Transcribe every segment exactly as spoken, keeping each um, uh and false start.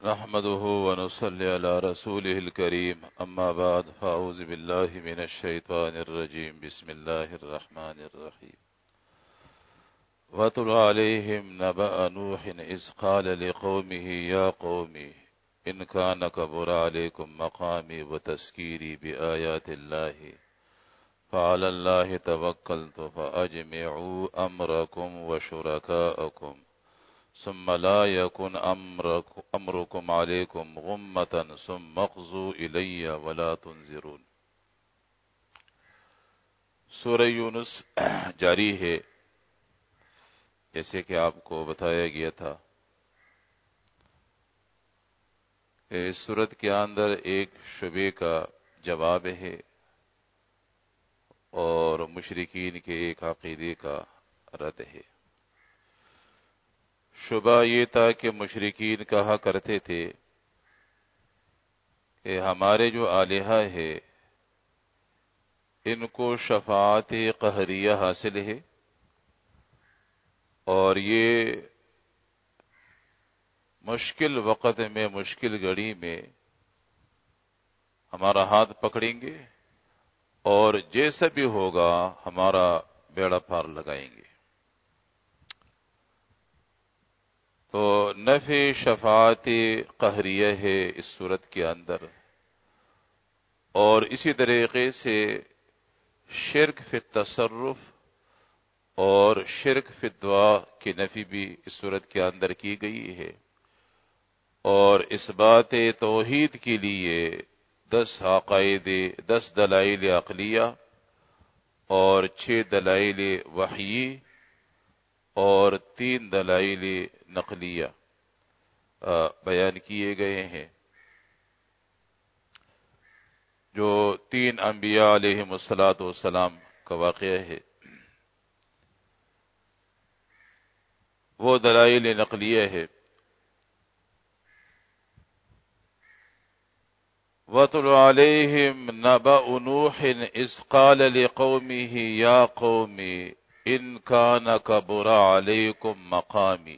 نحمده ونصلي على رسوله الكريم أما بعد فأعوذ بالله من الشيطان الرجيم بسم الله الرحمن الرحيم واتل عليهم نبأ نوح إذ قال لقومه يا قوم إن كان كبر عليكم مقامي وتذكيري بآيات الله فعلى الله توكلت فأجمعوا أمركم وشركاءكم ثم لا يكن امركم عليكم غمة ثم اقضوا الي ولا تنظرون۔ سورہ یونس جاری ہے، جیسے کہ آپ کو بتایا گیا تھا کہ اس سورت کے اندر ایک شبے کا جواب ہے اور مشرکین کے ایک عقیدے کا رد ہے۔ شبہ یہ تھا کہ مشرکین کہا کرتے تھے کہ ہمارے جو الہہ ہے ان کو شفاعت قہریہ حاصل ہے اور یہ مشکل وقت میں، مشکل گھڑی میں ہمارا ہاتھ پکڑیں گے اور جیسا بھی ہوگا ہمارا بیڑا پار لگائیں گے۔ تو نفی شفاعت قہریہ ہے اس صورت کے اندر، اور اسی طریقے سے شرک فی التصرف اور شرک فی الدعا کی نفی بھی اس صورت کے اندر کی گئی ہے، اور اس بات توحید کے لیے دس عقائد، دس دلائل عقلیہ اور چھ دلائل وحیی اور تین دلائل نقلیہ بیان کیے گئے ہیں، جو تین انبیاء علیہم الصلاۃ والسلام کا واقعہ ہے۔ وہ دلائل نقلیہ ہے، وَاتْلُ عَلَيْهِمْ نَبَأَ نُوحٍ إِذْ قَالَ لِقَوْمِهِ يَا قَوْمِ إِنْ كَانَ كَبُرَ عَلَيْكُمْ مَقَامِي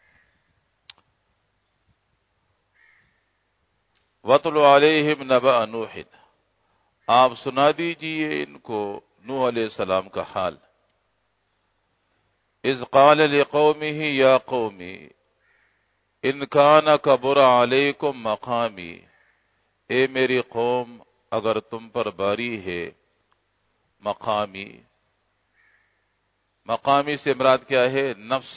وَاتْلُ عَلَيْهِمْ نَبَأَ نُوحٍ، آپ سنا دیجئے ان کو نوح علیہ السلام کا حال۔ اذ قال لقومه یا قومی ان کان کبر علیکم مقامی، اے میری قوم اگر تم پر باری ہے مقامی، مقامی سے مراد کیا ہے؟ نفس۔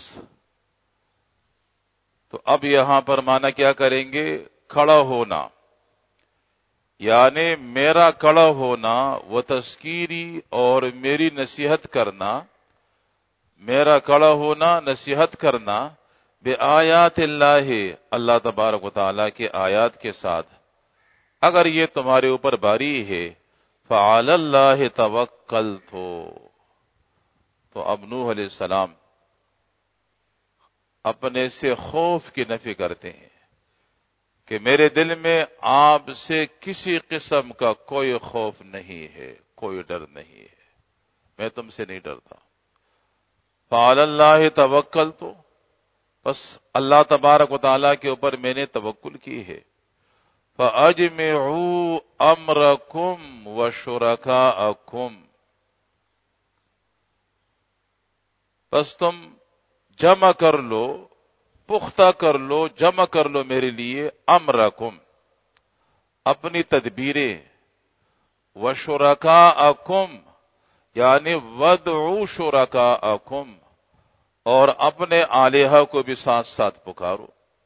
تو اب یہاں پر معنی کیا کریں گے؟ کھڑا ہونا، یعنی میرا کھڑا ہونا، وہ تذکیری اور میری نصیحت کرنا، میرا کھڑا ہونا، نصیحت کرنا بے آیات اللہ، اللہ تبارک و تعالیٰ کے آیات کے ساتھ، اگر یہ تمہارے اوپر باری ہے فعلی اللہ توکلت، تو اب نوح علیہ السلام اپنے سے خوف کی نفی کرتے ہیں کہ میرے دل میں آپ سے کسی قسم کا کوئی خوف نہیں ہے، کوئی ڈر نہیں ہے، میں تم سے نہیں ڈرتا۔ فعلی اللہ توکلت، بس اللہ تبارک و تعالیٰ کے اوپر میں نے توکل کی ہے۔ فَأَجْمِعُوا أَمْرَكُمْ وَشُرَكَاءَكُمْ، بس تم جمع کر لو، پختہ کر لو، جمع کر لو میرے لیے امرکم، اپنی تدبیریں، وشرکاءکم یعنی وَادْعُوا شُرَكَاءَكُمْ، اور اپنے آلہہ کو بھی ساتھ ساتھ پکارو۔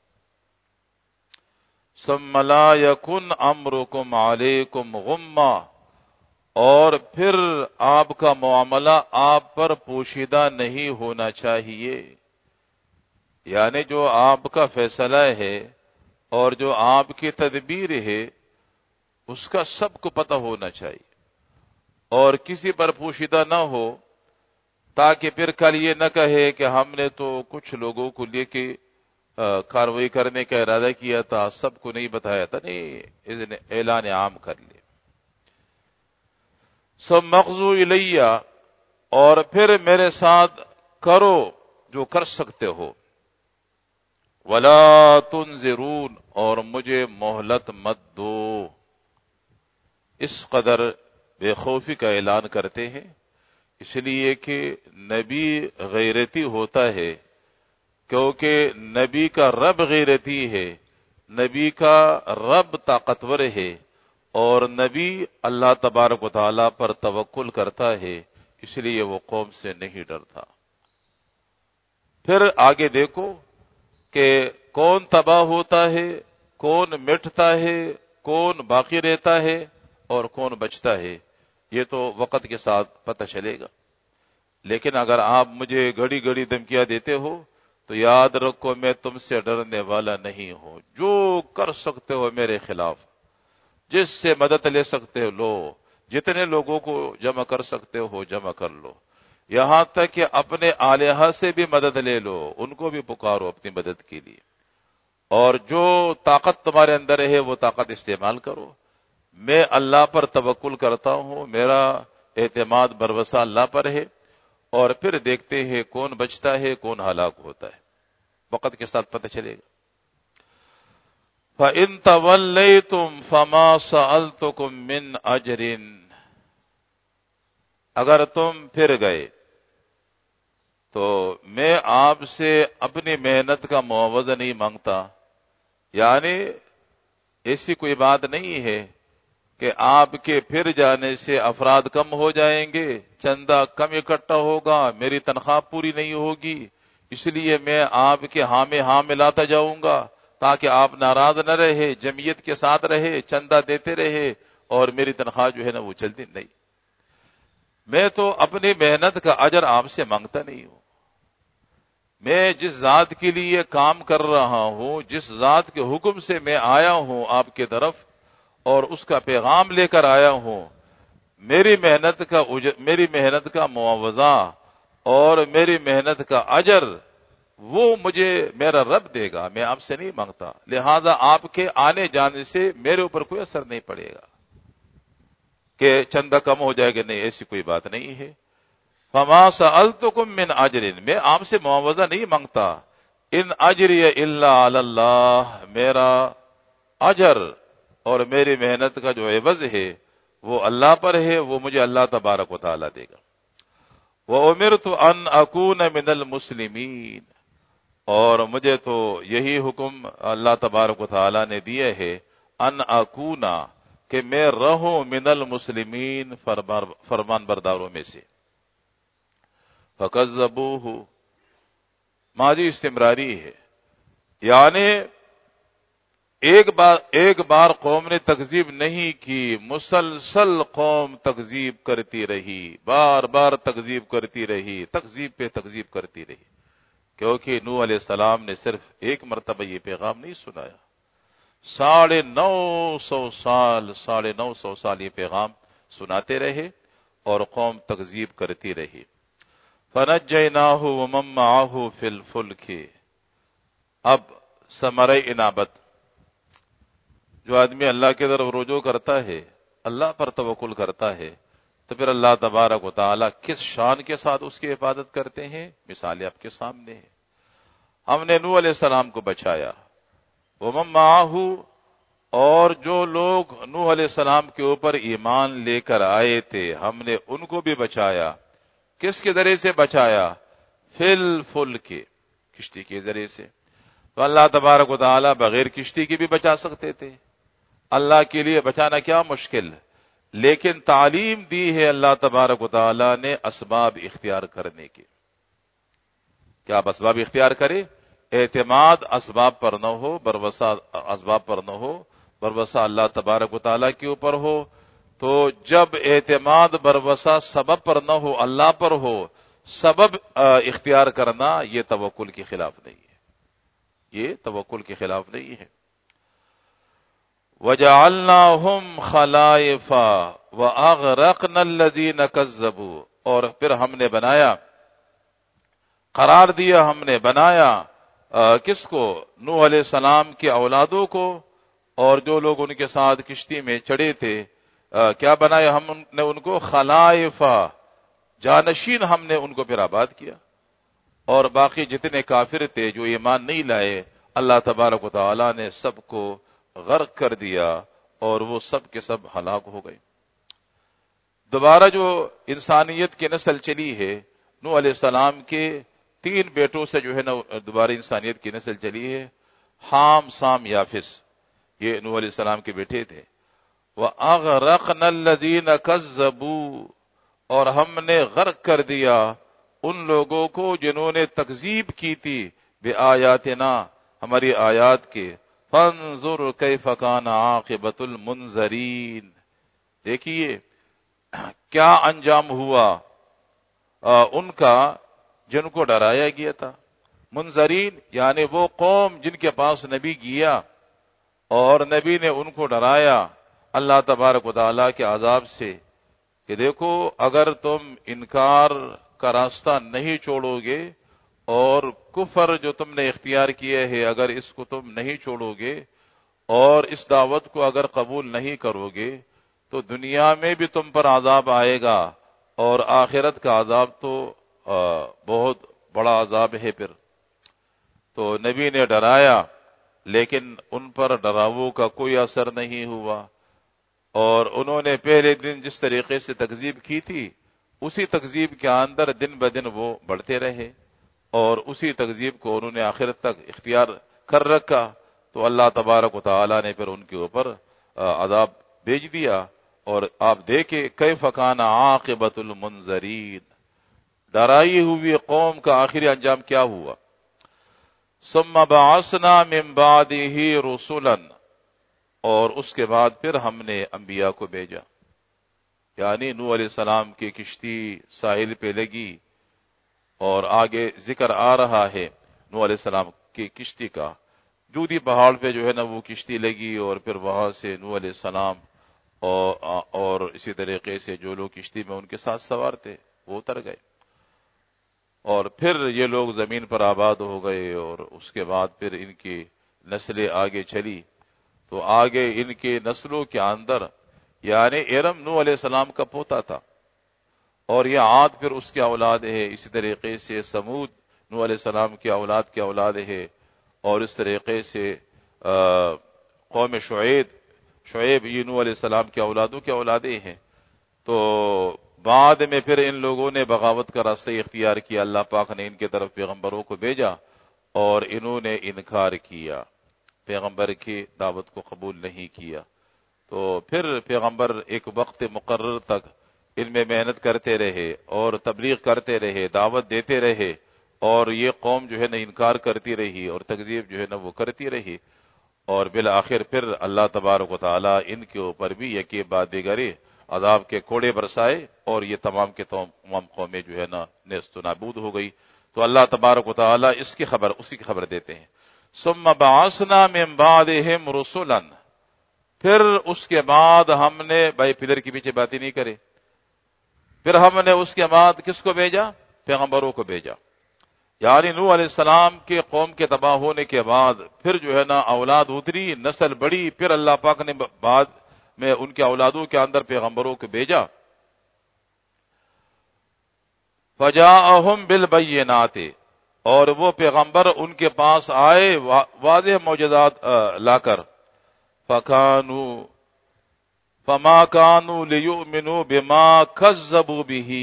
ثُمَّ لَا يَكُنْ أَمْرُكُمْ عَلَيْكُمْ غُمَّةً، اور پھر آپ کا معاملہ آپ پر پوشیدہ نہیں ہونا چاہیے، یعنی جو آپ کا فیصلہ ہے اور جو آپ کی تدبیر ہے اس کا سب کو پتہ ہونا چاہیے، اور کسی پر پوشیدہ نہ ہو، تاکہ پھر کل یہ نہ کہے کہ ہم نے تو کچھ لوگوں کو لے کے کارروائی کرنے کا ارادہ کیا تھا، سب کو نہیں بتایا تھا، نہیں، اعلان عام کر لے۔ سب مغزو الیہ، اور پھر میرے ساتھ کرو جو کر سکتے ہو، ولا تنذرون، اور مجھے مہلت مت دو۔ اس قدر بے خوفی کا اعلان کرتے ہیں اس لیے کہ نبی غیرتی ہوتا ہے، کیونکہ نبی کا رب غیرتی ہے، نبی کا رب طاقتور ہے، اور نبی اللہ تبارک و تعالی پر توکل کرتا ہے، اس لیے وہ قوم سے نہیں ڈرتا۔ پھر آگے دیکھو کہ کون تباہ ہوتا ہے، کون مٹتا ہے، کون باقی رہتا ہے اور کون بچتا ہے، یہ تو وقت کے ساتھ پتہ چلے گا۔ لیکن اگر آپ مجھے گھڑی گھڑی دھمکیاں دیتے ہو تو یاد رکھو میں تم سے ڈرنے والا نہیں ہوں۔ جو کر سکتے ہو میرے خلاف، جس سے مدد لے سکتے ہو لو، جتنے لوگوں کو جمع کر سکتے ہو جمع کر لو، یہاں تک کہ اپنے آلیہ سے بھی مدد لے لو، ان کو بھی پکارو اپنی مدد کے لیے، اور جو طاقت تمہارے اندر ہے وہ طاقت استعمال کرو۔ میں اللہ پر توکل کرتا ہوں، میرا اعتماد بھروسہ اللہ پر ہے، اور پھر دیکھتے ہیں کون بچتا ہے کون ہلاک ہوتا ہے، وقت کے ساتھ پتہ چلے گا۔ فَإِن تَوَلَّيْتُمْ فَمَا سَأَلْتُكُم مِّنْ أَجْرٍ، اگر تم پھر گئے تو میں آپ سے اپنی محنت کا معاوضہ نہیں مانگتا، یعنی ایسی کوئی بات نہیں ہے کہ آپ کے پھر جانے سے افراد کم ہو جائیں گے، چندہ کم اکٹھا ہوگا، میری تنخواہ پوری نہیں ہوگی، اس لیے میں آپ کے ہاں میں ہاں ملاتا جاؤں گا تاکہ آپ ناراض نہ رہے، جمعیت کے ساتھ رہے، چندہ دیتے رہے اور میری تنخواہ جو ہے نا وہ چلتی نہیں۔ میں تو اپنی محنت کا اجر آپ سے مانگتا نہیں ہوں۔ میں جس ذات کے لیے کام کر رہا ہوں، جس ذات کے حکم سے میں آیا ہوں آپ کی طرف اور اس کا پیغام لے کر آیا ہوں، میری محنت کا میری محنت کا معاوضہ اور میری محنت کا اجر وہ مجھے میرا رب دے گا، میں آپ سے نہیں مانگتا، لہذا آپ کے آنے جانے سے میرے اوپر کوئی اثر نہیں پڑے گا کہ چندہ کم ہو جائے گا، نہیں، ایسی کوئی بات نہیں ہے۔ فما سألتکم من اجر، میں آپ سے معاوضہ نہیں مانگتا، ان اجری الا علی اللہ، میرا اجر اور میری محنت کا جو عوض ہے وہ اللہ پر ہے، وہ مجھے اللہ تبارک و تعالی دے گا۔ وَأُمِرْتُ أَنْ أَكُونَ مِنَ الْمُسْلِمِينَ، اور مجھے تو یہی حکم اللہ تبارک و تعالی نے دیے ہے، ان اکونا، کہ میں رہوں من المسلمین، فرمان برداروں میں سے۔ فَكَذَّبُوهُ، ماضی استمراری ہے، یعنی ایک بار ایک بار قوم نے تکذیب نہیں کی، مسلسل قوم تکذیب کرتی رہی، بار بار تکذیب کرتی رہی، تکذیب پہ تکذیب کرتی رہی، کیونکہ نوح علیہ السلام نے صرف ایک مرتبہ یہ پیغام نہیں سنایا، ساڑھے نو سو سال ساڑھے نو سو سال یہ پیغام سناتے رہے اور قوم تکذیب کرتی رہی۔ فَنَجَّيْنَاهُ وَمَن مَّعَهُ فِي الْفُلْكِ، اب ثمرۂ انابت، جو آدمی اللہ کی طرف رجوع کرتا ہے، اللہ پر توکل کرتا ہے، تو پھر اللہ تبارک و تعالی کس شان کے ساتھ اس کی حفاظت کرتے ہیں، مثالیں آپ کے سامنے ہیں۔ ہم نے نوح علیہ السلام کو بچایا، وَمَن مَّعَهُ، اور جو لوگ نوح علیہ السلام کے اوپر ایمان لے کر آئے تھے ہم نے ان کو بھی بچایا۔ کس کے ذریعے سے بچایا؟ فی الفلک، کشتی کے ذریعے سے۔ تو اللہ تبارک و تعالی بغیر کشتی کی بھی بچا سکتے تھے، اللہ کے لیے بچانا کیا مشکل، لیکن تعلیم دی ہے اللہ تبارک و تعالی نے اسباب اختیار کرنے کی۔ کیا آپ اسباب اختیار کرے؟ اعتماد اسباب پر نہ ہو، بھروسہ اسباب پر نہ ہو، بھروسہ اللہ تبارک و تعالی کے اوپر ہو۔ تو جب اعتماد بھروسہ سبب پر نہ ہو، اللہ پر ہو، سبب اختیار کرنا یہ توکل کے خلاف نہیں ہے، یہ توکل کے خلاف نہیں ہے۔ وَجَعَلْنَاهُمْ خَلَائِفَ وَأَغْرَقْنَا الَّذِينَ كَذَّبُوا، اور پھر ہم نے بنایا، قرار دیا، ہم نے بنایا کس کو؟ نوح علیہ السلام کی اولادوں کو، اور جو لوگ ان کے ساتھ کشتی میں چڑھے تھے، کیا بنایا ہم نے ان کو؟ خلائف، جانشین ہم نے ان کو پھر آباد کیا، اور باقی جتنے کافر تھے جو ایمان نہیں لائے اللہ تبارک و تعالی نے سب کو غرق کر دیا اور وہ سب کے سب ہلاک ہو گئے۔ دوبارہ جو انسانیت کی نسل چلی ہے، نوح علیہ السلام کے تین بیٹوں سے جو ہے نا دوبارہ انسانیت کی نسل چلی ہے، حام، سام، یافس، یہ نوح علیہ السلام کے بیٹے تھے۔ وَأَغْرَقْنَا الَّذِينَ كَذَّبُوا، اور ہم نے غرق کر دیا ان لوگوں کو جنہوں نے تکذیب کی تھی بِآیاتنا، ہماری آیات کے۔ فَانظُرْ كَيْفَ كَانَ عَاقِبَةُ الْمُنذَرِينَ، دیکھیے کیا انجام ہوا آ, ان کا جن کو ڈرایا گیا تھا۔ منذرین یعنی وہ قوم جن کے پاس نبی گیا اور نبی نے ان کو ڈرایا اللہ تبارک و تعالیٰ کے عذاب سے کہ دیکھو اگر تم انکار کا راستہ نہیں چھوڑو گے اور کفر جو تم نے اختیار کیے ہے اگر اس کو تم نہیں چھوڑو گے اور اس دعوت کو اگر قبول نہیں کرو گے تو دنیا میں بھی تم پر عذاب آئے گا اور آخرت کا عذاب تو بہت بڑا عذاب ہے۔ پھر تو نبی نے ڈرایا لیکن ان پر ڈراووں کا کوئی اثر نہیں ہوا، اور انہوں نے پہلے دن جس طریقے سے تکذیب کی تھی اسی تکذیب کے اندر دن بدن وہ بڑھتے رہے اور اسی تکذیب کو انہوں نے آخرت تک اختیار کر رکھا۔ تو اللہ تبارک و تعالی نے پھر ان کے اوپر عذاب بھیج دیا، اور آپ دیکھیں کیف کان عاقبۃ المنذرین، ڈرائی ہوئی قوم کا آخری انجام کیا ہوا۔ ثم بعثنا من بعدہ رسلا، اور اس کے بعد پھر ہم نے انبیاء کو بھیجا، یعنی نوح علیہ السلام کی کشتی ساحل پہ لگی، اور آگے ذکر آ رہا ہے نوح علیہ السلام کی کشتی کا، جودی پہاڑ پہ جو ہے نا وہ کشتی لگی، اور پھر وہاں سے نوح علیہ السلام اور اور اسی طریقے سے جو لوگ کشتی میں ان کے ساتھ سوار تھے وہ اتر گئے، اور پھر یہ لوگ زمین پر آباد ہو گئے، اور اس کے بعد پھر ان کی نسلیں آگے چلی، تو آگے ان کے نسلوں کے اندر یعنی ارم نوح علیہ السلام کا پوتا تھا، اور یہ عاد پھر اس کی اولاد ہے، اسی طریقے سے سمود نوح علیہ السلام کی اولاد کی اولاد ہے، اور اس طریقے سے قوم شعیب شعیب یہ نوح علیہ السلام کی اولادوں کی اولادیں ہیں۔ تو بعد میں پھر ان لوگوں نے بغاوت کا راستہ اختیار کیا، اللہ پاک نے ان کی طرف پیغمبروں کو بھیجا اور انہوں نے انکار کیا، پیغمبر کی دعوت کو قبول نہیں کیا، تو پھر پیغمبر ایک وقت مقرر تک ان میں محنت کرتے رہے اور تبلیغ کرتے رہے، دعوت دیتے رہے، اور یہ قوم جو ہے نا انکار کرتی رہی اور تکذیب جو ہے نا وہ کرتی رہی، اور بالآخر پھر اللہ تبارک و تعالی ان کے اوپر بھی یکی بعد دیگرے عذاب کے کوڑے برسائے، اور یہ تمام کے تمام قومیں جو ہے نا نیست و نابود ہو گئی۔ تو اللہ تبارک و تعالی اس کی خبر اسی کی خبر دیتے ہیں۔ ثم بعثنا من بعدهم رسلا، پھر اس کے بعد ہم نے، بھائی پلر کے پیچھے باتیں نہیں کرے، پھر ہم نے اس کے بعد کس کو بھیجا؟ پیغمبروں کو بھیجا، یعنی نوح علیہ السلام کے قوم کے تباہ ہونے کے بعد پھر جو ہے نا اولاد اتری، نسل بڑی، پھر اللہ پاک نے بعد میں ان کے اولادوں کے اندر پیغمبروں کو بھیجا۔ فجاءہم بالبینات، اور وہ پیغمبر ان کے پاس آئے واضح معجزات لا کر، فکانوا فما كانوا ليؤمنوا بما كذبوا به،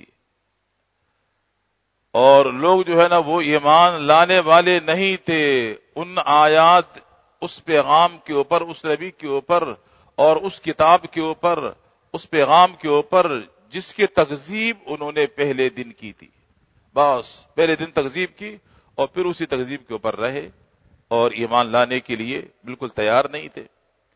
اور لوگ جو ہے نا وہ ایمان لانے والے نہیں تھے ان آیات، اس پیغام کے اوپر، اس نبی کے اوپر اور اس کتاب کے اوپر، اس پیغام کے اوپر جس کی تکذیب انہوں نے پہلے دن کی تھی۔ بس پہلے دن تکذیب کی اور پھر اسی تکذیب کے اوپر رہے اور ایمان لانے کے لیے بالکل تیار نہیں تھے۔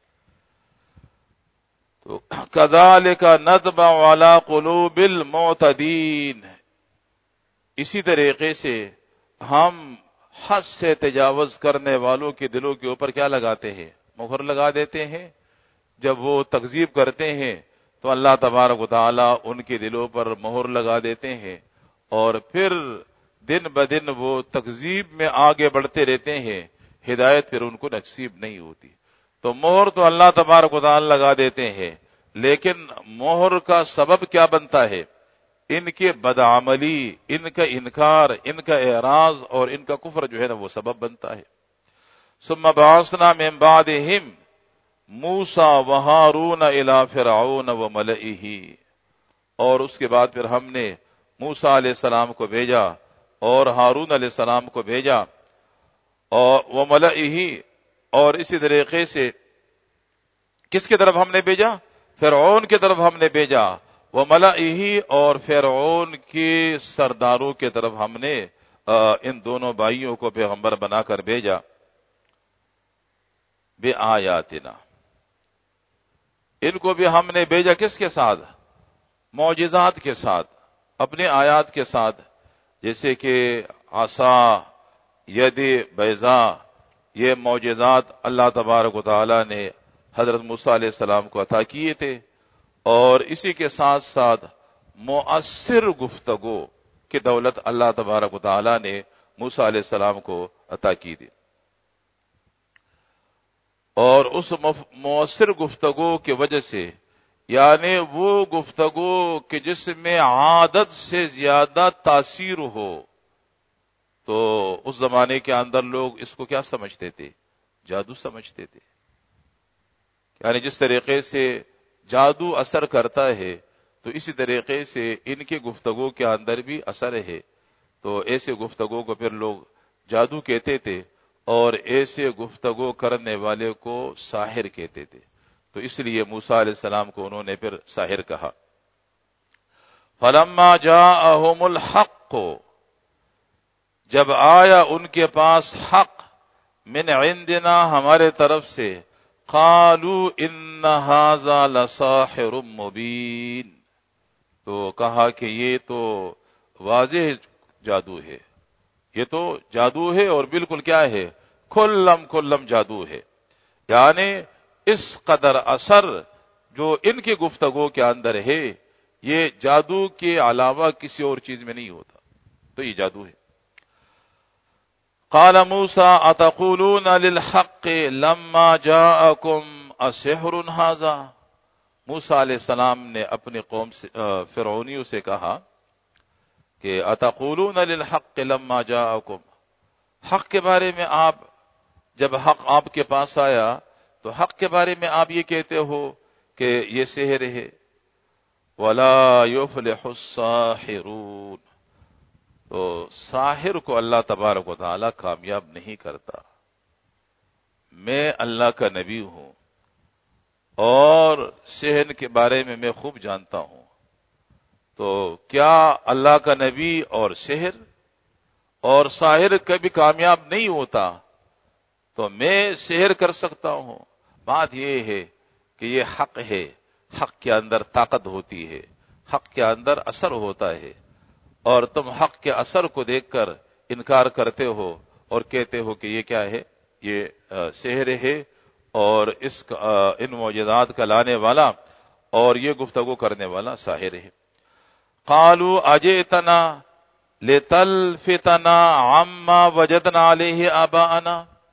تو کذالک نطبع علی قلوب المعتدین، اسی طریقے سے ہم حد سے تجاوز کرنے والوں کے دلوں کے اوپر کیا لگاتے ہیں؟ مہر لگا دیتے ہیں۔ جب وہ تکذیب کرتے ہیں تو اللہ تبارک و تعالی ان کے دلوں پر مہر لگا دیتے ہیں، اور پھر دن بدن وہ تکذیب میں آگے بڑھتے رہتے ہیں، ہدایت پھر ان کو نصیب نہیں ہوتی۔ تو مہر تو اللہ تبارک و تعالی لگا دیتے ہیں، لیکن مہر کا سبب کیا بنتا ہے؟ ان کے بدعملی، ان کا انکار، ان کا اعراض اور ان کا کفر جو ہے نا وہ سبب بنتا ہے۔ ثم بعثنا من بعدهم موسیٰ وہارون الی فرعون وملئہ، اور اس کے بعد پھر ہم نے موسیٰ علیہ السلام کو بھیجا اور ہارون علیہ السلام کو بھیجا، اور وملئہ، اور اسی طریقے سے کس کی طرف ہم نے بھیجا؟ فرعون کی طرف ہم نے بھیجا، وملئہ، اور فرعون کے سرداروں کی طرف ہم نے ان دونوں بھائیوں کو پیغمبر بنا کر بھیجا، بآیاتنا، ان کو بھی ہم نے بھیجا کس کے ساتھ؟ معجزات کے ساتھ، اپنے آیات کے ساتھ، جیسے کہ عصا، ید بیضاء، یہ معجزات اللہ تبارک و تعالی نے حضرت موسیٰ علیہ السلام کو عطا کیے تھے، اور اسی کے ساتھ ساتھ مؤثر گفتگو کی دولت اللہ تبارک و تعالی نے موسیٰ علیہ السلام کو عطا کی تھی، اور اس مؤثر گفتگو کی وجہ سے، یعنی وہ گفتگو کہ جس میں عادت سے زیادہ تاثیر ہو، تو اس زمانے کے اندر لوگ اس کو کیا سمجھتے تھے؟ جادو سمجھتے تھے، یعنی جس طریقے سے جادو اثر کرتا ہے تو اسی طریقے سے ان کے گفتگو کے اندر بھی اثر ہے، تو ایسے گفتگو کو پھر لوگ جادو کہتے تھے، اور ایسے گفتگو کرنے والے کو ساحر کہتے تھے، تو اس لیے موسیٰ علیہ السلام کو انہوں نے پھر ساحر کہا۔ فلما جاءہم الحق، جب آیا ان کے پاس حق، من عندنا، ہمارے طرف سے، قالوا ان ھذا لساحر مبین، تو کہا کہ یہ تو واضح جادو ہے، یہ تو جادو ہے، اور بالکل کیا ہے؟ کھلم کھلم جادو ہے، یعنی اس قدر اثر جو ان کی گفتگو کے اندر ہے، یہ جادو کے علاوہ کسی اور چیز میں نہیں ہوتا، تو یہ جادو ہے۔ قال موسیٰ اتقولون للحق لما جاءکم اسحر ھذا، موسیٰ علیہ السلام نے اپنی قوم سے فرعونیوں سے کہا کہ اتقولون للحق لما جاءکم، حق کے بارے میں آپ، جب حق آپ کے پاس آیا تو حق کے بارے میں آپ یہ کہتے ہو کہ یہ سحر ہے، ولا يفلح الساحرون، تو ساحر کو اللہ تبارک و تعالی کامیاب نہیں کرتا۔ میں اللہ کا نبی ہوں، اور سحر کے بارے میں میں خوب جانتا ہوں، تو کیا اللہ کا نبی اور سحر اور ساحر کبھی کامیاب نہیں ہوتا، تو میں سحر کر سکتا ہوں؟ بات یہ ہے کہ یہ حق ہے، حق کے اندر طاقت ہوتی ہے، حق کے اندر اثر ہوتا ہے، اور تم حق کے اثر کو دیکھ کر انکار کرتے ہو اور کہتے ہو کہ یہ کیا ہے؟ یہ سحر ہے، اور اس ان معجزات کا لانے والا اور یہ گفتگو کرنے والا ساحر ہے۔ قالوا اجئتنا لتلفتنا عما وجدنا علیہ آباءنا،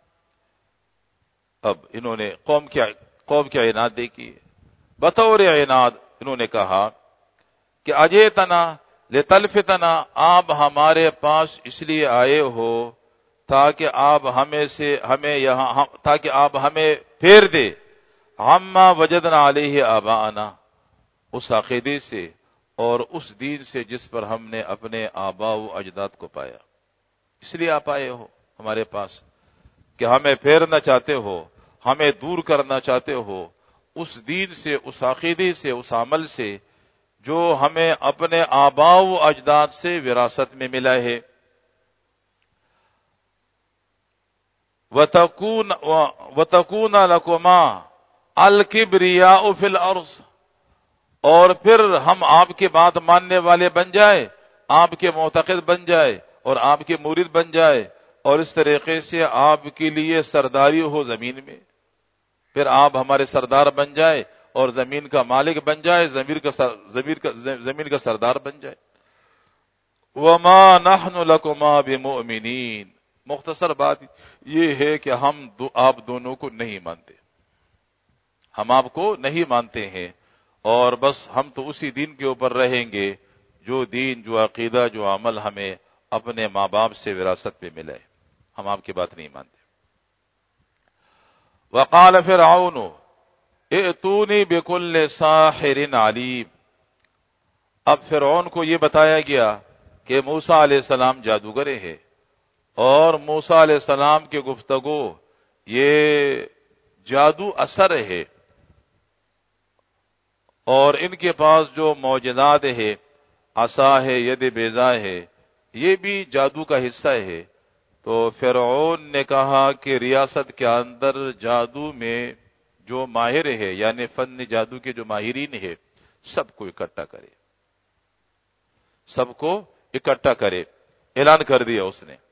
اب انہوں نے قوم کی قوم کی عناد دیکھی، بطور عناد انہوں نے کہا کہ اجئتنا لتلفتنا، آپ ہمارے پاس اس لیے آئے ہو تاکہ آپ ہمیں سے ہمیں یہاں تاکہ آپ ہمیں پھیر دے، عما وجدنا علیہ آباءنا، اس عقیدے سے اور اس دین سے جس پر ہم نے اپنے آباء و اجداد کو پایا، اس لیے آپ آئے ہو ہمارے پاس کہ ہمیں پھیرنا چاہتے ہو، ہمیں دور کرنا چاہتے ہو اس دین سے، اس عقیدے سے، اس عمل سے جو ہمیں اپنے آباء و اجداد سے وراثت میں ملا ہے۔ وَتَكُونَ وَتَكُونَ لَكُمَا الْكِبْرِيَاءُ فِي الْأَرْضِ، اور پھر ہم آپ کے بات ماننے والے بن جائے، آپ کے معتقد بن جائے اور آپ کے مرید بن جائے، اور اس طریقے سے آپ کے لیے سرداری ہو زمین میں، پھر آپ ہمارے سردار بن جائے اور زمین کا مالک بن جائے، زمین کا سر زمین کا زمین کا سردار بن جائے۔ وَمَا نَحْنُ لَكُمَا بِمُؤْمِنِينَ، مختصر بات یہ ہے کہ ہم دو آپ دونوں کو نہیں مانتے، ہم آپ کو نہیں مانتے ہیں، اور بس ہم تو اسی دین کے اوپر رہیں گے جو دین، جو عقیدہ، جو عمل ہمیں اپنے ماں باپ سے وراثت میں ملا ہے، ہم آپ کی بات نہیں مانتے۔ وقال فرعون ائتونی بکل ساحر علیم. اب فرعون کو یہ بتایا گیا کہ موسیٰ علیہ السلام جادوگر ہے، اور موسیٰ علیہ السلام کی گفتگو یہ جادو اثر ہے، اور ان کے پاس جو معجزات ہے، عصا ہے، ید بیضا ہے، یہ بھی جادو کا حصہ ہے. تو فرعون نے کہا کہ ریاست کے اندر جادو میں جو ماہر ہے، یعنی فن جادو کے جو ماہرین ہے، سب کو اکٹھا کرے، سب کو اکٹھا کرے. اعلان کر دیا اس نے.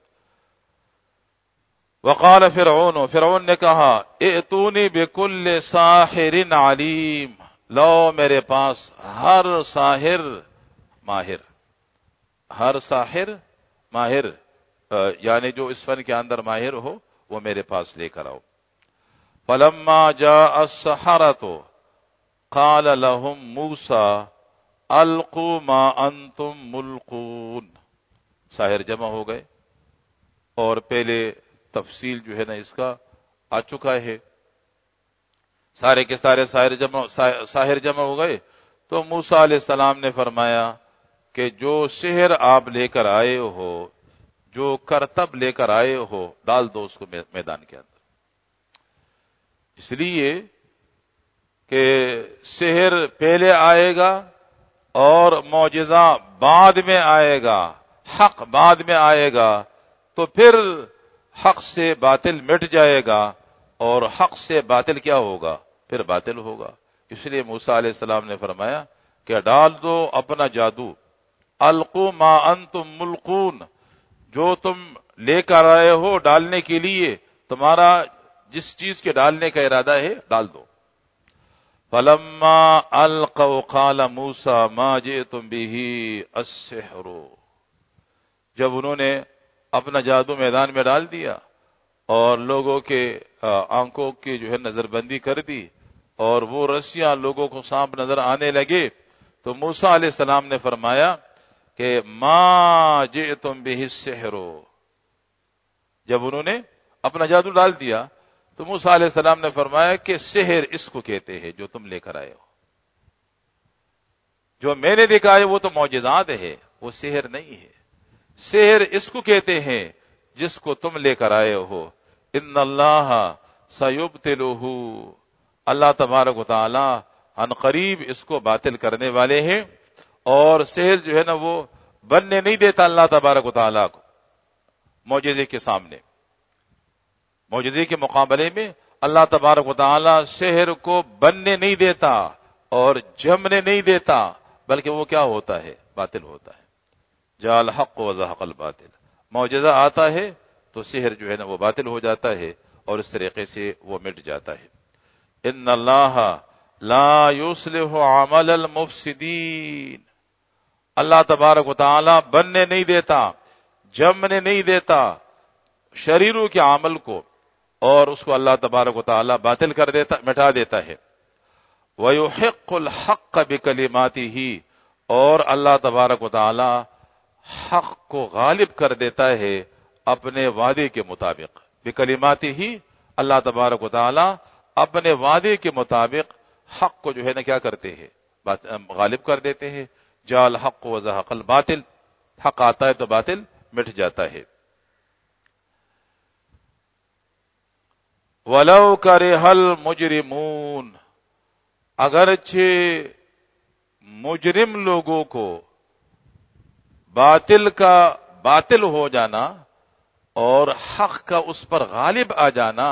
وقال فرعون، فرعون نے کہا ائتونی بکل ساحر علیم، لو میرے پاس ہر ساحر ماہر، ہر ساحر ماہر یعنی جو اس فن کے اندر ماہر ہو وہ میرے پاس لے کر آؤ. فلما جاء السحرة قال لهم موسى القوا ما انتم ملقون. ساحر جمع ہو گئے، اور پہلے تفصیل جو ہے نا اس کا آ چکا ہے. سارے کے سارے ساحر جمع ساحر جمع ہو گئے. تو موسیٰ علیہ السلام نے فرمایا کہ جو سحر آپ لے کر آئے ہو، جو کرتب لے کر آئے ہو، ڈال دو اس کو میدان کے اندر. اس لیے کہ سحر پہلے آئے گا اور معجزہ بعد میں آئے گا، حق بعد میں آئے گا، تو پھر حق سے باطل مٹ جائے گا، اور حق سے باطل کیا ہوگا؟ پھر باطل ہوگا. اس لیے موسیٰ علیہ السلام نے فرمایا کہ ڈال دو اپنا جادو. القوا ما انتم ملقون، جو تم لے کر آئے ہو ڈالنے کے لیے، تمہارا جس چیز کے ڈالنے کا ارادہ ہے ڈال دو. فلما القوا قال موسیٰ ما جئتم به السحر. جب انہوں نے اپنا جادو میدان میں ڈال دیا اور لوگوں کے آنکھوں کی جو ہے نظر بندی کر دی، اور وہ رسیاں لوگوں کو سانپ نظر آنے لگے، تو موسیٰ علیہ السلام نے فرمایا کہ ما جئتم به السحر. جب انہوں نے اپنا جادو ڈال دیا تو موسیٰ علیہ السلام نے فرمایا کہ سحر اس کو کہتے ہیں جو تم لے کر آئے ہو. جو میں نے دکھائے وہ تو معجزات ہے، وہ سحر نہیں ہے. سحر اس کو کہتے ہیں جس کو تم لے کر آئے ہو. ان اللہ سیبطلہ، اللہ تبارک و تعالی ان قریب اس کو باطل کرنے والے ہیں. اور سحر جو ہے نا وہ بننے نہیں دیتا اللہ تبارک و تعالی کو معجزے کے سامنے. معجزے کے مقابلے میں اللہ تبارک و تعالی سحر کو بننے نہیں دیتا اور جمنے نہیں دیتا، بلکہ وہ کیا ہوتا ہے؟ باطل ہوتا ہے. جاء الحق وزهق الباطل. معجزہ آتا ہے تو سحر جو ہے نا وہ باطل ہو جاتا ہے، اور اس طریقے سے وہ مٹ جاتا ہے. ان اللہ لا یصلح عمل المفسدین، اللہ تبارک و تعالی بننے نہیں دیتا، جمنے نہیں دیتا شریروں کے عمل کو، اور اس کو اللہ تبارک و تعالی باطل کر دیتا، مٹا دیتا ہے. وَيُحِقُّ الْحَقَّ بِكَلِمَاتِهِ، اور اللہ تبارک و تعالی حق کو غالب کر دیتا ہے اپنے وعدے کے مطابق. بِكَلِمَاتِهِ، اللہ تبارک و تعالی اپنے وعدے کے مطابق حق کو جو ہے نا کیا کرتے ہیں؟ غالب کر دیتے ہیں. جاء الحق وزهق الباطل، حق آتا ہے تو باطل مٹ جاتا ہے. وَلَوْ كَرِهَ الْمُجْرِمُونَ، اگرچہ مجرم لوگوں کو باطل کا باطل ہو جانا اور حق کا اس پر غالب آ جانا،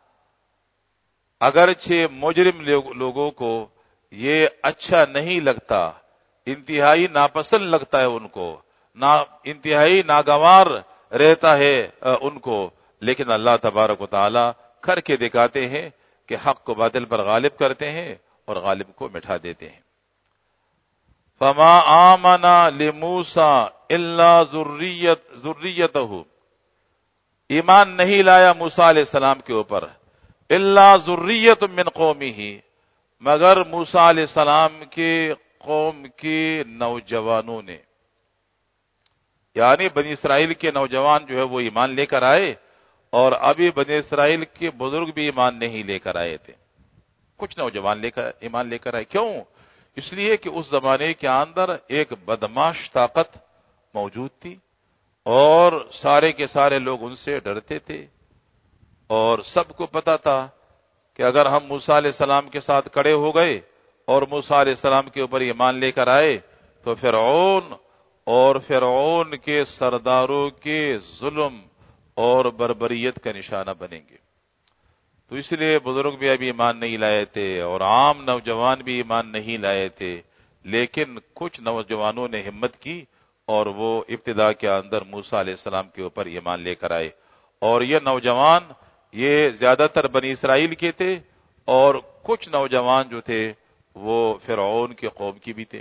اگرچہ مجرم لوگوں کو یہ اچھا نہیں لگتا، انتہائی ناپسند لگتا ہے ان کو، نا انتہائی ناگوار رہتا ہے ان کو، لیکن اللہ تبارک و تعالی کر کے دکھاتے ہیں کہ حق کو باطل پر غالب کرتے ہیں اور غالب کو مٹھا دیتے ہیں. فما آمن لموسیٰ الا ذریتہ، ایمان نہیں لایا موسیٰ علیہ السلام کے اوپر الا ذریۃ من قومہ، مگر موسیٰ علیہ السلام کے قوم کے نوجوانوں نے، یعنی بنی اسرائیل کے نوجوان جو ہے وہ ایمان لے کر آئے، اور ابھی بنی اسرائیل کے بزرگ بھی ایمان نہیں لے کر آئے تھے، کچھ نوجوان لے کر ایمان لے کر آئے. کیوں؟ اس لیے کہ اس زمانے کے اندر ایک بدماش طاقت موجود تھی اور سارے کے سارے لوگ ان سے ڈرتے تھے، اور سب کو پتا تھا کہ اگر ہم موسیٰ علیہ السلام کے ساتھ کڑے ہو گئے اور موسیٰ علیہ السلام کے اوپر ایمان لے کر آئے تو فرعون اور فرعون کے سرداروں کے ظلم اور بربریت کا نشانہ بنیں گے. تو اس لیے بزرگ بھی ابھی ایمان نہیں لائے تھے اور عام نوجوان بھی ایمان نہیں لائے تھے، لیکن کچھ نوجوانوں نے ہمت کی اور وہ ابتدا کے اندر موسیٰ علیہ السلام کے اوپر ایمان لے کر آئے. اور یہ نوجوان یہ زیادہ تر بنی اسرائیل کے تھے اور کچھ نوجوان جو تھے وہ فرعون کے قوم کی بھی تھے.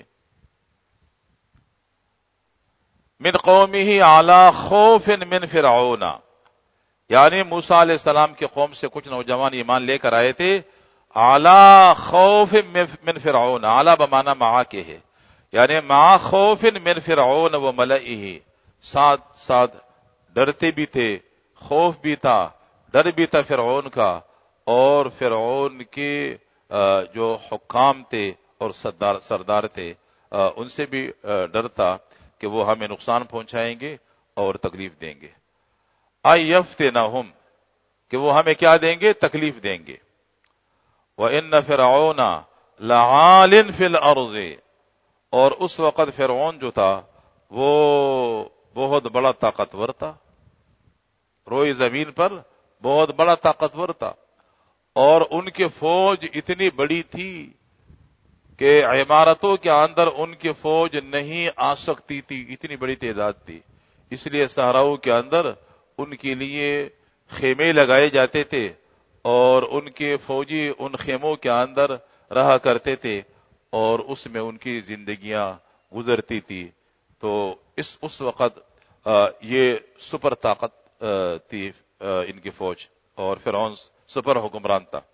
من قومه علی خوف من فرعون، یعنی موسیٰ علیہ السلام کے قوم سے کچھ نوجوان ایمان لے کر آئے تھے علی خوف من فرعون، اعلی بمانا مع کے ہے، یعنی مع خوف من فرعون و ملئہ، ساتھ ساتھ ڈرتے بھی تھے، خوف بھی تھا، ڈر بھی تھا فرعون کا اور فرعون کے جو حکام تھے اور سردار سردار تھے ان سے بھی ڈر تھا کہ وہ ہمیں نقصان پہنچائیں گے اور تکلیف دیں گے. ایفتنہم، کہ وہ ہمیں کیا دیں گے؟ تکلیف دیں گے. وَإِنَّ فِرْعَوْنَ لَعَالٍ فِي الْأَرْضِ، اور اس وقت فرعون جو تھا وہ بہت بڑا طاقتور تھا، روئی زمین پر بہت بڑا طاقتور تھا، اور ان کی فوج اتنی بڑی تھی کہ عمارتوں کے اندر ان کی فوج نہیں آ سکتی تھی، اتنی بڑی تعداد تھی. اس لیے صحراؤں کے اندر ان کے لیے خیمے لگائے جاتے تھے اور ان کے فوجی ان خیموں کے اندر رہا کرتے تھے اور اس میں ان کی زندگیاں گزرتی تھی. تو اس اس وقت یہ سپر طاقت تھی ان کی فوج اور فرعون سپر حکمران تھا.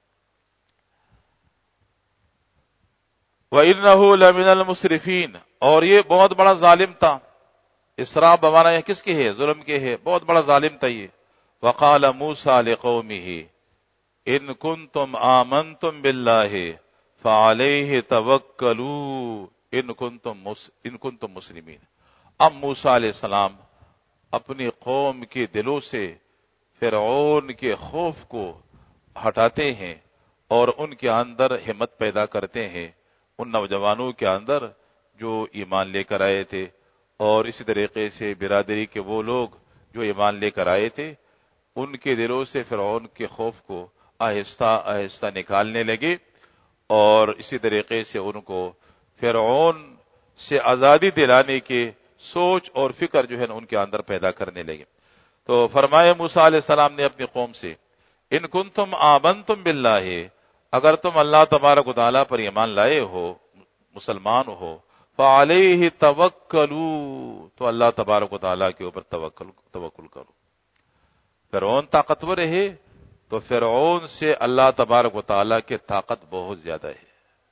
وَإِنَّهُ لَمِنَ الْمُسْرِفِينَ، اور یہ بہت بڑا ظالم تھا. اسراف بمانا یہ کس کے ہے؟ ظلم کے ہے، بہت بڑا ظالم تھا یہ. وَقَالَ مُوسَىٰ لِقَوْمِهِ إِن كُنتُمْ آمَنتُمْ بِاللَّهِ فَعَلَيْهِ تَوَكَّلُوا إِن كُنتُمْ مُسْلِمِينَ. اب موسیٰ علیہ السلام اپنی قوم کے دلوں سے فرعون کے خوف کو ہٹاتے ہیں اور ان کے اندر ہمت پیدا کرتے ہیں، ان نوجوانوں کے اندر جو ایمان لے کر آئے تھے. اور اسی طریقے سے برادری کے وہ لوگ جو ایمان لے کر آئے تھے ان کے دلوں سے فرعون کے خوف کو آہستہ آہستہ نکالنے لگے اور اسی طریقے سے ان کو فرعون سے آزادی دلانے کے سوچ اور فکر جو ہے ان کے اندر پیدا کرنے لگے. تو فرمائے موسیٰ علیہ السلام نے اپنی قوم سے ان کنتم آمنتم باللہ، اگر تم اللہ تبارک و تعالیٰ پر ایمان لائے ہو، مسلمان ہو، فعلیہ توکلوا، تو اللہ تبارک و تعالیٰ کے اوپر توکل توکل کرو. فرعون طاقتور ہے تو فرعون سے اللہ تبارک و تعالیٰ کی طاقت بہت زیادہ ہے.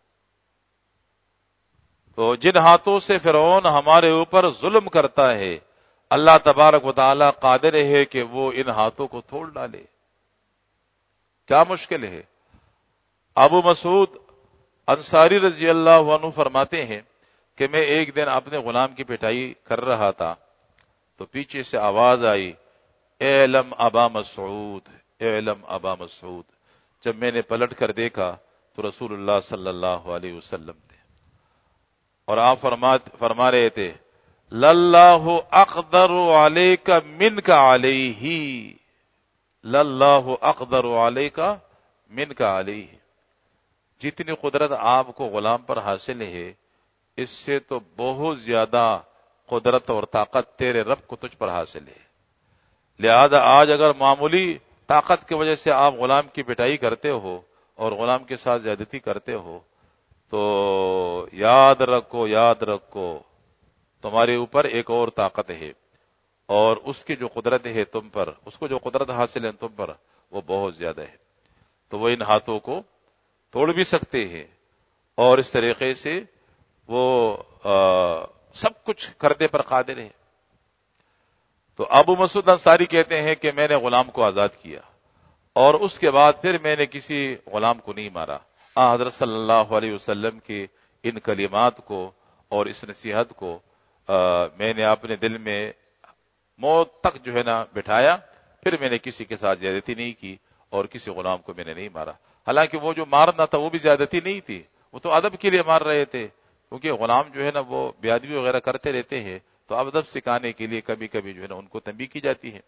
تو جن ہاتھوں سے فرعون ہمارے اوپر ظلم کرتا ہے اللہ تبارک و تعالیٰ قادر ہے کہ وہ ان ہاتھوں کو توڑ ڈالے. کیا مشکل ہے؟ ابو مسعود انصاری رضی اللہ عنہ فرماتے ہیں کہ میں ایک دن اپنے غلام کی پٹائی کر رہا تھا تو پیچھے سے آواز آئی، اعلم ابا مسعود، اعلم ابا مسعود. جب میں نے پلٹ کر دیکھا تو رسول اللہ صلی اللہ علیہ وسلم تھے اور آپ فرما رہے تھے للہ اقدر علیک منک علیہ، للہ اقدر علیک منک علیہ. جتنی قدرت آپ کو غلام پر حاصل ہے اس سے تو بہت زیادہ قدرت اور طاقت تیرے رب کو تجھ پر حاصل ہے. لہذا آج اگر معمولی طاقت کی وجہ سے آپ غلام کی پٹائی کرتے ہو اور غلام کے ساتھ زیادتی کرتے ہو تو یاد رکھو یاد رکھو تمہارے اوپر ایک اور طاقت ہے اور اس کی جو قدرت ہے تم پر، اس کو جو قدرت حاصل ہے تم پر وہ بہت زیادہ ہے. تو وہ ان ہاتھوں کو توڑ بھی سکتے ہیں اور اس طریقے سے وہ سب کچھ کرنے پر قادر ہے. تو ابو مسعود انصاری کہتے ہیں کہ میں نے غلام کو آزاد کیا اور اس کے بعد پھر میں نے کسی غلام کو نہیں مارا. آ حضرت صلی اللہ علیہ وسلم کے ان کلمات کو اور اس نصیحت کو آ, میں نے اپنے دل میں موت تک جو ہے نا بٹھایا. پھر میں نے کسی کے ساتھ زیادتی نہیں کی اور کسی غلام کو میں نے نہیں مارا. حالانکہ وہ جو مارنا تھا وہ بھی زیادتی نہیں تھی, وہ تو ادب کے لیے مار رہے تھے, کیونکہ غلام جو ہے نا وہ بے ادبی وغیرہ کرتے رہتے ہیں, تو ادب سکھانے کے لیے کبھی کبھی جو ہے نا ان کو تنبیہ کی جاتی ہے.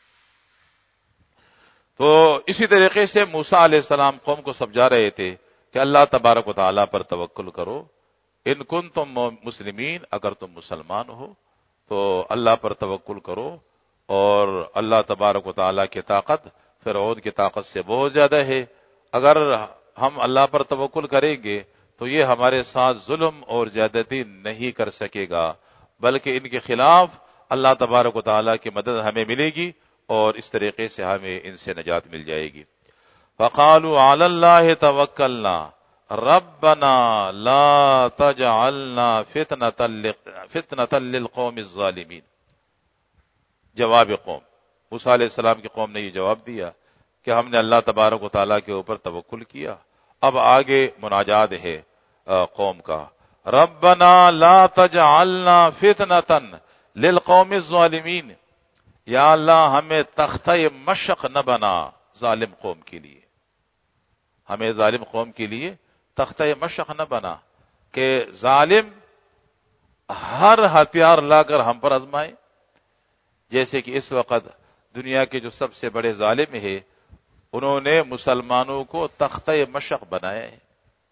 تو اسی طریقے سے موسیٰ علیہ السلام قوم کو سمجھا رہے تھے کہ اللہ تبارک و تعالیٰ پر توکل کرو, ان کنتم مسلمین, اگر تم مسلمان ہو تو اللہ پر توکل کرو, اور اللہ تبارک و تعالیٰ کی طاقت فرعون کی طاقت سے بہت زیادہ ہے. اگر ہم اللہ پر توکل کریں گے تو یہ ہمارے ساتھ ظلم اور زیادتی نہیں کر سکے گا, بلکہ ان کے خلاف اللہ تبارک و تعالیٰ کی مدد ہمیں ملے گی اور اس طریقے سے ہمیں ان سے نجات مل جائے گی. فقالوا علی اللہ توکلنا ربنا لا تجعلنا فتنة للقوم الظالمین. جواب قوم, موسیٰ علیہ السلام کی قوم نے یہ جواب دیا کہ ہم نے اللہ تبارک و تعالیٰ کے اوپر توکل کیا. اب آگے مناجات ہے قوم کا, ربنا لا تجعلنا فتنة للقوم الظالمین, یا اللہ ہمیں تختہ مشق نہ بنا ظالم قوم کے لیے, ہمیں ظالم قوم کے لیے تختہ مشق نہ بنا کہ ظالم ہر ہتھیار لا کر ہم پر آزمائے. جیسے کہ اس وقت دنیا کے جو سب سے بڑے ظالم ہیں انہوں نے مسلمانوں کو تختہ مشق بنایا ہے,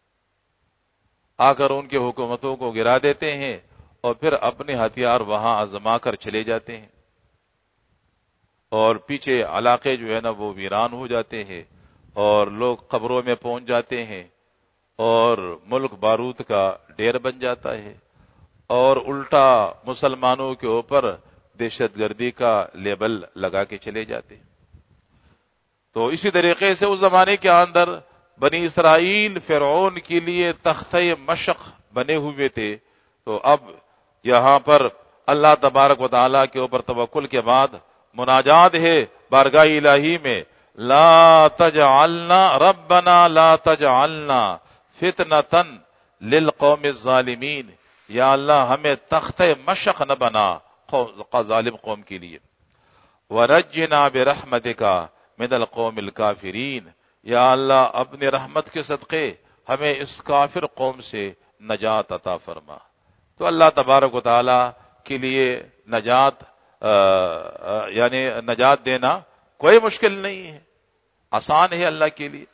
آ کر ان کی حکومتوں کو گرا دیتے ہیں اور پھر اپنے ہتھیار وہاں آزما کر چلے جاتے ہیں, اور پیچھے علاقے جو ہے نا وہ ویران ہو جاتے ہیں اور لوگ قبروں میں پہنچ جاتے ہیں اور ملک بارود کا ڈیر بن جاتا ہے, اور الٹا مسلمانوں کے اوپر دہشت گردی کا لیبل لگا کے چلے جاتے ہیں. تو اسی طریقے سے اس زمانے کے اندر بنی اسرائیل فرعون کے لیے تختہ مشق بنے ہوئے تھے. تو اب یہاں پر اللہ تبارک و تعالیٰ کے اوپر توکل کے بعد مناجات ہے بارگاہ الہی میں, لا تجعلنا ربنا لا تجعلنا فتنة للقوم الظالمین, یا اللہ ہمیں تختہ مشق نہ بنا ظالم قوم کے لیے. ورجنا برحمتک من القوم الکافرین, یا اللہ اپنی رحمت کے صدقے ہمیں اس کافر قوم سے نجات عطا فرما. تو اللہ تبارک و تعالی کے لیے نجات آ, آ, یعنی نجات دینا کوئی مشکل نہیں ہے, آسان ہے اللہ کے لیے.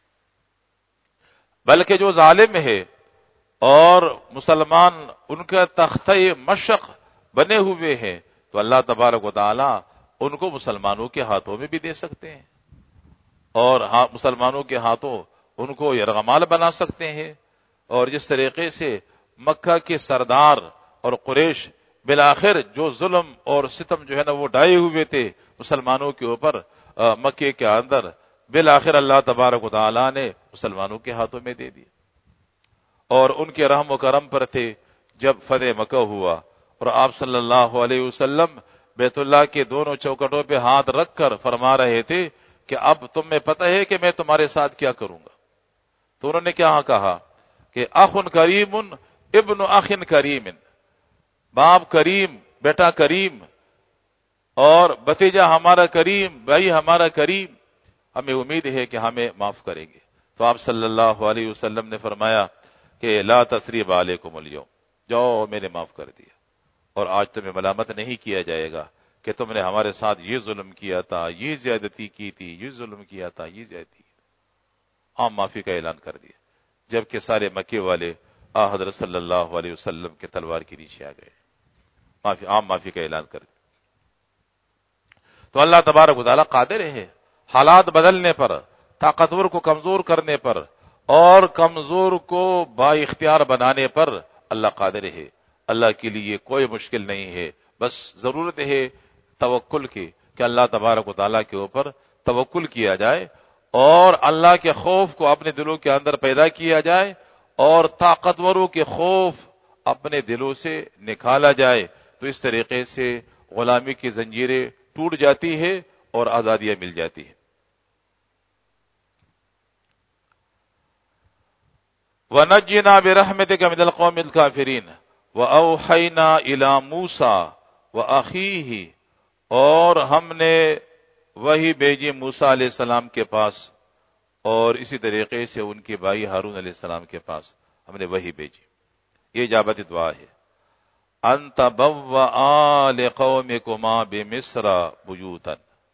بلکہ جو ظالم ہے اور مسلمان ان کا تختہ مشق بنے ہوئے ہیں تو اللہ تبارک و تعالی ان کو مسلمانوں کے ہاتھوں میں بھی دے سکتے ہیں, اور ہاں مسلمانوں کے ہاتھوں ان کو یرغمال بنا سکتے ہیں. اور جس طریقے سے مکہ کے سردار اور قریش بالآخر جو ظلم اور ستم جو ہے نا وہ ڈھائے ہوئے تھے مسلمانوں کے اوپر مکے کے اندر, بالآخر اللہ تبارک و تعالی نے مسلمانوں کے ہاتھوں میں دے دیا, اور ان کے رحم و کرم پر تھے. جب فتح مکہ ہوا اور آپ صلی اللہ علیہ وسلم بیت اللہ کے دونوں چوکٹوں پہ ہاتھ رکھ کر فرما رہے تھے کہ اب تمہیں پتہ ہے کہ میں تمہارے ساتھ کیا کروں گا, تو انہوں نے کیا کہا کہ اخ کریم ابن اخ کریم, باپ کریم بیٹا کریم اور بھتیجا ہمارا کریم, بھائی ہمارا کریم, ہمیں امید ہے کہ ہمیں معاف کریں گے. تو آپ صلی اللہ علیہ وسلم نے فرمایا کہ لا تثریب علیکم اليوم, جاؤ میں نے معاف کر دیا, اور آج تمہیں ملامت نہیں کیا جائے گا کہ تم نے ہمارے ساتھ یہ ظلم کیا تھا, یہ زیادتی کی تھی, یہ ظلم کیا تھا, یہ زیادتی. عام معافی کا اعلان کر دیا, جبکہ سارے مکے والے آ حضرت صلی اللہ علیہ وسلم کے تلوار کے نیچے آ گئے, معافی عام معافی کا اعلان کر دیا. تو اللہ تبارک و تعالیٰ قادر ہے حالات بدلنے پر, طاقتور کو کمزور کرنے پر اور کمزور کو با اختیار بنانے پر اللہ قادر ہے. اللہ کے لیے کوئی مشکل نہیں ہے, بس ضرورت ہے توکل کی کہ اللہ تبارک و تعالیٰ کے اوپر توکل کیا جائے اور اللہ کے خوف کو اپنے دلوں کے اندر پیدا کیا جائے اور طاقتوروں کے خوف اپنے دلوں سے نکالا جائے. تو اس طریقے سے غلامی کی زنجیریں ٹوٹ جاتی ہے اور آزادیاں مل جاتی ہے۔ وَنَجِّنَا بِرَحْمَتِكَ مِنَ الْقَوْمِ الْكَافِرِينَ وَأَوْحَيْنَا إِلَى مُوسَى وَأَخِيهِ، اور ہم نے وہی بھیجی موسیٰ علیہ السلام کے پاس اور اسی طریقے سے ان کے بھائی ہارون علیہ السلام کے پاس ہم نے وہی بھیجی۔ یہ اجابتی دعا ہے۔ أَن تَبَوَّآ لِقَوْمِكُمَا بِمِصْرَ بُيُوتًا،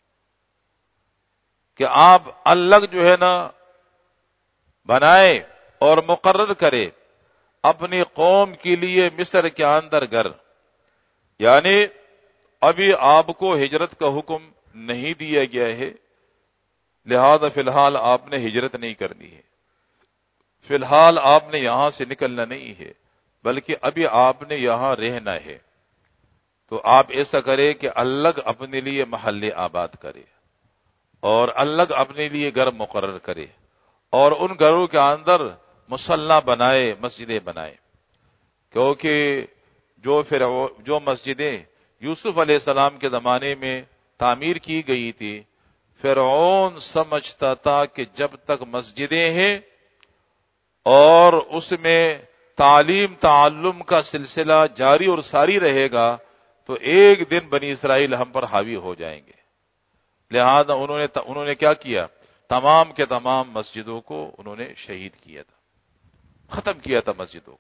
کہ آپ الگ جو ہے نا بنائے اور مقرر کرے اپنی قوم کے لیے مصر کے اندر گھر، یعنی ابھی آپ کو ہجرت کا حکم نہیں دیا گیا ہے، لہذا فی الحال آپ نے ہجرت نہیں کرنی ہے، فی الحال آپ نے یہاں سے نکلنا نہیں ہے، بلکہ ابھی آپ نے یہاں رہنا ہے۔ تو آپ ایسا کرے کہ الگ اپنے لیے محلے آباد کرے اور الگ اپنے لیے گھر مقرر کرے اور ان گھروں کے اندر مصلی بنائے، مسجدیں بنائے، کیونکہ جو پھر جو مسجدیں یوسف علیہ السلام کے زمانے میں تعمیر کی گئی تھی، فرعون سمجھتا تھا کہ جب تک مسجدیں ہیں اور اس میں تعلیم تعلم کا سلسلہ جاری اور ساری رہے گا تو ایک دن بنی اسرائیل ہم پر حاوی ہو جائیں گے، لہذا انہوں نے انہوں نے کیا کیا، تمام کے تمام مسجدوں کو انہوں نے شہید کیا تھا، ختم کیا تھا مسجدوں کو،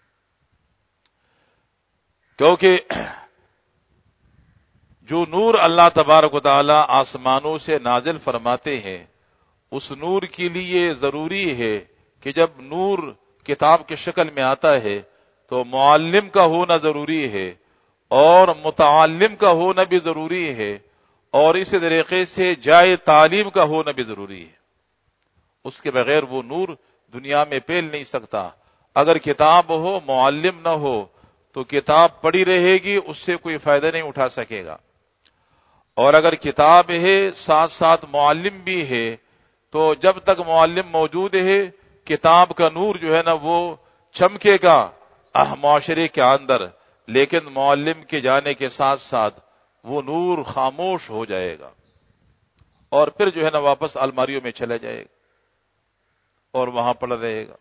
کیونکہ جو نور اللہ تبارک و تعالی آسمانوں سے نازل فرماتے ہیں اس نور کے لیے ضروری ہے کہ جب نور کتاب کی شکل میں آتا ہے تو معلم کا ہونا ضروری ہے اور متعلم کا ہونا بھی ضروری ہے اور اسی طریقے سے جائے تعلیم کا ہونا بھی ضروری ہے۔ اس کے بغیر وہ نور دنیا میں پھیل نہیں سکتا۔ اگر کتاب ہو معلم نہ ہو تو کتاب پڑی رہے گی، اس سے کوئی فائدہ نہیں اٹھا سکے گا، اور اگر کتاب ہے ساتھ ساتھ معلم بھی ہے تو جب تک معلم موجود ہے کتاب کا نور جو ہے نا وہ چمکے گا معاشرے کے اندر، لیکن معلم کے جانے کے ساتھ ساتھ وہ نور خاموش ہو جائے گا اور پھر جو ہے نا واپس الماریوں میں چلا جائے گا اور وہاں پڑا رہے گا۔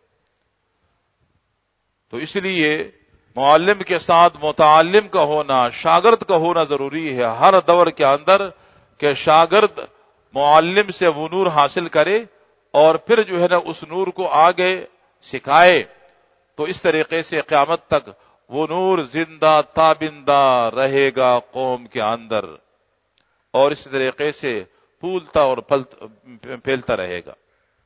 تو اس لیے معلم کے ساتھ متعلم کا ہونا، شاگرد کا ہونا ضروری ہے ہر دور کے اندر، کہ شاگرد معلم سے وہ نور حاصل کرے اور پھر جو ہے نا اس نور کو آگے سکھائے، تو اس طریقے سے قیامت تک وہ نور زندہ تابندہ رہے گا قوم کے اندر اور اس طریقے سے پھولتا اور پھیلتا رہے گا۔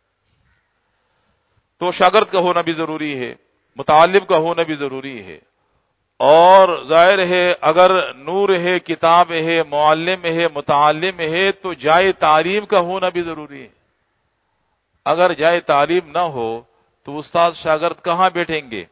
تو شاگرد کا ہونا بھی ضروری ہے، متعلم کا ہونا بھی ضروری ہے، اور ظاہر ہے اگر نور ہے، کتاب ہے، معلم ہے، متعلم ہے تو جائے تعلیم کا ہونا بھی ضروری ہے۔ اگر جائے تعلیم نہ ہو تو استاد شاگرد کہاں بیٹھیں گے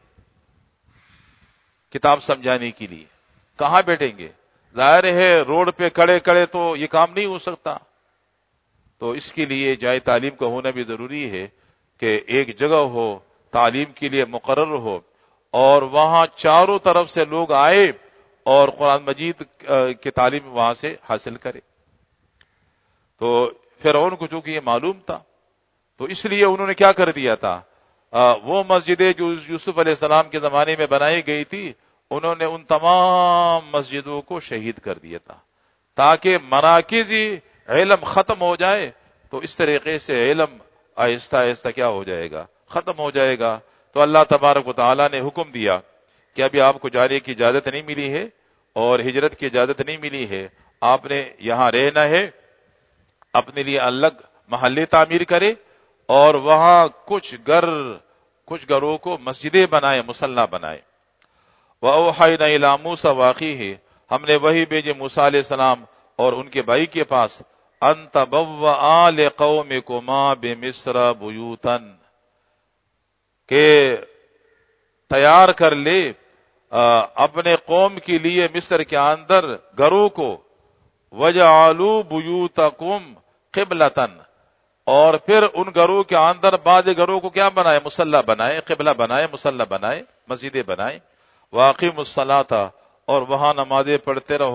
کتاب سمجھانے کے لیے؟ کہاں بیٹھیں گے؟ ظاہر ہے روڈ پہ کھڑے کھڑے تو یہ کام نہیں ہو سکتا، تو اس کے لیے جائے تعلیم کا ہونا بھی ضروری ہے کہ ایک جگہ ہو تعلیم کے لیے مقرر ہو اور وہاں چاروں طرف سے لوگ آئے اور قرآن مجید کی تعلیم وہاں سے حاصل کرے۔ تو فرعون کو چونکہ یہ معلوم تھا تو اس لیے انہوں نے کیا کر دیا تھا، وہ مسجدیں جو یوسف علیہ السلام کے زمانے میں بنائی گئی تھی انہوں نے ان تمام مسجدوں کو شہید کر دیا تھا تاکہ مراکزی علم ختم ہو جائے، تو اس طریقے سے علم آہستہ آہستہ کیا ہو جائے گا، ختم ہو جائے گا۔ تو اللہ تبارک و تعالیٰ نے حکم دیا کہ ابھی آپ کو جانے کی اجازت نہیں ملی ہے اور ہجرت کی اجازت نہیں ملی ہے، آپ نے یہاں رہنا ہے، اپنے لیے الگ محلے تعمیر کرے اور وہاں کچھ گھر کچھ گھروں کو مسجدیں بنائے، مصلی بنائے۔ وَأَوْحَيْنَا إِلَىٰ مُوسَىٰ وَأَخِيهِ، ہم نے وہی بھیجے موسیٰ علیہ السلام اور ان کے بھائی کے پاس، أَن تَبَوَّآ لِقَوْمِكُمَا بِمِصْرَ بُيُوتًا، کہ تیار کر لے اپنے قوم کے لیے مصر کے اندر گھروں کو، وَجَعَلُوا بُيُوتَكُمْ قِبْلَةً، اور پھر ان گھروں کے اندر بعض گھروں کو کیا بنائے، مصلی بنائے، قبلہ بنائے، مصلی بنائے، مسجدیں بنائے۔ وَأَقِیمُوا الصَّلَاةَ، اور وہاں نمازیں پڑھتے رہو،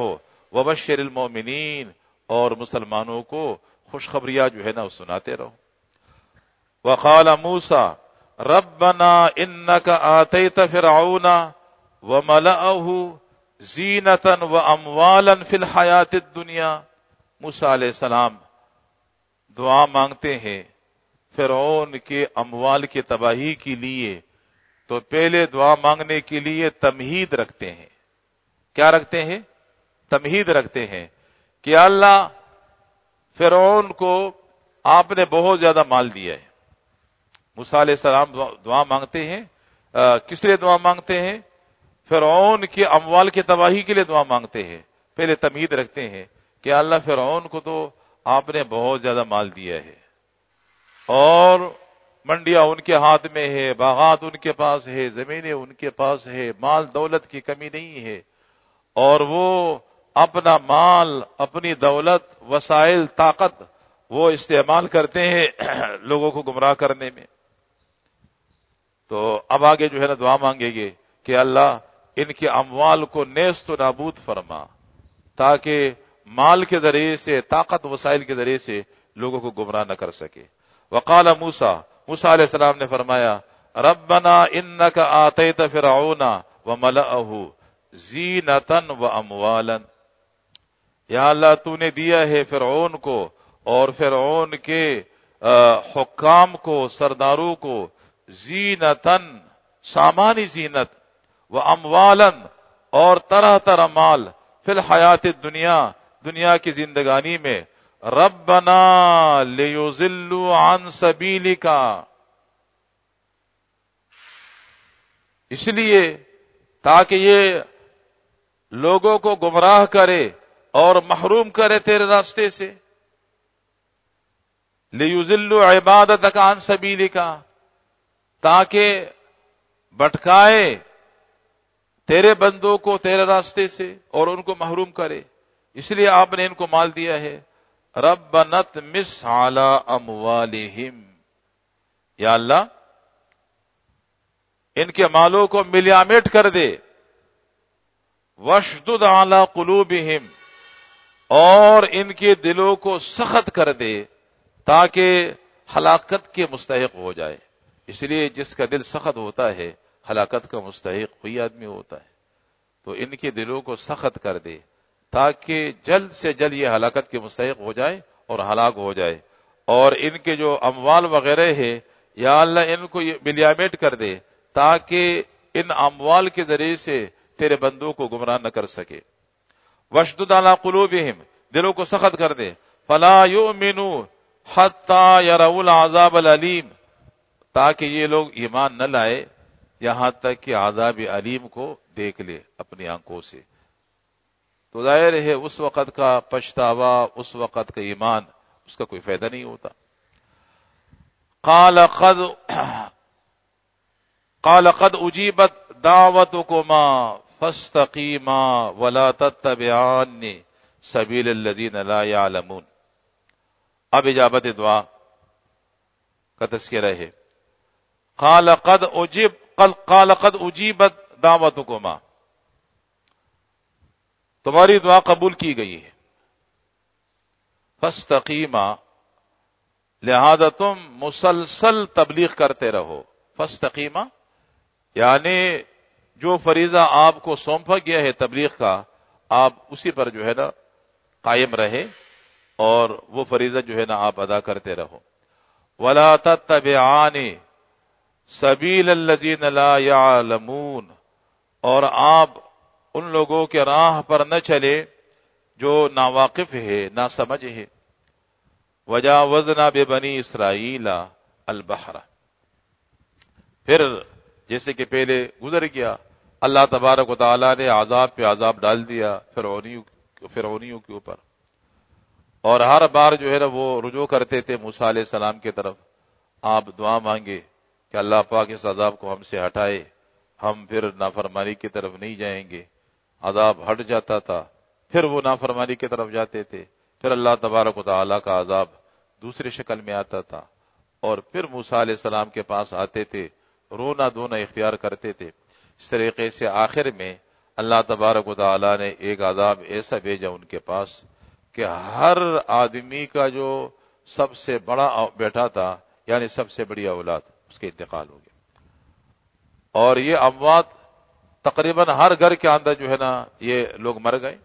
وبشر المؤمنین، اور مسلمانوں کو خوشخبریاں جو ہے نا سناتے رہو۔ وقال موسیٰ ربنا انک آتیت فرعون وملأہ زینۃ واموالا فی الحیاۃ الدنیا، موسیٰ علیہ السلام دعا مانگتے ہیں فرعون کے اموال کی تباہی کے لیے، تو پہلے دعا مانگنے کے لیے تمہید رکھتے ہیں۔ کیا رکھتے ہیں؟ تمہید رکھتے ہیں کہ اللہ فرعون کو آپ نے بہت زیادہ مال دیا ہے۔ موسیٰ علیہ السلام دعا مانگتے ہیں، کس لیے دعا مانگتے ہیں؟ فرعون کے اموال کی تباہی کے لیے دعا مانگتے ہیں۔ پہلے تمہید رکھتے ہیں کہ اللہ فرعون کو تو آپ نے بہت زیادہ مال دیا ہے، اور منڈیاں ان کے ہاتھ میں ہے، باغات ان کے پاس ہے، زمینیں ان کے پاس ہے، مال دولت کی کمی نہیں ہے، اور وہ اپنا مال، اپنی دولت، وسائل، طاقت وہ استعمال کرتے ہیں لوگوں کو گمراہ کرنے میں۔ تو اب آگے جو ہے نا دعا مانگے گے کہ اللہ ان کے اموال کو نیست و نابود فرما، تاکہ مال کے ذریعے سے، طاقت وسائل کے ذریعے سے لوگوں کو گمراہ نہ کر سکے۔ وقال موسیٰ، موسیٰ علیہ السلام نے فرمایا ربنا انک آتیت فرعون وملأہ زینۃ واموالا، یا اللہ تو نے دیا ہے فرعون کو اور فرعون کے حکام کو، سرداروں کو، زینتاً سامانی زینت، واموالا اور طرح طرح مال، فی الحیات الدنیا دنیا کی زندگانی میں، ربنا لیضلوا عن سبیلک، اس لیے تاکہ یہ لوگوں کو گمراہ کرے اور محروم کرے تیرے راستے سے، لیضلوا عبادتک عن سبیلک، تاکہ بھٹکائے تیرے بندوں کو تیرے راستے سے اور ان کو محروم کرے، اس لیے آپ نے ان کو مال دیا ہے۔ ربنا اطمس علی اموالہم، یا اللہ ان کے مالوں کو ملیامٹ کر دے، واشدد علی قلوبہم، اور ان کے دلوں کو سخت کر دے تاکہ ہلاکت کے مستحق ہو جائے۔ اس لیے جس کا دل سخت ہوتا ہے ہلاکت کا مستحق وہی آدمی ہوتا ہے، تو ان کے دلوں کو سخت کر دے تاکہ جلد سے جلد یہ ہلاکت کے مستحق ہو جائے اور ہلاک ہو جائے، اور ان کے جو اموال وغیرہ ہے یا اللہ ان کو ملیامٹ کر دے تاکہ ان اموال کے ذریعے سے تیرے بندوں کو گمراہ نہ کر سکے۔ واشدد علی قلوبہم، دلوں کو سخت کر دے، فلا یؤمنوا حتی یروا العذاب العلیم، تاکہ یہ لوگ ایمان نہ لائے یہاں تک کہ عذاب علیم کو دیکھ لے اپنی آنکھوں سے۔ تو ظاہر ہے اس وقت کا پچھتاوا، اس وقت کا ایمان، اس کا کوئی فائدہ نہیں ہوتا۔ قال قد قال قد اجیبت دعوتکما فاستقیما ولا تتبعان سبیل الذین لا یعلمون۔ اب اجابت دعا کا تذکرہ ہے۔ قال قد اجیب قال قد اجیبت دعوتکما، تمہاری دعا قبول کی گئی ہے، فاستقیما، لہذا تم مسلسل تبلیغ کرتے رہو، فاستقیما یعنی جو فریضہ آپ کو سونپا گیا ہے تبلیغ کا، آپ اسی پر جو ہے نا قائم رہے اور وہ فریضہ جو ہے نا آپ ادا کرتے رہو۔ ولا تتبعان سبیل الذین لا یعلمون، اور آپ ان لوگوں کے راہ پر نہ چلے جو ناواقف ہے، نا سمجھ ہے۔ وجاوزنا ببنی اسرائیل البحر، پھر جیسے کہ پہلے گزر گیا، اللہ تبارک و تعالی نے عذاب پہ عذاب ڈال دیا فرعونیوں فرعونیوں کے اوپر، اور ہر بار جو ہے نا وہ رجوع کرتے تھے موسیٰ علیہ السلام کی طرف۔ آپ دعا مانگے کہ اللہ پاک اس عذاب کو ہم سے ہٹائے، ہم پھر نافرمانی کی طرف نہیں جائیں گے۔ عذاب ہٹ جاتا تھا، پھر وہ نافرمانی کی طرف جاتے تھے، پھر اللہ تبارک و تعالی کا عذاب دوسری شکل میں آتا تھا، اور پھر موسیٰ علیہ السلام کے پاس آتے تھے، رونا دھونا اختیار کرتے تھے۔ اس طریقے سے آخر میں اللہ تبارک و تعالیٰ نے ایک عذاب ایسا بھیجا ان کے پاس کہ ہر آدمی کا جو سب سے بڑا بیٹا تھا، یعنی سب سے بڑی اولاد، اس کے انتقال ہو گیا، اور یہ اموات تقریباً ہر گھر کے اندر جو ہے نا یہ لوگ مر گئے۔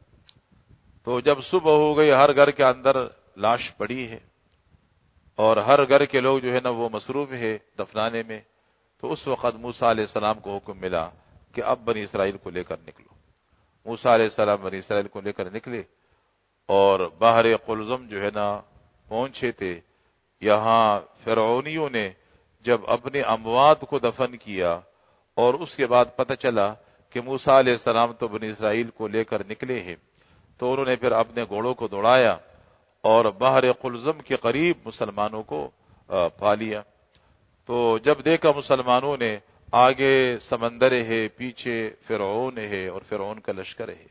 تو جب صبح ہو گئی، ہر گھر کے اندر لاش پڑی ہے، اور ہر گھر کے لوگ جو ہے نا وہ مصروف ہے دفنانے میں۔ تو اس وقت موسیٰ علیہ السلام کو حکم ملا کہ اب بنی اسرائیل کو لے کر نکلو۔ موسیٰ علیہ السلام بنی اسرائیل کو لے کر نکلے، اور بحر قلزم جو ہے نا پہنچے تھے۔ یہاں فرعونیوں نے جب اپنے اموات کو دفن کیا، اور اس کے بعد پتہ چلا کہ موسیٰ علیہ السلام تو بنی اسرائیل کو لے کر نکلے ہیں، تو انہوں نے پھر اپنے گھوڑوں کو دوڑایا اور بحر قلزم کے قریب مسلمانوں کو پا لیا۔ تو جب دیکھا مسلمانوں نے آگے سمندر ہے، پیچھے فرعون ہے اور فرعون کا لشکر ہے،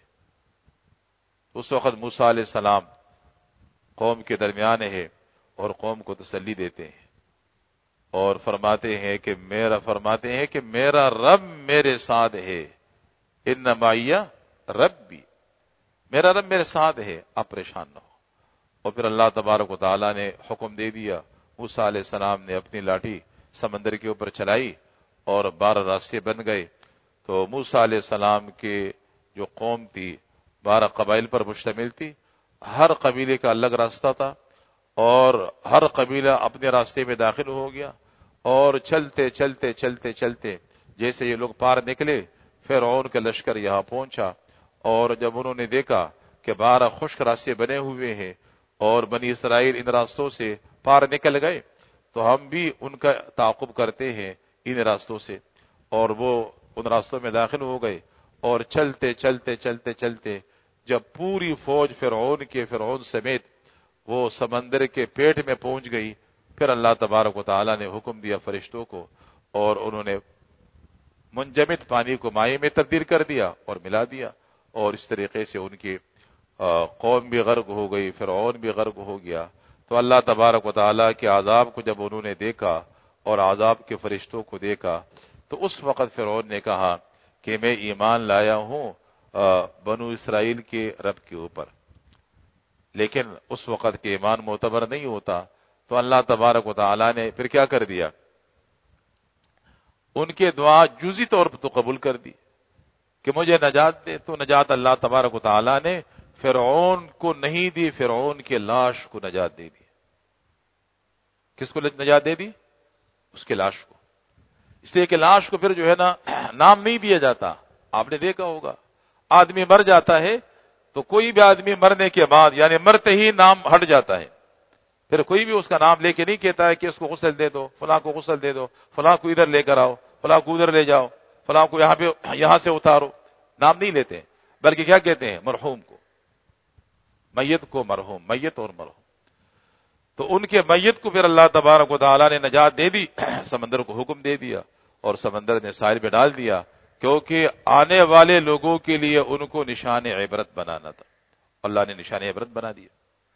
اس وقت موسیٰ علیہ السلام قوم کے درمیان ہے اور قوم کو تسلی دیتے ہیں، اور فرماتے ہیں کہ میرا فرماتے ہیں کہ میرا رب میرے ساتھ ہے، ان معی ربی، میرا رب میرے ساتھ ہے، آپ پریشان نہ ہو۔ اور پھر اللہ تبارک و تعالیٰ نے حکم دے دیا، موسیٰ علیہ السلام نے اپنی لاٹھی سمندر کے اوپر چلائی اور بارہ راستے بن گئے۔ تو موسیٰ علیہ السلام کے جو قوم تھی بارہ قبائل پر مشتمل تھی، ہر قبیلے کا الگ راستہ تھا، اور ہر قبیلہ اپنے راستے میں داخل ہو گیا، اور چلتے چلتے چلتے چلتے جیسے یہ لوگ پار نکلے، فرعون کا لشکر یہاں پہنچا، اور جب انہوں نے دیکھا کہ بارہ خشک راستے بنے ہوئے ہیں اور بنی اسرائیل ان راستوں سے پار نکل گئے، تو ہم بھی ان کا تعاقب کرتے ہیں ان راستوں سے، اور وہ ان راستوں میں داخل ہو گئے، اور چلتے چلتے چلتے چلتے جب پوری فوج فرعون کے فرعون سمیت وہ سمندر کے پیٹ میں پہنچ گئی، پھر اللہ تبارک و تعالیٰ نے حکم دیا فرشتوں کو، اور انہوں نے منجمد پانی کو مائع میں تبدیل کر دیا اور ملا دیا، اور اس طریقے سے ان کی قوم بھی غرق ہو گئی، فرعون بھی غرق ہو گیا۔ تو اللہ تبارک و تعالیٰ کے عذاب کو جب انہوں نے دیکھا اور عذاب کے فرشتوں کو دیکھا، تو اس وقت فرعون نے کہا کہ میں ایمان لایا ہوں بنو اسرائیل کے رب کے اوپر، لیکن اس وقت کے ایمان معتبر نہیں ہوتا۔ تو اللہ تبارک و تعالیٰ نے پھر کیا کر دیا، ان کے دعا جزئی طور پر تو قبول کر دی کہ مجھے نجات دے، تو نجات اللہ تبارک و تعالیٰ نے فرعون کو نہیں دی، فرعون کے لاش کو نجات دے دی۔ کس کو نجات دے دی؟ اس کے لاش کو، اس لیے کہ لاش کو پھر جو ہے نا نام نہیں دیا جاتا۔ آپ نے دیکھا ہوگا آدمی مر جاتا ہے تو کوئی بھی آدمی مرنے کے بعد یعنی مرتے ہی نام ہٹ جاتا ہے، پھر کوئی بھی اس کا نام لے کے نہیں کہتا ہے کہ اس کو غسل دے دو، فلاں کو غسل دے دو، فلاں کو ادھر لے کر آؤ، فلاں کو ادھر لے جاؤ، فلاں کو یہاں پہ یہاں سے اتارو، نام نہیں لیتے، بلکہ کیا کہتے ہیں؟ مرحوم کو، میت کو مرحوم، میت اور مرحوم۔ تو ان کے میت کو پھر اللہ تبارک و تعالیٰ نے نجات دے دی، سمندر کو حکم دے دیا اور سمندر نے ساحل پہ ڈال دیا، کیونکہ آنے والے لوگوں کے لیے ان کو نشان عبرت بنانا تھا، اللہ نے نشان عبرت بنا دیا۔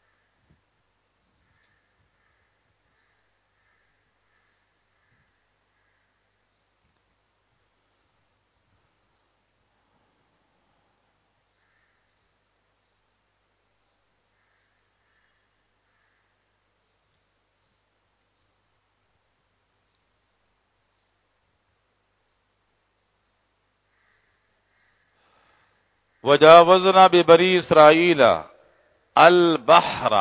وجاوزنا ببنی اسرائیل البحر،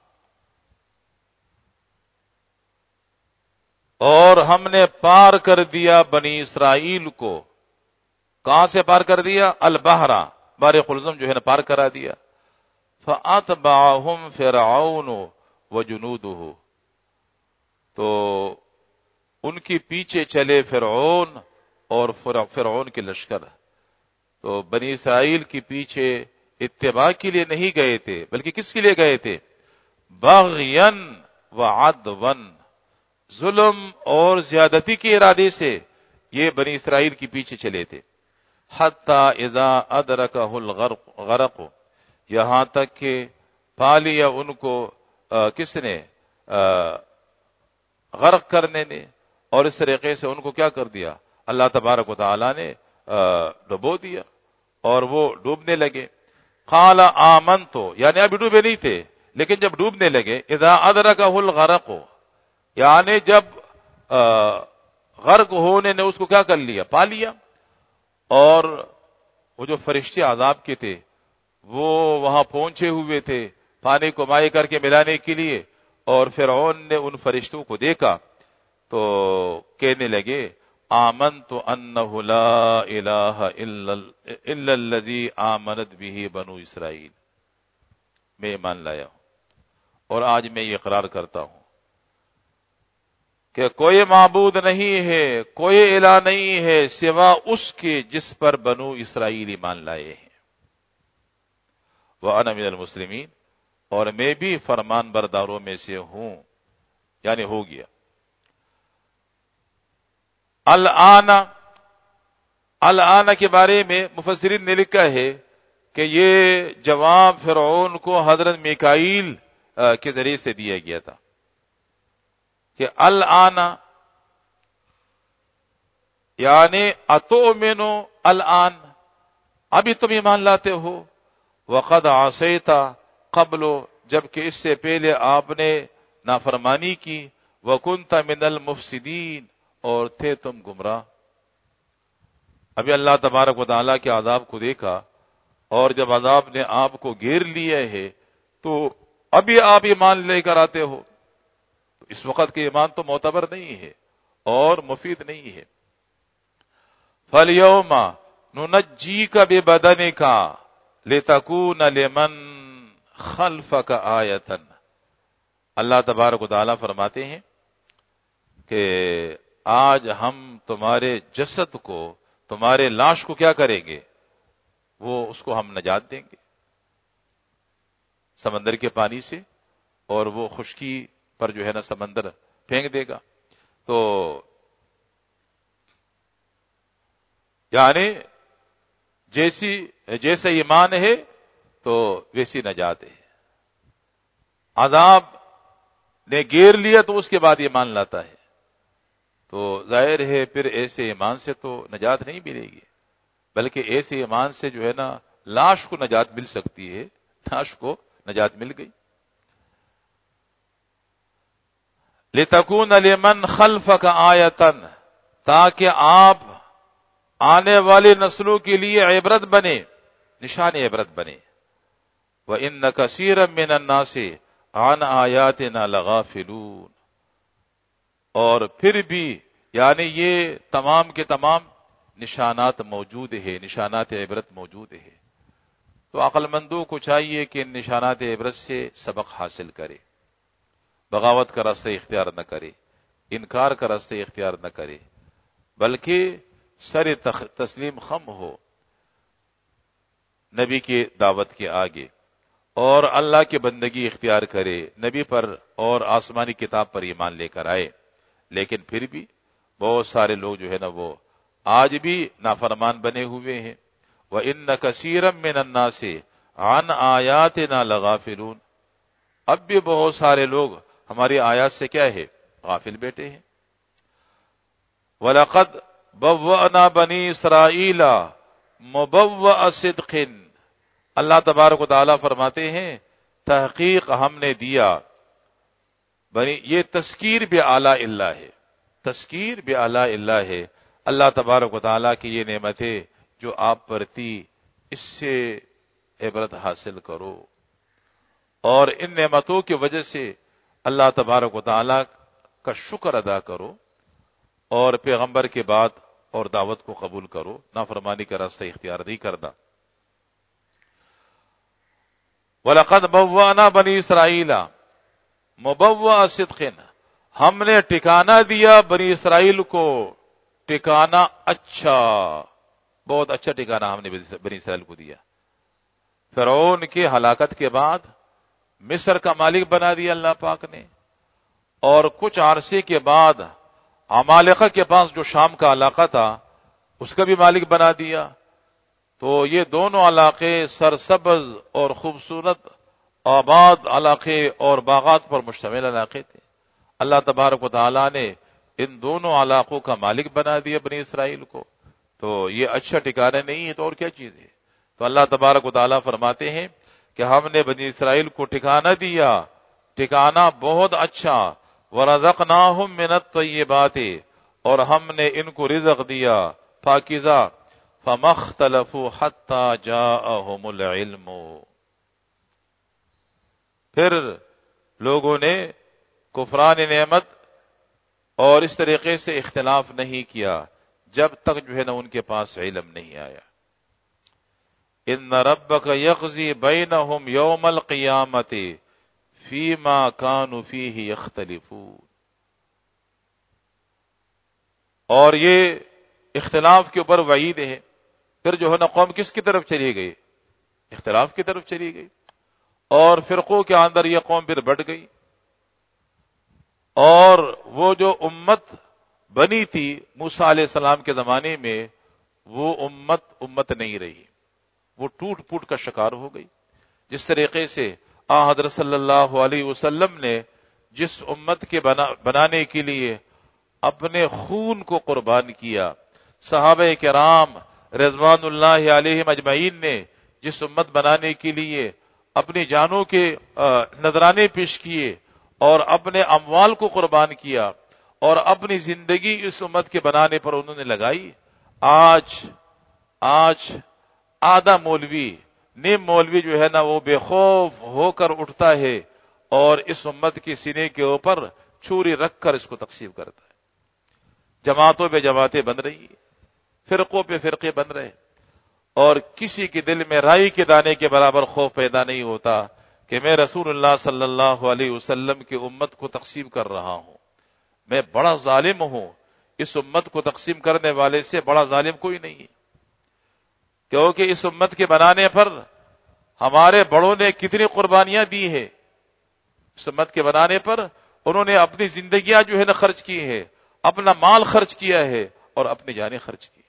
اور ہم نے پار کر دیا بنی اسرائیل کو، کہاں سے پار کر دیا؟ البحر، بحر قلزم جو ہے نا پار کرا دیا۔ فَأَتْبَعَهُمْ فِرْعَوْنُ وَجُنُودُهُ، تو ان کے پیچھے چلے فرعون اور فرعون کے لشکر۔ تو بنی اسرائیل کے پیچھے اتباع کے لیے نہیں گئے تھے، بلکہ کس کے لیے گئے تھے؟ بغیاً وعدواً، ظلم اور زیادتی کے ارادے سے یہ بنی اسرائیل کے پیچھے چلے تھے۔ حتی اذا ادرکہ الغرق، یہاں تک کہ پا لیا ان کو آ, کس نے آ, غرق کرنے نے، اور اس طریقے سے ان کو کیا کر دیا؟ اللہ تبارک و تعالی نے ڈبو دیا، اور وہ ڈوبنے لگے. قال آمنت، یعنی ابھی ڈوبے نہیں تھے لیکن جب ڈوبنے لگے، اذا ادرکہ الغرق، یعنی جب غرق ہونے نے اس کو کیا کر لیا، پا لیا. اور وہ جو فرشتے عذاب کے تھے وہ وہاں پہنچے ہوئے تھے پانی کو مائع کر کے ملانے کے لیے، اور فرعون نے ان فرشتوں کو دیکھا تو کہنے لگے آمنت انہ لا الہ الا الذی آمنت بہ بنو اسرائیل، میں ایمان لایا ہوں اور آج میں یہ اقرار کرتا ہوں کہ کوئی معبود نہیں ہے، کوئی الہ نہیں ہے سوا اس کے جس پر بنو اسرائیل ایمان لائے ہیں. وَأَنَا مِنَ الْمُسْلِمِينَ، اور میں بھی فرمان برداروں میں سے ہوں، یعنی ہو گیا. الآن، الآن کے بارے میں مفسرین نے لکھا ہے کہ یہ جواب فرعون کو حضرت میکائیل کے ذریعے سے دیا گیا تھا کہ الآن یعنی اتؤمنو الآن، ابھی تم ایمان لاتے ہو، وقد عصیت قبل، جبکہ اس سے پہلے آپ نے نافرمانی کی، وکنت من المفسدین، اور تھے تم گمراہ. ابھی اللہ تبارک و تعالیٰ کے عذاب کو دیکھا، اور جب عذاب نے آپ کو گھیر لیا ہے تو ابھی آپ ایمان لے کر آتے ہو. اس وقت کے ایمان تو معتبر نہیں ہے اور مفید نہیں ہے. فَالْيَوْمَ نُنَجِّيكَ بِبَدَنِكَ لِتَكُونَ لِمَنْ خَلْفَكَ آیَةً. اللہ تبارک و تعالیٰ فرماتے ہیں کہ آج ہم تمہارے جسد کو، تمہارے لاش کو کیا کریں گے، وہ اس کو ہم نجات دیں گے سمندر کے پانی سے، اور وہ خشکی پر جو ہے نا سمندر پھینک دے گا. تو یعنی جیسی جیسا ایمان ہے تو ویسی نجات ہے. عذاب نے گھیر لیا تو اس کے بعد ایمان لاتا ہے، تو ظاہر ہے پھر ایسے ایمان سے تو نجات نہیں ملے گی، بلکہ ایسے ایمان سے جو ہے نا لاش کو نجات مل سکتی ہے. لاش کو نجات مل گئی. لِتَكُونَ لِمَنْ خَلْفَكَ آیَةً، تاکہ آپ آنے والی نسلوں کے لیے عبرت بنے، نشان عبرت بنے. وَإِنَّ كَثِيرًا مِّنَ النَّاسِ عَنْ آیَاتِنَا لَغَافِلُونَ، اور پھر بھی یعنی یہ تمام کے تمام نشانات موجود ہے، نشانات عبرت موجود ہے. تو عقل مندوں کو چاہیے کہ ان نشانات عبرت سے سبق حاصل کرے، بغاوت کا راستہ اختیار نہ کرے، انکار کا راستہ اختیار نہ کرے، بلکہ سر تسلیم خم ہو نبی کی دعوت کے آگے، اور اللہ کی بندگی اختیار کرے، نبی پر اور آسمانی کتاب پر ایمان لے کر آئے. لیکن پھر بھی بہت سارے لوگ جو ہے نا وہ آج بھی نافرمان بنے ہوئے ہیں. وَإِنَّ كَثِيرًا مِّنَ النَّاسِ عَنْ آیَاتِنَا لَغَافِلُونَ، اب بھی بہت سارے لوگ ہماری آیات سے کیا ہے، غافل بیٹھے ہیں. وَلَقَدْ بَوَّأْنَا بَنِي إِسْرَائِيلَ مُبَوَّأَ صِدْقٍ، اللہ تبارک و تعالیٰ فرماتے ہیں تحقیق ہم نے دیا بنی، یہ تذکیر بِآلاء اللہ ہے، تذکیر بِآلاء اللہ ہے. اللہ تبارک و تعالیٰ کی یہ نعمتیں جو آپ پر تھی، اس سے عبرت حاصل کرو، اور ان نعمتوں کی وجہ سے اللہ تبارک و تعالیٰ کا شکر ادا کرو، اور پیغمبر کے بعد اور دعوت کو قبول کرو، نافرمانی کا راستہ اختیار نہیں کرنا. وَلَقَدْ بَوَّأْنَا بَنِي إِسْرَائِيلَ مُبَوَّأَ صِدْقٍ، ہم نے ٹھکانہ دیا بنی اسرائیل کو ٹھکانہ اچھا، بہت اچھا ٹھکانہ ہم نے بنی اسرائیل کو دیا. فرعون کی ہلاکت کے بعد مصر کا مالک بنا دیا اللہ پاک نے، اور کچھ عرصے کے بعد عمالقہ کے پاس جو شام کا علاقہ تھا اس کا بھی مالک بنا دیا. تو یہ دونوں علاقے سرسبز اور خوبصورت آباد علاقے اور باغات پر مشتمل علاقے تھے. اللہ تبارک و تعالیٰ نے ان دونوں علاقوں کا مالک بنا دیا بنی اسرائیل کو. تو یہ اچھا ٹھکانہ نہیں ہے تو اور کیا چیز ہے. تو اللہ تبارک و تعالیٰ فرماتے ہیں کہ ہم نے بنی اسرائیل کو ٹھکانہ دیا، ٹھکانہ بہت اچھا، وَرَزَقْنَاهُم مِّنَ الطَّيِّبَاتِ، اور ہم نے ان کو رزق دیا پاکیزہ، فَمَا اخْتَلَفُوا حَتَّى جَاءَهُمُ الْعِلْمُ، پھر لوگوں نے کفران نعمت اور اس طریقے سے اختلاف نہیں کیا جب تک جو ہے نا ان کے پاس علم نہیں آیا۔ ان ربک یقضی بینہم یوم القیامت فیما کانوا فیہ یختلفون، اور یہ اختلاف کے اوپر وعید ہے۔ پھر جو ہے نا قوم کس کی طرف چلی گئی؟ اختلاف کی طرف چلی گئی، اور فرقوں کے اندر یہ قوم پھر بٹ گئی، اور وہ جو امت بنی تھی موسیٰ علیہ السلام کے زمانے میں، وہ امت امت نہیں رہی، وہ ٹوٹ پوٹ کا شکار ہو گئی۔ جس طریقے سے آ حضرت صلی اللہ علیہ وسلم نے جس امت کے بنا بنانے کے لیے اپنے خون کو قربان کیا، صحابہ کرام رضوان اللہ علیہم اجمعین نے جس امت بنانے کے لیے اپنی جانوں کے نذرانے پیش کیے اور اپنے اموال کو قربان کیا اور اپنی زندگی اس امت کے بنانے پر انہوں نے لگائی، آج آج آدھا مولوی نیم مولوی جو ہے نا وہ بے خوف ہو کر اٹھتا ہے اور اس امت کے سینے کے اوپر چھری رکھ کر اس کو تقسیم کرتا ہے۔ جماعتوں پہ جماعتیں بن رہی، فرقوں پہ فرقے بن رہے، اور کسی کے دل میں رائی کے دانے کے برابر خوف پیدا نہیں ہوتا کہ میں رسول اللہ صلی اللہ علیہ وسلم کی امت کو تقسیم کر رہا ہوں، میں بڑا ظالم ہوں، اس امت کو تقسیم کرنے والے سے بڑا ظالم کوئی نہیں ہے، کیونکہ اس امت کے بنانے پر ہمارے بڑوں نے کتنی قربانیاں دی ہے، اس امت کے بنانے پر انہوں نے اپنی زندگیاں جو ہے نا خرچ کی ہے، اپنا مال خرچ کیا ہے اور اپنی جانیں خرچ کی،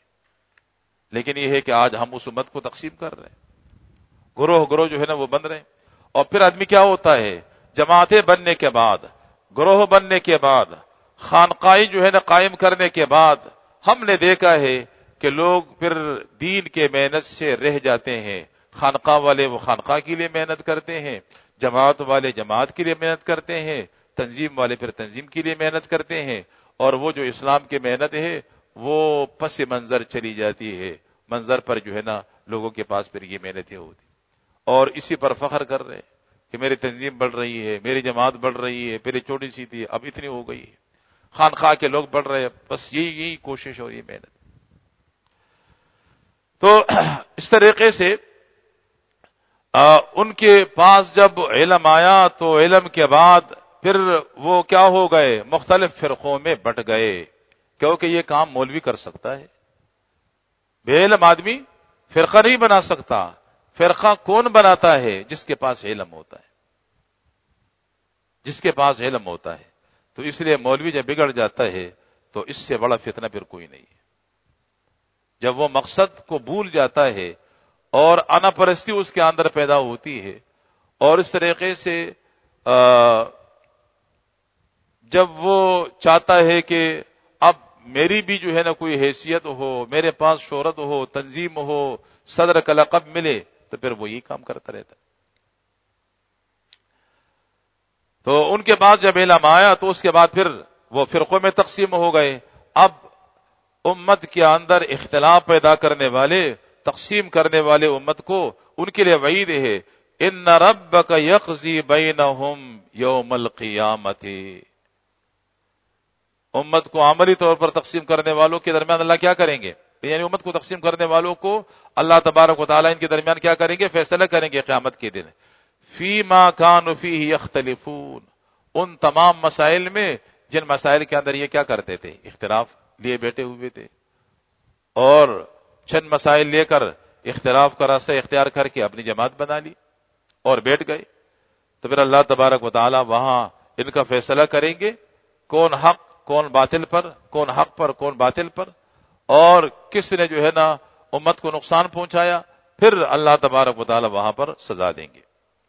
لیکن یہ ہے کہ آج ہم اس امت کو تقسیم کر رہے ہیں، گروہ گروہ جو ہے نا وہ بن رہے ہیں۔ اور پھر آدمی کیا ہوتا ہے، جماعتیں بننے کے بعد، گروہ بننے کے بعد، خانقاہیں جو ہے نا قائم کرنے کے بعد ہم نے دیکھا ہے کہ لوگ پھر دین کے محنت سے رہ جاتے ہیں۔ خانقاہ والے وہ خانقاہ کے لیے محنت کرتے ہیں، جماعت والے جماعت کے لیے محنت کرتے ہیں، تنظیم والے پھر تنظیم کے لیے محنت کرتے ہیں، اور وہ جو اسلام کی محنت ہے وہ پس منظر چلی جاتی ہے، منظر پر جو ہے نا لوگوں کے پاس پھر یہ محنتیں ہوتی، اور اسی پر فخر کر رہے کہ میری تنظیم بڑھ رہی ہے، میری جماعت بڑھ رہی ہے، پہلے چھوٹی سی تھی اب اتنی ہو گئی ہے، خانقاہ کے لوگ بڑھ رہے ہیں، بس یہی یہی کوشش اور یہ محنت۔ تو اس طریقے سے آ, ان کے پاس جب علم آیا تو علم کے بعد پھر وہ کیا ہو گئے، مختلف فرقوں میں بٹ گئے، کیونکہ یہ کام مولوی کر سکتا ہے، بے علم آدمی فرقہ نہیں بنا سکتا۔ فرقہ کون بناتا ہے؟ جس کے پاس علم ہوتا ہے، جس کے پاس علم ہوتا ہے۔ تو اس لیے مولوی جب بگڑ جاتا ہے تو اس سے بڑا فتنہ پھر کوئی نہیں ہے، جب وہ مقصد کو بھول جاتا ہے اور انا پرستی اس کے اندر پیدا ہوتی ہے، اور اس طریقے سے جب وہ چاہتا ہے کہ اب میری بھی جو ہے نا کوئی حیثیت ہو، میرے پاس شہرت ہو، تنظیم ہو، صدر کا لقب ملے، تو پھر وہ یہی کام کرتا رہتا ہے۔ تو ان کے بعد جب علم آیا تو اس کے بعد پھر وہ فرقوں میں تقسیم ہو گئے۔ اب امت کے اندر اختلاف پیدا کرنے والے، تقسیم کرنے والے امت کو ان کے لیے وعید ہے، ان ربک یقضی بینہم یوم القیامت۔ امت کو عملی طور پر تقسیم کرنے والوں کے درمیان اللہ کیا کریں گے؟ یعنی امت کو تقسیم کرنے والوں کو اللہ تبارک و تعالیٰ ان کے درمیان کیا کریں گے؟ فیصلہ کریں گے قیامت کے دن، فیما کانوا فیہ یختلفون، ان تمام مسائل میں جن مسائل کے اندر یہ کیا کرتے تھے، اختلاف لیے بیٹھے ہوئے تھے، اور چند مسائل لے کر اختلاف کا راستہ اختیار کر کے اپنی جماعت بنا لی اور بیٹھ گئے۔ تو پھر اللہ تبارک و تعالیٰ وہاں ان کا فیصلہ کریں گے، کون حق کون باطل پر، کون حق پر کون باطل پر، اور کس نے جو ہے نا امت کو نقصان پہنچایا، پھر اللہ تبارک و تعالیٰ وہاں پر سزا دیں گے۔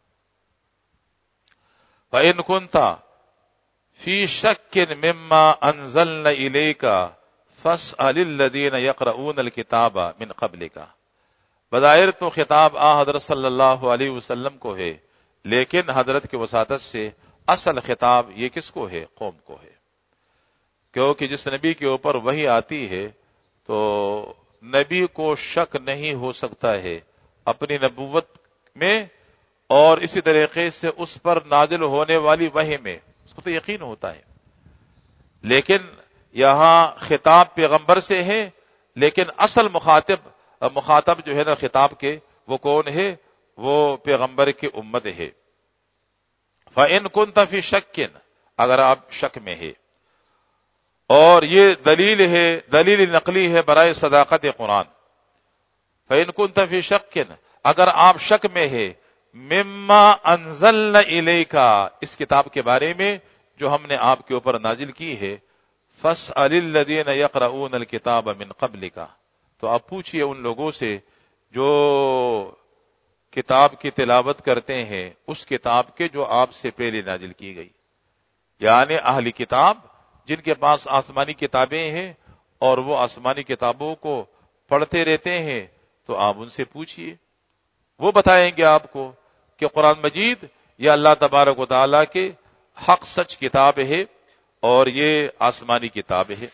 فَإِن كُنْتَ فِي شَكٍّ مِّمَّا أَنزَلْنَا إِلَيْكَ فَاسْأَلِ الَّذِينَ يَقْرَؤُونَ الْكِتَابَ مِنْ قَبْلِكَ، بظاہر تو خطاب آ حضرت صلی اللہ علیہ وسلم کو ہے، لیکن حضرت کی وساطت سے اصل خطاب یہ کس کو ہے؟ قوم کو ہے، کیونکہ جس نبی کے اوپر وحی آتی ہے تو نبی کو شک نہیں ہو سکتا ہے اپنی نبوت میں، اور اسی طریقے سے اس پر نازل ہونے والی وحی میں اس کو تو یقین ہوتا ہے. لیکن یہاں خطاب پیغمبر سے ہے، لیکن اصل مخاطب مخاطب جو ہے نا خطاب کے، وہ کون ہے؟ وہ پیغمبر کی امت ہے. فَإِن كُنتَ فِي شَكٍّ، اگر آپ شک میں ہے، اور یہ دلیل ہے، دلیل نقلی ہے برائے صداقت قرآن. فَإِن كُنتَ فِي شَكٍّ، اگر آپ شک میں ہے، مما انزلنا الیک، اس کتاب کے بارے میں جو ہم نے آپ کے اوپر نازل کی ہے، فاسأل الذین یقرؤون الکتاب من قبلک، تو آپ پوچھئے ان لوگوں سے جو کتاب کی تلاوت کرتے ہیں، اس کتاب کے جو آپ سے پہلے نازل کی گئی. یعنی اہلی کتاب جن کے پاس آسمانی کتابیں ہیں اور وہ آسمانی کتابوں کو پڑھتے رہتے ہیں، تو آپ ان سے پوچھئے، وہ بتائیں گے آپ کو کہ قرآن مجید یہ اللہ تبارک و تعالیٰ کے حق سچ کتاب ہے اور یہ آسمانی کتاب ہے.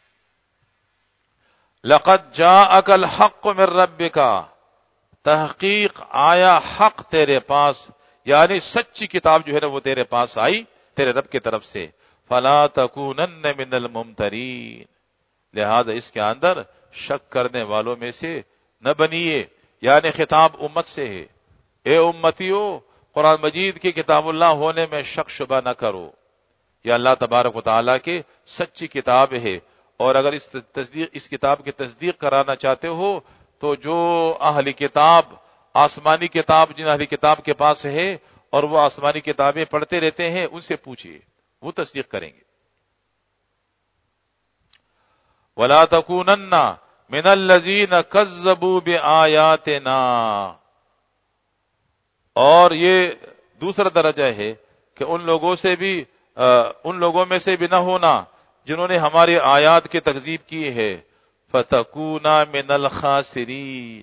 لقد جاءک الحق من ربک، تحقیق آیا حق تیرے پاس، یعنی سچی کتاب جو ہے نا وہ تیرے پاس آئی تیرے رب کی طرف سے. فلا تکونن من الممترین، لہذا اس کے اندر شک کرنے والوں میں سے نہ بنیے. یعنی خطاب امت سے ہے، اے امتیو قرآن مجید کی کتاب اللہ ہونے میں شک شبہ نہ کرو، یہ اللہ تبارک و تعالیٰ کے سچی کتاب ہے. اور اگر اس تصدیق اس کتاب کی تصدیق کرانا چاہتے ہو تو جو اہلی کتاب آسمانی کتاب جن اہلی کتاب کے پاس ہے اور وہ آسمانی کتابیں پڑھتے رہتے ہیں، ان سے پوچھئے، وہ تصدیق کریں گے. وَلَا تَكُونَنَّ مِنَ الَّذِينَ كَذَّبُوا بِآيَاتِنَا، اور یہ دوسرا درجہ ہے کہ ان لوگوں سے بھی ان لوگوں میں سے بھی نہ ہونا جنہوں نے ہماری آیات کی تکذیب کی ہے. فَتَكُونَ مِنَ الْخَاسِرِينَ،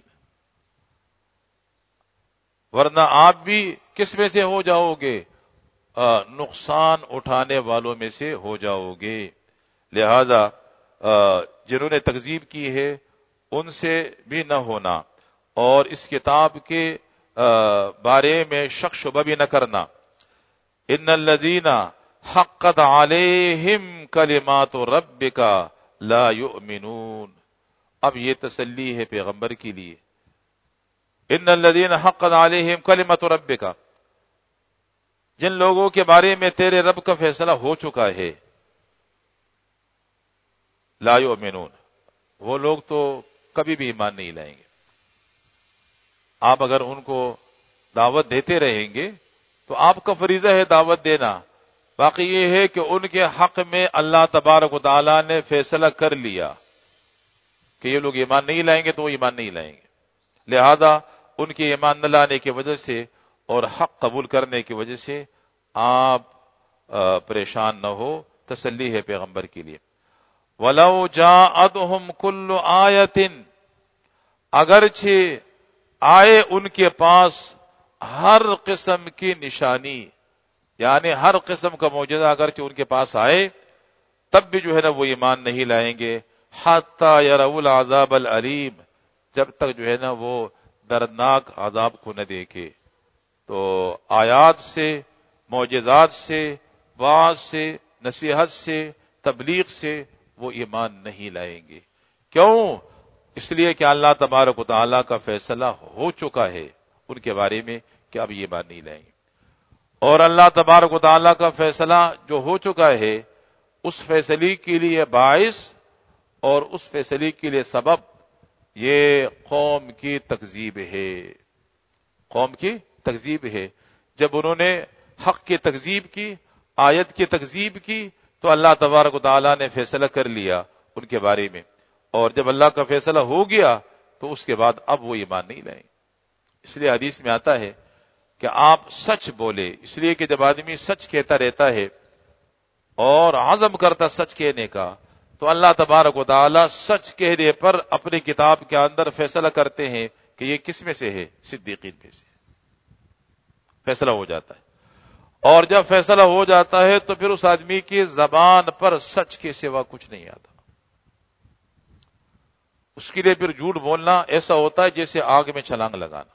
ورنہ آپ بھی کس میں سے ہو جاؤ گے؟ نقصان اٹھانے والوں میں سے ہو جاؤ گے. لہذا جنہوں نے تکذیب کی ہے ان سے بھی نہ ہونا، اور اس کتاب کے بارے میں شک شبہ بھی نہ کرنا. ان الذین حقت علیہم کلمات ربک لا یؤمنون، اب یہ تسلی ہے پیغمبر کے لیے. ان الذین حقت علیہم کلمات ربک، جن لوگوں کے بارے میں تیرے رب کا فیصلہ ہو چکا ہے، لا یؤمنون، وہ لوگ تو کبھی بھی ایمان نہیں لائیں گے. آپ اگر ان کو دعوت دیتے رہیں گے تو آپ کا فریضہ ہے دعوت دینا. باقی یہ ہے کہ ان کے حق میں اللہ تبارک و تعالیٰ نے فیصلہ کر لیا کہ یہ لوگ ایمان نہیں لائیں گے تو وہ ایمان نہیں لائیں گے. لہذا ان کے ایمان نہ لانے کی وجہ سے اور حق قبول کرنے کی وجہ سے آپ پریشان نہ ہو، تسلی ہے پیغمبر کے لیے. وَلَوْ جَاءَتْهُمْ كُلُّ آیَةٍ، اگرچہ آئے ان کے پاس ہر قسم کی نشانی، یعنی ہر قسم کا معجزہ اگرچہ ان کے پاس آئے، تب بھی جو ہے نا وہ ایمان نہیں لائیں گے. حَتَّى يَرَوُا الْعَذَابَ الْأَلِيمَ، جب تک جو ہے نا وہ دردناک عذاب کو نہ دیکھے. تو آیات سے، معجزات سے، وعظ سے، نصیحت سے، تبلیغ سے وہ ایمان نہیں لائیں گے. کیوں؟ اس لیے کہ اللہ تبارک و تعالیٰ کا فیصلہ ہو چکا ہے ان کے بارے میں کہ اب یہ ایمان نہیں لائیں گے. اور اللہ تبارک و تعالیٰ کا فیصلہ جو ہو چکا ہے، اس فیصلے کے لیے باعث اور اس فیصلے کے لیے سبب یہ قوم کی تکذیب ہے. قوم کی تکذیب ہے. جب انہوں نے حق کی تکذیب کی، آیت کی تکذیب کی، تو اللہ تبارک و تعالیٰ نے فیصلہ کر لیا ان کے بارے میں، اور جب اللہ کا فیصلہ ہو گیا تو اس کے بعد اب وہ ایمان نہیں لائیں. اس لیے حدیث میں آتا ہے کہ آپ سچ بولے، اس لیے کہ جب آدمی سچ کہتا رہتا ہے اور عزم کرتا سچ کہنے کا، تو اللہ تبارک و تعالی سچ کہنے پر اپنی کتاب کے اندر فیصلہ کرتے ہیں کہ یہ کس میں سے ہے؟ صدیقین میں سے فیصلہ ہو جاتا ہے. اور جب فیصلہ ہو جاتا ہے تو پھر اس آدمی کی زبان پر سچ کے سوا کچھ نہیں آتا. اس کے لیے پھر جھوٹ بولنا ایسا ہوتا ہے جیسے آگ میں چھلانگ لگانا.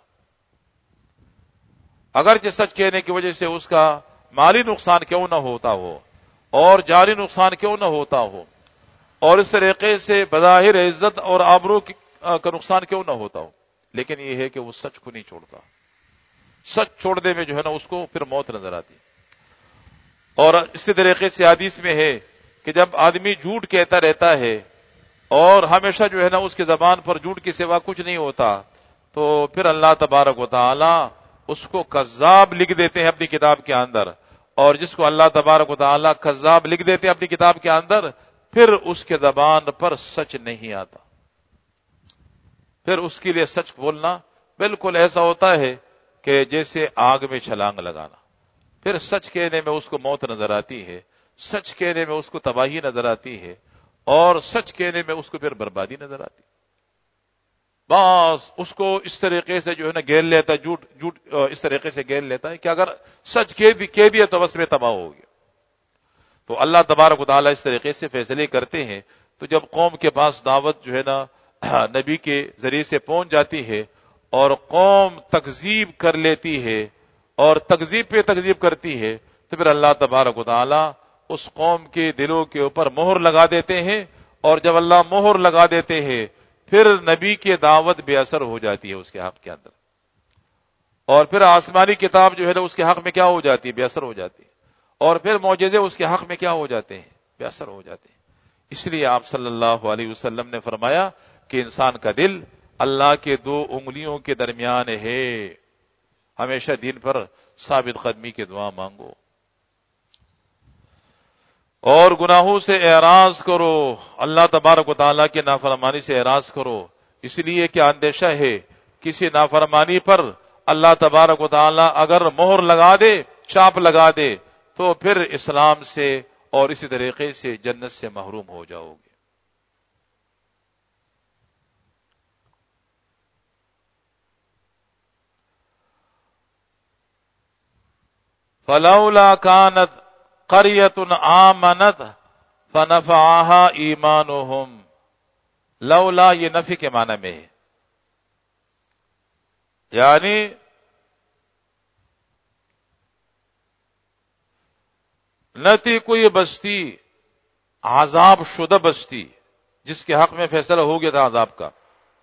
اگرچہ سچ کہنے کی وجہ سے اس کا مالی نقصان کیوں نہ ہوتا ہو اور جانی نقصان کیوں نہ ہوتا ہو اور اس طریقے سے بظاہر عزت اور آبرو کا نقصان کیوں نہ ہوتا ہو، لیکن یہ ہے کہ وہ سچ کو نہیں چھوڑتا. سچ چھوڑنے میں جو ہے نا اس کو پھر موت نظر آتی. اور اسی طریقے سے حدیث میں ہے کہ جب آدمی جھوٹ کہتا رہتا ہے اور ہمیشہ جو ہے نا اس کی زبان پر جھوٹ کے سوا کچھ نہیں ہوتا، تو پھر اللہ تبارک و تعالی اس کو کذاب لکھ دیتے ہیں اپنی کتاب کے اندر. اور جس کو اللہ تبارک و تعالی کذاب لکھ دیتے ہیں اپنی کتاب کے اندر، پھر اس کے زبان پر سچ نہیں آتا. پھر اس کے لیے سچ بولنا بالکل ایسا ہوتا ہے کہ جیسے آگ میں چھلانگ لگانا. پھر سچ کہنے میں اس کو موت نظر آتی ہے، سچ کہنے میں اس کو تباہی نظر آتی ہے، اور سچ کہنے میں اس کو پھر بربادی نظر آتی. بس اس کو اس طریقے سے جو ہے نا گھیر لیتا ہے، جھوٹ جھوٹ اس طریقے سے گھیر لیتا ہے کہ اگر سچ کہہ دیا تو بس میں تباہ ہو گیا. تو اللہ تبارک و تعالیٰ اس طریقے سے فیصلے کرتے ہیں. تو جب قوم کے پاس دعوت جو ہے نا نبی کے ذریعے سے پہنچ جاتی ہے اور قوم تکذیب کر لیتی ہے اور تکذیب پہ تکذیب کرتی ہے، تو پھر اللہ تبارک و تعالیٰ اس قوم کے دلوں کے اوپر مہر لگا دیتے ہیں. اور جب اللہ مہر لگا دیتے ہیں پھر نبی کی دعوت بے اثر ہو جاتی ہے اس کے حق کے اندر، اور پھر آسمانی کتاب جو ہے نا اس کے حق میں کیا ہو جاتی ہے؟ بے اثر ہو جاتی ہے. اور پھر معجزے اس کے حق میں کیا ہو جاتے ہیں؟ بے اثر ہو جاتے ہیں. اس لیے آپ صلی اللہ علیہ وسلم نے فرمایا کہ انسان کا دل اللہ کے دو انگلیوں کے درمیان ہے. ہمیشہ دین پر ثابت قدمی کی دعا مانگو اور گناہوں سے اعراض کرو. اللہ تبارک و تعالیٰ کی نافرمانی سے اعراض کرو، اس لیے کہ اندیشہ ہے کسی نافرمانی پر اللہ تبارک و تعالیٰ اگر مہر لگا دے، چاپ لگا دے، تو پھر اسلام سے اور اسی طریقے سے جنت سے محروم ہو جاؤ گے. فلولا كانت قرية آمنت فنفعها ایمانهم. لولا یہ نفی کے معنی میں ہے، یعنی نہ تھی کوئی بستی عذاب شدہ بستی جس کے حق میں فیصلہ ہو گیا تھا عذاب کا،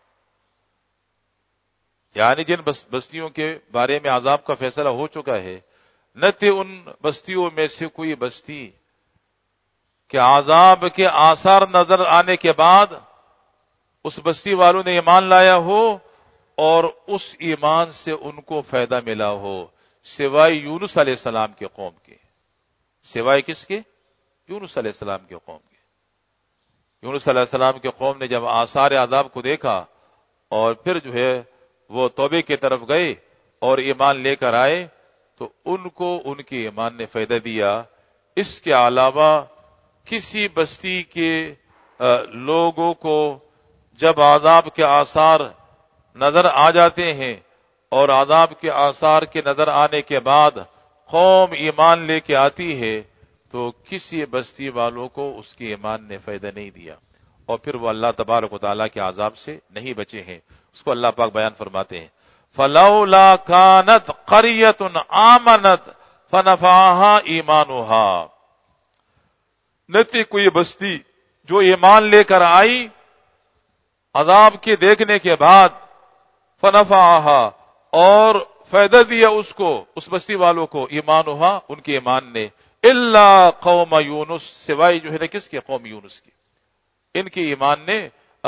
یعنی جن بستیوں کے بارے میں عذاب کا فیصلہ ہو چکا ہے، نہ تھی ان بستیوں میں سے کوئی بستی کہ عذاب کے آثار نظر آنے کے بعد اس بستی والوں نے ایمان لایا ہو اور اس ایمان سے ان کو فائدہ ملا ہو، سوائے یونس علیہ السلام کے قوم کے. سوائے کس کے؟ یونس علیہ السلام کے قوم کے. یونس علیہ السلام کے قوم نے جب آثار عذاب کو دیکھا اور پھر جو ہے وہ توبے کی طرف گئے اور ایمان لے کر آئے، تو ان کو ان کے ایمان نے فائدہ دیا. اس کے علاوہ کسی بستی کے لوگوں کو جب عذاب کے آثار نظر آ جاتے ہیں اور عذاب کے آثار کے نظر آنے کے بعد قوم ایمان لے کے آتی ہے، تو کسی بستی والوں کو اس کے ایمان نے فائدہ نہیں دیا اور پھر وہ اللہ تبارک و تعالیٰ کے عذاب سے نہیں بچے ہیں. اس کو اللہ پاک بیان فرماتے ہیں، فلولا كانت قرية آمنت فنفعها ایمانها. نہ تھی کوئی بستی جو ایمان لے کر آئی عذاب کے دیکھنے کے بعد، فنفعها اور فائدہ دیا اس کو، اس بستی والوں کو، ایمانها ان کے ایمان نے، الا قوم یونس سوائے جو ہے نا کس کے؟ قوم یونس کی. ان کے ایمان نے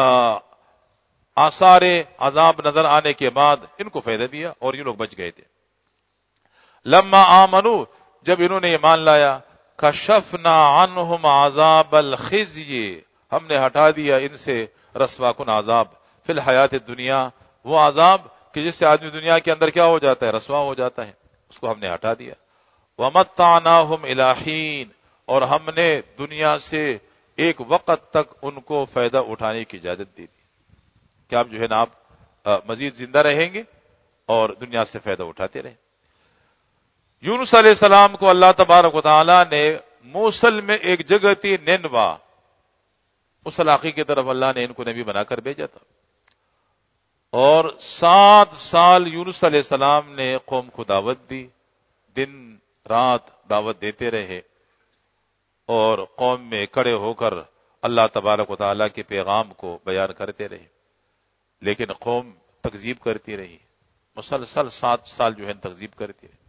آثار عذاب نظر آنے کے بعد ان کو فائدہ دیا اور یہ لوگ بچ گئے تھے. لما آمنوا جب انہوں نے ایمان لایا، کشفنا عنہم عذاب الخزي ہم نے ہٹا دیا ان سے رسوا کن عذاب، فی الحیات الدنیا وہ عذاب کہ جس سے آدمی دنیا کے اندر کیا ہو جاتا ہے؟ رسوا ہو جاتا ہے، اس کو ہم نے ہٹا دیا. ومتعناہم الی حین اور ہم نے دنیا سے ایک وقت تک ان کو فائدہ اٹھانے کی اجازت دی. کہ آپ جو ہے نا آپ مزید زندہ رہیں گے اور دنیا سے فائدہ اٹھاتے رہیں. یونس علیہ السلام کو اللہ تبارک و تعالی نے موصل میں ایک جگہ تھی نینوا، اس علاقے کی طرف اللہ نے ان کو نبی بنا کر بھیجا تھا. اور سات سال یونس علیہ السلام نے قوم کو دعوت دی، دن رات دعوت دیتے رہے اور قوم میں کھڑے ہو کر اللہ تبارک و تعالیٰ کے پیغام کو بیان کرتے رہے، لیکن قوم تکذیب کرتی رہی. مسلسل سات سال جو ہے تکذیب کرتی رہی،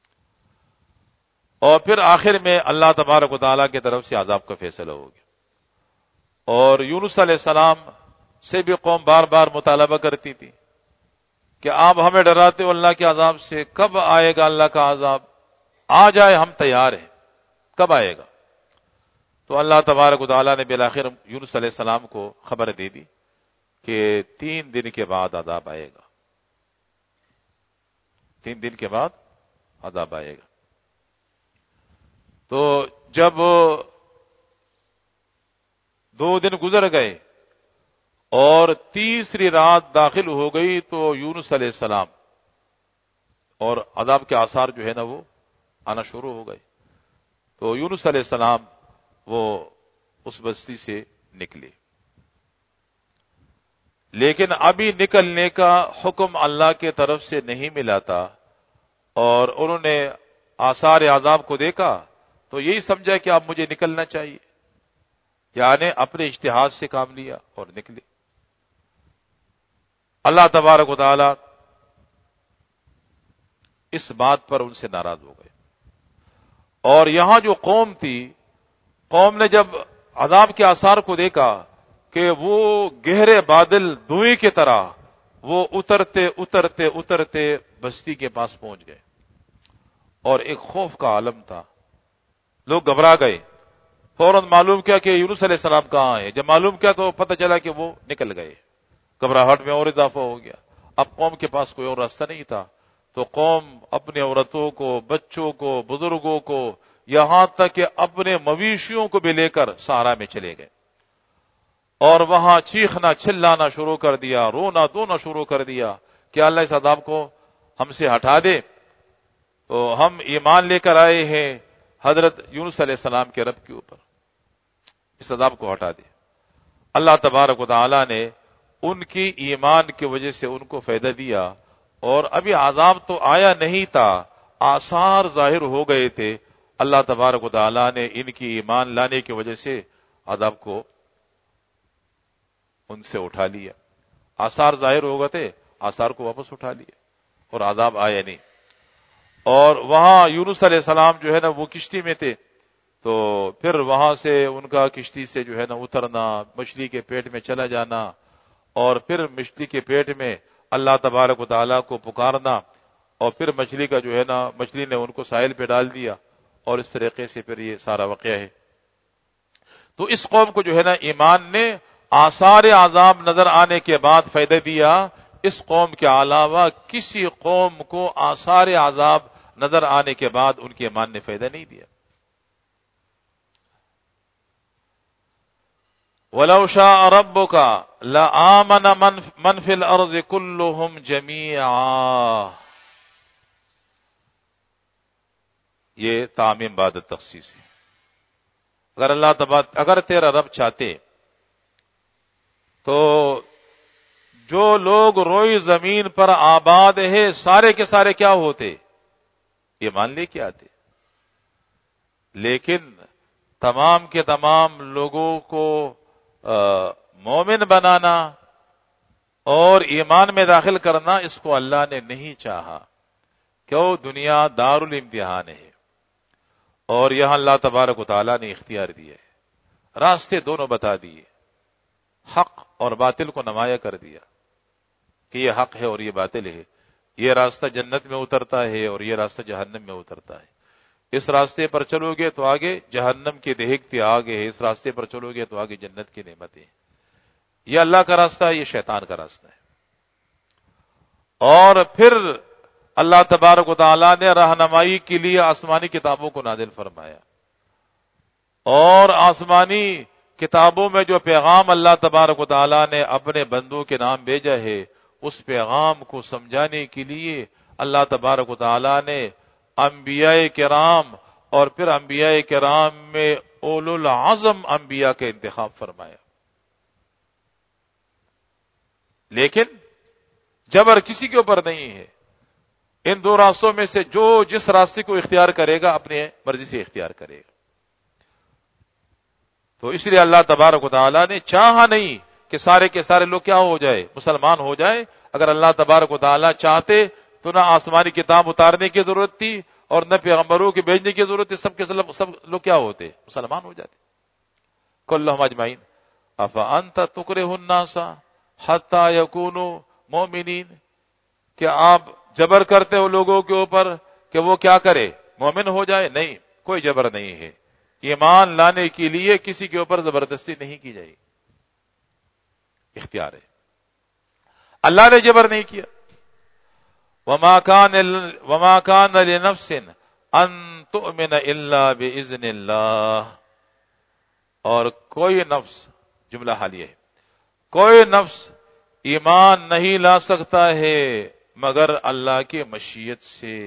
اور پھر آخر میں اللہ تبارک و تعالیٰ کی طرف سے عذاب کا فیصلہ ہو گیا. اور یونس علیہ السلام سے بھی قوم بار بار مطالبہ کرتی تھی کہ آپ ہمیں ڈراتے ہو اللہ کے عذاب سے، کب آئے گا اللہ کا عذاب؟ آ جائے ہم تیار ہیں، کب آئے گا؟ تو اللہ تبارک و تعالیٰ نے بالآخر یونس علیہ السلام کو خبر دے دی کہ تین دن کے بعد عذاب آئے گا، تین دن کے بعد عذاب آئے گا. تو جب دو دن گزر گئے اور تیسری رات داخل ہو گئی تو یونس علیہ السلام اور عذاب کے آثار جو ہے نا وہ آنا شروع ہو گئے. تو یونس علیہ السلام وہ اس بستی سے نکلے، لیکن ابھی نکلنے کا حکم اللہ کے طرف سے نہیں ملا تھا، اور انہوں نے آثار عذاب کو دیکھا تو یہی سمجھا کہ اب مجھے نکلنا چاہیے، یعنی اپنے اجتہاد سے کام لیا اور نکلے. اللہ تبارک و تعالی اس بات پر ان سے ناراض ہو گئے. اور یہاں جو قوم تھی، قوم نے جب عذاب کے آثار کو دیکھا کہ وہ گہرے بادل دھوئیں کی طرح وہ اترتے اترتے اترتے بستی کے پاس پہنچ گئے، اور ایک خوف کا عالم تھا. لوگ گھبرا گئے، فوراً معلوم کیا کہ یونس علیہ السلام کہاں ہے. جب معلوم کیا تو پتہ چلا کہ وہ نکل گئے. گھبراہٹ میں اور اضافہ ہو گیا. اب قوم کے پاس کوئی اور راستہ نہیں تھا، تو قوم اپنے عورتوں کو، بچوں کو، بزرگوں کو، یہاں تک کہ اپنے مویشیوں کو بھی لے کر صحرا میں چلے گئے، اور وہاں چیخنا چلانا شروع کر دیا، رونا دھونا شروع کر دیا کہ اللہ اس عذاب کو ہم سے ہٹا دے. تو ہم ایمان لے کر آئے ہیں حضرت یونس علیہ السلام کے رب کے اوپر، اس عذاب کو ہٹا دے. اللہ تبارک و تعالی نے ان کی ایمان کی وجہ سے ان کو فائدہ دیا، اور ابھی عذاب تو آیا نہیں تھا، آثار ظاہر ہو گئے تھے. اللہ تبارک و تعالی نے ان کی ایمان لانے کی وجہ سے عذاب کو ان سے اٹھا لیا. آثار ظاہر ہو گئے تھے، آثار کو واپس اٹھا لیا اور عذاب آیا نہیں. اور وہاں یونس علیہ السلام جو ہے نا وہ کشتی میں تھے، تو پھر وہاں سے ان کا کشتی سے جو ہے نا اترنا، مچھلی کے پیٹ میں چلا جانا، اور پھر مچھلی کے پیٹ میں اللہ تبارک و تعالیٰ کو پکارنا، اور پھر مچھلی کا جو ہے نا مچھلی نے ان کو ساحل پہ ڈال دیا، اور اس طریقے سے پھر یہ سارا واقعہ ہے. تو اس قوم کو جو ہے نا ایمان نے آثار عذاب نظر آنے کے بعد فائدہ دیا. اس قوم کے علاوہ کسی قوم کو آثار عذاب نظر آنے کے بعد ان کے ایمان نے فائدہ نہیں دیا. وَلَوْ شَاءَ رَبُّكَ لَآمَنَ مَنْ فِي الْأَرْضِ كُلُّهُمْ جَمِيعًا. یہ تعمیم بعد تخصیص ہے. اگر اللہ تبارک اگر تیرا رب چاہتے تو جو لوگ روئی زمین پر آباد ہے سارے کے سارے کیا ہوتے؟ ایمان لے کے آتے. لیکن تمام کے تمام لوگوں کو مومن بنانا اور ایمان میں داخل کرنا، اس کو اللہ نے نہیں چاہا. کیوں؟ دنیا دار الامتحان ہے، اور یہاں اللہ تبارک و تعالیٰ نے اختیار دیا ہے، راستے دونوں بتا دیے، حق اور باطل کو نمایاں کر دیا کہ یہ حق ہے اور یہ باطل ہے، یہ راستہ جنت میں اترتا ہے اور یہ راستہ جہنم میں اترتا ہے. اس راستے پر چلو گے تو آگے جہنم کے دہکتے آگے ہے، اس راستے پر چلو گے تو آگے جنت کی نعمتیں. یہ اللہ کا راستہ ہے، یہ شیطان کا راستہ ہے. اور پھر اللہ تبارک و تعالیٰ نے رہنمائی کے لیے آسمانی کتابوں کو نازل فرمایا، اور آسمانی کتابوں میں جو پیغام اللہ تبارک و تعالیٰ نے اپنے بندوں کے نام بھیجا ہے اس پیغام کو سمجھانے کے لیے اللہ تبارک و تعالی نے انبیاء کرام اور پھر انبیاء کرام میں اولو العزم انبیاء کا انتخاب فرمایا. لیکن جبر کسی کے اوپر نہیں ہے. ان دو راستوں میں سے جو جس راستے کو اختیار کرے گا اپنی مرضی سے اختیار کرے گا. تو اس لیے اللہ تبارک و تعالی نے چاہا نہیں کہ سارے کے سارے لوگ کیا ہو جائے، مسلمان ہو جائے. اگر اللہ تبارک و تعالی چاہتے تو نہ آسمانی کتاب اتارنے کی ضرورت تھی اور نہ پیغمبروں کے بھیجنے کی ضرورت تھی. سب کے سب سب لوگ کیا ہوتے، مسلمان ہو جاتے. کلہم اجمعین افانت تکرہ الناس حتی یکونوا مؤمنین، کہ آپ جبر کرتے ہو لوگوں کے اوپر کہ وہ کیا کرے، مومن ہو جائے؟ نہیں، کوئی جبر نہیں ہے. ایمان لانے کے لیے کسی کے اوپر زبردستی نہیں کی جائے، اختیار ہے. اللہ نے جبر نہیں کیا. وما كان وما كان لنفس ان تؤمن الا باذن اللہ، اور کوئی نفس، جملہ حالیہ ہے، کوئی نفس ایمان نہیں لا سکتا ہے مگر اللہ کی مشیت سے.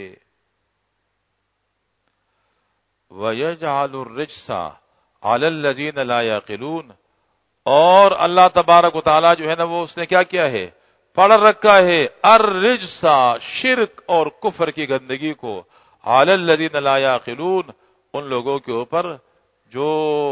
وَيَجْعَلُ الرِّجْسَ عَلَى الَّذِينَ لَا يَعْقِلُونَ، اور اللہ تبارک و تعالی جو ہے نا وہ اس نے کیا کیا ہے، پڑھ رکھا ہے الرجس، شرک اور کفر کی گندگی کو، علی الذین لا یعقلون، ان لوگوں کے اوپر جو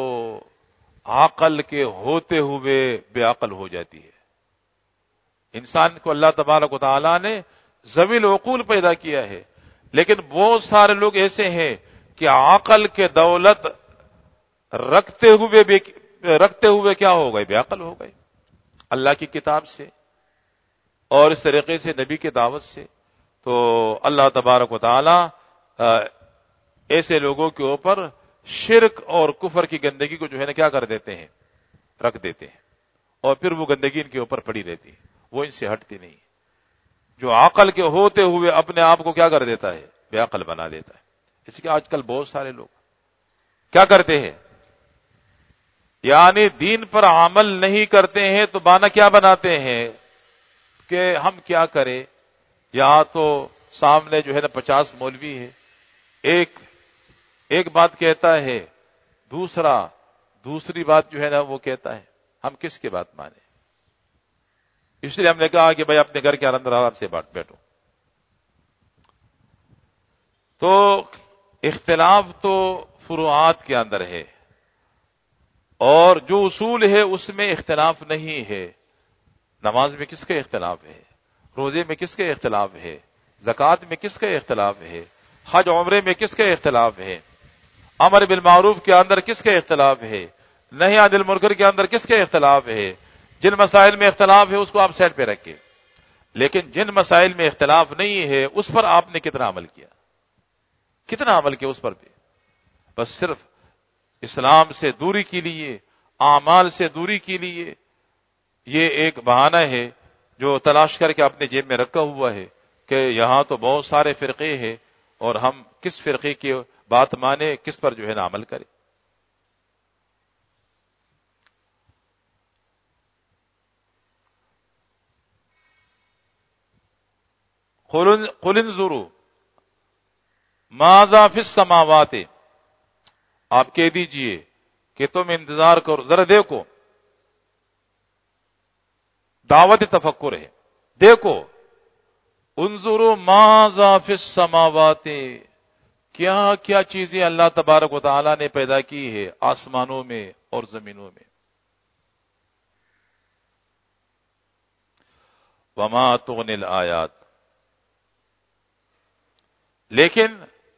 عقل کے ہوتے ہوئے بے عقل ہو جاتی ہے. انسان کو اللہ تبارک و تعالی نے ذوی العقول پیدا کیا ہے، لیکن بہت سارے لوگ ایسے ہیں کہ عقل کے دولت رکھتے ہوئے بھی رکھتے ہوئے کیا ہو گئے، بے عقل ہو گئے. اللہ کی کتاب سے اور اس طریقے سے نبی کی دعوت سے تو اللہ تبارک و تعالی ایسے لوگوں کے اوپر شرک اور کفر کی گندگی کو جو ہے نا کیا کر دیتے ہیں، رکھ دیتے ہیں، اور پھر وہ گندگی ان کے اوپر پڑی رہتی ہے، وہ ان سے ہٹتی نہیں. جو عقل کے ہوتے ہوئے اپنے آپ کو کیا کر دیتا ہے، بے عقل بنا دیتا ہے. اس کے آج کل بہت سارے لوگ کیا کرتے ہیں، یعنی دین پر عمل نہیں کرتے ہیں تو بہانہ کیا بناتے ہیں کہ ہم کیا کریں. یہاں تو سامنے جو ہے نا پچاس مولوی ہے، ایک ایک بات کہتا ہے، دوسرا دوسری بات جو ہے نا وہ کہتا ہے، ہم کس کی بات مانیں؟ اس لیے ہم نے کہا کہ بھائی اپنے گھر کے اندر آرام سے بیٹھو. تو اختلاف تو فروعات کے اندر ہے، اور جو اصول ہے اس میں اختلاف نہیں ہے. نماز میں کس کا اختلاف ہے، روزے میں کس کا اختلاف ہے، زکوٰۃ میں کس کا اختلاف ہے، حج عمرے میں کس کا اختلاف ہے، امر بالمعروف کے اندر کس کا اختلاف ہے، نہی عن المنکر کے اندر کس کا اختلاف ہے. جن مسائل میں اختلاف ہے اس کو آپ سائڈ پہ رکھیں، لیکن جن مسائل میں اختلاف نہیں ہے اس پر آپ نے کتنا عمل کیا، کتنا عمل کیا اس پر بھی. بس صرف اسلام سے دوری کے لیے، اعمال سے دوری کے لیے یہ ایک بہانہ ہے جو تلاش کر کے اپنے جیب میں رکھا ہوا ہے کہ یہاں تو بہت سارے فرقے ہیں اور ہم کس فرقے کی بات مانے، کس پر جو ہے نا عمل کریں. قل انظروا ماذا فی السماوات، آپ کہہ دیجئے کہ تم انتظار کرو، ذرا دیکھو، دعوت تفکر ہے، دیکھو، انظروا ماذا فی السماوات، کیا کیا چیزیں اللہ تبارک و تعالی نے پیدا کی ہے آسمانوں میں اور زمینوں میں. وما تغنی الآیات، لیکن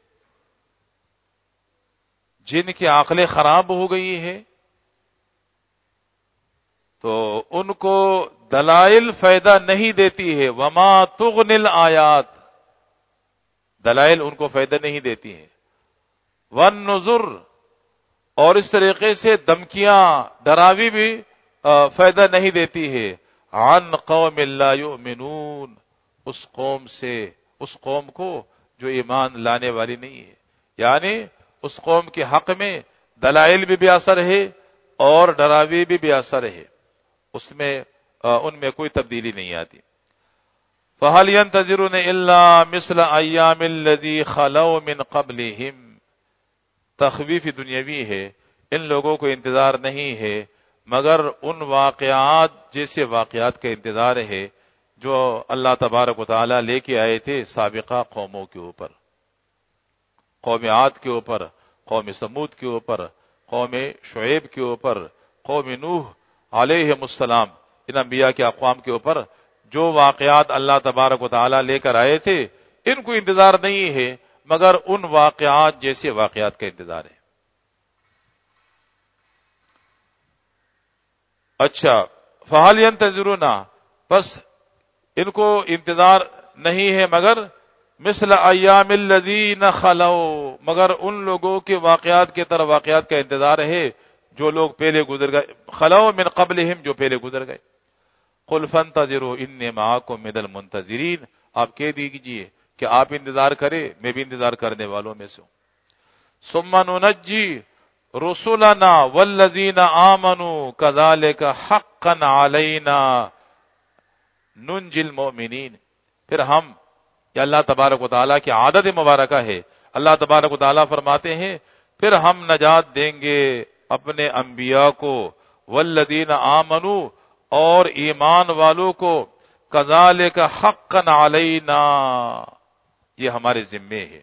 جن کی عقلیں خراب ہو گئی ہے تو ان کو دلائل فائدہ نہیں دیتی ہے. وما تغنی الآیات، دلائل ان کو فائدہ نہیں دیتی ہیں. والنذر، اور اس طریقے سے دھمکیاں ڈراوی بھی فائدہ نہیں دیتی ہے. عن قوم لا یؤمنون، اس قوم سے، اس قوم کو جو ایمان لانے والی نہیں ہے. یعنی اس قوم کے حق میں دلائل بھی بے اثر ہے اور ڈراوی بھی بے اثر ہے، اس میں ان میں کوئی تبدیلی نہیں آتی. فَهَلْ يَنْتَظِرُونَ إِلَّا مِثْلَ أَيَّامِ الَّذِي خَلَوْا مِنْ قَبْلِهِمْ، تخویف دنیاوی ہے، ان لوگوں کو انتظار نہیں ہے مگر ان واقعات جیسے واقعات کا انتظار ہے جو اللہ تبارک و تعالی لے کے آئے تھے سابقہ قوموں کے اوپر، قوم عاد کے اوپر، قوم سمود کے اوپر، قوم شعیب کے اوپر، قوم نوح علیہ السلام، ان انبیاء کے اقوام کے اوپر جو واقعات اللہ تبارک و تعالی لے کر آئے تھے، ان کو انتظار نہیں ہے مگر ان واقعات جیسے واقعات کا انتظار ہے۔ اچھا، فَهَلْ يَنْتَظِرُونَ، بس ان کو انتظار نہیں ہے مگر مثل ایام الذین خلوا، مگر ان لوگوں کے واقعات کے طرح واقعات کا انتظار ہے جو لوگ پہلے گزر گئے، خلوا من قبلہم، جو پہلے گزر گئے۔ قل فانتظروا انی معکم من المنتظرین، آپ کہہ دیجئے کہ آپ انتظار کریں، میں بھی انتظار کرنے والوں میں سے ہوں۔ ثم ننجی رسلنا والذین آمنوا کذالک حقا علینا ننجی المؤمنین، پھر ہم، یا اللہ تبارک و تعالیٰ کی عادت مبارکہ ہے، اللہ تبارک و تعالیٰ فرماتے ہیں پھر ہم نجات دیں گے اپنے انبیاء کو، والذین آمنوا، اور ایمان والوں کو، کذالک حقا علینا، یہ ہمارے ذمے ہے،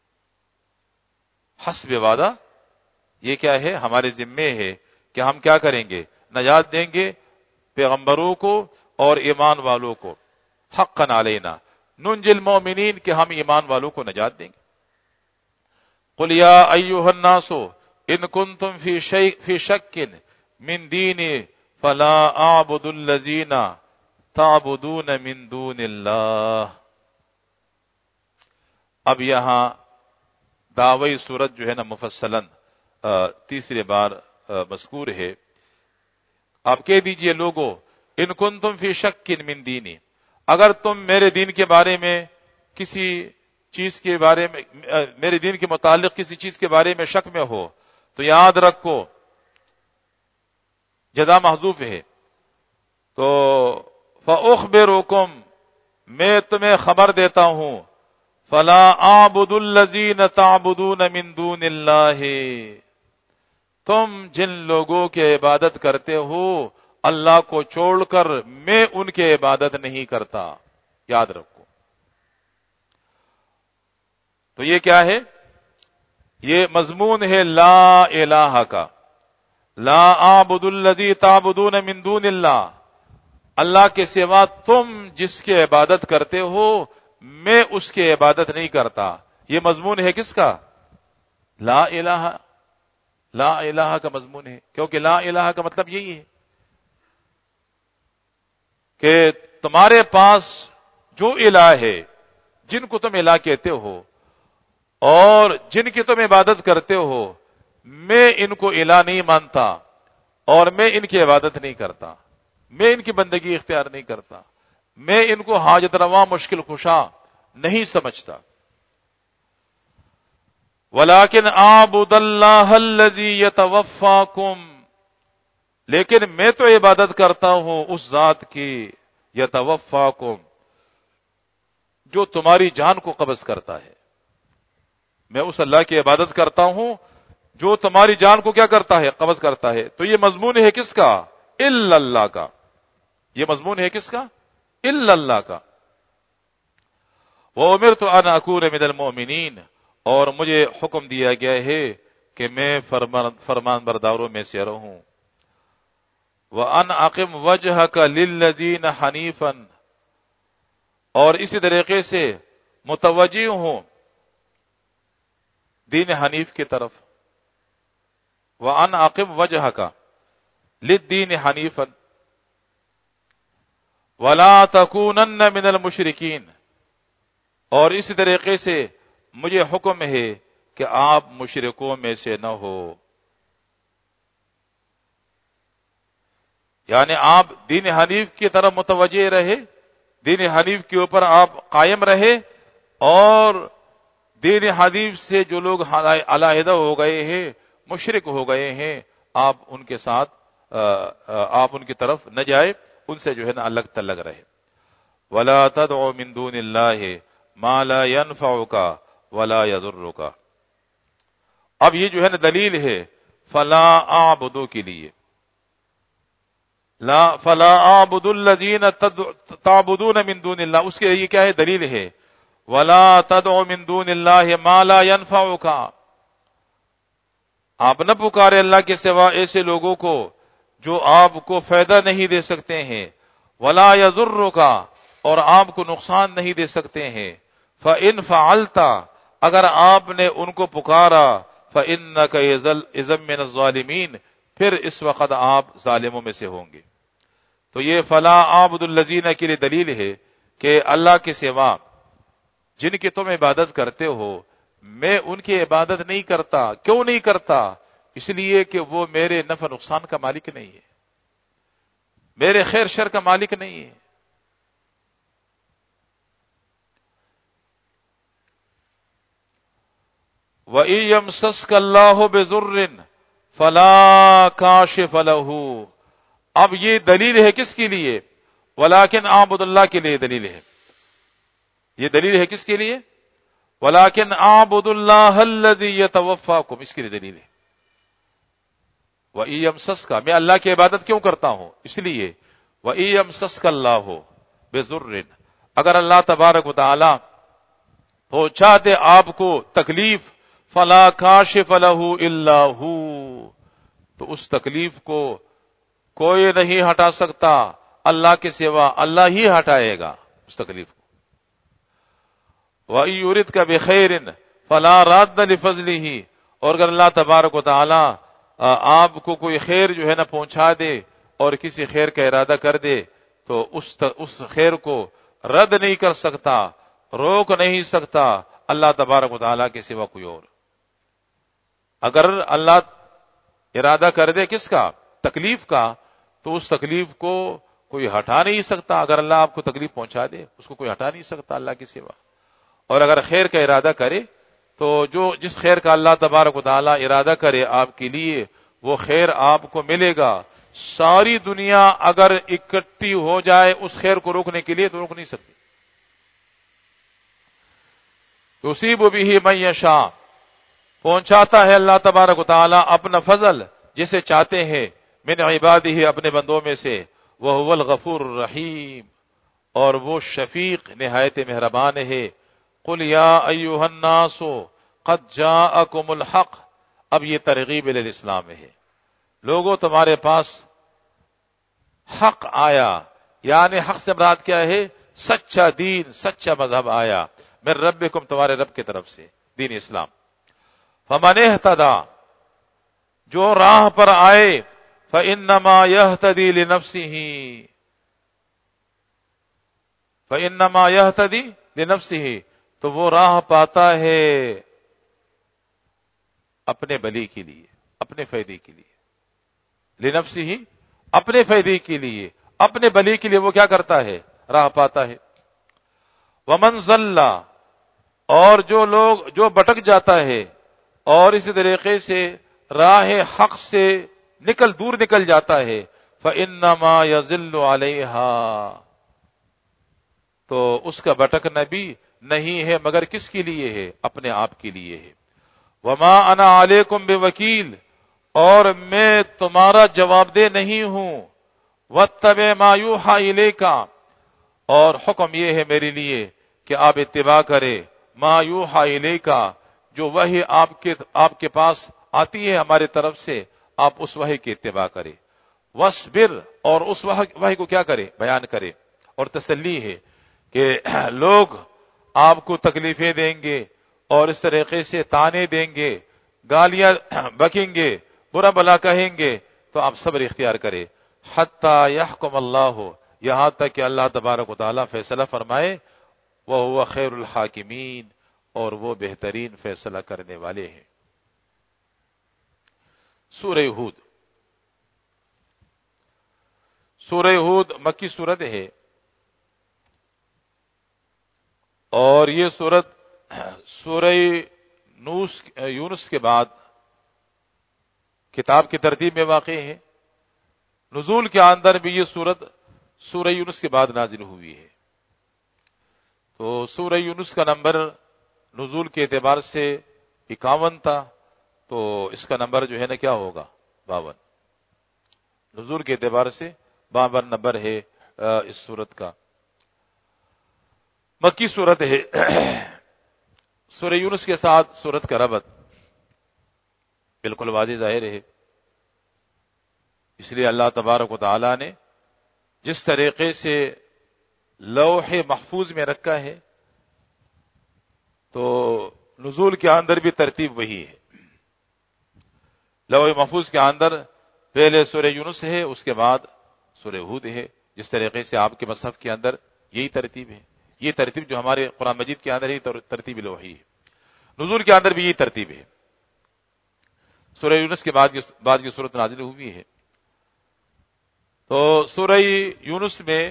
حسب وعدہ، یہ کیا ہے؟ ہمارے ذمے ہے کہ ہم کیا کریں گے؟ نجات دیں گے پیغمبروں کو اور ایمان والوں کو، حقا علینا ننجی المؤمنین، کہ ہم ایمان والوں کو نجات دیں گے۔ قل یا ایھا الناس ان کنتم فی شیء فی شک من دینی فلا اعبد الذین تعبدون من دون اللہ۔ اب یہاں دعوی صورت جو ہے نا مفصلاً تیسری بار مذکور ہے۔ آپ کہہ دیجئے لوگو، ان کنتم فی شک من دینی، اگر تم میرے دین کے بارے میں کسی چیز کے بارے میں، میرے دین کے متعلق کسی چیز کے بارے میں شک میں ہو تو یاد رکھو، جزا محذوف ہے، تو فاخبرکم، میں تمہیں خبر دیتا ہوں، فلا اعبد الذین تعبدون من دون اللہ، تم جن لوگوں کی عبادت کرتے ہو اللہ کو چھوڑ کر میں ان کی عبادت نہیں کرتا، یاد رکھو۔ تو یہ کیا ہے؟ یہ مضمون ہے لا الہ کا، لا اعبد الذی تعبدون من دون اللہ، اللہ کے سوا تم جس کی عبادت کرتے ہو میں اس کی عبادت نہیں کرتا، یہ مضمون ہے کس کا؟ لا الہ، لا الہ کا مضمون ہے، کیونکہ لا الہ کا مطلب یہی ہے کہ تمہارے پاس جو الہ ہے، جن کو تم الہ کہتے ہو اور جن کی تم عبادت کرتے ہو، میں ان کو الہ نہیں مانتا اور میں ان کی عبادت نہیں کرتا، میں ان کی بندگی اختیار نہیں کرتا، میں ان کو حاجت روا مشکل کشا نہیں سمجھتا۔ وَلَٰكِنْ أَعْبُدَ اللَّهَ الَّذِي يَتَوَفَّاكُمْ، لیکن میں تو عبادت کرتا ہوں اس ذات کی، یتوفاکم، جو تمہاری جان کو قبض کرتا ہے، میں اس اللہ کی عبادت کرتا ہوں جو تمہاری جان کو کیا کرتا ہے؟ قبض کرتا ہے۔ تو یہ مضمون ہے کس کا؟ الا اللہ کا، یہ مضمون ہے کس کا؟ الا اللہ کا۔ وَأُمِرْتُ أَنْ أَكُونَ مِنَ الْمُؤْمِنِينَ، اور مجھے حکم دیا گیا ہے کہ میں فرمان فرمان برداروں میں سے رہوں۔ وَأَنْ أَقِمْ وَجْهَكَ لِلَّذِينَ حَنِيفًا، اور اسی طریقے سے متوجہ ہوں دین حنیف کی طرف۔ وَأَنْ أَقِمْ وَجْهَكَ لِلدِّينِ حَنِيفًا وَلَا تَكُونَنَّ مِنَ الْمُشْرِكِينَ، اور اسی طریقے سے مجھے حکم ہے کہ آپ مشرکوں میں سے نہ ہو، یعنی آپ دین حنیف کی طرف متوجہ رہے، دین حنیف کے اوپر آپ قائم رہے، اور دین حنیف سے جو لوگ علیحدہ ہو گئے ہیں، مشرک ہو گئے ہیں، آپ ان کے ساتھ آپ ان کی طرف نہ جائے، ان سے جو ہے نا الگ تلگ رہے۔ ولا تدع من دون اللہ ما لا ينفعك ولا يضرك. اب یہ جو ہے نا دلیل ہے فلا اعبدو کے لیے، لا فلا اعبد الذین تعبدون من دون اللہ، اس کے لیے کیا ہے؟ دلیل ہے ولا تدع من دون اللہ ما لا ينفعك. آپ نہ پکارے اللہ کے سوا ایسے لوگوں کو جو آپ کو فائدہ نہیں دے سکتے ہیں، ولا يضرك، اور آپ کو نقصان نہیں دے سکتے ہیں. فَإِن فَعَلْتَ، اگر آپ نے ان کو پکارا، فَإِنَّكَ إِذًا مِّنَ الظَّالِمِينَ، پھر اس وقت آپ ظالموں میں سے ہوں گے. تو یہ فلا اعبد الذین کے لیے دلیل ہے کہ اللہ کے سوا جن کی تم عبادت کرتے ہو میں ان کی عبادت نہیں کرتا. کیوں نہیں کرتا؟ اس لیے کہ وہ میرے نفع نقصان کا مالک نہیں ہے، میرے خیر شر کا مالک نہیں ہے. وَإِن يَمْسَسْكَ اللَّهُ بِضُرٍّ فَلَا كَاشِفَ لَهُ. اب یہ دلیل ہے کس کے لیے؟ وَلَٰكِنْ أَعْبُدُ اللَّهِ کے لیے دلیل ہے. یہ دلیل ہے کس کے لیے؟ وَلَٰكِنْ أَعْبُدُ اللَّهَ الَّذِي يَتَوَفَّاكُمْ، اس کے لیے دلیل ہے. وَإِن يَمْسَسْكَ، میں اللہ کی عبادت کیوں کرتا ہوں؟ اس لیے وَإِن يَمْسَسْكَ اللَّهُ بِضُرٍّ، اگر اللہ تبارک و تعالی پہنچا دے آپ کو تکلیف، فلا کاشف لہ الا ہو، تو اس تکلیف کو کوئی نہیں ہٹا سکتا اللہ کے سوا، اللہ ہی ہٹائے گا اس تکلیف کو. وَإِن يُرِدْكَ بِخَيْرٍ فَلَا رَادَّ لِفَضْلِهِ، اور اگر اللہ تبارک و تعالی آپ کو کوئی خیر جو ہے نا پہنچا دے اور کسی خیر کا ارادہ کر دے تو اس اس خیر کو رد نہیں کر سکتا، روک نہیں سکتا اللہ تبارک و تعالی کے سوا کوئی اور. اگر اللہ ارادہ کر دے کس کا؟ تکلیف کا، تو اس تکلیف کو کوئی ہٹا نہیں سکتا. اگر اللہ آپ کو تکلیف پہنچا دے اس کو کوئی ہٹا نہیں سکتا اللہ کے سوا. اور اگر خیر کا ارادہ کرے تو جو جس خیر کا اللہ تبارک و تعالی ارادہ کرے آپ کے لیے وہ خیر آپ کو ملے گا. ساری دنیا اگر اکٹھی ہو جائے اس خیر کو روکنے کے لیے تو روک نہیں سکتی. یصیب بہ من یشاء، پہنچاتا ہے اللہ تبارک و تعالی اپنا فضل جسے چاہتے ہیں، من عبادہ، اپنے بندوں میں سے، وہو الغفور الرحیم، اور وہ شفیق نہایت مہربان ہے. قل یا ایھا الناس قد جاءکم الحق، اب یہ ترغیب الی الاسلام ہے. لوگوں تمہارے پاس حق آیا، یعنی حق سے مراد کیا ہے؟ سچا دین، سچا مذہب آیا، من ربکم، تمہارے رب کی طرف سے، دین اسلام. فمن اہتدی، جو راہ پر آئے، فانما یہتدی لنفسہ، فانما یہتدی لنفسہ، تو وہ راہ پاتا ہے اپنے بھلے کے لیے، اپنے فائدے کے لیے. لنفسہ، اپنے فائدے کے لیے، اپنے بھلے کے لیے وہ کیا کرتا ہے؟ راہ پاتا ہے. ومن ضل، اور جو لوگ جو بھٹک جاتا ہے اور اسی طریقے سے راہ حق سے نکل دور نکل جاتا ہے، فانما یضل علیہا، تو اس کا بھٹکنا بھی نہیں ہے مگر کس کے لیے ہے؟ اپنے آپ کے لیے ہے. وما انا علیکم بوکیل، اور میں تمہارا جواب دہ نہیں ہوں. واتبع ما یوحی الیک، اور حکم یہ ہے میرے لیے کہ آپ اتباع کرے ما یوحی الیک، جو وحی آپ کے آپ کے پاس آتی ہے ہمارے طرف سے، آپ اس وحی کی اتباع کرے. واصبر، اور اس وحی کو کیا کرے؟ بیان کرے. اور تسلی ہے کہ لوگ آپ کو تکلیفیں دیں گے اور اس طریقے سے تانے دیں گے، گالیاں بکیں گے، برا بلا کہیں گے، تو آپ صبر اختیار کرے. حتی یحکم اللہ، یہاں تک کہ اللہ تبارک و تعالی فیصلہ فرمائے. وہو خیر الحاکمین، اور وہ بہترین فیصلہ کرنے والے ہیں. سورہ ہود. سورہ ہود مکی سورت ہے، اور یہ سورت سورہ نوس یونس کے بعد کتاب کی ترتیب میں واقع ہے. نزول کے اندر بھی یہ سورت سورہ یونس کے بعد نازل ہوئی ہے. تو سورہ یونس کا نمبر نزول کے اعتبار سے اکاون تھا، تو اس کا نمبر جو ہے نا کیا ہوگا؟ باون. نزول کے اعتبار سے باون نمبر ہے اس سورت کا. مکی سورت ہے. سورہ یونس کے ساتھ سورت کا ربط بالکل واضح ظاہر ہے. اس لیے اللہ تبارک و تعالی نے جس طریقے سے لوح محفوظ میں رکھا ہے تو نزول کے اندر بھی ترتیب وہی ہے. لوح محفوظ کے اندر پہلے سورہ یونس ہے، اس کے بعد سورہ ہود ہے. جس طریقے سے آپ کے مصحف کے اندر یہی ترتیب ہے، یہ ترتیب جو ہمارے قرآن مجید کے اندر ہے ترتیب لوحی ہے. نزول کے اندر بھی یہی ترتیب ہے. سورہ یونس کے بعد بعد کی صورت نازل ہوئی ہے. تو سورہ یونس میں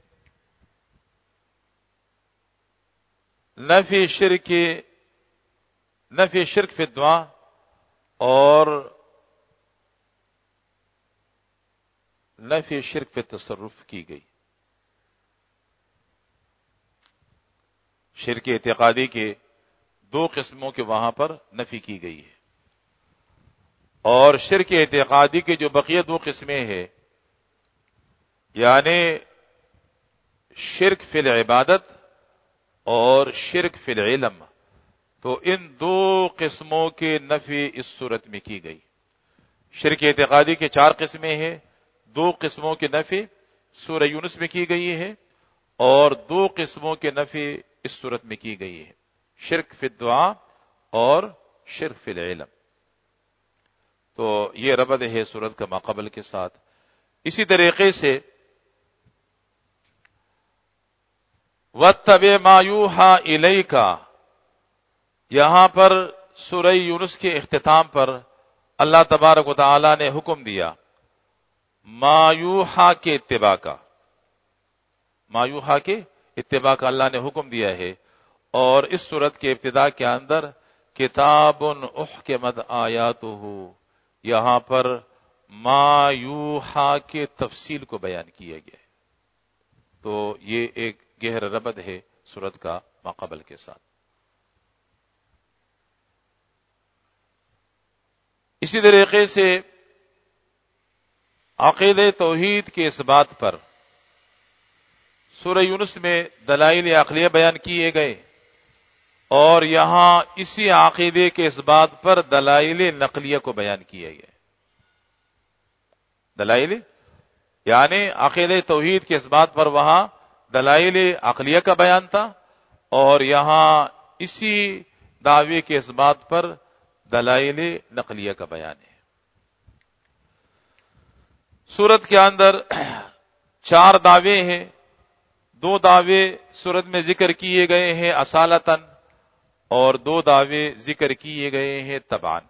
نفی شرک نفی شرک فی الدعا اور نفی شرک فی التصرف کی گئی. شرک اعتقادی کے دو قسموں کے وہاں پر نفی کی گئی ہے، اور شرک اعتقادی کے جو بقیہ دو قسمیں ہیں، یعنی شرک فی العبادت اور شرک فی العلم، تو ان دو قسموں کے نفی اس صورت میں کی گئی. شرک اعتقادی کے چار قسمیں ہیں، دو قسموں کے نفی سورہ یونس میں کی گئی ہے، اور دو قسموں کے نفی اس صورت میں کی گئی ہے، شرک فی الدعا اور شرک فی العلم. تو یہ ربط ہے سورت کا ماقبل کے ساتھ. اسی طریقے سے وَاتَّبِعْ مَا يُوحَىٰ إِلَيْكَ، یہاں پر سورہ یونس کے اختتام پر اللہ تبارک و تعالی نے حکم دیا ما یوحیٰ کے اتباع کا. ما یوحیٰ کے اتباع کا اللہ نے حکم دیا ہے. اور اس سورت کے ابتدا کے اندر کتاب احکمت آیاتہ، یہاں پر ما یوحیٰ کے تفصیل کو بیان کیا گیا ہے. تو یہ ایک گہرا ربط ہے سورت کا ماقبل کے ساتھ. اسی طریقے سے عقید توحید کے اس بات پر سورہ یونس میں دلائل عقلیہ بیان کیے گئے، اور یہاں اسی عقیدے کے اس بات پر دلائل نقلیہ کو بیان کیا گیا. دلائل یعنی عقید توحید کے اس بات پر وہاں دلائل عقلیہ کا بیان تھا، اور یہاں اسی دعوے کے اس بات پر دلائل نقلیہ کا بیان ہے. سورت کے اندر چار دعوے ہیں. دو دعوے سورت میں ذکر کیے گئے ہیں اصالتاً، اور دو دعوے ذکر کیے گئے ہیں تبعاً.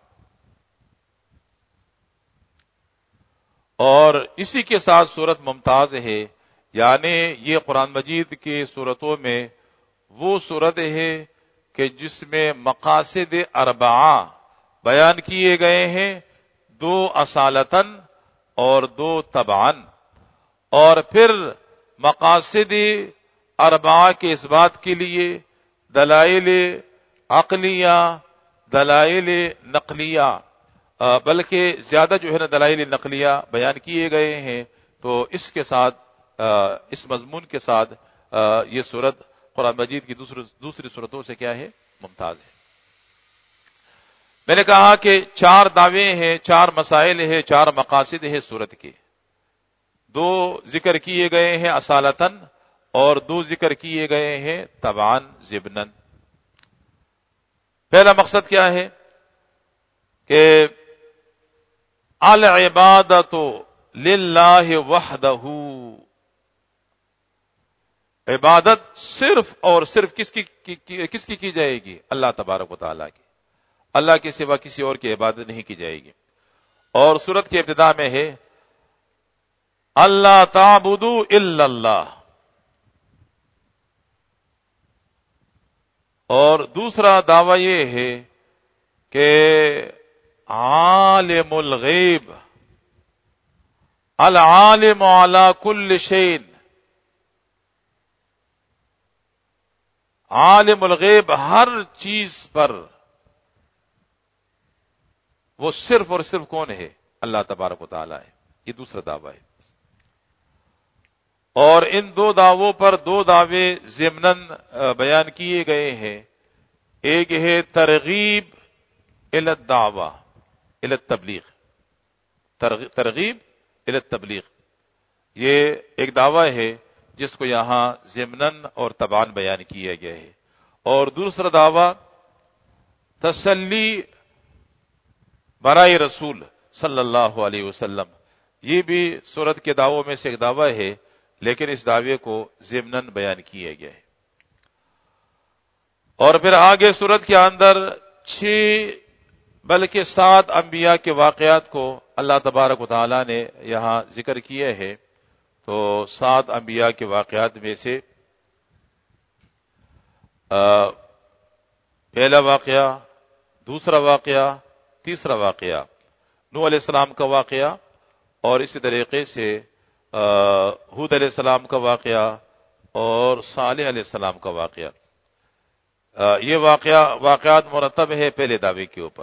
اور اسی کے ساتھ سورت ممتاز ہے، یعنی یہ قرآن مجید کے سورتوں میں وہ سورت ہے کہ جس میں مقاصد اربعہ بیان کیے گئے ہیں، دو اصالتاً اور دو تبعاً. اور پھر مقاصد اربعہ کے اس بات کے لیے دلائل عقلیہ، دلائل نقلیہ، بلکہ زیادہ جو ہے نا دلائل نقلیہ بیان کیے گئے ہیں. تو اس کے ساتھ اس مضمون کے ساتھ یہ سورت قرآن مجید کی دوسری دوسری سورتوں سے کیا ہے؟ ممتاز ہے. میں نے کہا کہ چار دعوے ہیں، چار مسائل ہیں، چار مقاصد ہیں سورت کے. دو ذکر کیے گئے ہیں اصالتاً، اور دو ذکر کیے گئے ہیں تبعاً ضمناً. پہلا مقصد کیا ہے کہ العبادۃ للہ وحدہ، عبادت صرف اور صرف کس کی کس کی کی جائے گی؟ اللہ تبارک و تعالیٰ کی. اللہ کے سوا کسی اور کی عبادت نہیں کی جائے گی. اور سورت کے ابتدا میں ہے اللہ تعبدوا الا اللہ. اور دوسرا دعویٰ یہ ہے کہ عالم الغیب العالم علی کل شیء، عالم الغیب ہر چیز پر وہ صرف اور صرف کون ہے؟ اللہ تبارک و تعالی ہے. یہ دوسرا دعویٰ ہے. اور ان دو دعووں پر دو دعوے ضمناً بیان کیے گئے ہیں. ایک ہے ترغیب الی الدعوہ الی التبلیغ، ترغیب الی التبلیغ، یہ ایک دعویٰ ہے جس کو یہاں ضمناً اور تبعاً بیان کیا گیا ہے. اور دوسرا دعویٰ تسلی برائے رسول صلی اللہ علیہ وسلم، یہ بھی سورت کے دعووں میں سے ایک دعویٰ ہے، لیکن اس دعوے کو ضمناً بیان کیا گیا ہے. اور پھر آگے سورت کے اندر چھ بلکہ سات انبیاء کے واقعات کو اللہ تبارک و تعالی نے یہاں ذکر کیا ہے. تو سات انبیاء کے واقعات میں سے پہلا واقعہ، دوسرا واقعہ، تیسرا واقعہ نوح علیہ السلام کا واقعہ، اور اسی طریقے سے ہود علیہ السلام کا واقعہ اور صالح علیہ السلام کا واقعہ. یہ واقعہ واقعات مرتب ہے پہلے دعوے کے اوپر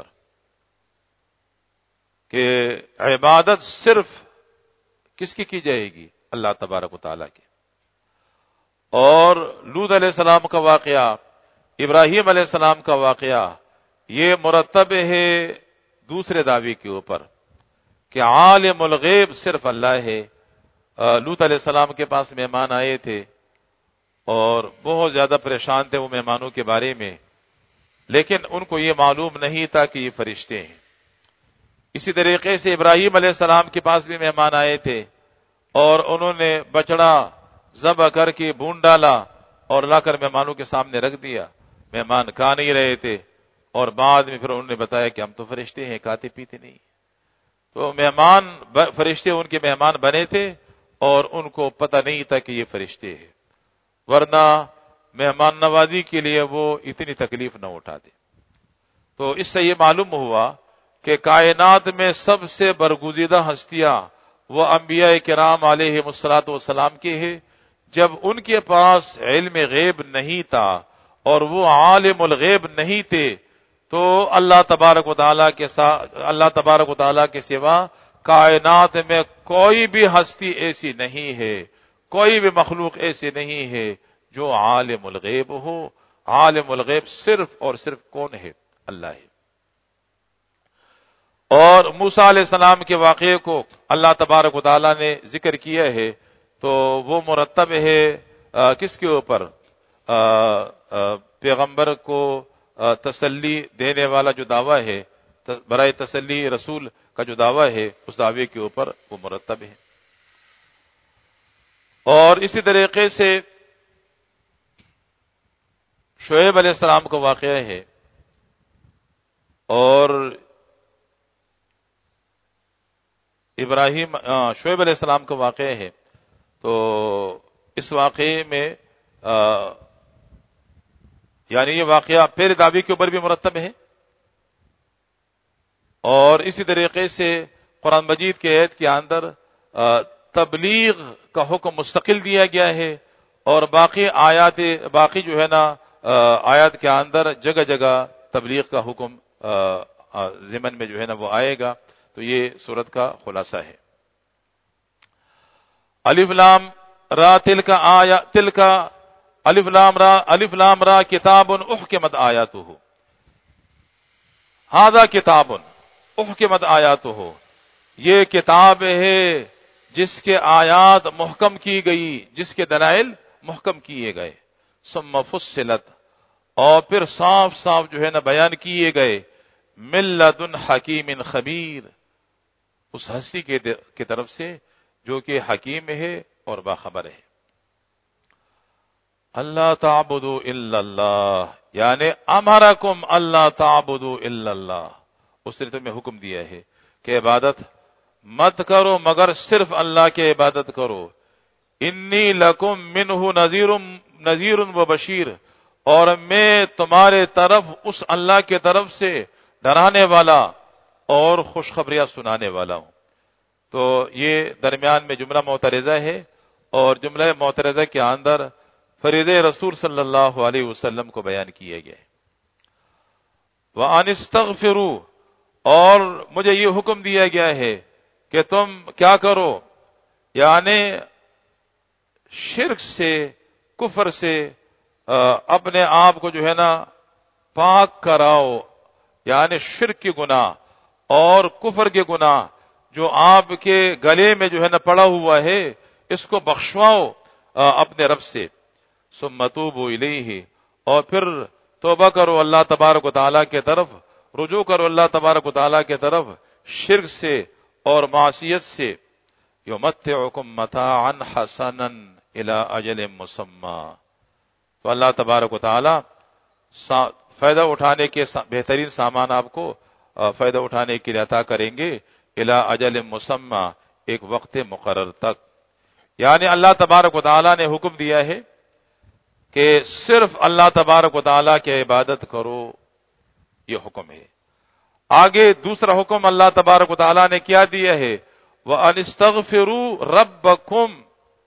کہ عبادت صرف کس کی کی جائے گی؟ اللہ تبارک و تعالیٰ کی. اور لوط علیہ السلام کا واقعہ، ابراہیم علیہ السلام کا واقعہ، یہ مرتب ہے دوسرے دعوے کے اوپر کہ عالم الغیب صرف اللہ ہے. لوط علیہ السلام کے پاس مہمان آئے تھے اور بہت زیادہ پریشان تھے وہ مہمانوں کے بارے میں، لیکن ان کو یہ معلوم نہیں تھا کہ یہ فرشتے ہیں. اسی طریقے سے ابراہیم علیہ السلام کے پاس بھی مہمان آئے تھے اور انہوں نے بچڑا ذبح کر کے بھون ڈالا اور لا کر مہمانوں کے سامنے رکھ دیا. مہمان کھا نہیں رہے تھے اور بعد میں پھر انہوں نے بتایا کہ ہم تو فرشتے ہیں، کھاتے پیتے نہیں. تو مہمان فرشتے ان کے مہمان بنے تھے اور ان کو پتہ نہیں تھا کہ یہ فرشتے ہیں، ورنہ مہمان نوازی کے لیے وہ اتنی تکلیف نہ اٹھاتے. تو اس سے یہ معلوم ہوا کہ کائنات میں سب سے برگزیدہ ہستیاں وہ انبیاء کرام علیہ الصلوۃ والسلام کے ہیں. جب ان کے پاس علم غیب نہیں تھا اور وہ عالم الغیب نہیں تھے تو اللہ تبارک و تعالیٰ کے ساتھ اللہ تبارک و تعالیٰ کے سوا کائنات میں کوئی بھی ہستی ایسی نہیں ہے، کوئی بھی مخلوق ایسی نہیں ہے جو عالم الغیب ہو. عالم الغیب صرف اور صرف کون ہے؟ اللہ ہے. اور موسیٰ علیہ السلام کے واقعے کو اللہ تبارک و تعالیٰ نے ذکر کیا ہے تو وہ مرتب ہے کس کے اوپر؟ آ آ پیغمبر کو تسلی دینے والا جو دعویٰ ہے، برائے تسلی رسول کا جو دعویٰ ہے، اس دعوے کے اوپر وہ مرتب ہے. اور اسی طریقے سے شعیب علیہ السلام کا واقعہ ہے اور ابراہیم شعیب علیہ السلام کا واقعہ ہے. تو اس واقعے میں یعنی یہ واقعہ پہلے دعوے کے اوپر بھی مرتب ہے. اور اسی طریقے سے قرآن مجید کے آیت کے اندر تبلیغ کا حکم مستقل دیا گیا ہے اور باقی آیات باقی جو ہے نا آیات کے اندر جگہ جگہ تبلیغ کا حکم ضمن میں جو ہے نا وہ آئے گا. تو یہ سورت کا خلاصہ ہے. الف لام را تلک آیا تلک الف لام را الف لام را کتاب احکمت آیاتہ، ھذا کتاب احکمت آیاتہ، یہ کتاب ہے جس کے آیات محکم کی گئی، جس کے دلائل محکم کیے گئے. ثم فصلت، اور پھر صاف صاف جو ہے نا بیان کیے گئے. من لدن حکیم خبیر، اس ہستی کی طرف سے جو کہ حکیم ہے اور باخبر ہے. اللہ تعبدوا الا اللہ، یعنی امرکم اللہ تعبدوا الا اللہ، اس نے تمہیں حکم دیا ہے کہ عبادت مت کرو مگر صرف اللہ کی عبادت کرو. انی لکم منہ نذیر نذیر و بشیر، اور میں تمہارے طرف اس اللہ کے طرف سے ڈرانے والا اور خوشخبریاں سنانے والا ہوں. تو یہ درمیان میں جملہ معترضہ ہے اور جملہ معترضہ کے اندر فریضے رسول صلی اللہ علیہ وسلم کو بیان کیے گئے. وَأَنِ اسْتَغْفِرُوا، اور مجھے یہ حکم دیا گیا ہے کہ تم کیا کرو، یعنی شرک سے، کفر سے اپنے آپ کو جو ہے نا پاک کراؤ. یعنی شرک کے گناہ اور کفر کے گناہ جو آپ کے گلے میں جو ہے نا پڑا ہوا ہے، اس کو بخشواؤ اپنے رب سے. ثم توبوا الیہ، اور پھر توبہ کرو اللہ تبارک و تعالیٰ کی طرف، رجوع کرو اللہ تبارک و تعالیٰ کی طرف شرک سے اور معصیت سے. یمتعکم متاعا حسنا الی اجل مسمی، تو اللہ تبارک و تعالیٰ فائدہ اٹھانے کے بہترین سامان آپ کو فائدہ اٹھانے کے لیے عطا کریں گے الی اجل مسمی، ایک وقت مقرر تک. یعنی اللہ تبارک و تعالیٰ نے حکم دیا ہے کہ صرف اللہ تبارک و تعالیٰ کی عبادت کرو، یہ حکم ہے. آگے دوسرا حکم اللہ تبارک و تعالیٰ نے کیا دیا ہے، وَأَنِ اسْتَغْفِرُوا رَبَّكُمْ،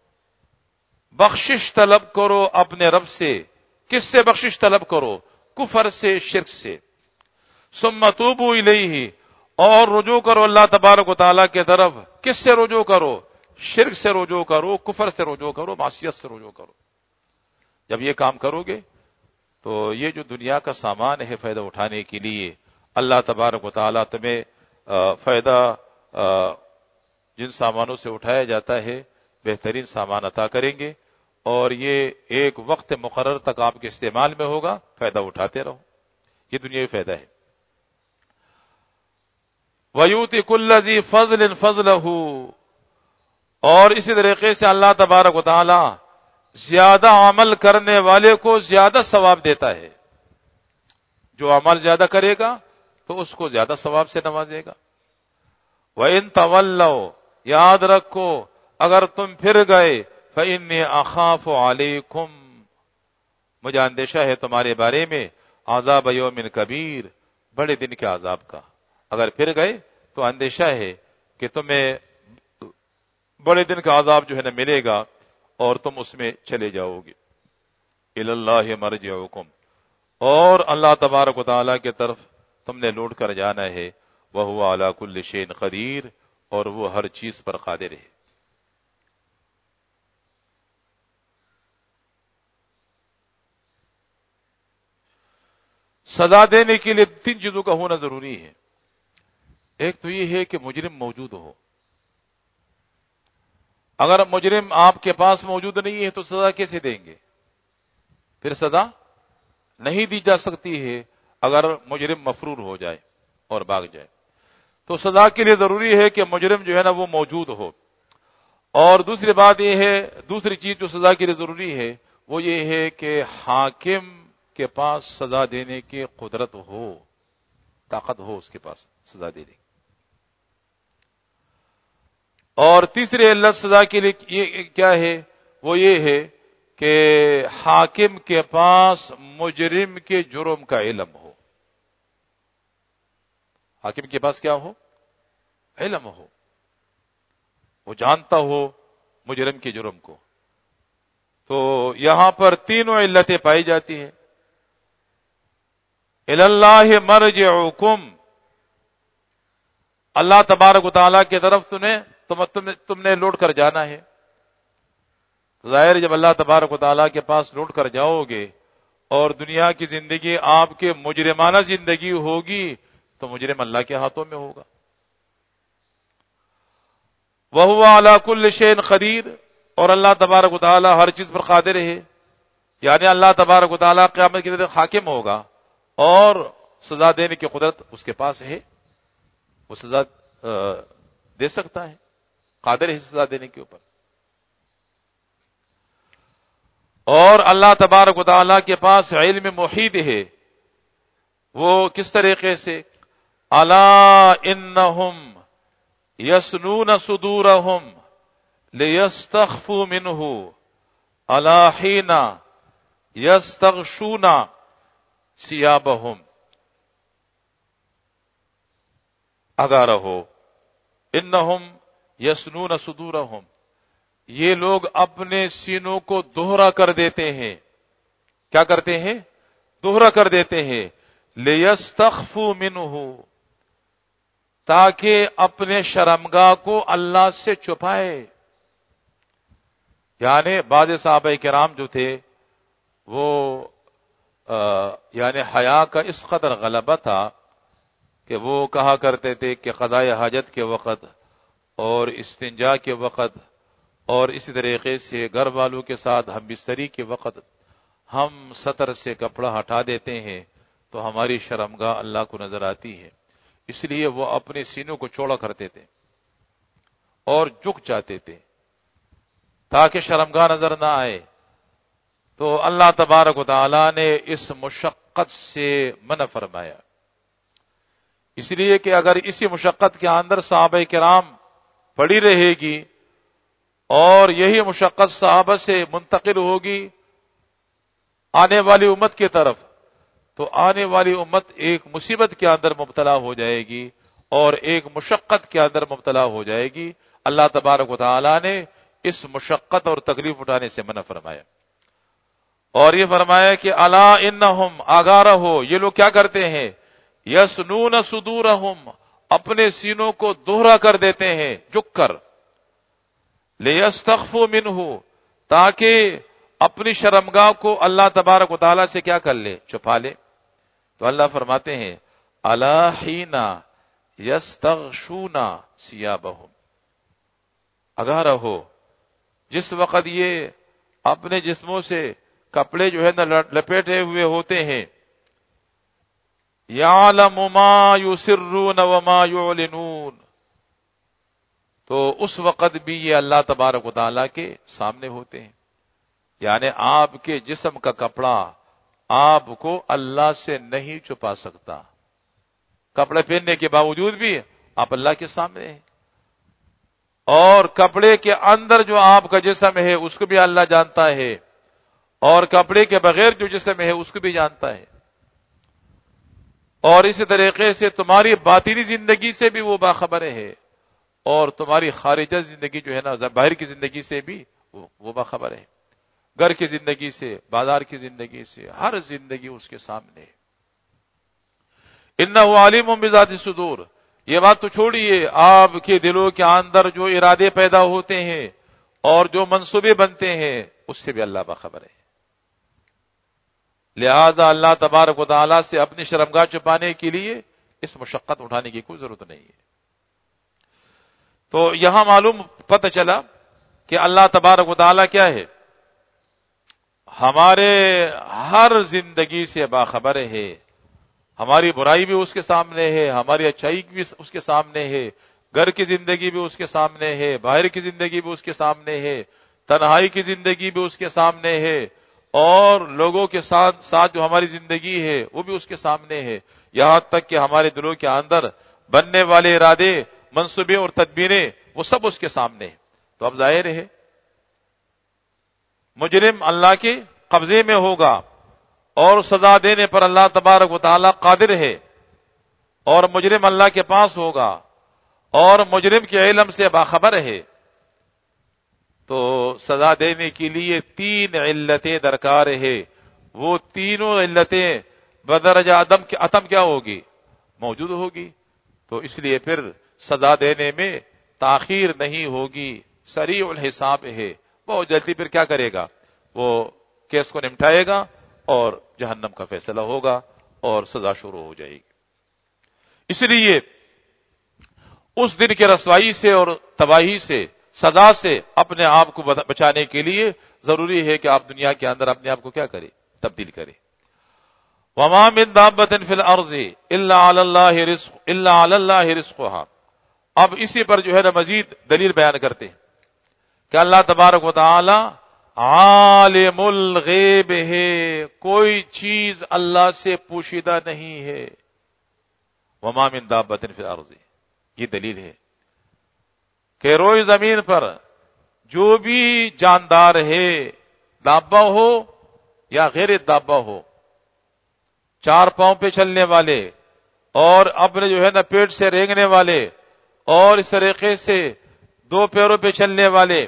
بخشش طلب کرو اپنے رب سے. کس سے بخشش طلب کرو؟ کفر سے، شرک سے. ثم توبوا الیہ، اور رجوع کرو اللہ تبارک و تعالیٰ کی طرف. کس سے رجوع کرو؟ شرک سے رجوع کرو، کفر سے رجوع کرو، معصیت سے رجوع کرو. جب یہ کام کرو گے تو یہ جو دنیا کا سامان ہے فائدہ اٹھانے کے لیے، اللہ تبارک و تعالیٰ تمہیں فائدہ جن سامانوں سے اٹھایا جاتا ہے بہترین سامان عطا کریں گے، اور یہ ایک وقت مقرر تک آپ کے استعمال میں ہوگا. فائدہ اٹھاتے رہو، یہ دنیاوی فائدہ ہے. وَيُؤْتِ كُلَّ ذِي فَضْلٍ فَضْلَهُ، اور اسی طریقے سے اللہ تبارک و تعالی زیادہ عمل کرنے والے کو زیادہ ثواب دیتا ہے. جو عمل زیادہ کرے گا تو اس کو زیادہ ثواب سے نوازے گا. وَإِن تَوَلَّوْا، یاد رکھو اگر تم پھر گئے، فَإِنِّي أَخَافُ عَلَيْكُمْ، مجھے اندیشہ ہے تمہارے بارے میں، عذاب یوم کبیر، بڑے دن کے عذاب کا. اگر پھر گئے تو اندیشہ ہے کہ تمہیں بڑے دن کا عذاب جو ہے نا ملے گا اور تم اس میں چلے جاؤ گے. الی اللہ مرجعکم، اور اللہ تبارک و تعالیٰ کی طرف تم نے لوٹ کر جانا ہے. وہو علی کل شیء قدیر، اور وہ ہر چیز پر قادر ہے. سزا دینے کے لیے تین چیزوں کا ہونا ضروری ہے. ایک تو یہ ہے کہ مجرم موجود ہو. اگر مجرم آپ کے پاس موجود نہیں ہے تو سزا کیسے دیں گے؟ پھر سزا نہیں دی جا سکتی ہے اگر مجرم مفرور ہو جائے اور بھاگ جائے. تو سزا کے لیے ضروری ہے کہ مجرم جو ہے نا وہ موجود ہو. اور دوسری بات یہ ہے، دوسری چیز جو سزا کے لیے ضروری ہے وہ یہ ہے کہ حاکم کے پاس سزا دینے کی قدرت ہو، طاقت ہو اس کے پاس سزا دینے کی. اور تیسری علت سزا کے لیے یہ کیا ہے؟ وہ یہ ہے کہ حاکم کے پاس مجرم کے جرم کا علم ہو. حاکم کے پاس کیا ہو؟ علم ہو، وہ جانتا ہو مجرم کے جرم کو. تو یہاں پر تینوں علتیں پائی جاتی ہیں. الی اللہ مرجعکم، اللہ تبارک و تعالیٰ کی طرف تمہیں تم, تم, تم نے لوٹ کر جانا ہے. ظاہر جب اللہ تبارک و تعالیٰ کے پاس لوٹ کر جاؤ گے اور دنیا کی زندگی آپ کے مجرمانہ زندگی ہوگی تو مجرم اللہ کے ہاتھوں میں ہوگا. وَهُوَ عَلَى كُلِّ شَيْءٍ قَدِيرٌ، اور اللہ تبارک و تعالیٰ ہر چیز پر قادر ہے. یعنی اللہ تبارک و تعالیٰ قیامت کے دن حاکم ہوگا اور سزا دینے کی قدرت اس کے پاس ہے. وہ سزا دے سکتا ہے، قادر ہے سزا دینے کے اوپر. اور اللہ تبارک و تعالیٰ کے پاس علم محیط ہے. وہ کس طریقے سے؟ الا انہم یسنون صدورہم لیستخفوا منہ الا حین یستغشون ثیابہم. آگاہ رہو، انہم یسنون صدورہم، یہ لوگ اپنے سینوں کو دوہرا کر دیتے ہیں. کیا کرتے ہیں؟ دوہرا کر دیتے ہیں. لیستخفوا منہ، تاکہ اپنے شرمگاہ کو اللہ سے چھپائے. یعنی بعض صحابہ کرام جو تھے وہ یعنی حیا کا اس قدر غلبہ تھا کہ وہ کہا کرتے تھے کہ قضاء حاجت کے وقت اور استنجا کے وقت اور اسی طریقے سے گھر والوں کے ساتھ ہم بستری کے وقت ہم سطر سے کپڑا ہٹا دیتے ہیں تو ہماری شرمگاہ اللہ کو نظر آتی ہے. اس لیے وہ اپنے سینوں کو چوڑا کرتے تھے اور جھک جاتے تھے تاکہ شرمگاہ نظر نہ آئے. تو اللہ تبارک و تعالی نے اس مشقت سے منع فرمایا. اس لیے کہ اگر اسی مشقت کے اندر صحابہ کرام پڑی رہے گی اور یہی مشقت صحابہ سے منتقل ہوگی آنے والی امت کی طرف، تو آنے والی امت ایک مصیبت کے اندر مبتلا ہو جائے گی اور ایک مشقت کے اندر مبتلا ہو جائے گی. اللہ تبارک و تعالی نے اس مشقت اور تکلیف اٹھانے سے منع فرمایا. اور یہ فرمایا کہ الا انہم، آگاہ رہو، یہ لوگ کیا کرتے ہیں؟ یسنون صدورہم، اپنے سینوں کو دوہرا کر دیتے ہیں جھک کر. لیستخفوا منہ، تاکہ اپنی شرمگاہ کو اللہ تبارک و تعالی سے کیا کر لے؟ چھپا لے. تو اللہ فرماتے ہیں الا حین یستغشون ثیابہم، آگاہ رہو، جس وقت یہ اپنے جسموں سے کپڑے جو ہے نا لپیٹے ہوئے ہوتے ہیں، یعلم ما یسرون وما یعلنون، تو اس وقت بھی یہ اللہ تبارک و تعالیٰ کے سامنے ہوتے ہیں. یعنی آپ کے جسم کا کپڑا آپ کو اللہ سے نہیں چھپا سکتا. کپڑے پہننے کے باوجود بھی آپ اللہ کے سامنے ہیں، اور کپڑے کے اندر جو آپ کا جسم ہے اس کو بھی اللہ جانتا ہے، اور کپڑے کے بغیر جو جسم ہے اس کو بھی جانتا ہے. اور اسی طریقے سے تمہاری باطنی زندگی سے بھی وہ باخبر ہے، اور تمہاری خارجہ زندگی جو ہے نا باہر کی زندگی سے بھی وہ باخبر ہے. گھر کی زندگی سے، بازار کی زندگی سے، ہر زندگی اس کے سامنے. انہ علیم بذات الصدور، یہ بات تو چھوڑیے، آپ کے دلوں کے اندر جو ارادے پیدا ہوتے ہیں اور جو منصوبے بنتے ہیں اس سے بھی اللہ باخبر ہے. لہذا اللہ تبارک و تعالی سے اپنی شرمگاہ چھپانے کے لیے اس مشقت اٹھانے کی کوئی ضرورت نہیں ہے. تو یہاں معلوم پتہ چلا کہ اللہ تبارک و تعالی کیا ہے؟ ہمارے ہر زندگی سے باخبر ہے. ہماری برائی بھی اس کے سامنے ہے، ہماری اچھائی بھی اس کے سامنے ہے، گھر کی زندگی بھی اس کے سامنے ہے، باہر کی زندگی بھی اس کے سامنے ہے، تنہائی کی زندگی بھی اس کے سامنے ہے، اور لوگوں کے ساتھ ساتھ جو ہماری زندگی ہے وہ بھی اس کے سامنے ہے. یہاں تک کہ ہمارے دلوں کے اندر بننے والے ارادے، منصوبے اور تدبیریں وہ سب اس کے سامنے ہیں. تو اب ظاہر ہے مجرم اللہ کے قبضے میں ہوگا اور سزا دینے پر اللہ تبارک و تعالی قادر ہے، اور مجرم اللہ کے پاس ہوگا اور مجرم کے علم سے باخبر ہے. تو سزا دینے کے لیے تین علتیں درکار ہے. وہ تینوں علتیں بدرجہ عدم کے عدم کیا ہوگی؟ موجود ہوگی. تو اس لیے پھر سزا دینے میں تاخیر نہیں ہوگی، سریع الحساب ہے. بہت جلدی پھر کیا کرے گا؟ وہ کیس کو نمٹائے گا اور جہنم کا فیصلہ ہوگا اور سزا شروع ہو جائے گی. اس لیے اس دن کی رسوائی سے اور تباہی سے، سزا سے اپنے آپ کو بچانے کے لیے ضروری ہے کہ آپ دنیا کے اندر اپنے آپ کو کیا کرے؟ تبدیل کرے. وما من دابۃ فی الارض الا علی اللہ رزق الا علی اللہ رزقها. اب اسی پر جو ہے نا مزید دلیل بیان کرتے ہیں کہ اللہ تبارک و تعالی عالم الغیب ہے، کوئی چیز اللہ سے پوشیدہ نہیں ہے. وما من دابۃ فی الارض، یہ دلیل ہے کہ روئے زمین پر جو بھی جاندار ہے، دابہ ہو یا غیر دابہ ہو، چار پاؤں پہ چلنے والے اور اپنے جو ہے نا پیٹ سے رینگنے والے اور اس طریقے سے دو پیروں پہ چلنے والے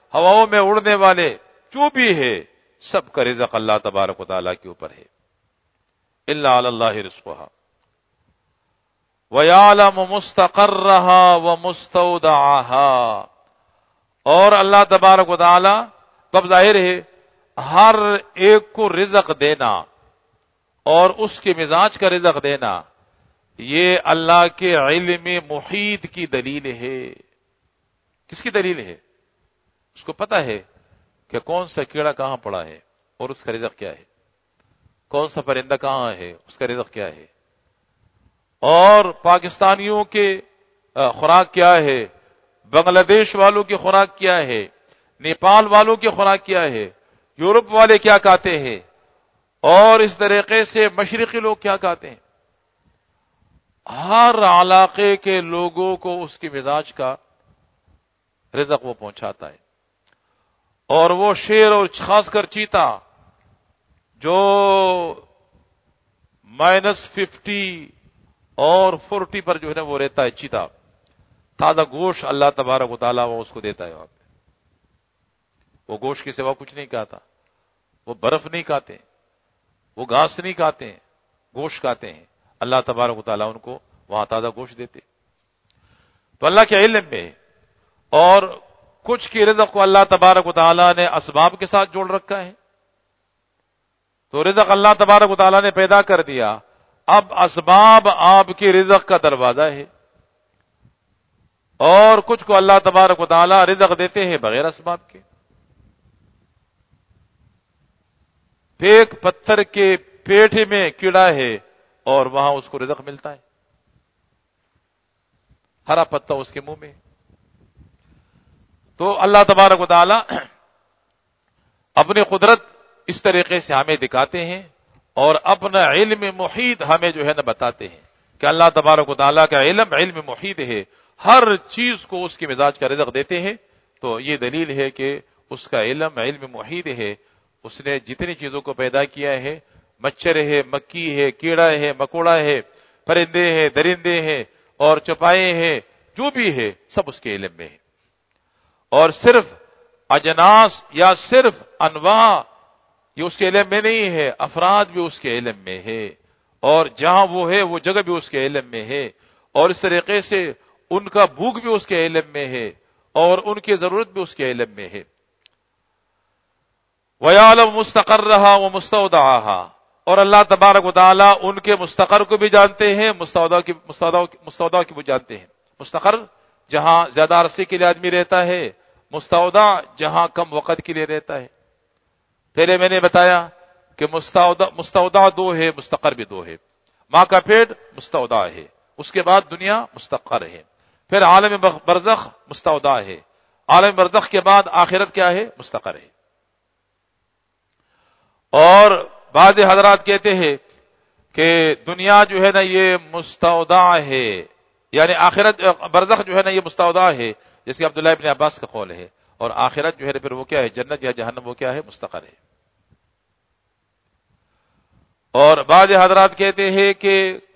ہواؤں میں اڑنے والے جو بھی ہے سب کا رزق اللہ تبارک و تعالیٰ کے اوپر ہے. الا علی اللہ رزقها وَيَعْلَمُ مُسْتَقَرَّهَا وَمُسْتَوْدَعَهَا. اور اللہ تبارک و تعالی تب ظاہر ہے ہر ایک کو رزق دینا اور اس کے مزاج کا رزق دینا یہ اللہ کے علم محیط کی دلیل ہے. کس کی دلیل ہے؟ اس کو پتا ہے کہ کون سا کیڑا کہاں پڑا ہے اور اس کا رزق کیا ہے، کون سا پرندہ کہاں ہے اس کا رزق کیا ہے، اور پاکستانیوں کے خوراک کیا ہے، بنگلہ دیش والوں کی خوراک کیا ہے، نیپال والوں کی خوراک کیا ہے، یورپ والے کیا کہتے ہیں، اور اس طریقے سے مشرقی لوگ کیا کہتے ہیں. ہر علاقے کے لوگوں کو اس کے مزاج کا رزق وہ پہنچاتا ہے. اور وہ شیر اور خاص کر چیتا جو مائنس ففٹی اور فورٹی پر جو ہے نا وہ رہتا ہے، چیتا تازہ گوشت اللہ تبارک و تعالیٰ وہ اس کو دیتا ہے. وہاں پہ وہ گوشت کے سوا کچھ نہیں کھاتا، وہ برف نہیں کھاتے، وہ گھاس نہیں کھاتے، گوشت کھاتے ہیں. اللہ تبارک و تعالیٰ ان کو وہاں تازہ گوشت دیتے. تو اللہ کے علم میں اور کچھ کی رزق کو اللہ تبارک و تعالیٰ نے اسباب کے ساتھ جوڑ رکھا ہے. تو رزق اللہ تبارک و تعالیٰ نے پیدا کر دیا، اب اسباب آپ کی رزق کا دروازہ ہے. اور کچھ کو اللہ تبارک و تعالیٰ رزق دیتے ہیں بغیر اسباب کے. پھیک پتھر کے پیٹ میں کیڑا ہے اور وہاں اس کو رزق ملتا ہے، ہرا پتا اس کے منہ میں. تو اللہ تبارک و تعالی اپنی قدرت اس طریقے سے ہمیں دکھاتے ہیں اور اپنا علم محیط ہمیں جو ہے نا بتاتے ہیں کہ اللہ تبارک و تعالی کا علم علم محیط ہے، ہر چیز کو اس کے مزاج کا رزق دیتے ہیں. تو یہ دلیل ہے کہ اس کا علم علم محیط ہے. اس نے جتنی چیزوں کو پیدا کیا ہے، مچھر ہے، مکھی ہے، کیڑا ہے، مکوڑا ہے، پرندے ہیں، درندے ہیں اور چوپائے ہیں، جو بھی ہے سب اس کے علم میں ہے. اور صرف اجناس یا صرف انواع یہ اس کے علم میں نہیں ہے، افراد بھی اس کے علم میں ہے، اور جہاں وہ ہے وہ جگہ بھی اس کے علم میں ہے. اور اس طریقے سے ان کا بھوک بھی اس کے علم میں ہے اور ان کی ضرورت بھی اس کے علم میں ہے. وَيَعْلَمُ مُسْتَقَرَّهَا وَمُسْتَوْدَعَهَا. اور اللہ تبارک و تعالی ان کے مستقر کو بھی جانتے ہیں، مستودع کی مستودع کی بھی جانتے ہیں. مستقر جہاں زیادہ عرصے کے لیے آدمی رہتا ہے، مستودع جہاں کم وقت کے لیے رہتا ہے. پہلے میں نے بتایا کہ مستودع مستودع دو ہے، مستقر بھی دو ہے. ماں کا پیٹ مستودع ہے، اس کے بعد دنیا مستقر ہے. پھر عالم برزخ مستودع ہے، عالم برزخ کے بعد آخرت کیا ہے؟ مستقر ہے. اور بعض حضرات کہتے ہیں کہ دنیا جو ہے نا یہ مستودع ہے، یعنی آخرت برزخ جو ہے نا یہ مستودع ہے، جیسے عبداللہ ابن عباس کا قول ہے. اور آخرت جو ہے پھر وہ کیا ہے؟ جنت یا جہنم وہ کیا ہے؟ مستقر ہے. اور بعض حضرات کہتے ہیں کہ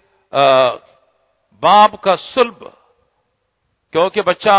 باپ کا صلب، کیونکہ بچہ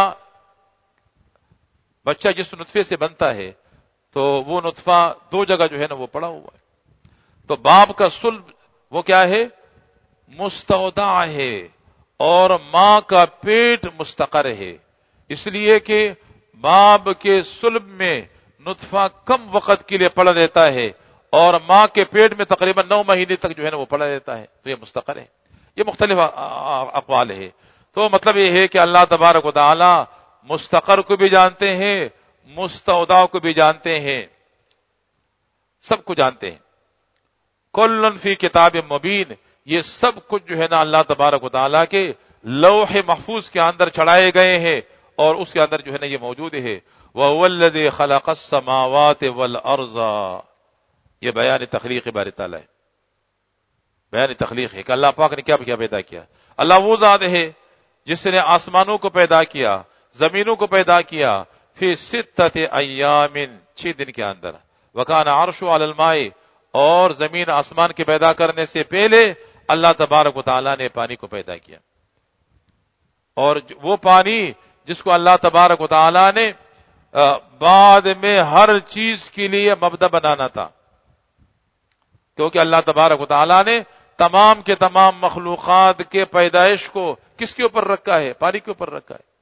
بچہ جس نطفے سے بنتا ہے تو وہ نطفہ دو جگہ جو ہے نا وہ پڑا ہوا ہے. تو باپ کا صلب وہ کیا ہے؟ مستودع ہے، اور ماں کا پیٹ مستقر ہے. اس لیے کہ باپ کے صلب میں نطفہ کم وقت کے لیے پڑا رہتا ہے اور ماں کے پیٹ میں تقریباً نو مہینے تک جو ہے نا وہ پڑا رہتا ہے. تو یہ مستقر ہے. یہ مختلف اقوال ہے. تو مطلب یہ ہے کہ اللہ تبارک و تعالی مستقر کو بھی جانتے ہیں، مستودع کو بھی جانتے ہیں، سب کو جانتے ہیں. کلن فی کتاب مبین. یہ سب کچھ جو ہے نا اللہ تبارک و تعالی کے لوح محفوظ کے اندر چڑھائے گئے ہیں اور اس کے اندر جو ہے نا یہ موجود ہے. وَهُوَ الَّذِي خَلَقَ السَّمَاوَاتِ وَالْأَرْضَ. یہ بیان تخلیق باری تعالی ہے، بیان تخلیق ہے کہ اللہ پاک نے کیا کیا پیدا کیا. اللہ وہ ذات ہے جس نے آسمانوں کو پیدا کیا، زمینوں کو پیدا کیا، فی ستۃ ایام، چھ دن کے اندر. وکان عرش علی الماء. اور زمین آسمان کے پیدا کرنے سے پہلے اللہ تبارک و تعالیٰ نے پانی کو پیدا کیا، اور وہ پانی جس کو اللہ تبارک و تعالیٰ نے بعد میں ہر چیز کے لیے مبدا بنانا تھا، کیونکہ اللہ تبارک و تعالیٰ نے تمام کے تمام مخلوقات کے پیدائش کو کس کے اوپر رکھا ہے؟ پانی کے اوپر رکھا ہے۔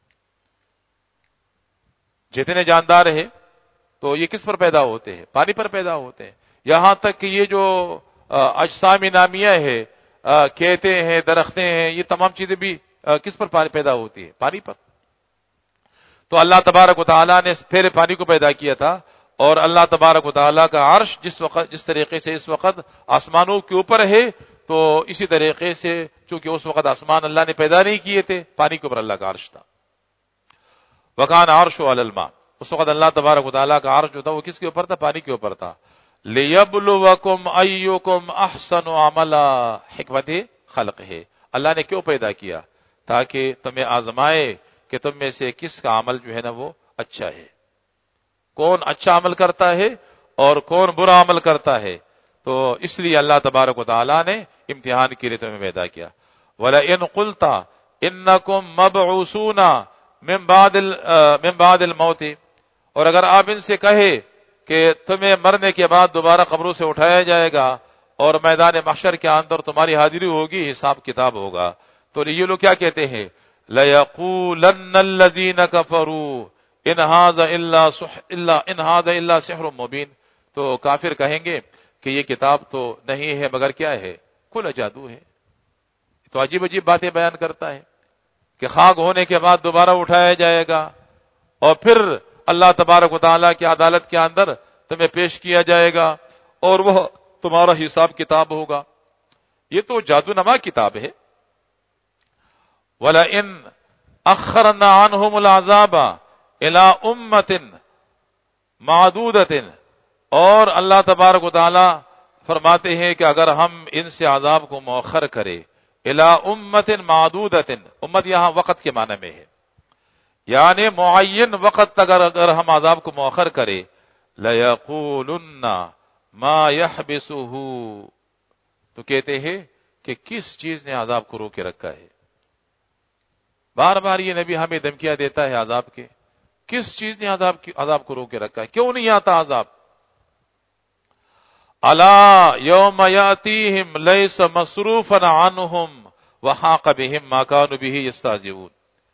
جتنے جاندار ہیں تو یہ کس پر پیدا ہوتے ہیں؟ پانی پر پیدا ہوتے ہیں۔ یہاں تک کہ یہ جو اجسام نامیہ ہے، کھیتے ہیں، درختیں ہیں، یہ تمام چیزیں بھی کس پر پیدا ہوتی ہیں؟ پانی پر۔ تو اللہ تبارک و تعالیٰ نے پھر پانی کو پیدا کیا تھا، اور اللہ تبارک و تعالیٰ کا عرش جس وقت جس طریقے سے اس وقت آسمانوں کے اوپر ہے، تو اسی طریقے سے چونکہ اس وقت آسمان اللہ نے پیدا نہیں کیے تھے، پانی کے اوپر اللہ کا عرش تھا۔ وکان عرش علی الماء، اس وقت اللہ تبارک و تعالیٰ کا عرش جو تھا وہ کس کے اوپر تھا؟ پانی کے اوپر تھا۔ لیبلوکم ایکم احسن عملا، حکمت خلق ہے، اللہ نے کیوں پیدا کیا؟ تاکہ تمہیں آزمائے کہ تم میں سے کس کا عمل جو ہے نا وہ اچھا ہے، کون اچھا عمل کرتا ہے اور کون برا عمل کرتا ہے۔ تو اس لیے اللہ تبارک و تعالیٰ نے امتحان کے لیے تمہیں پیدا کیا۔ وَلَئِن قُلْتَ إِنَّكُمْ مَبْعُوثُونَ من بعد من بعد الموت، اور اگر آپ ان سے کہے کہ تمہیں مرنے کے بعد دوبارہ قبروں سے اٹھایا جائے گا اور میدان محشر کے اندر تمہاری حاضری ہوگی، حساب کتاب ہوگا، تو یہ لوگ کیا کہتے ہیں؟ لَيَقُولَنَّ الَّذِينَ كَفَرُوا إِنْ هَذَا إِلَّا إِنْ هَذَا إِلَّا سِحْرٌ مُبِينٌ، تو کافر کہیں گے کہ یہ کتاب تو نہیں ہے مگر کیا ہے؟ کھلا جادو ہے۔ تو عجیب عجیب باتیں بیان کرتا ہے کہ خاک ہونے کے بعد دوبارہ اٹھایا جائے گا اور پھر اللہ تبارک و تعالیٰ کی عدالت کے اندر تمہیں پیش کیا جائے گا اور وہ تمہارا حساب کتاب ہوگا۔ یہ تو جادو نما کتاب ہے۔ وَلَئِنْ أَخَّرْنَا عَنْهُمُ الْعَذَابَ إِلَىٰ أُمَّةٍ مَعْدُودَةٍ، اور اللہ تبارک و تعالیٰ فرماتے ہیں کہ اگر ہم ان سے عذاب کو مؤخر کرے، إِلَىٰ أُمَّةٍ مَعْدُودَةٍ، امت یہاں وقت کے معنی میں ہے، یعنی معین وقت تک اگر ہم عذاب کو مؤخر کرے، لَيَقُولُنَّ مَا يَحْبِسُهُ، تو کہتے ہیں کہ کس چیز نے عذاب کو روکے رکھا ہے؟ بار بار یہ نبی ہمیں دھمکیاں دیتا ہے عذاب کے، کس چیز نے عذاب کی عذاب کو روکے رکھا ہے؟ کیوں نہیں آتا عذاب؟ الا یوم یاتیہم لیس مصروفا عنہم وحاق بہم ما کانوا بہ یستہزئون،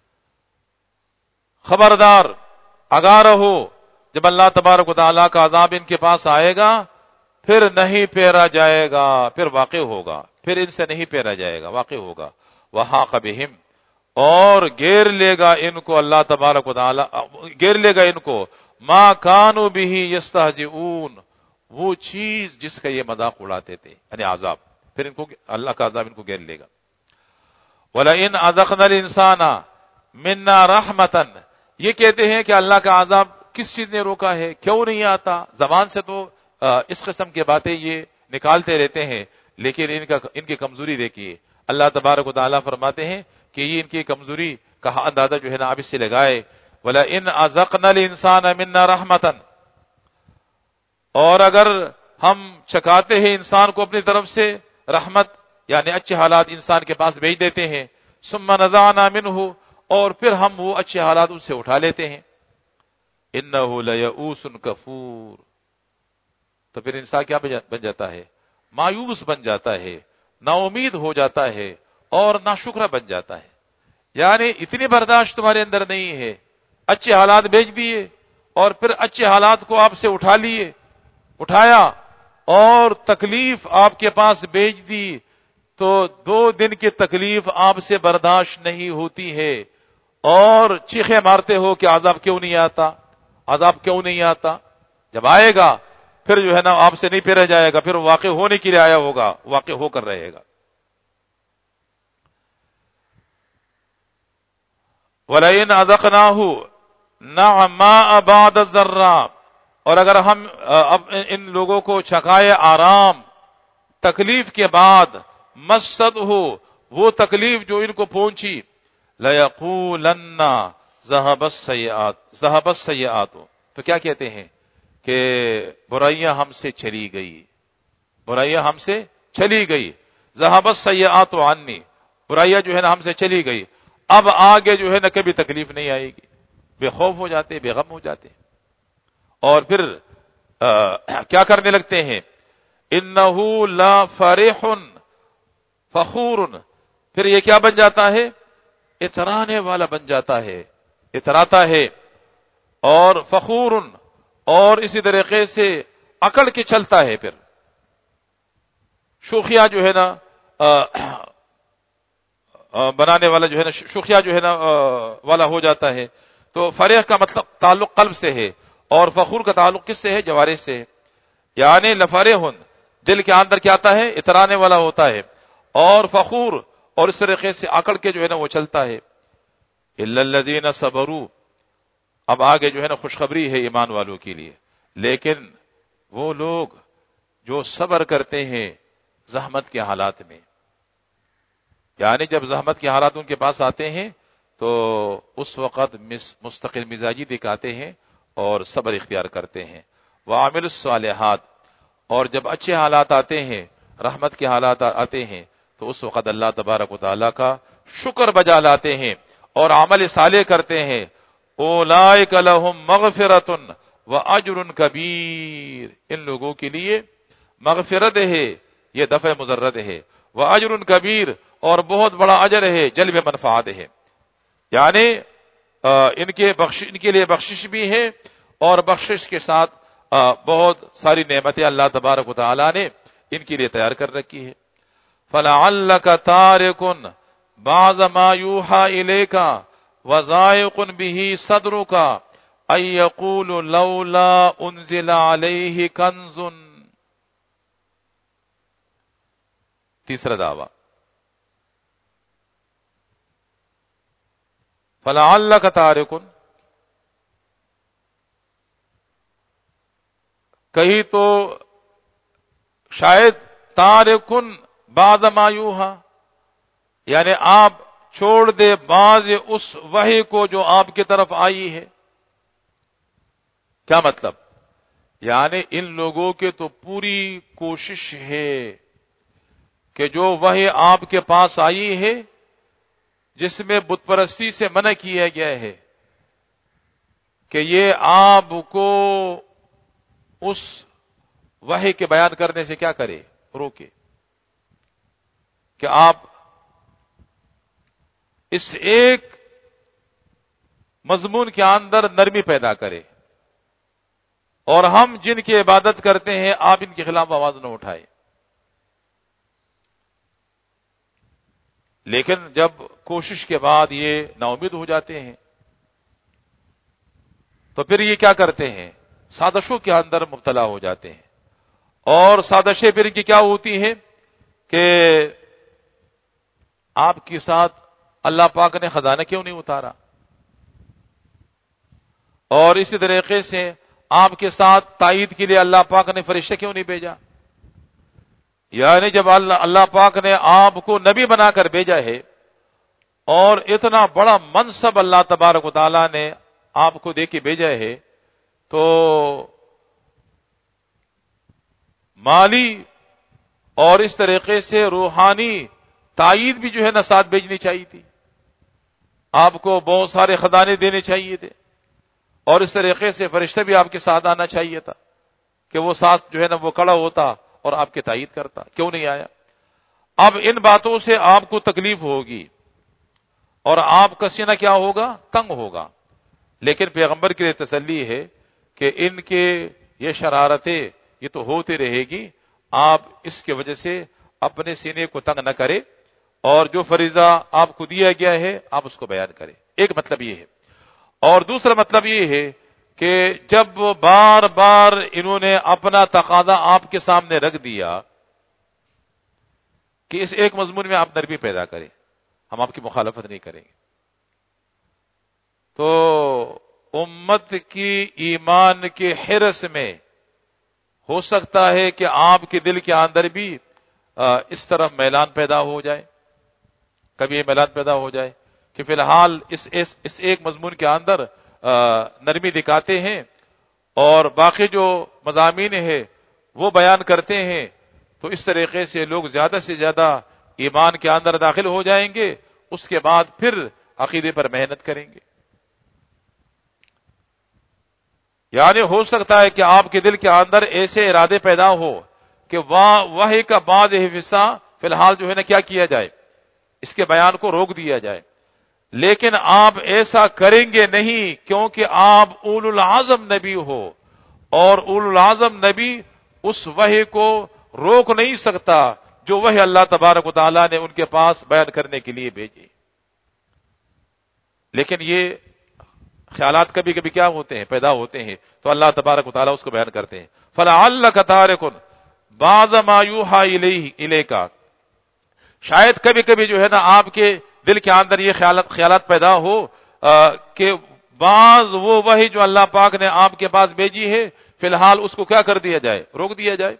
خبردار آگاہ رہو، جب اللہ تبارک و تعالیٰ کا عذاب ان کے پاس آئے گا پھر نہیں پھیرا جائے گا، پھر واقع ہوگا، پھر ان سے نہیں پھیرا جائے گا، واقع ہوگا۔ وحاق بہم، اور گیر لے گا ان کو اللہ تبارک و تعالیٰ، گیر لے گا ان کو ما کانوا بہ یستہزئون، وہ چیز جس کا یہ مذاق اڑاتے تھے، یعنی عذاب، پھر ان کو اللہ کا عذاب ان کو گیر لے گا۔ وَلَئِنْ أَذَقْنَا الْإِنسَانَ مِنَّا رَحْمَةً، یہ کہتے ہیں کہ اللہ کا عذاب کس چیز نے روکا ہے، کیوں نہیں آتا؟ زبان سے تو اس قسم کی باتیں یہ نکالتے رہتے ہیں، لیکن ان کا ان کی کمزوری دیکھیے۔ اللہ تبارک و تعالیٰ فرماتے ہیں کہ یہ ان کی کمزوری کا اندازہ جو ہے نا آپ اس سے لگائے۔ وَلَئِنْ أَذَقْنَا الْإِنسَانَ مِنَّا رَحْمَةً، اور اگر ہم چکاتے ہیں انسان کو اپنی طرف سے رحمت، یعنی اچھے حالات انسان کے پاس بھیج دیتے ہیں، ثُمَّ نَزَعْنَا مِنْهُ، اور پھر ہم وہ اچھے حالات ان سے اٹھا لیتے ہیں، إِنَّهُ لَيَئُوسٌ كَفُورٌ، تو پھر انسان کیا بن جاتا ہے؟ مایوس بن جاتا ہے، نا امید ہو جاتا ہے اور ناشکرا بن جاتا ہے۔ یعنی اتنی برداشت تمہارے اندر نہیں ہے، اچھے حالات بھیج دیے اور پھر اچھے حالات کو آپ سے اٹھا لیے، اٹھایا اور تکلیف آپ کے پاس بھیج دی، تو دو دن کی تکلیف آپ سے برداشت نہیں ہوتی ہے اور چیخیں مارتے ہو کہ عذاب کیوں نہیں آتا، عذاب کیوں نہیں آتا؟ جب آئے گا پھر جو ہے نا آپ سے نہیں پھیرا جائے گا، پھر واقع ہونے کے لیے آیا ہوگا، واقع ہو کر رہے گا۔ وَلَئِنْ أَذَقْنَاهُ نَعْمَاءَ بَعْدَ الضَّرَّاءِ، اور اگر ہم ان لوگوں کو چکھائے آرام تکلیف کے بعد، مَسَّتْهُ، وہ تکلیف جو ان کو پہنچی، لَيَقُولَنَّ ذَهَبَ السَّيِّئَاتُ ذَهَبَ السَّيِّئَاتُ، تو کیا کہتے ہیں کہ برائیاں ہم سے چلی گئی، برائیاں ہم سے چلی گئی، ذَهَبَ السَّيِّئَاتُ عَنِّي، برائیاں جو ہے نا ہم سے چلی گئی، اب آگے جو ہے نا کبھی تکلیف نہیں آئے گی۔ بے خوف ہو جاتے، بے غم ہو جاتے، اور پھر آ, کیا کرنے لگتے ہیں؟ انہو لا فرح فخور، پھر یہ کیا بن جاتا ہے؟ اترانے والا بن جاتا ہے، اتراتا ہے، اور فخور، اور اسی طریقے سے اکڑ کے چلتا ہے. پھر شوخیاں جو ہے نا بنانے والا جو ہے نا، شوخیاں جو ہے نا والا ہو جاتا ہے. تو فرح کا مطلب تعلق قلب سے ہے، اور فخور کا تعلق کس سے ہے؟ جوارح سے ہے. یعنی لفرح، دل کے اندر کیا آتا ہے؟ اترانے والا ہوتا ہے، اور فخور، اور اس طریقے سے اکڑ کے جو ہے نا وہ چلتا ہے. الا الذین صبروا، اب آگے جو ہے نا خوشخبری ہے ایمان والوں کے لیے، لیکن وہ لوگ جو صبر کرتے ہیں زحمت کے حالات میں، یعنی جب زحمت کے حالات ان کے پاس آتے ہیں تو اس وقت مستقل مزاجی دکھاتے ہیں اور صبر اختیار کرتے ہیں. وعامل الصالحات، اور جب اچھے حالات آتے ہیں، رحمت کے حالات آتے ہیں، تو اس وقت اللہ تبارک و تعالیٰ کا شکر بجا لاتے ہیں اور عمل صالح کرتے ہیں. اولئک لہم مغفرۃ واجر کبیر، ان لوگوں کے لیے مغفرت ہے، یہ دفع مزرد ہے، واجر کبیر، اور بہت بڑا اجر ہے، جلب منفعت ہے. یعنی ان کے بخش ان کے لیے بخشش بھی ہے، اور بخشش کے ساتھ بہت ساری نعمتیں اللہ تبارک و تعالی نے ان کے لیے تیار کر رکھی ہے. فلعلک تارک بعض ما یوحى الیک وضائق به صدرک ان یقول لولا انزل علیہ کنز. تیسرا دعویٰ، فلعلک تارک، کہیں تو شاید تارکن بعض ما یوحى، یعنی آپ چھوڑ دے بعض اس وحی کو جو آپ کی طرف آئی ہے. کیا مطلب؟ یعنی ان لوگوں کے تو پوری کوشش ہے کہ جو وحی آپ کے پاس آئی ہے جس میں بت پرستی سے منع کیا گیا ہے، کہ یہ آپ کو اس وحی کے بیان کرنے سے کیا کرے؟ روکے، کہ آپ اس ایک مضمون کے اندر نرمی پیدا کرے، اور ہم جن کی عبادت کرتے ہیں آپ ان کے خلاف آواز نہ اٹھائے. لیکن جب کوشش کے بعد یہ نا امید ہو جاتے ہیں تو پھر یہ کیا کرتے ہیں؟ سازشوں کے اندر مبتلا ہو جاتے ہیں. اور سازشیں پھر ان کی کیا ہوتی ہیں کہ آپ کے ساتھ اللہ پاک نے خزانہ کیوں نہیں اتارا، اور اسی طریقے سے آپ کے ساتھ تائید کے لیے اللہ پاک نے فرشتہ کیوں نہیں بھیجا. یعنی جب اللہ اللہ پاک نے آپ کو نبی بنا کر بھیجا ہے اور اتنا بڑا منصب اللہ تبارک و تعالی نے آپ کو دے کے بھیجا ہے، تو مالی اور اس طریقے سے روحانی تائید بھی جو ہے نا ساتھ بھیجنی چاہیے تھی. آپ کو بہت سارے خزانے دینے چاہیے تھے، اور اس طریقے سے فرشتہ بھی آپ کے ساتھ آنا چاہیے تھا کہ وہ ساتھ جو ہے نا وہ کھڑا ہوتا اور آپ کی تائید کرتا. کیوں نہیں آیا؟ اب ان باتوں سے آپ کو تکلیف ہوگی اور آپ کا سینہ کیا ہوگا؟ تنگ ہوگا. لیکن پیغمبر کے لیے تسلی ہے کہ ان کے یہ شرارتیں یہ تو ہوتی رہے گی، آپ اس کی وجہ سے اپنے سینے کو تنگ نہ کرے، اور جو فریضہ آپ کو دیا گیا ہے آپ اس کو بیان کریں. ایک مطلب یہ ہے. اور دوسرا مطلب یہ ہے کہ جب بار بار انہوں نے اپنا تقاضا آپ کے سامنے رکھ دیا کہ اس ایک مضمون میں آپ نرمی پیدا کریں، ہم آپ کی مخالفت نہیں کریں گے، تو امت کی ایمان کے حرص میں ہو سکتا ہے کہ آپ کے دل کے اندر بھی اس طرف میلان پیدا ہو جائے. کبھی یہ میلان پیدا ہو جائے کہ فی الحال اس, اس, اس ایک مضمون کے اندر نرمی دکھاتے ہیں اور باقی جو مضامین ہے وہ بیان کرتے ہیں، تو اس طریقے سے لوگ زیادہ سے زیادہ ایمان کے اندر داخل ہو جائیں گے. اس کے بعد پھر عقیدے پر محنت کریں گے. یعنی ہو سکتا ہے کہ آپ کے دل کے اندر ایسے ارادے پیدا ہو کہ وحی کا بعض حصہ فی الحال جو ہے نا کیا کیا جائے، اس کے بیان کو روک دیا جائے، لیکن آپ ایسا کریں گے نہیں کیونکہ آپ اولو العزم نبی ہو، اور اولو العزم نبی اس وحی کو روک نہیں سکتا جو وحی اللہ تبارک و تعالیٰ نے ان کے پاس بیان کرنے کے لیے بھیجی۔ لیکن یہ خیالات کبھی کبھی کیا ہوتے ہیں، پیدا ہوتے ہیں، تو اللہ تبارک و تعالیٰ اس کو بیان کرتے ہیں۔ فَلَعَلَّكَ تَارِكٌ بَعْضَ مَا يُوحَىٰ إِلَيْكَ، شاید کبھی کبھی جو ہے نا آپ کے دل کے اندر یہ خیالات خیالات پیدا ہو کہ بعض وہ وحی جو اللہ پاک نے آپ کے پاس بھیجی ہے فی الحال اس کو کیا کر دیا جائے، روک دیا جائے۔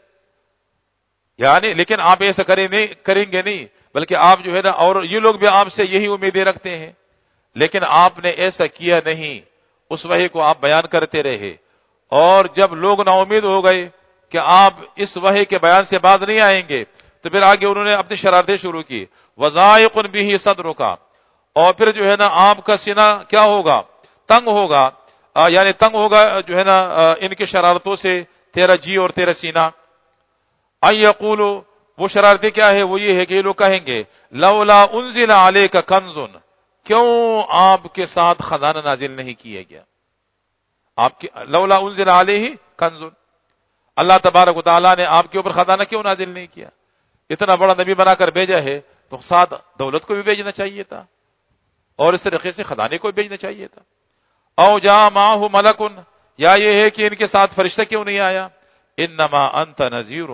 یعنی لیکن آپ ایسا کریں نہیں کریں گے نہیں، بلکہ آپ جو ہے نا، اور یہ لوگ بھی آپ سے یہی امیدیں رکھتے ہیں، لیکن آپ نے ایسا کیا نہیں، اس وحی کو آپ بیان کرتے رہے، اور جب لوگ نا امید ہو گئے کہ آپ اس وحی کے بیان سے باز نہیں آئیں گے، تو پھر آگے انہوں نے اپنی شرارتیں شروع کی۔ وَضَائِقٌ بِهِ صَدْرُكَ، اور پھر جو ہے نا آپ کا سینہ کیا ہوگا، تنگ ہوگا، یعنی تنگ ہوگا جو ہے نا ان کی شرارتوں سے تیرا جی اور تیرا سینہ۔ ان یقولوا، وہ شرارتیں کیا ہے، وہ یہ ہے کہ یہ لوگ کہیں گے لولا انزل علیک کنز، کیوں آپ کے ساتھ خزانہ نازل نہیں کیا گیا، آپ کی لولا انزل علیہ کنز، اللہ تبارک و تعالیٰ نے آپ کے اوپر خزانہ کیوں نازل نہیں کیا، اتنا بڑا نبی بنا کر بھیجا ہے تو ساتھ دولت کو بھی بھیجنا چاہیے تھا، اور اس طریقے سے خزانے کو بھی بھیجنا چاہیے تھا۔ او جاء معه ملک، یا یہ ہے کہ ان کے ساتھ فرشتہ کیوں نہیں آیا، انما انت نذیر،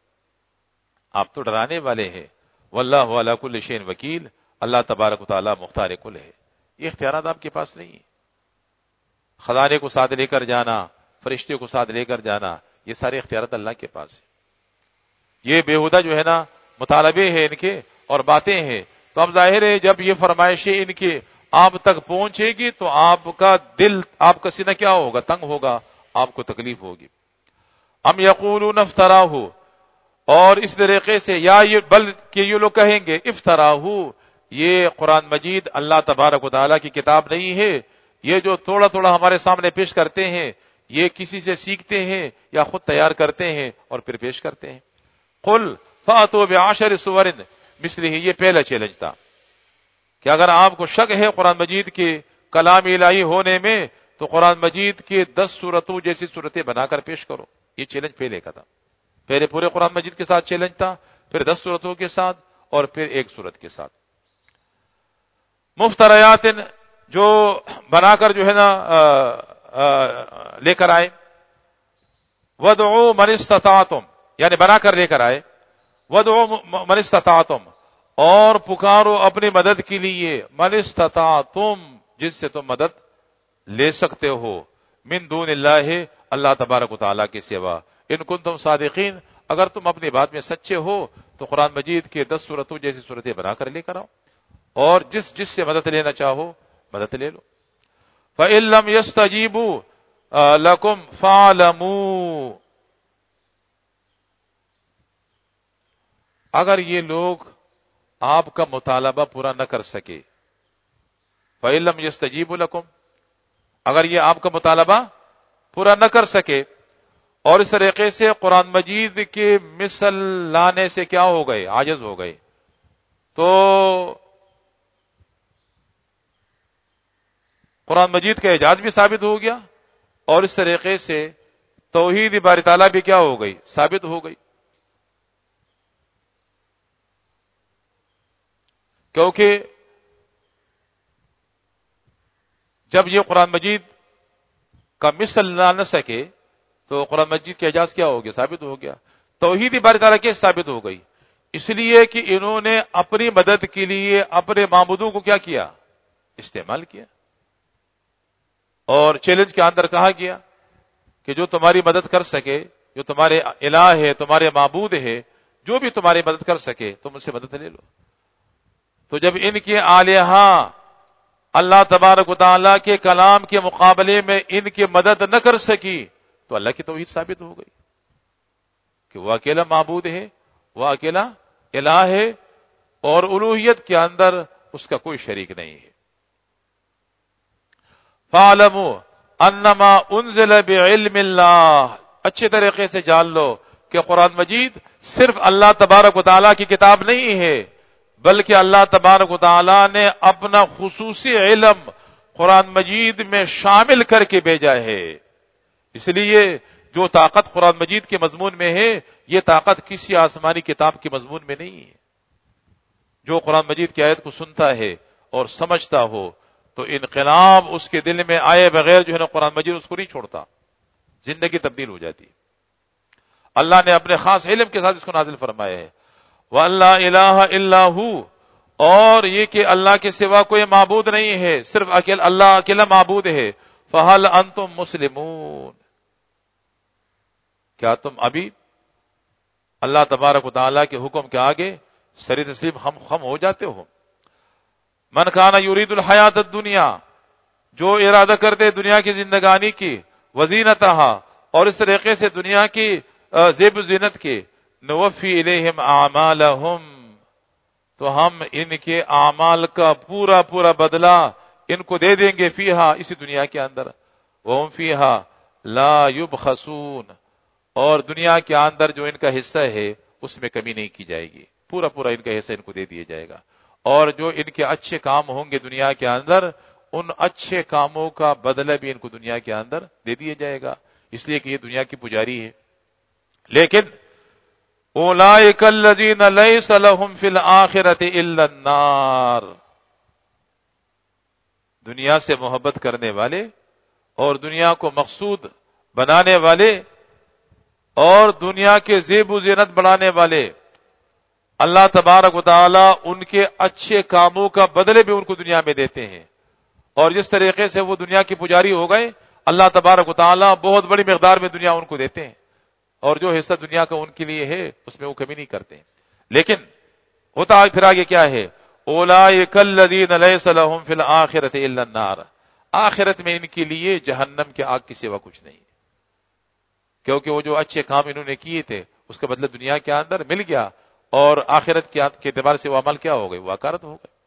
آپ تو ڈرانے والے ہیں، واللہ علی کل شیء وکیل، اللہ تبارک و تعالی مختار کل ہے، یہ اختیارات آپ کے پاس نہیں ہیں۔ خزانے کو ساتھ لے کر جانا، فرشتے کو ساتھ لے کر جانا، یہ سارے اختیارات اللہ کے پاس ہیں۔ یہ بےہودہ جو ہے نا مطالبے ہیں ان کے اور باتیں ہیں، تو اب ظاہر ہے جب یہ فرمائشیں ان کے آپ تک پہنچے گی تو آپ کا دل، آپ کا سینہ کیا ہوگا، تنگ ہوگا، آپ کو تکلیف ہوگی۔ ام یقولون افتراہ، اور اس طریقے سے یا یہ بلکہ یہ لوگ کہیں گے افتراہ، یہ قرآن مجید اللہ تبارک و تعالیٰ کی کتاب نہیں ہے، یہ جو تھوڑا تھوڑا ہمارے سامنے پیش کرتے ہیں یہ کسی سے سیکھتے ہیں یا خود تیار کرتے ہیں اور پھر پیش کرتے ہیں۔ قل فاتوا بعشر سور مثلہ، یہ پہلا چیلنج تھا کہ اگر آپ کو شک ہے قرآن مجید کے کلام الہی ہونے میں تو قرآن مجید کے دس سورتوں جیسی صورتیں بنا کر پیش کرو، یہ چیلنج پہلے کا تھا۔ پہلے پورے قرآن مجید کے ساتھ چیلنج تھا، پھر دس سورتوں کے ساتھ، اور پھر ایک سورت کے ساتھ۔ مفتریات، جو بنا کر جو ہے نا آ آ لے کر آئے، وَدْعُوا مَنِ اسْتَطَعْتُمْ، یعنی بنا کر لے کر آئے، وَدْعُوا مَنِ اسْتَطَعْتُمْ، اور پکارو اپنی مدد کے لیے، مَنِ اسْتَطَعْتُمْ، جس سے تم مدد لے سکتے ہو، من دون اللہ، اللہ تبارک و تعالیٰ کے سوا، ان کنتم صادقین، اگر تم اپنی بات میں سچے ہو تو قرآن مجید کے دس سورتوں جیسی صورتیں بنا کر لے کر آؤ، اور جس جس سے مدد لینا چاہو مدد لے لو۔ فَإِن لَّمْ يَسْتَجِيبُوا لَكُمْ فَاعْلَمُوا، اگر یہ لوگ آپ کا مطالبہ پورا نہ کر سکے، فَإِن لَّمْ يَسْتَجِيبُوا لَكُمْ، اگر یہ آپ کا مطالبہ پورا نہ کر سکے اور اس طریقے سے قرآن مجید کے مثل لانے سے کیا ہو گئے، عاجز ہو گئے، تو قرآن مجید کا اعجاز بھی ثابت ہو گیا، اور اس طریقے سے توحید باری تعالیٰ بھی کیا ہو گئی، ثابت ہو گئی۔ کیونکہ جب یہ قرآن مجید کا مثل لا نہ سکے تو قرآن مجید کا اعجاز کیا ہو گیا، ثابت ہو گیا، توحید باری تعالیٰ کی ثابت ہو گئی، اس لیے کہ انہوں نے اپنی مدد کے لیے اپنے معبودوں کو کیا کیا، استعمال کیا، اور چیلنج کے اندر کہا گیا کہ جو تمہاری مدد کر سکے، جو تمہارے الہ ہے، تمہارے معبود ہے، جو بھی تمہاری مدد کر سکے تم ان سے مدد لے لو۔ تو جب ان کے آلیہا اللہ تبارک و تعالیٰ کے کلام کے مقابلے میں ان کی مدد نہ کر سکی تو اللہ کی توحید ثابت ہو گئی کہ وہ اکیلا معبود ہے، وہ اکیلا الہ ہے، اور الوہیت کے اندر اس کا کوئی شریک نہیں ہے۔ فَاعْلَمُوا، انما انزل بعلم اللہ، اچھے طریقے سے جان لو کہ قرآن مجید صرف اللہ تبارک و تعالیٰ کی کتاب نہیں ہے، بلکہ اللہ تبارک و تعالیٰ نے اپنا خصوصی علم قرآن مجید میں شامل کر کے بھیجا ہے۔ اس لیے جو طاقت قرآن مجید کے مضمون میں ہے، یہ طاقت کسی آسمانی کتاب کے مضمون میں نہیں ہے۔ جو قرآن مجید کی آیت کو سنتا ہے اور سمجھتا ہو تو انقلاب اس کے دل میں آئے بغیر جو ہے نا قرآن مجید اس کو نہیں چھوڑتا، زندگی تبدیل ہو جاتی۔ اللہ نے اپنے خاص علم کے ساتھ اس کو نازل فرمایا ہے۔ وَأَلَّا إِلَٰهَ إِلَّا هُوَ، اور یہ کہ اللہ کے سوا کوئی معبود نہیں ہے، صرف اکیلا اللہ اکیلا معبود ہے۔ فَهَلْ أَنْتُمْ مُسْلِمُونَ، کیا تم ابھی اللہ تبارک و تعالیٰ کے حکم کے آگے سر تسلیم خم خم ہو جاتے ہو؟ من کان یرید الحیات الدنیا، جو ارادہ کرتے دنیا کی زندگانی کی، وزینتہا، اور اس طریقے سے دنیا کی زیب و زینت کے، نوفی الیہم اعمالہم، تو ہم ان کے اعمال کا پورا پورا بدلہ ان کو دے دیں گے، فیہا، اسی دنیا کے اندر، وہم فیہا لا یبخسون، اور دنیا کے اندر جو ان کا حصہ ہے اس میں کمی نہیں کی جائے گی، پورا پورا ان کا حصہ ان کو دے دیا جائے گا، اور جو ان کے اچھے کام ہوں گے دنیا کے اندر، ان اچھے کاموں کا بدلہ بھی ان کو دنیا کے اندر دے دیا جائے گا، اس لیے کہ یہ دنیا کی پجاری ہے۔ لیکن اولئک الذین لیس لہم فی الآخرۃ الا النار، دنیا سے محبت کرنے والے اور دنیا کو مقصود بنانے والے اور دنیا کے زیب و زینت بڑھانے والے، اللہ تبارک و تعالی ان کے اچھے کاموں کا بدلے بھی ان کو دنیا میں دیتے ہیں، اور جس طریقے سے وہ دنیا کی پجاری ہو گئے، اللہ تبارک و تعالی بہت بڑی مقدار میں دنیا ان کو دیتے ہیں، اور جو حصہ دنیا کا ان کے لیے ہے اس میں وہ کمی نہیں کرتے۔ لیکن ہوتا پھر آگے کیا ہے؟ اولئک الذین لیس لہم فی الآخرۃ الا النار، آخرت میں ان کے لیے جہنم کے آگ کے سوا کچھ نہیں، کیونکہ وہ جو اچھے کام انہوں نے کیے تھے اس کا بدلہ دنیا کے اندر مل گیا، اور آخرت کے اعتبار سے وہ عمل کیا ہو گئے؟ وہ اکارت ہو گئے۔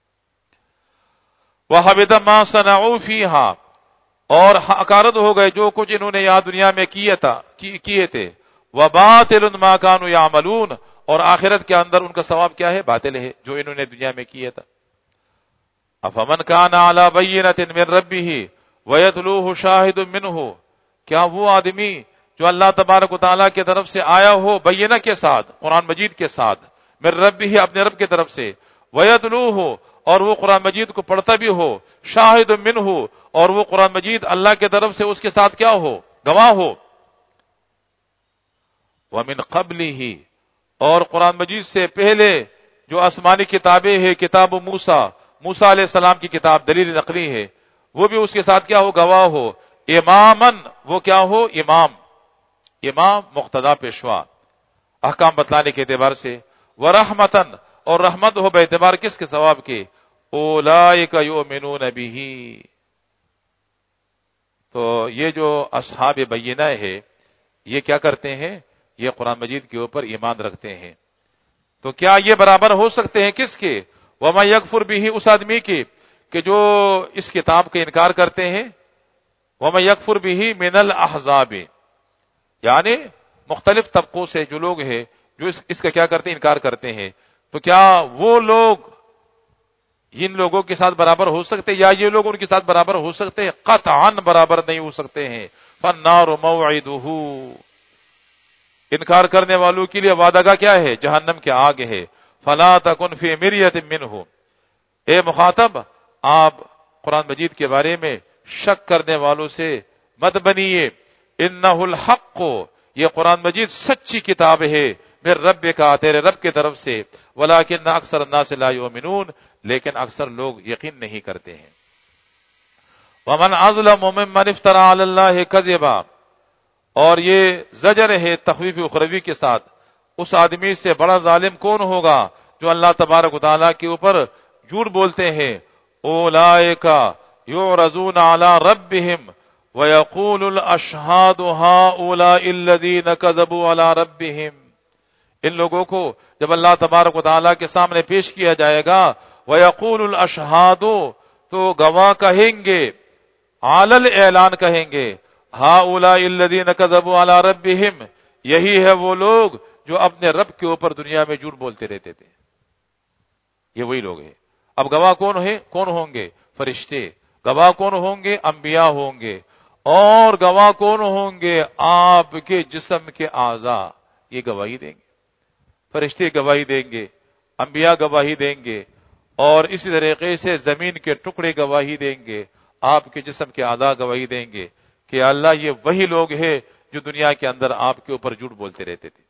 وَحَبِطَ مَا صَنَعُوا فِيهَا، اور اکارت ہو گئے جو کچھ انہوں نے یہاں دنیا میں کیا تھا کیے تھے۔ وَبَاطِلٌ مَا كَانُوا يَعْمَلُونَ، اور آخرت کے اندر ان کا ثواب کیا ہے؟ باطل ہے جو انہوں نے دنیا میں کیا تھا۔ أَفَمَنْ كَانَ عَلَى بَيِّنَةٍ مِّن رَبِّهِ وَيَتْلُوهُ شَاهِدٌ مِّنْهُ، کیا وہ آدمی جو اللہ تبارک و تعالیٰ کی طرف سے آیا ہو بینہ کے ساتھ، قرآن مجید کے ساتھ، من ربہ، اپنے رب کی طرف سے، وَيَتْلُوهُ، اور وہ قرآن مجید کو پڑھتا بھی ہو، شاہد منہ، اور وہ قرآن مجید اللہ کی طرف سے اس کے ساتھ کیا ہو؟ گواہ ہو۔ وَمِن قَبْلِهِ، اور قرآن مجید سے پہلے جو آسمانی کتابیں ہیں، کتاب موسیٰ، موسیٰ علیہ السلام کی کتاب دلیل نقلی ہے، وہ بھی اس کے ساتھ کیا ہو؟ گواہ ہو۔ امامن، وہ کیا ہو؟ امام، امام مقتدا پیشوا، احکام بتلانے کے اعتبار سے، ورحمتن، اور رحمت ہو بے اعتبار کس کے ثواب کے؟ اولئک یؤمنون بہ، تو یہ جو اصحاب بینہ ہے یہ کیا کرتے ہیں؟ یہ قرآن مجید کے اوپر ایمان رکھتے ہیں۔ تو کیا یہ برابر ہو سکتے ہیں کس کے؟ وَمَن یکفر بہ، اس آدمی کے کہ جو اس کتاب کا انکار کرتے ہیں، وَمَن یکفر بہ من الاحزاب، یعنی مختلف طبقوں سے جو لوگ ہیں جو اس, اس کا کیا کرتے ہیں؟ انکار کرتے ہیں، تو کیا وہ لوگ ان لوگوں کے ساتھ برابر ہو سکتے یا یہ لوگ ان کے ساتھ برابر ہو سکتے ہیں؟ قطعاً برابر نہیں ہو سکتے ہیں۔ فالنار موعدہ، انکار کرنے والوں کے لیے وعدہ کا کیا ہے؟ جہنم کے آگ ہے۔ فلا تکن فی مریۃ منہ، اے مخاطب آپ قرآن مجید کے بارے میں شک کرنے والوں سے مت بنیے، انہ الحق، یہ قرآن مجید سچی کتاب ہے، میرے رب کا، تیرے رب کی طرف سے، ولکن اکثر الناس لا یؤمنون، لیکن اکثر لوگ یقین نہیں کرتے ہیں۔ ومن اظلم ممن افترى علی اللہ کذبا، اور یہ زجر ہے تخویف اخروی کے ساتھ، اس آدمی سے بڑا ظالم کون ہوگا جو اللہ تبارک و تعالیٰ کے اوپر جھوٹ بولتے ہیں۔ اولئک یعرضون علی ربہم وَيَقُولُ الْأَشْهَادُ هَؤُلَاءِ الَّذِينَ كَذَبُوا عَلَى رَبِّهِمْ، ان لوگوں کو جب اللہ تبارک و تعالیٰ کے سامنے پیش کیا جائے گا، وَيَقُولُ الْأَشْهَادُ، تو گواہ کہیں گے، عالل اعلان کہیں گے، ہؤلاء الذین کذبوا علی ربہم، یہی ہے وہ لوگ جو اپنے رب کے اوپر دنیا میں جھوٹ بولتے رہتے تھے، یہ وہی لوگ ہیں۔ اب گواہ کون ہے کون ہوں گے؟ فرشتے۔ گواہ کون ہوں گے؟ انبیاء ہوں گے۔ اور گواہ کون ہوں گے؟ آپ کے جسم کے اعضاء، یہ گواہی دیں گے۔ فرشتے گواہی دیں گے، انبیاء گواہی دیں گے، اور اسی طریقے سے زمین کے ٹکڑے گواہی دیں گے، آپ کے جسم کے اعضاء گواہی دیں گے کہ اللہ یہ وہی لوگ ہیں جو دنیا کے اندر آپ کے اوپر جھوٹ بولتے رہتے تھے۔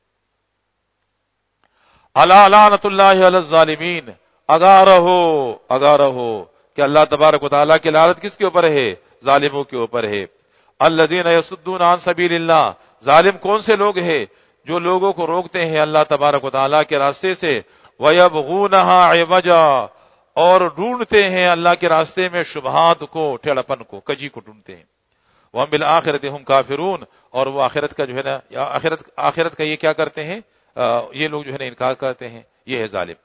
الا لعنت اللہ علی الظالمین، آگاہ رہو آگاہ رہو کہ اللہ تبارک و تعالیٰ کی لعنت کس کے اوپر ہے؟ ظالموں کے اوپر ہے۔ الذین یصدون عن سبیل اللہ، ظالم کون سے لوگ ہیں؟ جو لوگوں کو روکتے ہیں اللہ تبارک و تعالیٰ کے راستے سے، وَيَبْغُونَهَا عِوَجًا، اور ڈھونڈتے ہیں اللہ کے راستے میں شبہات کو، ٹیڑھپن کو، کجی کو ڈھونڈتے ہیں۔ وَهُمْ بِالْآخِرَةِ هُمْ کافرون، اور وہ آخرت کا جو ہے نا آخرت آخرت کا یہ کیا کرتے ہیں؟ یہ لوگ جو ہے نا انکار کرتے ہیں، یہ ہے ظالم۔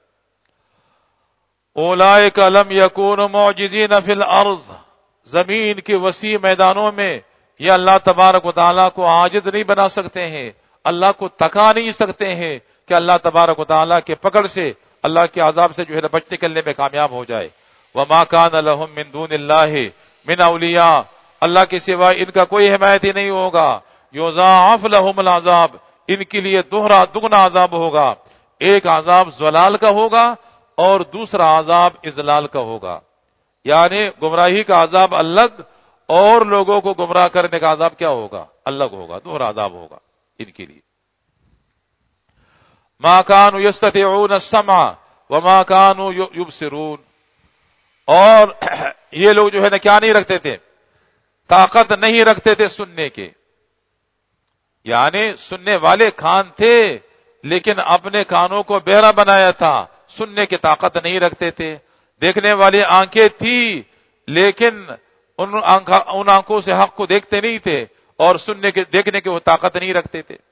اولئک لم یکونوا معجزین فی الارض، زمین کے وسیع میدانوں میں یہ اللہ تبارک و تعالیٰ کو عاجز نہیں بنا سکتے ہیں، اللہ کو تکا نہیں سکتے ہیں کہ اللہ تبارک و تعالیٰ کے پکڑ سے، اللہ کے عذاب سے جو ہے بچ نکلنے میں کامیاب ہو جائے۔ وما کان لهم من دون اللہ من اولیاء، اللہ کے سوا ان کا کوئی حمایتی نہیں ہوگا۔ یضاعف لهم العذاب، ان کے لیے دوہرا دگنا عذاب ہوگا، ایک عذاب زلال کا ہوگا اور دوسرا عذاب اذلال کا ہوگا، یعنی گمراہی کا عذاب الگ اور لوگوں کو گمراہ کرنے کا عذاب کیا ہوگا؟ الگ ہوگا، دوہرا عذاب ہوگا ان کے لیے۔ ما كانوا يستطيعون السمع وما كانوا يبصرون، اور یہ لوگ جو ہے نا کیا نہیں رکھتے تھے؟ طاقت نہیں رکھتے تھے سننے کے، یعنی سننے والے کان تھے لیکن اپنے کانوں کو بہرا بنایا تھا، سننے کی طاقت نہیں رکھتے تھے۔ دیکھنے والی آنکھیں تھی لیکن ان آنکھوں سے حق کو دیکھتے نہیں تھے اور سننے کے دیکھنے کے وہ طاقت نہیں رکھتے تھے۔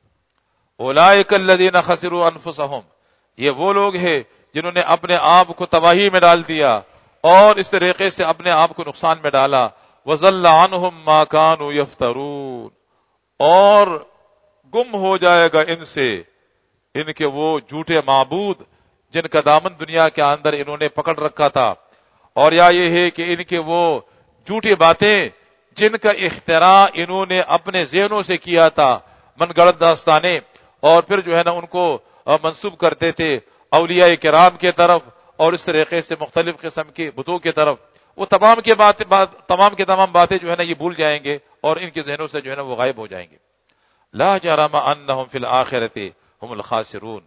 اولئک الذین خسروا انفسهم، یہ وہ لوگ ہیں جنہوں نے اپنے آپ کو تباہی میں ڈال دیا اور اس طریقے سے اپنے آپ کو نقصان میں ڈالا۔ وضل عنہم ما كانوا یفترون، اور گم ہو جائے گا ان سے ان کے وہ جھوٹے معبود جن کا دامن دنیا کے اندر انہوں نے پکڑ رکھا تھا، اور یا یہ ہے کہ ان کے وہ جھوٹی باتیں جن کا اختراع انہوں نے اپنے ذہنوں سے کیا تھا، من گڑت داستانے، اور پھر جو ہے نا ان کو منسوب کرتے تھے اولیاء کرام کے طرف اور اس طریقے سے مختلف قسم کے بتوں کی طرف، وہ تمام کے بات تمام کے تمام باتیں جو ہے نا یہ بھول جائیں گے اور ان کے ذہنوں سے جو ہے نا وہ غائب ہو جائیں گے۔ لا جرم انہم فی الآخرۃ هم الخاسرون،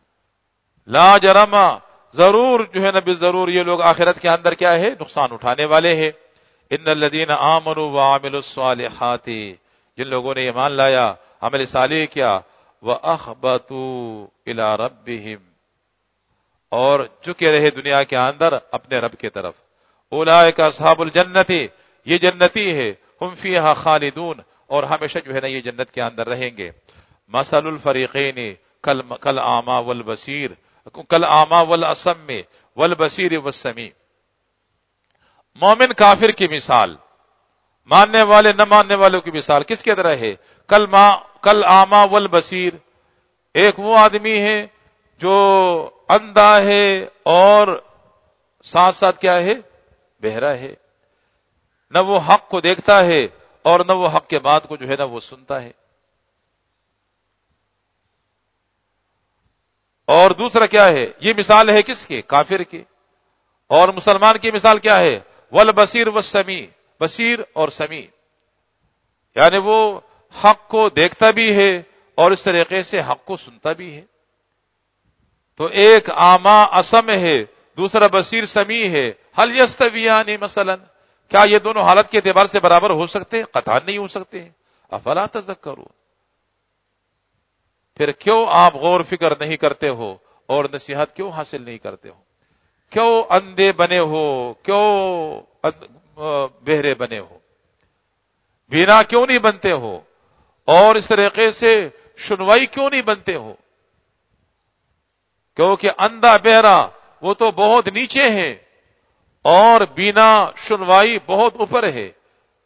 لا جرم، ضرور جو ہے نا بالضرور یہ لوگ آخرت کے اندر کیا ہے؟ نقصان اٹھانے والے ہیں۔ ان الذین آمنوا وعملوا الصالحات، جن لوگوں نے ایمان لایا، عمل صالح کیا، وَأَخْبَتُوا إِلَىٰ رَبِّهِمْ، اور جھکے رہے دنیا کے اندر اپنے رب کی طرف۔ اولئک اصحاب الجنت، یہ جنتی ہے، ہم فیہا خالدون، اور ہمیشہ جو ہے نا یہ جنت کے اندر رہیں گے۔ مثل الفریقین کالأعمى والبصیر، کالأعمى والأصم والبصیر والسمیع، مومن کافر کی مثال، ماننے والے نہ ماننے والوں کی مثال کس کی طرح ہے؟ کل کل آما والبصیر، ایک وہ آدمی ہے جو اندھا ہے اور ساتھ ساتھ کیا ہے؟ بہرا ہے، نہ وہ حق کو دیکھتا ہے اور نہ وہ حق کے بات کو جو ہے نا وہ سنتا ہے۔ اور دوسرا کیا ہے؟ یہ مثال ہے کس کی؟ کافر کی۔ اور مسلمان کی مثال کیا ہے؟ والبصیر والسمیع، بصیر اور سمیع، یعنی وہ حق کو دیکھتا بھی ہے اور اس طریقے سے حق کو سنتا بھی ہے۔ تو ایک آما اسم ہے، دوسرا بصیر سمیع ہے، حل یستویان مثلا، کیا یہ دونوں حالت کے اعتبار سے برابر ہو سکتے؟ قطعا نہیں ہو سکتے ہیں۔ افلا تذکرون، پھر کیوں آپ غور فکر نہیں کرتے ہو اور نصیحت کیوں حاصل نہیں کرتے ہو؟ کیوں اندھے بنے ہو؟ کیوں بہرے بنے ہو؟ بینا کیوں نہیں بنتے ہو؟ اور اس طریقے سے سنوائی کیوں نہیں بنتے ہو؟ کیونکہ اندھا بہرا وہ تو بہت نیچے ہے اور بینا سنوائی بہت اوپر ہے۔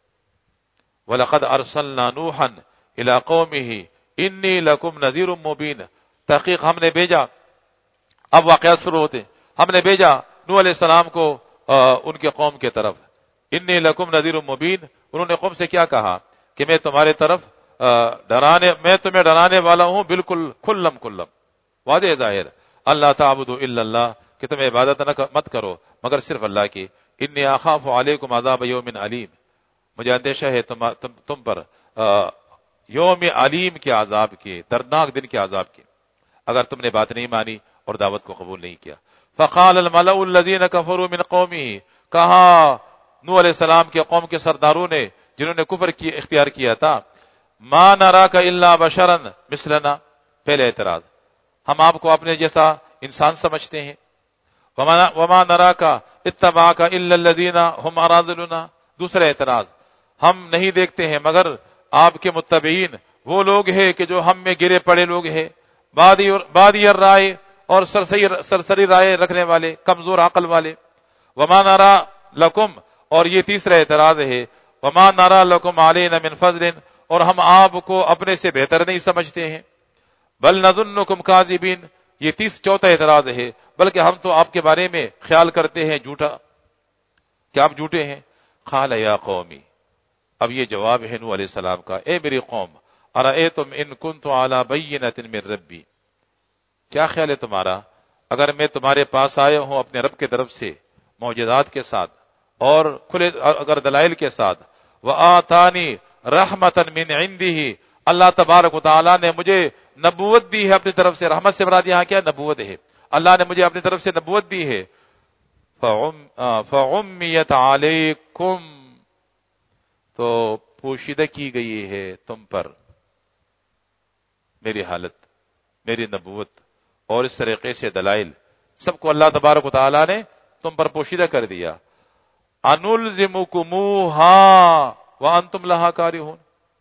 وَلَقَدْ أَرْسَلْنَا نُوحًا إِلَىٰ قَوْمِهِ إِنِّي لَكُمْ نَذِيرٌ مُبِينٌ. تحقیق ہم نے بھیجا، اب واقعات شروع ہوتے، ہم نے بھیجا نوح علیہ السلام کو آ, ان کے قوم کے طرف. انی لکم نذیر مبین، انہوں نے قوم سے کیا کہا کہ میں تمہارے طرف ڈرانے میں تمہیں ڈرانے والا ہوں، بالکل کھلم کھلم واضح ظاہر. اللہ تعبدوا الا اللہ، کہ تم عبادت نہ مت کرو مگر صرف اللہ کی. انی اخاف علیکم عذاب یوم علیم، مجھے اندیشہ ہے تم, تم, تم پر آ, یوم علیم کے عذاب کے، دردناک دن کے عذاب کے، اگر تم نے بات نہیں مانی اور دعوت کو قبول نہیں کیا. فقال الملأ الذين كفروا من قومه، کہا نوح علیہ السلام کے قوم کے سرداروں نے جنہوں نے کفر کی اختیار کیا تھا، ما نراک الا بشرا مثلنا، پہلے اعتراض، ہم آپ کو اپنے جیسا انسان سمجھتے ہیں. وما نراک اتبعک الا الذين هم اراذلنا، دوسرا اعتراض، ہم نہیں دیکھتے ہیں مگر آپ کے متبعین وہ لوگ ہیں کہ جو ہم میں گرے پڑے لوگ ہیں، بادی بادی الرائے، اور سرسری سرسری رائے رکھنے والے، کمزور عقل والے. وما نرا لکم، اور یہ تیسرا اعتراض ہے، وما نرا لکم علینا من فضل، اور ہم آپ کو اپنے سے بہتر نہیں سمجھتے ہیں. بل نظنکم کاذبین، یہ تیس چوتھا اعتراض ہے، بلکہ ہم تو آپ کے بارے میں خیال کرتے ہیں جھوٹا، کہ آپ جھوٹے ہیں. قال یا قومی، اب یہ جواب ہے نوح علیہ السلام کا، اے میری قوم، ارأیتم ان کنت علی بینۃ من ربی، کیا خیال ہے تمہارا اگر میں تمہارے پاس آیا ہوں اپنے رب کی طرف سے معجزات کے ساتھ اور کھلے اگر دلائل کے ساتھ، وآتانی رحمتا من عنده، اللہ تبارک و تعالی نے مجھے نبوت دی ہے اپنی طرف سے، رحمت سے مراد یہاں کیا نبوت ہے، اللہ نے مجھے اپنی طرف سے نبوت دی ہے. فعمیت علیکم، تو پوشیدہ کی گئی ہے تم پر میری حالت، میری نبوت اور اس طریقے سے دلائل سب کو اللہ تبارک و تعالی نے تم پر پوشیدہ کر دیا. انلزمکموہا وانتم لہا کارہون،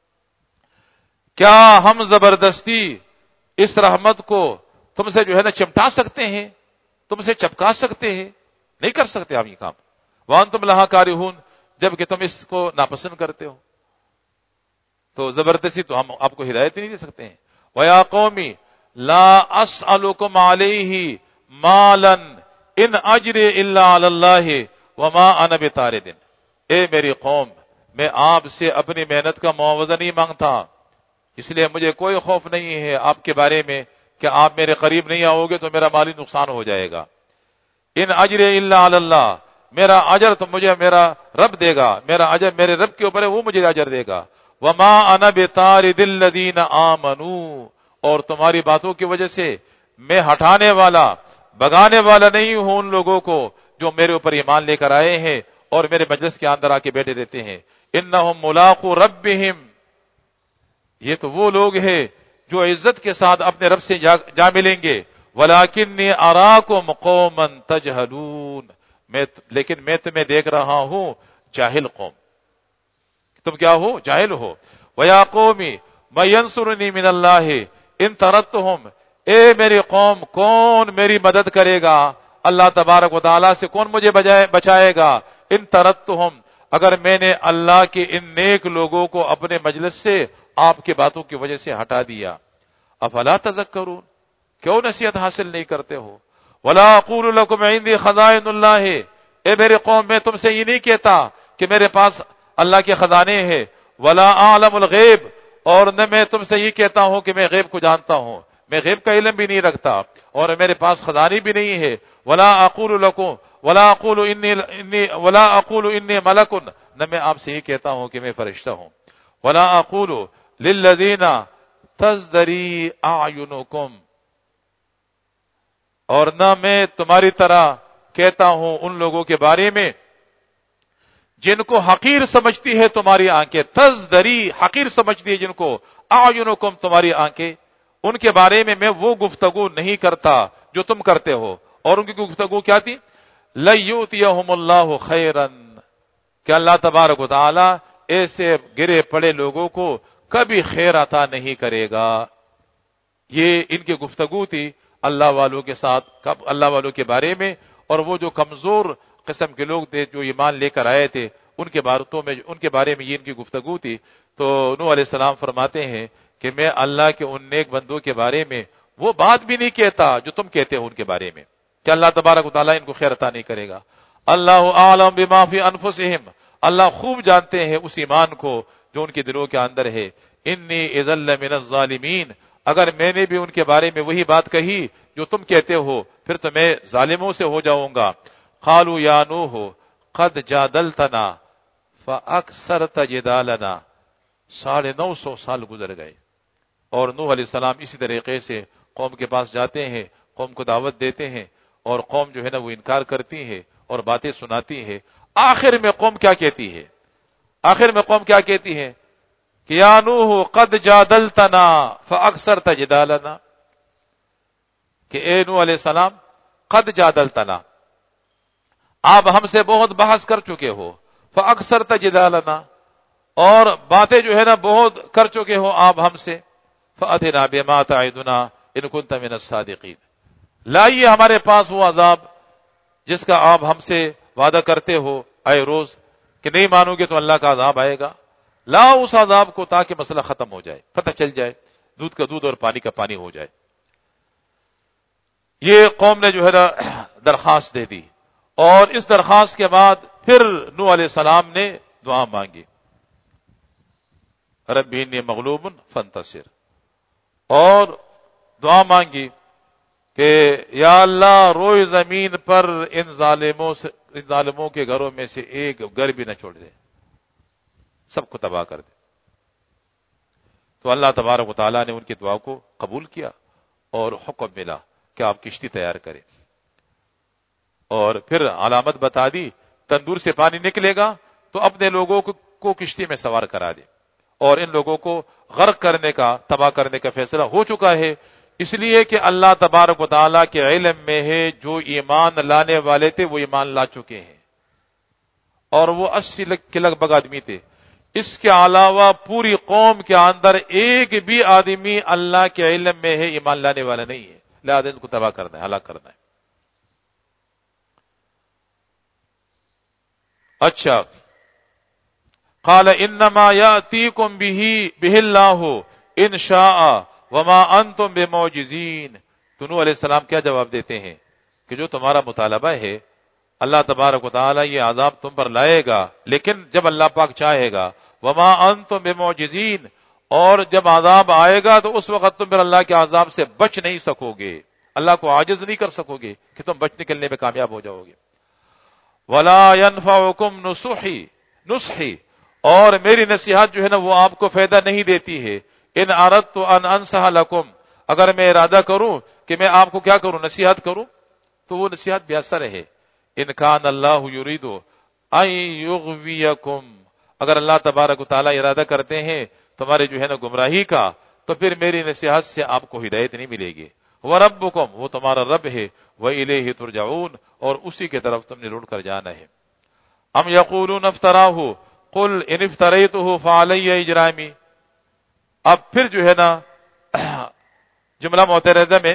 کیا ہم زبردستی اس رحمت کو تم سے جو ہے نا چمٹا سکتے ہیں، تم سے چپکا سکتے ہیں؟ نہیں کر سکتے ہم یہ کام. وانتم لہا کارہون، جبکہ تم اس کو ناپسند کرتے ہو، تو زبردستی تو ہم آپ کو ہدایت ہی نہیں دے سکتے ہیں. وَيَا قَوْمِ لَا أَسْأَلُكُمْ عَلَيْهِ مَالًا إِنْ أَجْرِيَ إِلَّا عَلَى اللَّهِ وَمَا أَنَا بِطَارِدٍ، اے میری قوم، میں آپ سے اپنی محنت کا معاوضہ نہیں مانگتا، اس لیے مجھے کوئی خوف نہیں ہے آپ کے بارے میں کہ آپ میرے قریب نہیں آؤ گے تو میرا مالی نقصان ہو جائے گا. ان اجر الا علی اللہ، میرا اجر تو مجھے میرا رب دے گا، میرا اجر میرے رب کے اوپر ہے، وہ مجھے اجر دے گا. وما انا بطارد الذین آمنوا، اور تمہاری باتوں کی وجہ سے میں ہٹانے والا بگانے والا نہیں ہوں ان لوگوں کو جو میرے اوپر ایمان لے کر آئے ہیں اور میرے مجلس کے اندر آ کے بیٹھے رہتے ہیں. انہم ملاقو ربہم، یہ تو وہ لوگ ہیں جو عزت کے ساتھ اپنے رب سے جا, جا ملیں گے. وَلَكِنِّي أَرَاكُمْ قَوْمًا تَجْهَلُونَ، میں لیکن میں تمہیں دیکھ رہا ہوں جاہل قوم، تم کیا ہو؟ جاہل ہو. وَيَا قَوْمِ مَن يَنصُرُنِي مِنَ اللَّهِ إِن طَرَدتُّهُمْ، اے میری قوم، کون میری مدد کرے گا اللہ تبارک و تعالی سے، کون مجھے بچائے گا؟ ان طَرَدتُّهُمْ، اگر میں نے اللہ کے ان نیک لوگوں کو اپنے مجلس سے آپ کی باتوں کی وجہ سے ہٹا دیا. افلا تذکرون، کیوں نصیحت حاصل نہیں کرتے ہو؟ ولا اقول لكم عندي خزائن اللہ، اے میرے قوم، میں تم سے یہ نہیں کہتا کہ میرے پاس اللہ کے خزانے ہیں. ولا اعلم الغیب، اور نہ میں تم سے یہ کہتا ہوں کہ میں غیب کو جانتا ہوں، میں غیب کا علم بھی نہیں رکھتا اور میرے پاس خزانے بھی نہیں ہے. ولا اقول لكم ولا اقول انی انی ولا اقول انی ملک، نہ میں آپ سے یہ کہتا ہوں کہ میں فرشتہ ہوں. ولا اقول للذین تزدری اعینکم، اور نہ میں تمہاری طرح کہتا ہوں ان لوگوں کے بارے میں جن کو حقیر سمجھتی ہے تمہاری آنکھیں. تزدری، حقیر سمجھتی ہے جن کو، اعینکم، تمہاری آنکھیں، ان کے بارے میں میں وہ گفتگو نہیں کرتا جو تم کرتے ہو. اور ان کی گفتگو کیا تھی؟ لَيُؤْتِيَهُمُ اللَّهُ خَيْرًا، کہ اللہ تبارک و تعالی ایسے گرے پڑے لوگوں کو کبھی خیر عطا نہیں کرے گا. یہ ان کی گفتگو تھی اللہ والوں کے ساتھ، اللہ والوں کے بارے میں. اور وہ جو کمزور قسم کے لوگ تھے جو ایمان لے کر آئے تھے، ان کے باروں میں ان کے بارے میں یہ ان کی گفتگو تھی. تو نوح علیہ السلام فرماتے ہیں کہ میں اللہ کے ان نیک بندوں کے بارے میں وہ بات بھی نہیں کہتا جو تم کہتے ہو ان کے بارے میں کہ اللہ تبارک و تعالیٰ ان کو خیر عطا نہیں کرے گا. اللہ اعلم بما فی انفسہم، اللہ خوب جانتے ہیں اس ایمان کو جو ان کے دلوں کے اندر ہے. انی اذا لمن الظالمین، اگر میں نے بھی ان کے بارے میں وہی بات کہی جو تم کہتے ہو پھر تو میں ظالموں سے ہو جاؤں گا. قالوا یا نوح قد جادلتنا فاکثرت جدالنا، ساڑھے نو سو سال گزر گئے اور نوح علیہ السلام اسی طریقے سے قوم کے پاس جاتے ہیں، قوم کو دعوت دیتے ہیں اور قوم جو ہے نا وہ انکار کرتی ہے اور باتیں سناتی ہے. آخر میں قوم کیا کہتی ہے؟ آخر میں قوم کیا کہتی ہے کہ یا نوح قد جادلتنا فاکثرت جدالنا، کہ اے نوح علیہ السلام قد جادلتنا، آپ ہم سے بہت بحث کر چکے ہو، فاکثرت جدالنا، اور باتیں جو ہے نا بہت کر چکے ہو آپ ہم سے. فأتنا بما تعدنا ان كنت من الصادقین، لائیے ہمارے پاس وہ عذاب جس کا آپ ہم سے وعدہ کرتے ہو اے روز کہ نہیں مانو گے تو اللہ کا عذاب آئے گا. لاؤ اس عذاب کو تاکہ مسئلہ ختم ہو جائے، پتہ چل جائے، دودھ کا دودھ اور پانی کا پانی ہو جائے. یہ قوم نے جو ہے نا درخواست دے دی اور اس درخواست کے بعد پھر نوح علیہ السلام نے دعا مانگی، رب انی مغلوب فانتصر، اور دعا مانگی کہ یا اللہ روئے زمین پر ان ظالموں سے ان ظالموں کے گھروں میں سے ایک گھر بھی نہ چھوڑ دے، سب کو تباہ کر دے. تو اللہ تبارک و تعالیٰ نے ان کی دعا کو قبول کیا اور حکم ملا کہ آپ کشتی تیار کریں، اور پھر علامت بتا دی تندور سے پانی نکلے گا تو اپنے لوگوں کو کشتی میں سوار کرا دے. اور ان لوگوں کو غرق کرنے کا، تباہ کرنے کا فیصلہ ہو چکا ہے، اس لیے کہ اللہ تبارک و تعالیٰ کے علم میں ہے جو ایمان لانے والے تھے وہ ایمان لا چکے ہیں، اور وہ اسی کے لگ بھگ آدمی تھے. اس کے علاوہ پوری قوم کے اندر ایک بھی آدمی اللہ کے علم میں ہے ایمان لانے والا نہیں ہے، لہذا ان کو تباہ کرنا ہے، ہلاک کرنا ہے. اچھا، قال انما یاتیکم به به اللہ ان شاء وما انتم بمعجزین. تو نوح علیہ السلام کیا جواب دیتے ہیں کہ جو تمہارا مطالبہ ہے اللہ تبارک و تعالی یہ عذاب تم پر لائے گا، لیکن جب اللہ پاک چاہے گا. وما انتم بمعجزین، اور جب عذاب آئے گا تو اس وقت تم پھر اللہ کے عذاب سے بچ نہیں سکو گے، اللہ کو عاجز نہیں کر سکو گے کہ تم بچ نکلنے میں کامیاب ہو جاؤ گے. ولا ينفعكم نصحي نصحي، اور میری نصیحت جو ہے نا وہ آپ کو فائدہ نہیں دیتی ہے. ان اردت ان انصح لكم، اگر میں ارادہ کروں کہ میں آپ کو کیا کروں، نصیحت کروں، تو وہ نصیحت بے اثر ہے. ان کان اللہ یرید ان یغویکم، اگر اللہ تبارک و تعالی ارادہ کرتے ہیں تمہارے جو ہے نا گمراہی کا تو پھر میری نصیحت سے آپ کو ہدایت نہیں ملے گی. وربکم، وہ تمہارا رب ہے، وإلیہ ترجعون، اور اسی کی طرف تم نے لوٹ کر جانا ہے. ام یقولون افتراہ قل ان افتریتہ فعلی اجرامی. اب پھر جو ہے نا جملہ معترضہ میں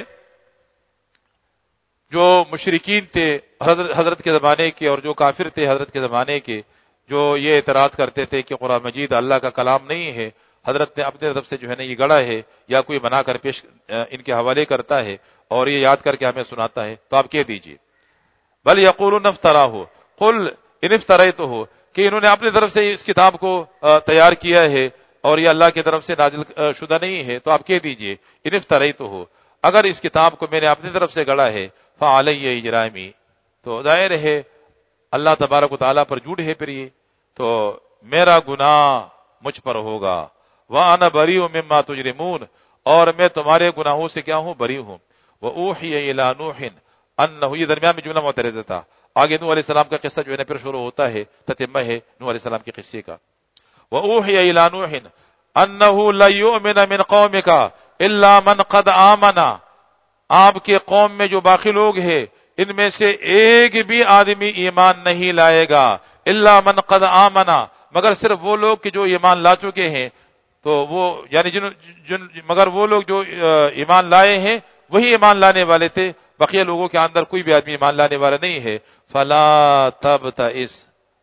جو مشرکین تھے حضرت کے زمانے کے اور جو کافر تھے حضرت کے زمانے کے، جو یہ اعتراض کرتے تھے کہ قرآن مجید اللہ کا کلام نہیں ہے، حضرت نے اپنے طرف سے جو ہے نا یہ گڑا ہے یا کوئی بنا کر پیش ان کے حوالے کرتا ہے اور یہ یاد کر کے ہمیں سناتا ہے، تو آپ کہہ دیجئے بل یقولون افتراہ قل ان افتریتہ، کہ انہوں نے اپنی طرف سے اس کتاب کو تیار کیا ہے اور یہ اللہ کی طرف سے نازل شدہ نہیں ہے. تو آپ کہہ دیجئے ان افتریتہ، اگر اس کتاب کو میں نے اپنی طرف سے گڑا ہے فعلی اجرامی، تو ظاہر ہے اللہ تبارک و تعالیٰ پر جھوٹ ہے پھر یہ، تو میرا گناہ مجھ پر ہوگا. وَأَنَا بَرِيءٌ مِّمَّا تُجْرِمُونَ، اور میں تمہارے گناہوں سے کیا ہوں، بری ہوں. وَأُوحِيَ إِلَىٰ نُوحٍ أَنَّهُ، یہ درمیان میں جملہ معترضہ تھا. آگے نوح علیہ السلام کا قصہ جو ہے نا پھر شروع ہوتا ہے، تتمہ ہے نوح علیہ السلام کے قصے کا. وَأُوحِيَ إِلَىٰ نُوحٍ أَنَّهُ لَن يُؤْمِنَ مِنْ قَوْمِكَ إِلَّا مَنْ قَدْ آمَنَ، آپ کے قوم میں جو باقی لوگ ہیں ان میں سے ایک بھی آدمی ایمان نہیں لائے گا، الا من قد آمنا، مگر صرف وہ لوگ کہ جو ایمان لا چکے ہیں. تو وہ یعنی جن, جن مگر وہ لوگ جو ایمان لائے ہیں وہی ایمان لانے والے تھے، بقیہ لوگوں کے اندر کوئی بھی آدمی ایمان لانے والا نہیں ہے. فلا تبتئس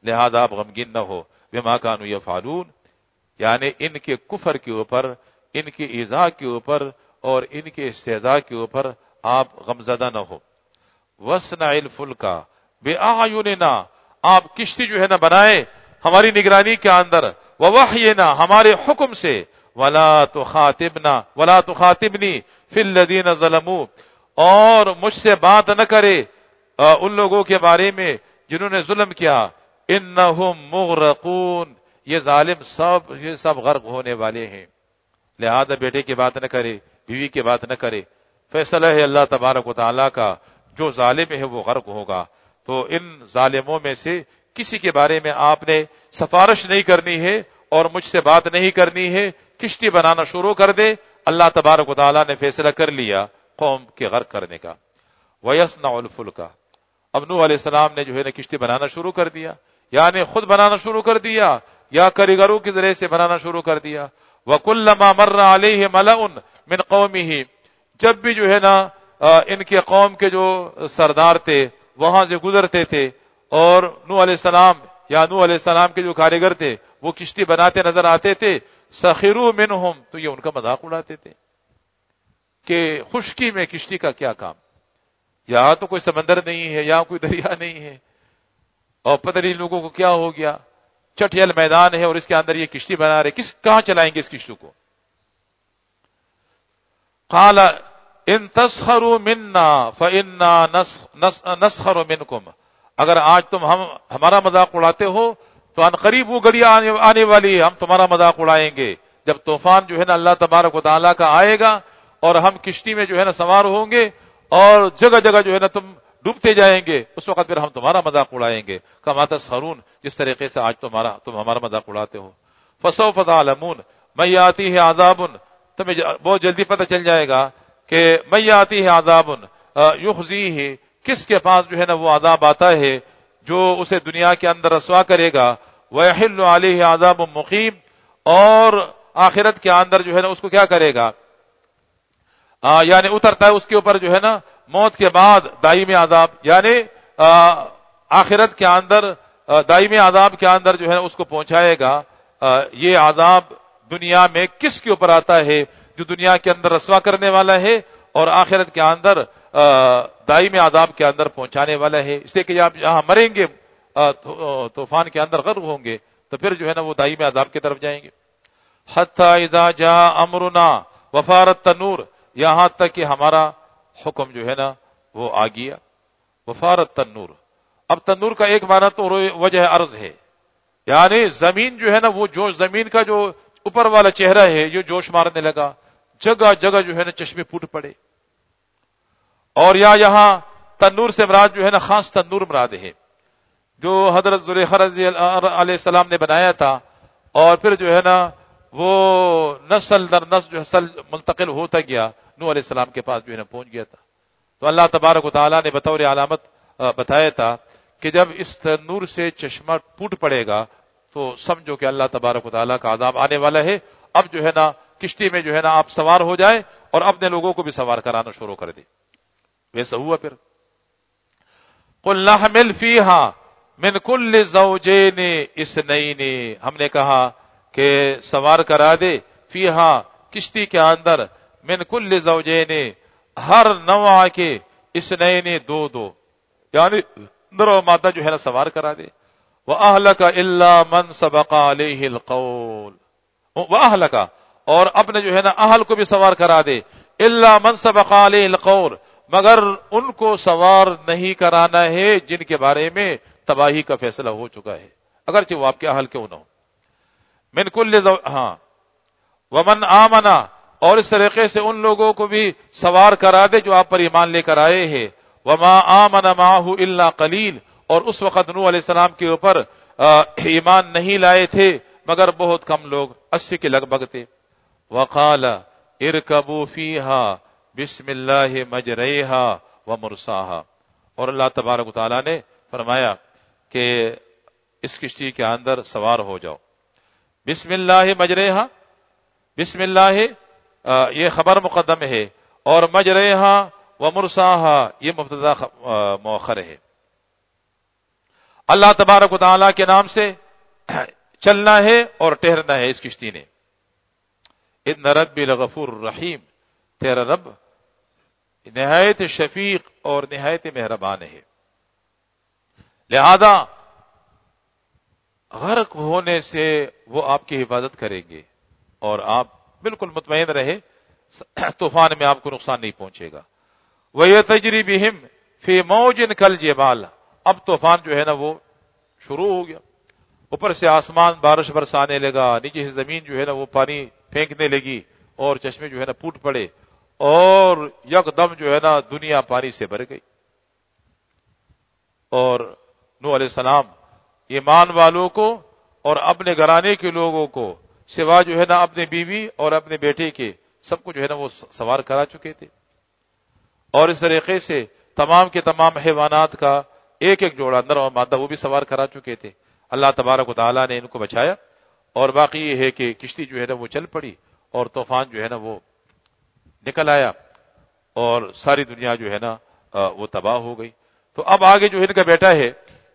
لہذا آپ غمگین نہ ہو بما کانوا یفعلون، یعنی ان کے کفر کے اوپر، ان کی ایذاء کے اوپر اور ان کے استہزاء کے اوپر آپ غمزدہ نہ ہو. وَاصْنَعِ الْفُلْكَ بِأَعْيُنِنَا، آپ کشتی جو ہے نا بنائے ہماری نگرانی کے اندر، وَوَحْيِنَا، ہمارے حکم سے، وَلَا تُخَاطِبْنَا وَلَا تُخَاطِبْنِي فِي الَّذِينَ ظَلَمُوا، اور مجھ سے بات نہ کرے ان لوگوں کے بارے میں جنہوں نے ظلم کیا، انہم مغرقون، یہ ظالم سب یہ سب غرق ہونے والے ہیں. لہذا بیٹے کی بات نہ کرے، بیوی کی بات نہ کرے، فیصلہ ہے اللہ تبارک و تعالیٰ کا، جو ظالم ہے وہ غرق ہوگا. تو ان ظالموں میں سے کسی کے بارے میں آپ نے سفارش نہیں کرنی ہے اور مجھ سے بات نہیں کرنی ہے، کشتی بنانا شروع کر دے. اللہ تبارک و تعالیٰ نے فیصلہ کر لیا قوم کے غرق کرنے کا. وَيَصْنَعُ الْفُلْكَ، اب نوح علیہ السلام نے جو ہے نا کشتی بنانا شروع کر دیا، یعنی خود بنانا شروع کر دیا یا کاریگروں کے ذریعے سے بنانا شروع کر دیا. وَكُلَّمَا مَرَّ عَلَيْهِ مَلَأٌ مِّن قَوْمِهِ، جب بھی جو ہے نا ان کے قوم کے جو سردار تھے وہاں سے گزرتے تھے اور نوح علیہ السلام یا نوح علیہ السلام کے جو کاریگر تھے وہ کشتی بناتے نظر آتے تھے، سخروا منہم، تو یہ ان کا مذاق اڑاتے تھے کہ خشکی میں کشتی کا کیا کام، یہاں تو کوئی سمندر نہیں ہے، یہاں کوئی دریا نہیں ہے، اور پتہ نہیں لوگوں کو کیا ہو گیا، چٹھیل میدان ہے اور اس کے اندر یہ کشتی بنا رہے، کس کہاں چلائیں گے اس کشتی کو. قال ان تسخروا منا فانا نسخر منکم، اگر آج تم ہم ہمارا مذاق اڑاتے ہو تو ان قریب وہ گھڑی آنے والی ہے ہم تمہارا مذاق اڑائیں گے، جب طوفان جو ہے نا اللہ تبارک و تعالیٰ کا آئے گا اور ہم کشتی میں جو ہے نا سوار ہوں گے اور جگہ جگہ جو ہے نا تم ڈوبتے جائیں گے، اس وقت پھر ہم تمہارا مذاق اڑائیں گے. کما تسخرون، جس طریقے سے آج تمہارا تم ہمارا مذاق اڑاتے ہو. فسوف تعلمون من یاتیہ عذاب، تمہیں بہت جلدی پتہ چل جائے گا کہ من یاتیہ عذاب یخزیہ، کس کے پاس جو ہے نا وہ عذاب آتا ہے جو اسے دنیا کے اندر رسوا کرے گا. ویحل علیہ عذاب مقیم، اور آخرت کے اندر جو ہے نا اس کو کیا کرے گا، آ, یعنی اترتا ہے اس کے اوپر جو ہے نا موت کے بعد دائمی عذاب، یعنی آ, آخرت کے اندر دائمی عذاب کے اندر جو ہے اس کو پہنچائے گا. آ, یہ عذاب دنیا میں کس کے اوپر آتا ہے، جو دنیا کے اندر رسوا کرنے والا ہے اور آخرت کے اندر دائمی عذاب کے اندر پہنچانے والا ہے. اس لیے کہ آپ یہاں مریں گے طوفان کے اندر غرق ہوں گے تو پھر جو ہے نا وہ دائمی عذاب کی طرف جائیں گے. حتی اذا جاء امرنا وفارت التنور، یہاں تک کہ ہمارا حکم جو ہے نا وہ آ گیا. وفارت تنور، اب تنور کا ایک معنی تو وجہ ارض ہے، یعنی زمین جو ہے نا وہ جو زمین کا جو اوپر والا چہرہ ہے یہ جوش مارنے لگا، جگہ جگہ جو ہے نا چشمے پھوٹ پڑے. اور یا یہاں تنور سے مراد جو ہے نا خاص تنور مراد ہے جو حضرت ذوالفقار علیہ السلام نے بنایا تھا، اور پھر جو ہے نا وہ نسل در نسل جو نسل منتقل ہوتا گیا، نوح علیہ السلام کے پاس جو ہے نا پہنچ گیا تھا. تو اللہ تبارک و تعالیٰ نے بطور علامت بتایا تھا کہ جب اس تنور سے چشمہ ٹوٹ پڑے گا تو سمجھو کہ اللہ تبارک و تعالیٰ کا عذاب آنے والا ہے. اب جو ہے نا کشتی میں جو ہے نا آپ سوار ہو جائے اور اپنے لوگوں کو بھی سوار کرانا شروع کر دے. ویسا ہوا. پھر قل نحمل فیہا من کل زوجین اثنین، ہم نے کہا کہ سوار کرا دے فیہا کشتی کے اندر، من کل زوجین ہر نوع کے، اثنین دو دو، یعنی نر و مادہ جو ہے نا سوار کرا دے. وَأَهْلَكَ إِلَّا مَنْ سَبَقَ عَلَيْهِ الْقَوْلُ، وَأَهْلَكَ، اور اپنے جو ہے نا اہل کو بھی سوار کرا دے. إِلَّا مَنْ سَبَقَ عَلَيْهِ الْقَوْلُ، مگر ان کو سوار نہیں کرانا ہے جن کے بارے میں تباہی کا فیصلہ ہو چکا ہے، اگرچہ وہ آپ کے اہل کیوں نہ ہو. من کل زو... ہاں ومن آمنا، اور اس طریقے سے ان لوگوں کو بھی سوار کرا دے جو آپ پر ایمان لے کر آئے ہیں. وما آمن معه الا قلیل، اور اس وقت نوح علیہ السلام کے اوپر ایمان نہیں لائے تھے مگر بہت کم لوگ، اسی کے لگ بھگ تھے. وقال ارکبوا فیہا بسم اللہ مجریہا ومرساہا، اور اللہ تبارک و تعالیٰ نے فرمایا کہ اس کشتی کے اندر سوار ہو جاؤ. بسم اللہ مجریہا، بسم اللہ یہ خبر مقدم ہے، اور مجریہا ومرساہا یہ مبتدا مؤخر ہے. اللہ تبارک و تعالیٰ کے نام سے چلنا ہے اور ٹہرنا ہے اس کشتی نے. ان ربی لغفور الرحیم، تیرا رب نہایت شفیق اور نہایت مہربان ہے. لہذا غرق ہونے سے وہ آپ کی حفاظت کریں گے اور آپ بالکل مطمئن رہے طوفان میں آپ کو نقصان نہیں پہنچے گا. وَيَتَجْرِي بِهِمْ فِي مَوْجٍ كَالْجِبَالِ، اب طوفان جو ہے نا وہ شروع ہو گیا، اوپر سے آسمان بارش برسانے لگا، نیچے سے زمین جو ہے نا وہ پانی پھینکنے لگی اور چشمے جو ہے نا پھوٹ پڑے اور یکدم جو ہے نا دنیا پانی سے بھر گئی. اور نوح علیہ السلام ایمان والوں کو اور اپنے گھرانے کے لوگوں کو سوا جو ہے نا اپنے بیوی اور اپنے بیٹے کے سب کو جو ہے نا وہ سوار کرا چکے تھے، اور اس طریقے سے تمام کے تمام حیوانات کا ایک ایک جوڑا نر اور مادہ وہ بھی سوار کرا چکے تھے. اللہ تبارک و تعالیٰ نے ان کو بچایا، اور باقی یہ ہے کہ کشتی جو ہے نا وہ چل پڑی اور طوفان جو ہے نا وہ نکل آیا اور ساری دنیا جو ہے نا وہ تباہ ہو گئی. تو اب آگے جو ان کا بیٹا ہے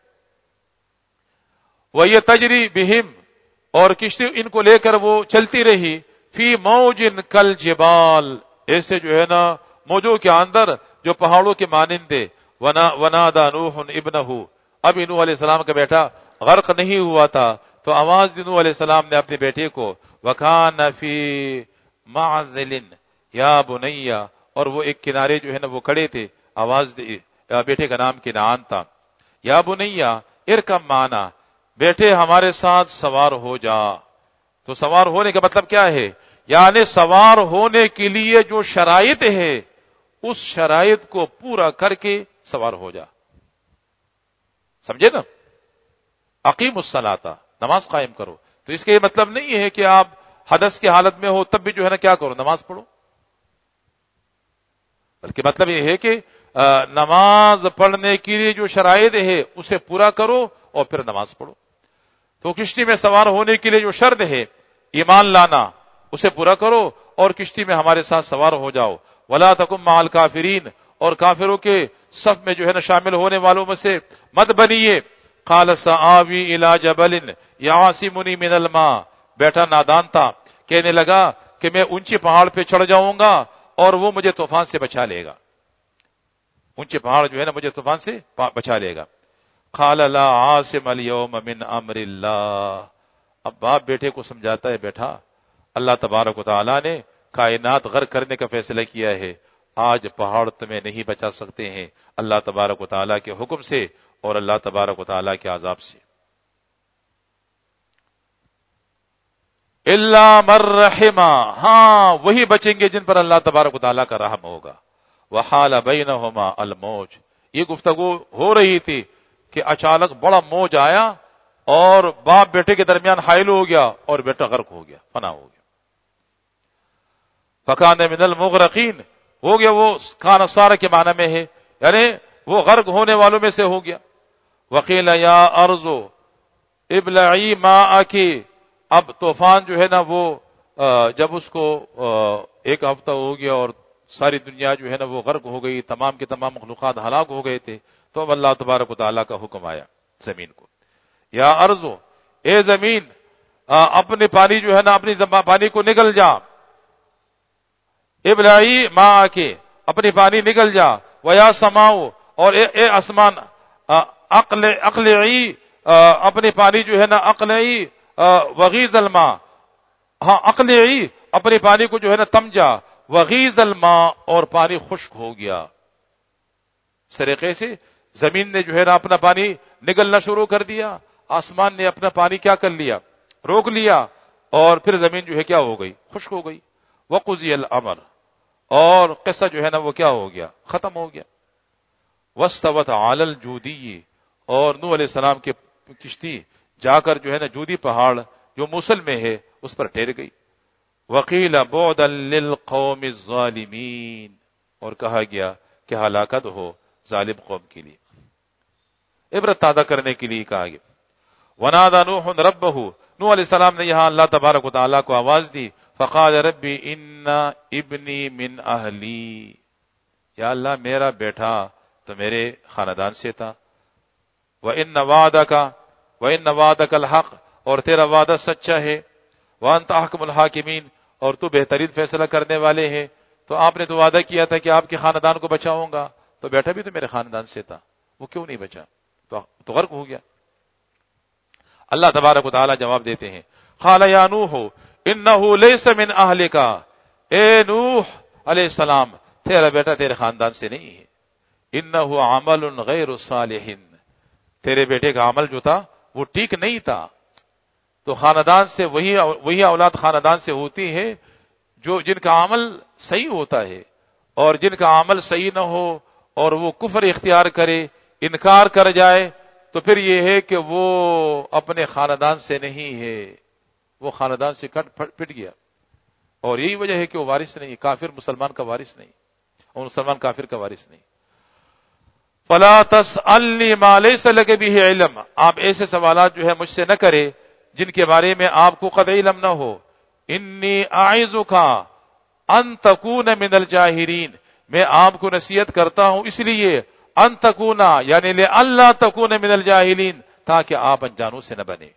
وہ یہ تجری بہم، اور کشتی ان کو لے کر وہ چلتی رہی فی موجن کل جبال، ایسے جو ہے نا موجوں کے اندر جو پہاڑوں کے مانندے. ونا ونادا نوح ابنہ، اب نوح علیہ السلام کا بیٹا غرق نہیں ہوا تھا تو آواز دی نوح علیہ السلام نے اپنے بیٹے کو، وکان فی معزل یا بنیا، اور وہ ایک کنارے جو ہے نا وہ کھڑے تھے. آواز دی، بیٹے کا نام کنعان تھا. یا بنیا ارکب معنا، بیٹے ہمارے ساتھ سوار ہو جا. تو سوار ہونے کا مطلب کیا ہے؟ یعنی سوار ہونے کے لیے جو شرائط ہے اس شرائط کو پورا کر کے سوار ہو جا. سمجھے نا؟ اقیم الصلاۃ، نماز قائم کرو. تو اس کا یہ مطلب نہیں ہے کہ آپ حدث کی حالت میں ہو تب بھی جو ہے نا کیا کرو، نماز پڑھو، بلکہ مطلب یہ ہے کہ نماز پڑھنے کے لیے جو شرائط ہے اسے پورا کرو اور پھر نماز پڑھو. تو کشتی میں سوار ہونے کے لیے جو شرط ہے ایمان لانا، اسے پورا کرو اور کشتی میں ہمارے ساتھ سوار ہو جاؤ. ولا تکن مع الکافرین، اور کافروں کے صف میں جو ہے نا شامل ہونے والوں میں سے مت بنیے. قال سآوی الی جبل یعصمنی من الماء، بیٹا نادان تھا، کہنے لگا کہ میں اونچے پہاڑ پہ چڑھ جاؤں گا اور وہ مجھے طوفان سے بچا لے گا. اونچے پہاڑ جو ہے نا مجھے طوفان سے بچا لے گا. قال لا عاصم اليوم من امر اللہ، اب باپ بیٹے کو سمجھاتا ہے، بیٹا اللہ تبارک و تعالی نے کائنات غرق کرنے کا فیصلہ کیا ہے، آج پہاڑ تمہیں نہیں بچا سکتے ہیں اللہ تبارک و تعالی کے حکم سے اور اللہ تبارک و تعالی کے عذاب سے. الا من رحم، ہاں وہی بچیں گے جن پر اللہ تبارک و تعالی کا رحم ہوگا. وحال بینہما الموج، یہ گفتگو ہو رہی تھی کہ اچانک بڑا موج آیا اور باپ بیٹے کے درمیان حائل ہو گیا اور بیٹا غرق ہو گیا، فنا ہو گیا. فکان من المغرقین، ہو گیا وہ کان صار کے معنی میں ہے، یعنی وہ غرق ہونے والوں میں سے ہو گیا. وقیل یا ارض ابلعی ماءک، اب طوفان جو ہے نا وہ جب اس کو ایک ہفتہ ہو گیا اور ساری دنیا جو ہے نا وہ غرق ہو گئی، تمام کے تمام مخلوقات ہلاک ہو گئے تھے، تو اب اللہ تبارک و تعالیٰ کا حکم آیا زمین کو، یا ارض، اے زمین اپنے پانی جو ہے نا اپنی پانی کو نگل جا. ابلعی ماءک، اپنی پانی نگل جا. ویا سماؤ، اور اے, اے آسمان اقل اقلعی، اپنی پانی جو ہے نا اقلعی. وغیظ الماء، ہاں اقلعی، اپنی پانی کو جو ہے نا تم جا. وغیظ الماء، اور پانی خشک ہو گیا. اس طریقے سے زمین نے جو ہے نا اپنا پانی نگلنا شروع کر دیا، آسمان نے اپنا پانی کیا کر لیا، روک لیا، اور پھر زمین جو ہے کیا ہو گئی، خشک ہو گئی. وقضی الامر، اور قصہ جو ہے نا وہ کیا ہو گیا، ختم ہو گیا. واستوت علی الجودی، اور نوح علیہ السلام کی کشتی جا کر جو ہے نا جودی پہاڑ جو موصل میں ہے اس پر ٹھہر گئی. وقیل بعدا للقوم الظالمین، اور کہا گیا کہ ہلاکت ہو ظالم قوم کے لیے، عبرت تازہ کرنے کے لیے کہا گیا. ونادى نوح ربه، نوح علیہ السلام نے یہاں اللہ تبارک و تعالیٰ کو آواز دی. فقال ربی ان ابنی من اہلی، یا اللہ میرا بیٹا تو میرے خاندان سے تھا. وَإِنَّ وَعْدَكَ وَإِنَّ وَعْدَكَ الْحَقُّ، اور تیرا وعدہ سچا ہے، وَأَنْتَ أَحْكَمُ الْحَاكِمِينَ، اور تو بہترین فیصلہ کرنے والے ہیں۔ تو آپ نے تو وعدہ کیا تھا کہ آپ کے خاندان کو بچاؤں گا، تو بیٹا بھی تو میرے خاندان سے تھا، وہ کیوں نہیں بچا؟ تو غرق ہو گیا۔ اللہ تبارک و تعالی جواب دیتے ہیں، قال یا نوح انہ لیس من اہلک، اے نوح علیہ السلام تیرا بیٹا تیرے خاندان سے نہیں ہے، انہ عمل غیر صالح، تیرے بیٹے کا عمل جو تھا وہ ٹھیک نہیں تھا۔ تو خاندان سے وہی وہی اولاد خاندان سے ہوتی ہے جو جن کا عمل صحیح ہوتا ہے، اور جن کا عمل صحیح نہ ہو اور وہ کفر اختیار کرے، انکار کر جائے، تو پھر یہ ہے کہ وہ اپنے خاندان سے نہیں ہے، وہ خاندان سے کٹ پٹ گیا، اور یہی وجہ ہے کہ وہ وارث نہیں، کافر مسلمان کا وارث نہیں، اور مسلمان کافر کا وارث نہیں۔ فلا تسألنی ما لیس لک بہ علم، آپ ایسے سوالات جو ہے مجھ سے نہ کرے جن کے بارے میں آپ کو قطعی علم نہ ہو۔ انی اعظک ان تکون من الجاہرین، میں آپ کو نصیحت کرتا ہوں اس لیے ان تکون یعنی لئلا تکون من الجاہلین، تاکہ آپ انجانوں سے نہ بنے۔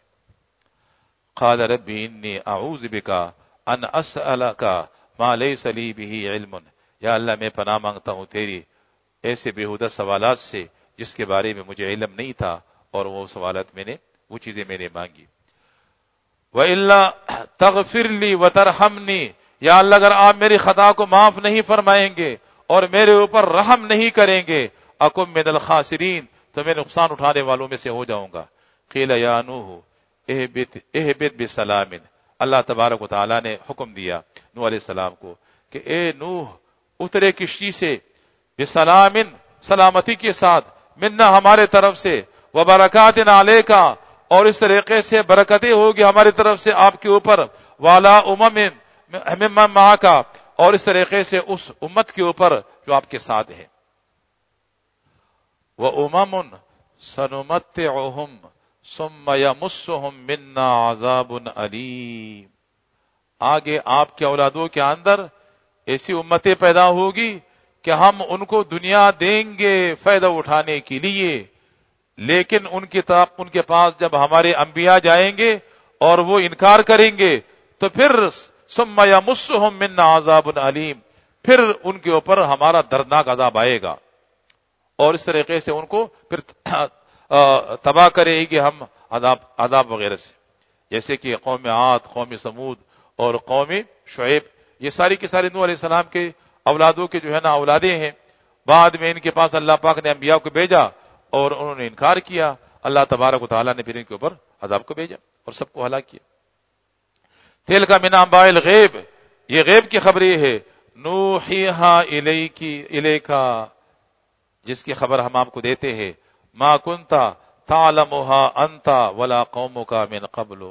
قال رب انی اعوذ بک ان اسألک ما لیس لی بہ علم، یا اللہ میں پناہ مانگتا ہوں تیری ایسے بیہودہ سوالات سے جس کے بارے میں مجھے علم نہیں تھا، اور وہ سوالات میں نے وہ چیزیں میں نے مانگی۔ وَإِلَّا تَغْفِرْ لِي وَتَرْحَمْنِي، یا اللہ اگر آپ میری خطا کو معاف نہیں فرمائیں گے اور میرے اوپر رحم نہیں کریں گے، اکم من الخاسرین، تو میں نقصان اٹھانے والوں میں سے ہو جاؤں گا۔ قیل یا نوح اہبط اہبط بسلام، اللہ تبارک و تعالی نے حکم دیا نوح علیہ السلام کو کہ اے نوح اترے کشتی سے، بسلام سلامتی کے ساتھ، منا ہمارے طرف سے، وبرکات علیک، اور اس طریقے سے برکتیں ہوگی ہماری طرف سے آپ کے اوپر، والا امم ممن معک، اور اس طریقے سے اس امت کے اوپر جو آپ کے ساتھ ہے۔ وَأُمَمٌ سَنُمَتِّعُهُمْ ثُمَّ يَمُسُّهُمْ مِنَّا عَذَابٌ أَلِيمٌ، آگے آپ کے اولادوں کے اندر ایسی امتیں پیدا ہوگی کہ ہم ان کو دنیا دیں گے فائدہ اٹھانے کے لیے، لیکن ان کی ان کے پاس جب ہمارے انبیاء جائیں گے اور وہ انکار کریں گے تو پھر ثم یمسهم منا عذاب علیم، پھر ان کے اوپر ہمارا دردناک عذاب آئے گا، اور اس طریقے سے ان کو پھر تباہ کرے گی ہم عذاب عذاب وغیرہ سے، جیسے کہ قوم عاد، قوم سمود اور قوم شعیب، یہ ساری کی ساری نوح علیہ السلام کے اولادوں کے جو ہے نا اولادیں ہیں۔ بعد میں ان کے پاس اللہ پاک نے انبیاء کو بھیجا اور انہوں نے انکار کیا، اللہ تبارک و تعالیٰ نے پھر ان کے اوپر عذاب کو بھیجا اور سب کو ہلاک کیا۔ تلک من انباء الغیب، یہ غیب کی خبر یہ ہے، نوحیہا الیکی الیکا، جس کی خبر ہم آپ کو دیتے ہیں، ما کنت تعلمها انت ولا قومک من قبل،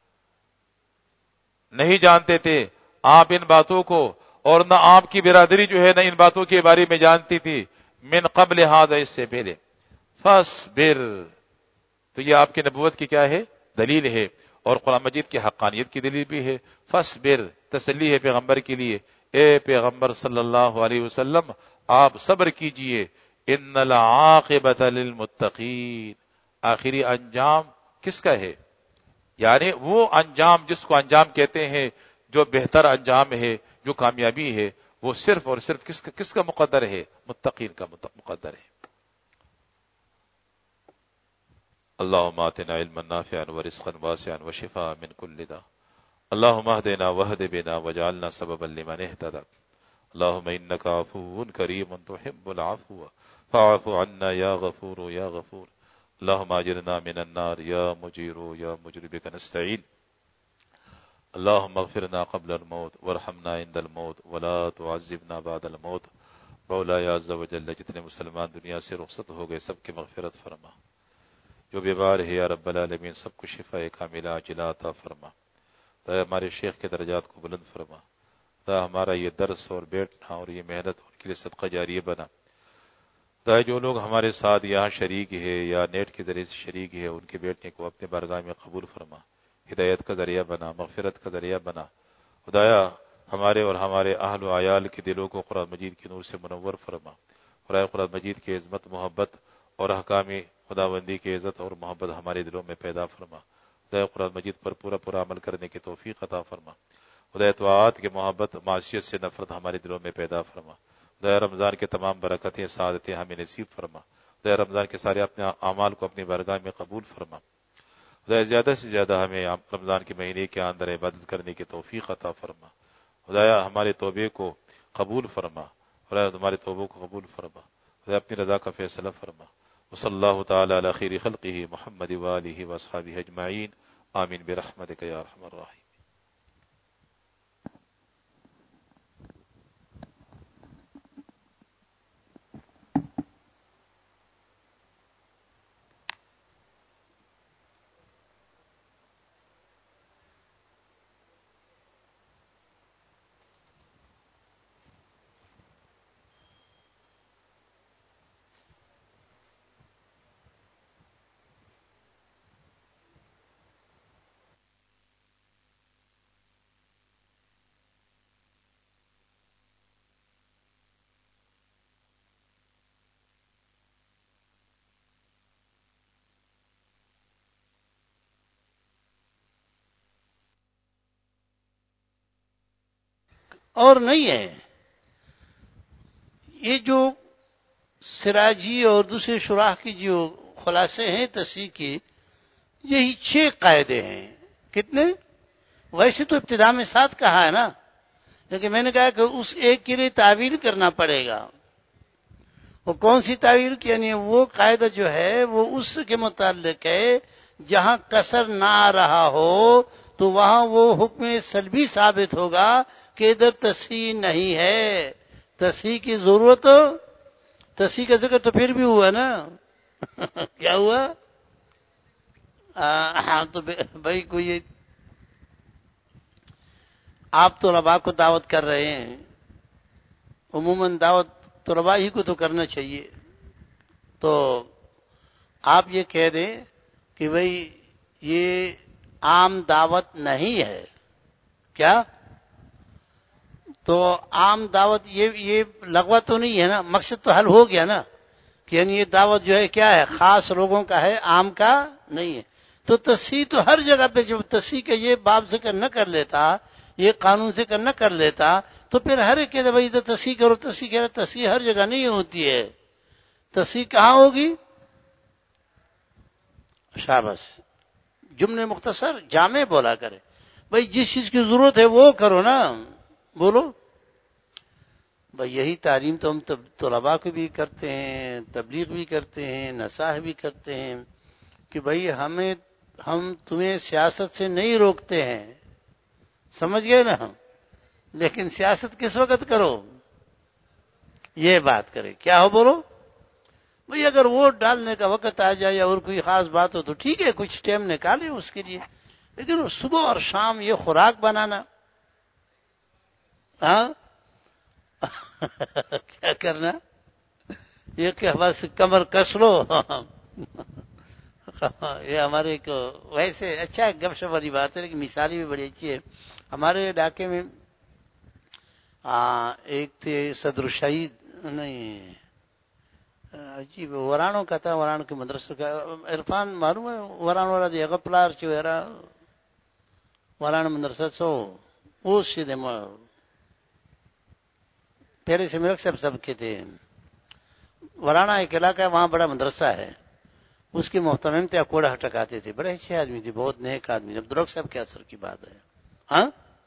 نہیں جانتے تھے آپ ان باتوں کو، اور نہ آپ کی برادری جو ہے نہ ان باتوں کے بارے میں جانتی تھی، من قبل ہذا، اس سے پہلے، فاصبر، تو یہ آپ کی نبوت کی کیا ہے؟ دلیل ہے، اور قرآن مجید کی حقانیت کی دلیل بھی ہے۔ فاصبر تسلی ہے پیغمبر کے لیے، اے پیغمبر صلی اللہ علیہ وسلم آپ صبر کیجئے، ان العاقبۃ للمتقین، آخری انجام کس کا ہے؟ یعنی وہ انجام جس کو انجام کہتے ہیں، جو بہتر انجام ہے، جو کامیابی ہے، وہ صرف اور صرف کس کا کس کا مقدر ہے؟ متقین کا مقدر ہے۔ اللهم آتنا علما نافعا ورزقا واسعا وشفاء من كل داء، اللهم اهدنا واهد بنا واجعلنا سببا لمن اهتدى، اللهم انك عفو كريم تحب العفو فاعف عنا يا غفور يا غفور، اللهم اجرنا من النار يا مجير يا مجير، بك نستعين، اللهم اغفرنا قبل الموت وارحمنا عند الموت ولا تعذبنا بعد الموت، مولا یا عز و جل جتنے مسلمان دنیا سے رخصت ہو گئے سب کی مغفرت فرما، جو بیمار ہے یا رب العالمین سب کو شفاء کاملہ عاجلہ عطا فرما، تا ہمارے شیخ کے درجات کو بلند فرما، تا ہمارا یہ درس اور بیٹھنا اور یہ محنت ان کے لیے صدقہ جاریہ بنا، تا جو لوگ ہمارے ساتھ یہاں شریک ہے یا نیٹ کے ذریعے سے شریک ہے ان کے بیٹھنے کو اپنے بارگاہ میں قبول فرما، ہدایت کا ذریعہ بنا، مغفرت کا ذریعہ بنا، خدایا ہمارے اور ہمارے اہل و عیال کے دلوں کو قرآن مجید کے نور سے منور فرما، قرآن قرآن مجید کی عظمت، محبت اور احکام خداوندی کی عزت اور محبت ہمارے دلوں میں پیدا فرما. خدا قرآن مجید پر پورا پورا عمل کرنے کی توفیق عطا فرما. خدا طاعت کی محبت، معصیت سے نفرت ہمارے دلوں میں پیدا فرما. خدا رمضان کے تمام برکتیں سعادتیں ہمیں نصیب فرما. خدا رمضان کے سارے اپنے اعمال کو اپنی بارگاہ میں قبول فرما. خدا زیادہ سے زیادہ ہمیں رمضان کے مہینے کے اندر عبادت کرنے کی توفیق عطا فرما. خدایا ہمارے توبے کو قبول فرما. خدا ہمارے توبوں کو قبول فرما. خدا اپنی رضا کا فیصلہ فرما. وصلی اللہ تعالی علی خیر خلقہ محمد وآلہ واصحابہ اجمعین. آمین برحمتک یا ارحم الراحمین. اور نہیں ہے. یہ جو سراجی اور دوسرے شراح کی جو خلاصے ہیں تصحیح کی، یہی چھ قاعدے ہیں. کتنے؟ ویسے تو ابتدا میں سات کہا ہے نا، لیکن میں نے کہا کہ اس ایک کے لیے تعویل کرنا پڑے گا. وہ کون سی تعویل؟ یعنی وہ قاعدہ جو ہے وہ اس کے متعلق ہے جہاں کسر نہ آ رہا ہو تو وہاں وہ حکم سلبی ثابت ہوگا کہ ادھر تصحیح نہیں ہے. تصحیح کی ضرورت، تصحیح کا ذکر تو پھر بھی ہوا نا. کیا ہوا؟ ہاں تو بھائی کوئی آپ طلباء کو دعوت کر رہے ہیں، عموماً دعوت طلباء ہی کو تو کرنا چاہیے. تو آپ یہ کہہ دیں کہ بھئی یہ عام دعوت نہیں ہے. کیا؟ تو عام دعوت یہ یہ لغوہ تو نہیں ہے نا، مقصد تو حل ہو گیا نا کہ یعنی یہ دعوت جو ہے کیا ہے، خاص لوگوں کا ہے، عام کا نہیں ہے. تو تصحیح تو ہر جگہ پہ، جب تصحیح کا یہ باب ذکر نہ کر لیتا، یہ قانون ذکر نہ کر لیتا تو پھر ہر ایک کہتے بھائی ادھر تصحیح کرو، تصحیح کرو. تصحیح ہر جگہ نہیں ہوتی ہے. تصحیح کہاں ہوگی؟ شاباش، جملے مختصر جامع بولا کرے. بھائی جس چیز کی ضرورت ہے وہ کرو نا، بولو. بھائی یہی تعلیم تو ہم طلباء کو بھی کرتے ہیں، تبلیغ بھی کرتے ہیں، نصاح بھی کرتے ہیں کہ بھائی ہمیں ہم تمہیں سیاست سے نہیں روکتے ہیں، سمجھ گئے نا، لیکن سیاست کس وقت کرو، یہ بات کرے. کیا ہو بولو بھائی. اگر ووٹ ڈالنے کا وقت آ جائے اور کوئی خاص بات ہو تو ٹھیک ہے، کچھ ٹائم نکالے اس کے لیے، لیکن صبح اور شام یہ خوراک بنانا، ہاں کیا کرنا، یہ کہ بس کمر کس لو. یہ ہمارے ایک ویسے اچھا گپ شپ والی بات ہے، لیکن مثالی بھی بڑی اچھی ہے. ہمارے علاقے میں ایک تھے صدر شہید، نہیں عجیب ورانوں کا تھا، وران کے مدرسے کا. عرفان معلوم ہے وران والا دی غپلار چو era وران مدرسہ سو وہ سیدھے پہلے سے میرک سب سب کے تھے. ورانا ایک علاقہ ہے، وہاں بڑا مدرسہ ہے. اس کے محتمم تھے، اکوڑا ہٹکاتے تھے، بڑے اچھے آدمی تھے، بہت نیک آدمی. عبدالرق صاحب کے اثر کی بات ہے. ہاں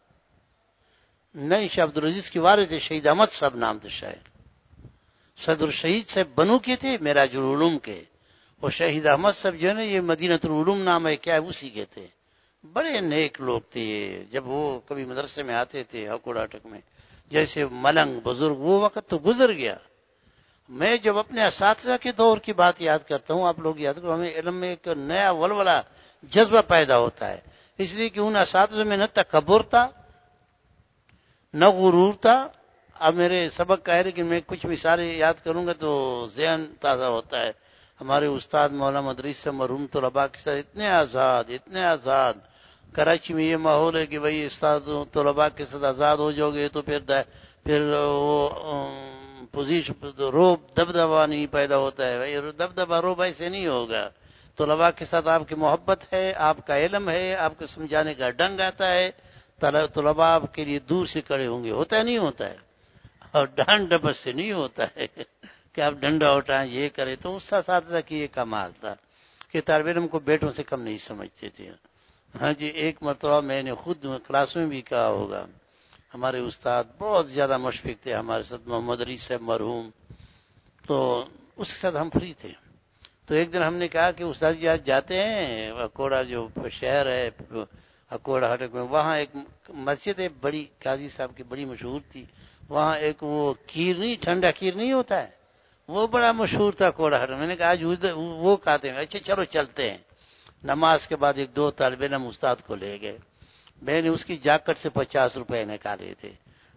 نہیں، شاہ عبدالعزیز کی وارث تھے، شہید احمد صاحب نام تھے شاید. صدر شہید صاحب بنو کے تھے، معراج العلوم کے. اور شہید احمد صاحب جو ہے نا، یہ مدینہ العلوم نام ہے کیا ہے، اسی کے تھے. بڑے نیک لوگ تھے. جب وہ کبھی مدرسے میں آتے تھے اکوڑا ہٹک میں، جیسے ملنگ بزرگ، وہ وقت تو گزر گیا. میں جب اپنے اساتذہ کے دور کی بات یاد کرتا ہوں، آپ لوگ یاد کرو، ہمیں علم میں ایک نیا ولولہ جذبہ پیدا ہوتا ہے، اس لیے کہ ان اساتذہ میں نہ تکبر تھا نہ غرور تھا. اب میرے سبق کا ہے لیکن میں کچھ مثالیں یاد کروں گا تو ذہن تازہ ہوتا ہے. ہمارے استاد مولانا مدرس سے مرحوم طلباء کے ساتھ اتنے آزاد اتنے آزاد. کراچی میں یہ ماحول ہے کہ بھائی استاد طلباء کے ساتھ آزاد ہو جاؤ گے تو پھر پھر وہ پوزیشن روب دبدبا نہیں پیدا ہوتا ہے. بھائی دبدبا روب ایسے نہیں ہوگا. طلباء کے ساتھ آپ کی محبت ہے, آپ کا علم ہے, آپ کو سمجھانے کا ڈنگ آتا ہے, طلباء آپ کے لیے دور سے کھڑے ہوں گے. ہوتا ہے نہیں ہوتا ہے؟ اور ڈانٹ ڈپٹ سے نہیں ہوتا ہے کہ آپ ڈنڈا اٹھائیں یہ کریں. تو اس اساتذہ کی یہ کمال تھا کہ طالب علم کو بیٹوں سے کم نہیں سمجھتے تھے. ہاں جی, ایک مرتبہ میں نے خود کلاس میں بھی کہا ہوگا, ہمارے استاد بہت زیادہ مشفق تھے ہمارے ساتھ, محمد علی صاحب مرحوم, تو اس کے ساتھ ہم فری تھے. تو ایک دن ہم نے کہا کہ استاد جی آج جاتے ہیں اکوڑا جو شہر ہے اکوڑا ہٹک میں, وہاں ایک مسجد ہے بڑی, قاضی صاحب کی بڑی مشہور تھی, وہاں ایک وہ کھیر نہیں, ٹھنڈا کھیر نہیں ہوتا ہے, وہ بڑا مشہور تھا کوڑا ہٹ. میں نے کہا آج وہ کھاتے ہیں. اچھا چلو چلتے ہیں. نماز کے بعد ایک دو طالب علم استاد کو لے گئے. میں نے اس کی جاکٹ سے پچاس روپے نکالے تھے.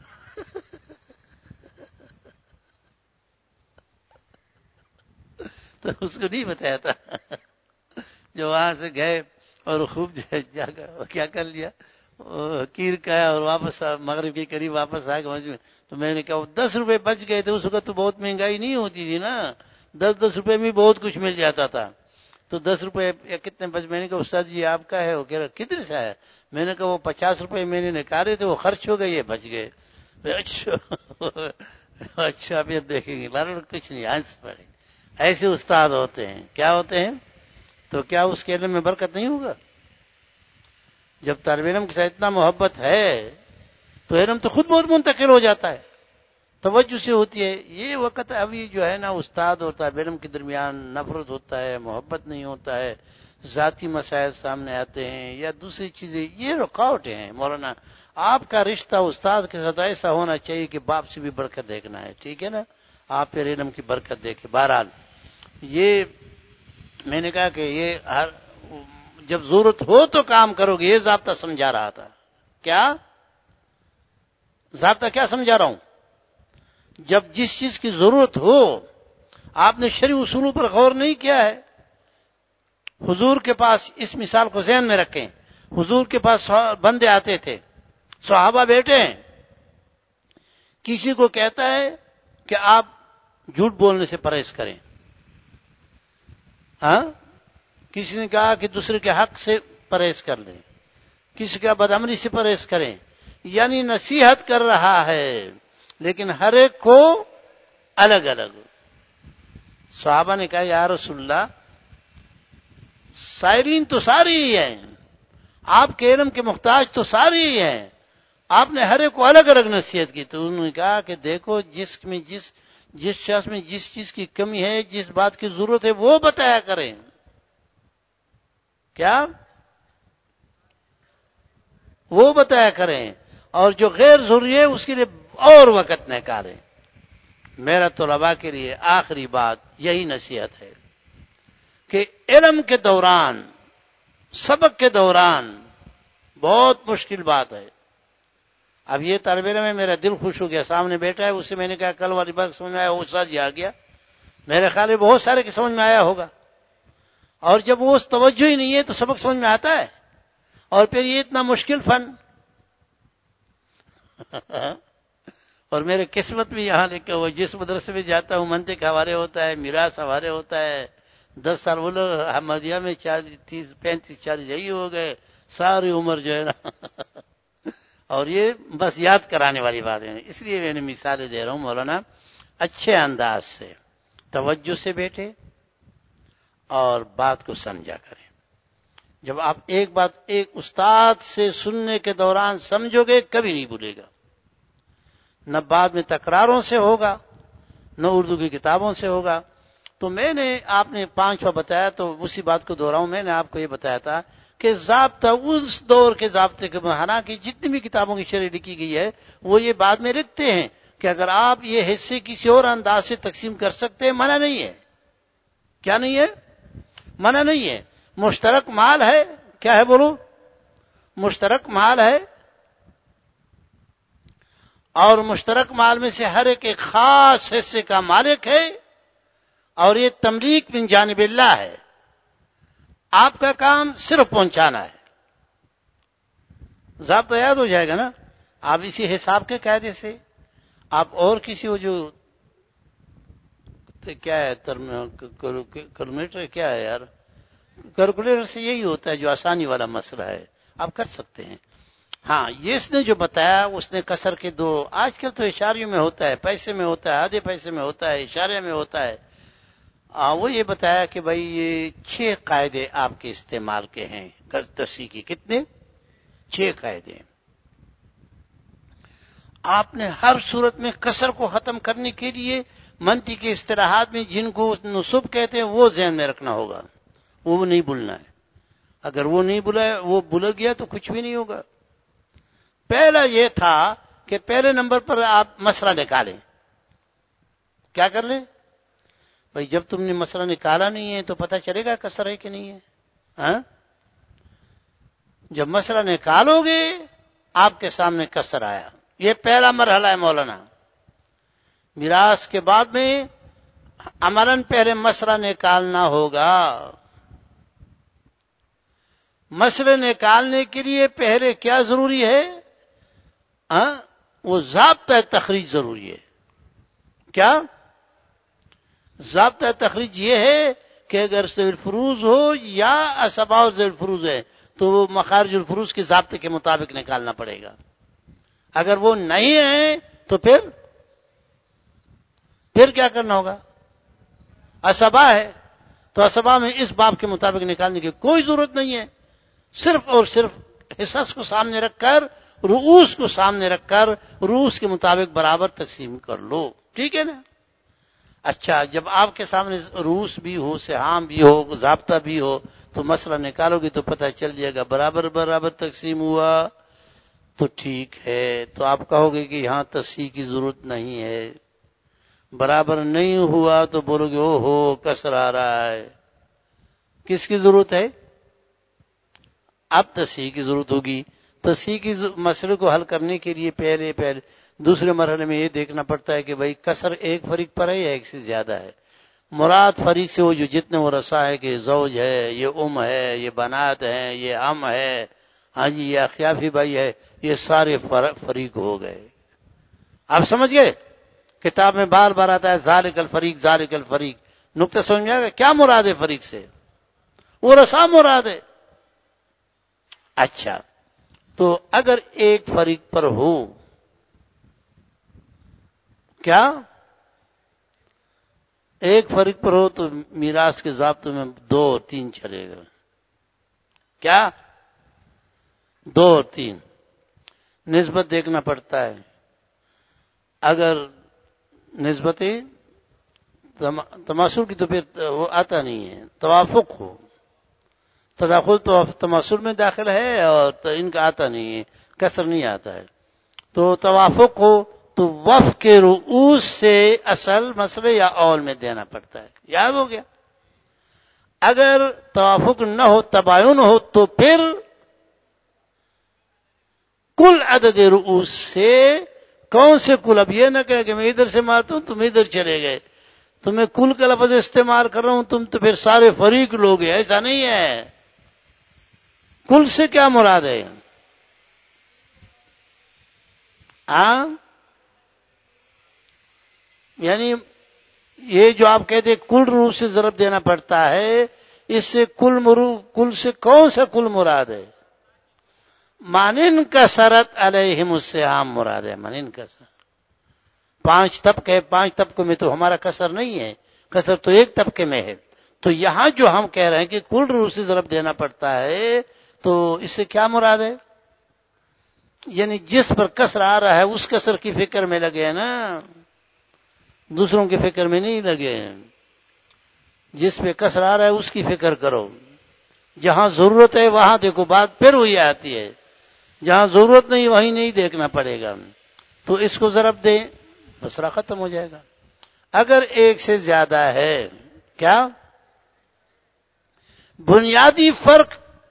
تو اس کو نہیں بتایا تھا. جو وہاں سے گئے اور خوب جا کر کیا کر لیا, کیر کھایا اور واپس مغرب کے قریب واپس آ گئے. تو میں نے کہا دس روپے بچ گئے تھے. اس وقت تو بہت مہنگائی نہیں ہوتی تھی نا, دس دس روپے میں بہت کچھ مل جاتا تھا. تو دس روپے کتنے بچ, میں نے کہا استاد جی آپ کا ہے, وہ کہہ رہا کتنے سے ہے. میں نے کہا وہ پچاس روپے میں نے نکالے تھے, وہ خرچ ہو گئے, یہ بچ گئے. اچھا اچھا ابھی اب دیکھیں گے, بارہ کچھ نہیں ہنس پڑے. ایسے استاد ہوتے ہیں. کیا ہوتے ہیں؟ تو کیا اس کے علم میں برکت نہیں ہوگا؟ جب طالب علم کے ساتھ اتنا محبت ہے تو علم تو خود بہت منتقل ہو جاتا ہے, توجہ سے ہوتی ہے. یہ وقت ابھی جو ہے نا استاد اور طالب علم کے درمیان نفرت ہوتا ہے, محبت نہیں ہوتا ہے, ذاتی مسائل سامنے آتے ہیں یا دوسری چیزیں, یہ رکاوٹیں ہیں. مولانا آپ کا رشتہ استاد کے ساتھ ایسا ہونا چاہیے کہ باپ سے بھی برکت دیکھنا ہے, ٹھیک ہے نا, آپ پھر علم کی برکت دیکھیں. بہرحال یہ میں نے کہا کہ یہ ہر جب ضرورت ہو تو کام کرو گے, یہ ضابطہ سمجھا رہا تھا. کیا ضابطہ کیا سمجھا رہا ہوں؟ جب جس چیز کی ضرورت ہو, آپ نے شرعی اصولوں پر غور نہیں کیا ہے. حضور کے پاس اس مثال کو ذہن میں رکھیں, حضور کے پاس بندے آتے تھے, صحابہ بیٹھے ہیں, کسی کو کہتا ہے کہ آپ جھوٹ بولنے سے پرہیز کریں, ہاں, کسی نے کہا کہ دوسرے کے حق سے پرہیز کر لیں, کسی کا بدعملی سے پرہیز کریں, یعنی نصیحت کر رہا ہے لیکن ہر ایک کو الگ الگ. صحابہ نے کہا یا رسول اللہ سائرین تو ساری ہی ہیں, آپ کے علم کے محتاج تو ساری ہی ہیں, آپ نے ہر ایک کو الگ الگ نصیحت کی. تو انہوں نے کہا کہ دیکھو جس میں جس جس شخص میں جس چیز کی کمی ہے, جس بات کی ضرورت ہے وہ بتایا کریں. کیا وہ بتایا کریں, اور جو غیر ضروری ہے اس کے لیے اور وقت نکالیں. میرا طلباء کے لیے آخری بات یہی نصیحت ہے کہ علم کے دوران, سبق کے دوران بہت مشکل بات ہے. اب یہ طالب علم ہے, میرا دل خوش ہو گیا, سامنے بیٹھا ہے, اس سے میں نے کہا کل والی بات سمجھ میں آیا, وہ استاد جی آ گیا. میرے خیال میں بہت سارے کے سمجھ میں آیا ہوگا. اور جب وہ اس توجہ ہی نہیں ہے تو سبق سمجھ میں آتا ہے؟ اور پھر یہ اتنا مشکل فن. اور میرے قسمت بھی یہاں لکھا ہوا, جس مدرسے میں جاتا ہوں منطق حوالے ہوتا ہے, میراث حوالے ہوتا ہے. دس سال وہ لوگ احمدیہ میں چالیس تیس پینتیس چالیس یہی ہو گئے, ساری عمر جو ہے نا. اور یہ بس یاد کرانے والی بات ہے, اس لیے میں نے مثالیں دے رہا ہوں. مولانا اچھے انداز سے توجہ سے بیٹھے اور بات کو سمجھا کریں. جب آپ ایک بات ایک استاد سے سننے کے دوران سمجھو گے کبھی نہیں بھولے گا, نہ بعد میں تکراروں سے ہوگا, نہ اردو کی کتابوں سے ہوگا. تو میں نے آپ نے پانچواں بتایا تو اسی بات کو دوہراؤں, میں نے آپ کو یہ بتایا تھا کہ ضابطہ اس دور کے ضابطے کے مہانا کی جتنی بھی کتابوں کی شرح لکھی گئی ہے وہ یہ بعد میں لکھتے ہیں کہ اگر آپ یہ حصے کسی اور انداز سے تقسیم کر سکتے ہیں, منع نہیں ہے. کیا نہیں ہے؟ منع نہیں ہے. مشترک مال ہے, کیا ہے بولو, مشترک مال ہے, اور مشترک مال میں سے ہر ایک ایک خاص حصے کا مالک ہے, اور یہ تملیک من جانب اللہ ہے. آپ کا کام صرف پہنچانا ہے. ضابطہ یاد ہو جائے گا نا. آپ اسی حساب کے قاعدے سے آپ اور کسی کو جو کیا ہے کیلکولیٹر کیا ہے یار؟ کیلکولیٹر سے یہی ہوتا ہے جو آسانی والا مسئلہ ہے، آپ کر سکتے ہیں۔ ہاں یہ اس نے جو بتایا اس نے کسر کے دو، آج کل تو اشاریوں میں ہوتا ہے، پیسے میں ہوتا ہے، آدھے پیسے میں ہوتا ہے، اشارے میں ہوتا ہے۔ آ, وہ یہ بتایا کہ بھائی یہ چھ قاعدے آپ کے استعمال کے ہیں تصحیح کی۔ کتنے؟ چھ قاعدے۔ آپ نے ہر صورت میں کسر کو ختم کرنے کے لیے منطق کے اصطلاحات میں جن کو نصب کہتے ہیں وہ ذہن میں رکھنا ہوگا، وہ نہیں بھولنا ہے۔ اگر وہ نہیں بھولا وہ بھول گیا تو کچھ بھی نہیں ہوگا۔ پہلا یہ تھا کہ پہلے نمبر پر آپ مسئلہ نکالیں۔ کیا کر لیں بھائی؟ جب تم نے مسئلہ نکالا نہیں ہے تو پتہ چلے گا کسر ہے کہ نہیں ہے؟ ہاں؟ جب مسئلہ نکالو گے آپ کے سامنے کسر آیا، یہ پہلا مرحلہ ہے مولانا۔ میراث کے بعد میں عملاً پہلے مسئلہ نکالنا ہوگا۔ مسئلے نکالنے کے لیے پہلے کیا ضروری ہے؟ ہاں؟ وہ ضابطہ تخریج ضروری ہے۔ کیا ضابطہ تخریج؟ یہ ہے کہ اگر ذیل الفروز ہو یا اسباء ذیل الفروز ہے تو وہ مخارج الفروز کے ضابطے کے مطابق نکالنا پڑے گا۔ اگر وہ نہیں ہے تو پھر پھر کیا کرنا ہوگا؟ اسباء ہے تو اسباء میں اس باب کے مطابق نکالنے کی کوئی ضرورت نہیں ہے، صرف اور صرف حصص کو سامنے رکھ کر، رؤوس کو سامنے رکھ کر رؤوس کے مطابق برابر تقسیم کر لو، ٹھیک ہے نا؟ اچھا، جب آپ کے سامنے رؤوس بھی ہو، سہام بھی ہو، ضابطہ بھی ہو تو مسئلہ نکالو گے تو پتہ چل جائے گا برابر برابر تقسیم ہوا تو ٹھیک ہے۔ تو آپ کہو گے کہ یہاں تصحیح کی ضرورت نہیں ہے۔ برابر نہیں ہوا تو بولو گے او ہو کسر آ رہا ہے، کس کی ضرورت ہے؟ اب تصحیح کی ضرورت ہوگی۔ تصحیح کی مسئلے کو حل کرنے کے لیے پہلے پہلے دوسرے مرحلے میں یہ دیکھنا پڑتا ہے کہ بھائی کسر ایک فریق پر ہے یا ایک سے زیادہ ہے۔ مراد فریق سے وہ جو جتنے ورثاء ہے کہ زوج ہے، یہ ام ہے، یہ بنات ہیں، یہ ام ہے، ہاں جی، یہ اخیافی بھائی ہے، یہ سارے فریق ہو گئے۔ آپ سمجھ گئے؟ کتاب میں بار بار آتا ہے ذالک الفریق ذالک الفریق، نقطہ سمجھ میں آ گیا کیا مراد ہے فریق سے؟ ورثاء مراد ہے۔ اچھا، تو اگر ایک فریق پر ہو کیا ایک فریق پر ہو تو میراث کے ضابطوں میں دو اور تین چلے گا۔ کیا؟ دو اور تین نسبت دیکھنا پڑتا ہے۔ اگر نسبت تماثل کی تو پھر وہ آتا نہیں ہے، توافق ہو، تداخل تو تماثل میں داخل ہے اور ان کا آتا نہیں ہے، کسر نہیں آتا ہے۔ تو توافق ہو تو وفق کے رؤوس سے اصل مسئلے یا اول میں دینا پڑتا ہے، یاد ہو گیا؟ اگر توافق نہ ہو، تباین ہو، تو پھر کل عدد رؤوس سے کون سے کل؟ اب یہ نہ کہے کہ میں ادھر سے مارتا ہوں تم ادھر چلے گئے تو میں کل کا لفظ استعمال کر رہا ہوں، تم تو پھر سارے فریق لوگ ہیں، ایسا نہیں ہے۔ کل سے کیا مراد ہے؟ ہاں، یعنی یہ جو آپ کہتے ہیں کل روح سے ضرب دینا پڑتا ہے، اس سے کل مرو کل سے کون سا کل مراد ہے؟ مانن کسرت علیہم السہام مراد ہے، مانن کسر۔ پانچ طبقے، پانچ طبقوں میں تو ہمارا کسر نہیں ہے، کسر تو ایک طبقے میں ہے۔ تو یہاں جو ہم کہہ رہے ہیں کہ کل روح سے ضرب دینا پڑتا ہے تو اس سے کیا مراد ہے؟ یعنی جس پر کسر آ رہا ہے اس کسر کی فکر میں لگے ہیں نا، دوسروں کی فکر میں نہیں لگے ہیں۔ جس پہ کسر آ رہا ہے اس کی فکر کرو، جہاں ضرورت ہے وہاں دیکھو، بات پھر وہی آتی ہے، جہاں ضرورت نہیں وہیں نہیں دیکھنا پڑے گا۔ تو اس کو ضرب دیں، مسئلہ ختم ہو جائے گا۔ اگر ایک سے زیادہ ہے، کیا بنیادی فرق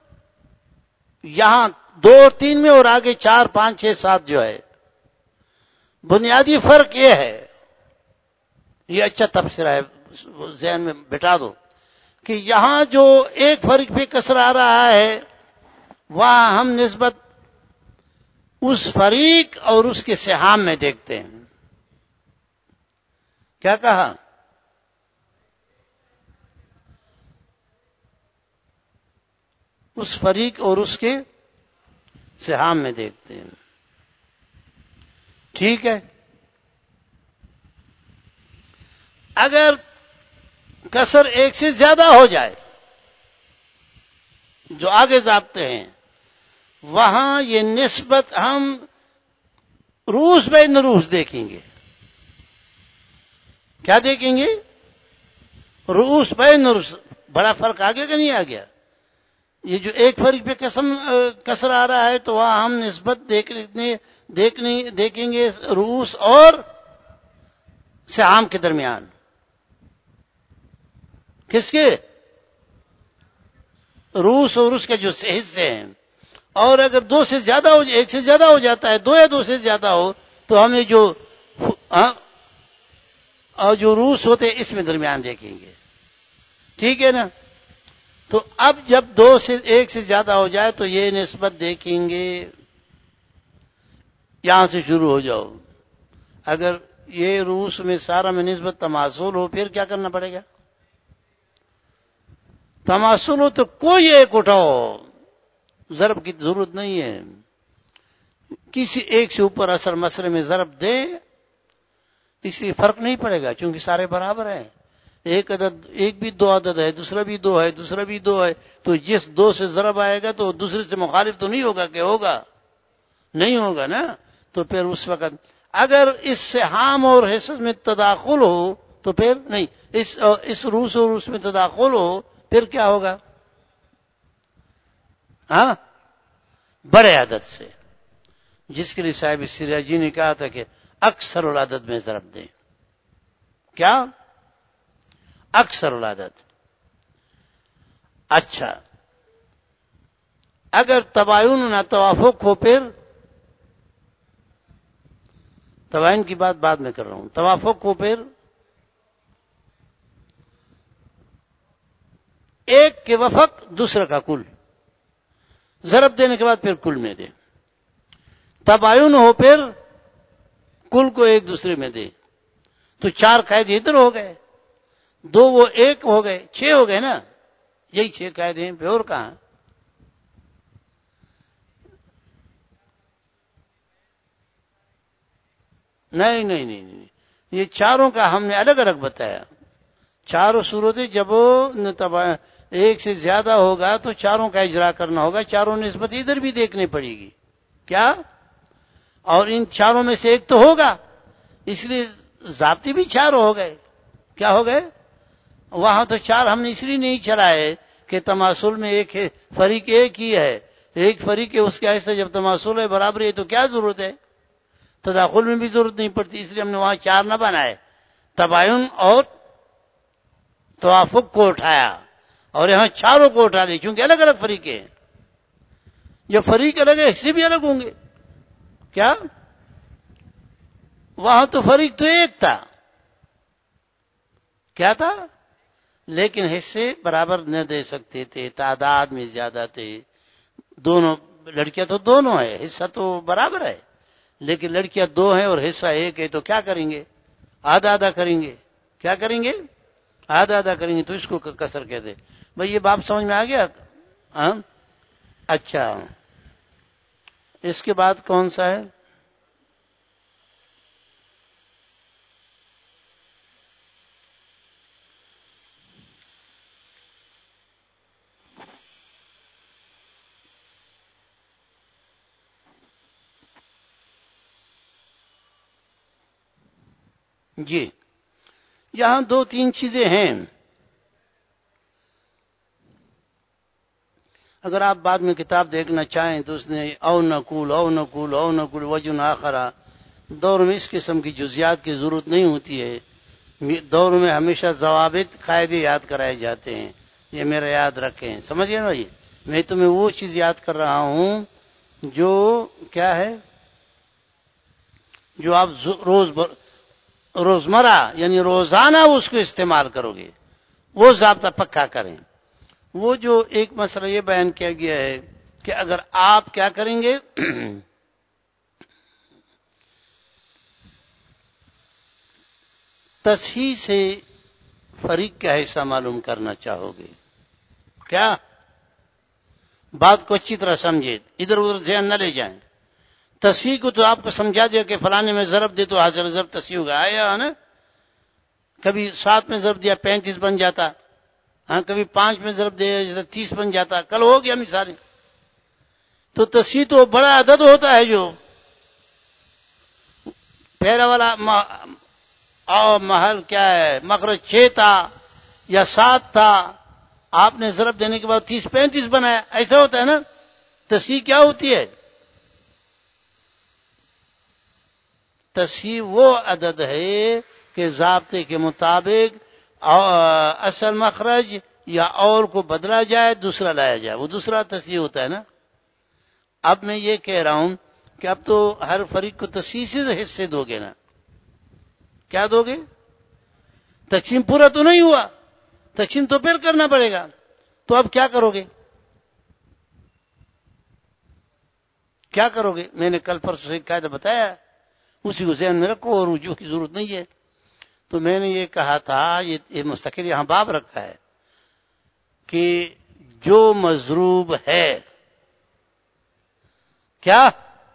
یہاں دو اور تین میں اور آگے چار پانچ چھ سات جو ہے، بنیادی فرق یہ ہے، یہ اچھا تبصرہ ہے، ذہن میں بٹھا دو کہ یہاں جو ایک فرق پہ کسر آ رہا ہے وہاں ہم نسبت اس فریق اور اس کے سہام میں دیکھتے ہیں۔ کیا کہا؟ اس فریق اور اس کے سہام میں دیکھتے ہیں. ٹھیک ہے. اگر کسر ایک سے زیادہ ہو جائے جو آگے ضابطے ہیں وہاں یہ نسبت ہم روس بین روس دیکھیں گے. کیا دیکھیں گے؟ روس بین روس. بڑا فرق آگے کا نہیں آ گیا؟ یہ جو ایک فرق پہ قسم کسر آ رہا ہے تو وہاں ہم نسبت دیکھنے دیکھنے دیکھیں گے روس اور سہام کے درمیان. کس کے؟ روس اور اس کے جو حصے ہیں. اور اگر دو سے زیادہ ہو ایک سے زیادہ ہو جاتا ہے، دو یا دو سے زیادہ ہو تو ہمیں جو اور جو روس ہوتے اس میں درمیان دیکھیں گے. ٹھیک ہے نا؟ تو اب جب دو سے ایک سے زیادہ ہو جائے تو یہ نسبت دیکھیں گے. یہاں سے شروع ہو جاؤ. اگر یہ روس میں سارا میں نسبت تماثل ہو پھر کیا کرنا پڑے گا؟ تماثل ہو تو کوئی ایک اٹھاؤ، ضرب کی ضرورت نہیں ہے. کسی ایک سے اوپر اثر مسئلے میں ضرب دے، اس لیے فرق نہیں پڑے گا چونکہ سارے برابر ہیں. ایک عدد ایک بھی دو عدد ہے، دوسرا بھی دو ہے، دوسرا بھی دو ہے، تو جس دو سے ضرب آئے گا تو دوسرے سے مخالف تو نہیں ہوگا کہ ہوگا؟ نہیں ہوگا نا. تو پھر اس وقت اگر اس سے ہام اور حصص میں تداخل ہو تو پھر نہیں، اس اس روس اور روس میں تداخل ہو پھر کیا ہوگا؟ ہاں، بڑے عدد سے. جس کے لیے صاحب سراجی نے کہا تھا کہ اکثر العدد میں ضرب دیں. کیا؟ اکثر العدد. اچھا، اگر تباین نہ توافق ہو پھر تباین کی بات بعد میں کر رہا ہوں. توافق ہو پھر ایک کے وفق دوسرے کا کل، ضرب دینے کے بعد پھر کل میں دے. تباین ہو پھر کل کو ایک دوسرے میں دے. تو چار قاعدے ادھر ہو گئے، دو وہ ایک ہو گئے، چھ ہو گئے نا. یہی چھ قاعدے ہیں، پہ اور کہاں؟ نہیں نہیں نہیں نہیں یہ چاروں کا ہم نے الگ الگ بتایا. چاروں صورتیں جب ایک سے زیادہ ہوگا تو چاروں کا اجرا کرنا ہوگا. چاروں نسبت ادھر بھی دیکھنی پڑے گی. کیا؟ اور ان چاروں میں سے ایک تو ہوگا، اس لیے ضابطے بھی چار ہو گئے. کیا ہو گئے؟ وہاں تو چار ہم نے اس لیے نہیں چلائے کہ تماثل میں ایک فریق ایک ہی ہے، ایک فریق ہے، اس کے ایسا جب تماثل ہے برابری ہے تو کیا ضرورت ہے؟ تداخل میں بھی ضرورت نہیں پڑتی. اس لیے ہم نے وہاں چار نہ بنائے، تباین اور توافق کو اٹھایا اور یہاں چاروں کو اٹھا لی چونکہ الگ الگ فریق ہیں. جب فریق الگ ہے حصے بھی الگ ہوں گے. کیا؟ وہاں تو فریق تو ایک تھا. کیا تھا؟ لیکن حصے برابر نہ دے سکتے تھے، تعداد میں زیادہ تھے. دونوں لڑکیاں تو دونوں ہے، حصہ تو برابر ہے، لیکن لڑکیاں دو ہیں اور حصہ ایک ہے تو کیا کریں گے؟ آدھا آدھا کریں گے. کیا کریں گے؟ آدھا آدھا کریں گے. تو اس کو کسر کہتے. بھائی یہ بات سمجھ میں آ گیا؟ ہاں. اچھا، اس کے بعد کون سا ہے؟ جی، یہاں دو تین چیزیں ہیں. اگر آپ بعد میں کتاب دیکھنا چاہیں تو اس نے او نقول او نقول او نقول وجن آخرا دور میں اس قسم کی جزیات کی ضرورت نہیں ہوتی ہے. دور میں ہمیشہ ضوابط قاعدے یاد کرائے جاتے ہیں. یہ میرا یاد رکھیں. سمجھئے نا بھائی؟ میں تمہیں وہ چیز یاد کر رہا ہوں جو کیا ہے، جو آپ روز بر روزمرہ یعنی روزانہ اس کو استعمال کرو گے، وہ ضابطہ پکا کریں. وہ جو ایک مسئلہ یہ بیان کیا گیا ہے کہ اگر آپ کیا کریں گے تصحیح سے فریق کا حصہ معلوم کرنا چاہو گے. کیا؟ بات کو اچھی طرح سمجھے، ادھر ادھر ذہن نہ لے جائیں. تصحیح کو تو آپ کو سمجھا دیا کہ فلانے میں ضرب دے تو حاضر ضرب تصحیح ہوگا، آیا نا. کبھی سات میں ضرب دیا پینتیس بن جاتا، ہاں کبھی پانچ میں ضرب دیا تیس بن جاتا. کل ہو گیا مثالیں. تو تصحیح تو بڑا عدد ہوتا ہے، جو پہلا والا اور محل کیا ہے مخرج چھ تھا یا سات تھا، آپ نے ضرب دینے کے بعد تیس پینتیس بنایا، ایسا ہوتا ہے نا. تصحیح کیا ہوتی ہے؟ تصحیح وہ عدد ہے کہ ضابطے کے مطابق اصل مخرج یا اور کو بدلا جائے دوسرا لایا جائے، وہ دوسرا تصحیح ہوتا ہے نا. اب میں یہ کہہ رہا ہوں کہ اب تو ہر فریق کو تصحیح سے حصے دو گے نا. کیا دو گے؟ تقسیم پورا تو نہیں ہوا، تقسیم تو پھر کرنا پڑے گا. تو اب کیا کرو گے؟ کیا کرو گے؟ میں نے کل پرسوں سے قاعدہ بتایا، اسی کو ذہن میں رکھو اور رجوع کی ضرورت نہیں ہے. تو میں نے یہ کہا تھا، یہ مستقل یہاں باب رکھا ہے کہ جو مضروب ہے، کیا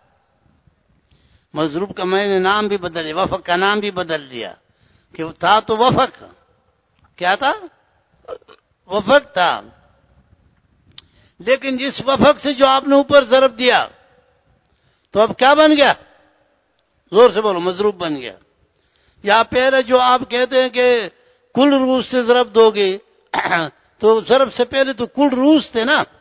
مضروب کا میں نے نام بھی بدل دیا، وفق کا نام بھی بدل دیا کہ تھا تو وفق، کیا تھا؟ وفق تھا. لیکن جس وفق سے جو آپ نے اوپر ضرب دیا تو اب کیا بن گیا؟ زور سے بولو. مضروب بن گیا. یا پہلے جو آپ کہتے ہیں کہ کل روز سے ضرب دو گے، تو ضرب سے پہلے تو کل روز تھے نا،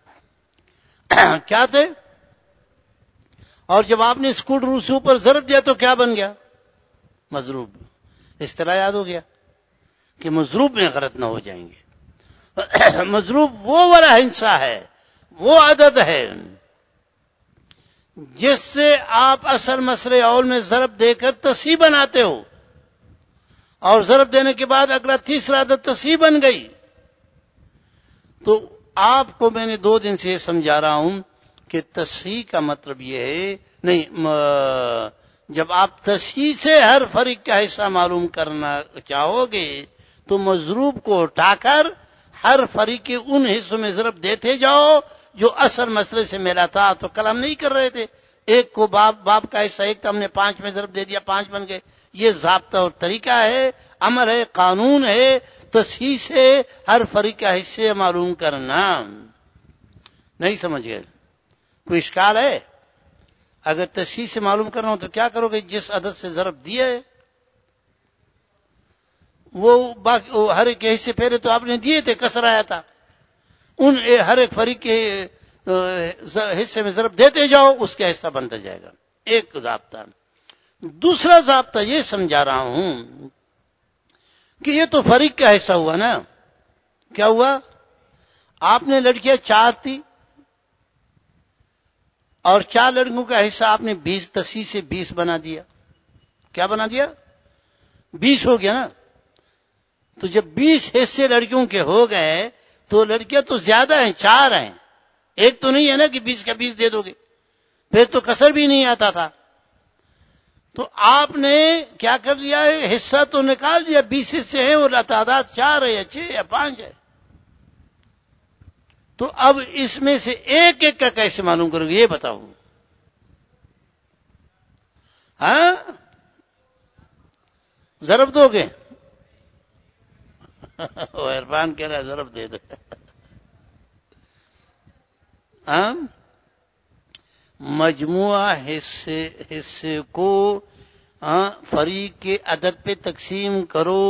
کیا تھے؟ اور جب آپ نے اس کل روز سے اوپر ضرب دیا تو کیا بن گیا؟ مضروب. اس طرح یاد ہو گیا کہ مضروب میں غلط نہ ہو جائیں گے. مضروب وہ والا ہنسا ہے، وہ عدد ہے جس سے آپ اصل مسئلے اول میں ضرب دے کر تصحیح بناتے ہو، اور ضرب دینے کے بعد اگلا تیسرا عدد تصحیح بن گئی. تو آپ کو میں نے دو دن سے یہ سمجھا رہا ہوں کہ تصحیح کا مطلب یہ ہے، نہیں، جب آپ تصحیح سے ہر فریق کا حصہ معلوم کرنا چاہو گے تو مضروب کو اٹھا کر ہر فریق کے ان حصوں میں ضرب دیتے جاؤ جو اصل مسئلے سے ملا تھا. تو کل ہم نہیں کر رہے تھے، ایک کو باب باب کا حصہ ایک تھا، ہم نے پانچ میں ضرب دے دیا، پانچ بن گئے. یہ ضابطہ اور طریقہ ہے، عمل ہے، قانون ہے، تصحیح سے ہر فریق کا حصے معلوم کرنا. نہیں سمجھ گئے؟ کوئی اشکال ہے؟ اگر تصحیح سے معلوم کرنا ہو تو کیا کرو گے؟ جس عدد سے ضرب دیا ہے وہ باقی ہر ایک حصے پہلے تو آپ نے دیے تھے، کسر آیا تھا، ان ہر ایک فریق کے حصے میں ضرب دیتے جاؤ، اس کا حصہ بنتا جائے گا. ایک ضابطہ. دوسرا ضابطہ یہ سمجھا رہا ہوں کہ یہ تو فریق کا حصہ ہوا نا. کیا ہوا؟ آپ نے لڑکیاں چار تھی اور چار لڑکیوں کا حصہ آپ نے بیس، تصحیح سے بیس بنا دیا. کیا بنا دیا؟ بیس ہو گیا نا. تو جب بیس حصے لڑکیوں کے ہو گئے تو لڑکیاں تو زیادہ ہیں، چار ہیں، ایک تو نہیں ہے نا کہ بیس کا بیس دے دو گے، پھر تو کسر بھی نہیں آتا تھا. تو آپ نے کیا کر لیا ہے؟ حصہ تو نکال دیا، بیس حصے ہیں اور تعداد چار ہے یا چھ یا پانچ ہے. تو اب اس میں سے ایک ایک کا کیسے معلوم کرو گے؟ یہ بتاؤ. ہاں ضرب دو گے؟ عرفان کہہ رہا ہے ضرب دے دے. ہاں مجموعہ حصے حصے کو فریق کے عدد پہ تقسیم کرو.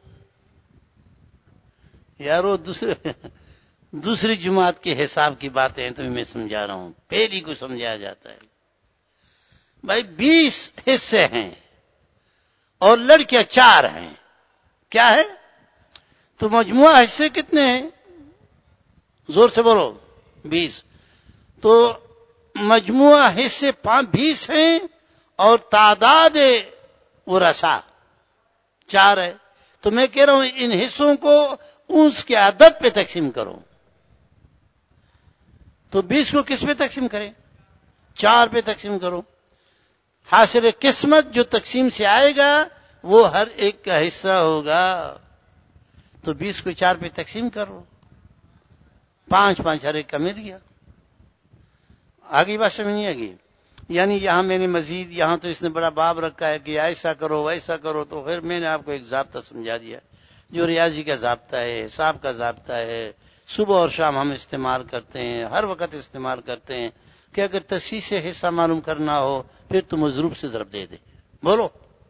یارو دوسرے دوسری جماعت کے حساب کی باتیں تمہیں میں سمجھا رہا ہوں، پہلی کو سمجھایا جاتا ہے. بھائی بیس حصے ہیں اور لڑکیاں چار ہیں، کیا ہے؟ تو مجموعہ حصے کتنے ہیں؟ زور سے بولو. بیس. تو مجموعہ حصے بیس ہیں اور تعداد ورثاء چار ہے. تو میں کہہ رہا ہوں ان حصوں کو اس کے عدد پہ تقسیم کرو. تو بیس کو کس پہ تقسیم کریں؟ چار پہ تقسیم کرو. حاصل قسمت جو تقسیم سے آئے گا وہ ہر ایک کا حصہ ہوگا. تو بیس کو چار پہ تقسیم کرو، پانچ پانچ ہر ایک کا مل گیا. آگے بات سمجھ نہیں آگی؟ یعنی یہاں میں نے مزید یہاں تو اس نے بڑا باب رکھا ہے کہ ایسا کرو ویسا کرو، تو پھر میں نے آپ کو ایک ضابطہ سمجھا دیا جو ریاضی کا ضابطہ ہے، حساب کا ضابطہ ہے، صبح اور شام ہم استعمال کرتے ہیں، ہر وقت استعمال کرتے ہیں کہ اگر تصحیح سے حصہ معلوم کرنا ہو پھر تو مضروب سے ضرب دے دے، بولو۔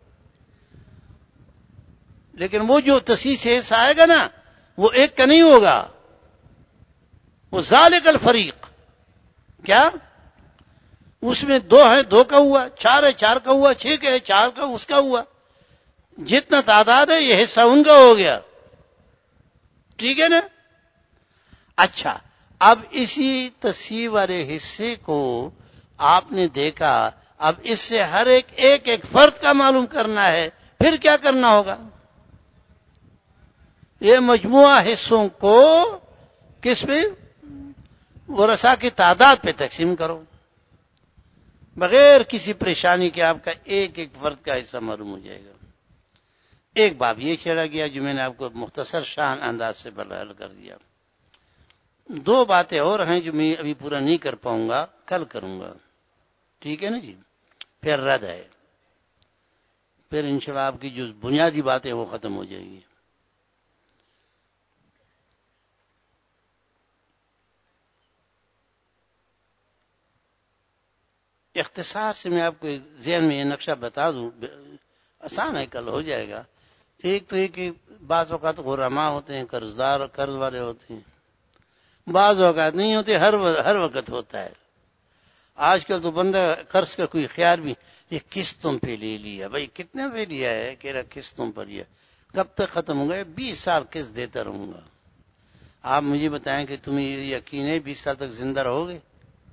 لیکن وہ جو تصحیح سے حصہ آئے گا نا وہ ایک کا نہیں ہوگا، وہ ذالک الفریق، کیا اس میں دو ہے دو کا ہوا، چار ہے چار کا ہوا، چھ کا ہے چار کا اس کا ہوا، جتنا تعداد ہے یہ حصہ ان کا ہو گیا، ٹھیک ہے نا؟ اچھا، اب اسی تصحیح والے حصے کو آپ نے دیکھا، اب اس سے ہر ایک ایک ایک فرد کا معلوم کرنا ہے، پھر کیا کرنا ہوگا؟ یہ مجموعہ حصوں کو کس پہ؟ ورثہ کی تعداد پہ تقسیم کرو، بغیر کسی پریشانی کے آپ کا ایک ایک فرد کا حصہ معلوم ہو جائے گا۔ ایک باب یہ چھیڑا گیا جو میں نے آپ کو مختصر شان انداز سے حل کر دیا۔ دو باتیں اور ہیں جو میں ابھی پورا نہیں کر پاؤں گا، کل کروں گا، ٹھیک ہے نا جی؟ پھر رد ہے، پھر انشاءاللہ آپ کی جو بنیادی باتیں وہ ختم ہو جائیں گی۔ اختصار سے میں آپ کو ذہن میں یہ نقشہ بتا دوں، آسان ہے، کل ہو جائے گا۔ ایک تو ایک بعض اوقات غرما ہوتے ہیں، قرض دار قرض والے ہوتے ہیں، بعض اوقات نہیں ہوتے، ہر ہر وقت ہوتا ہے۔ آج کل تو بندہ قرض کا کوئی خیال بھی، یہ قسطوں پہ لے لیا، بھائی کتنے پہ لیا ہے؟ کہہ رہا قسطوں پر لیا، کب تک ختم ہوگا؟ بیس سال قسط دیتا رہوں گا۔ آپ مجھے بتائیں کہ تمہیں یہ یقین ہے بیس سال تک زندہ رہو گے؟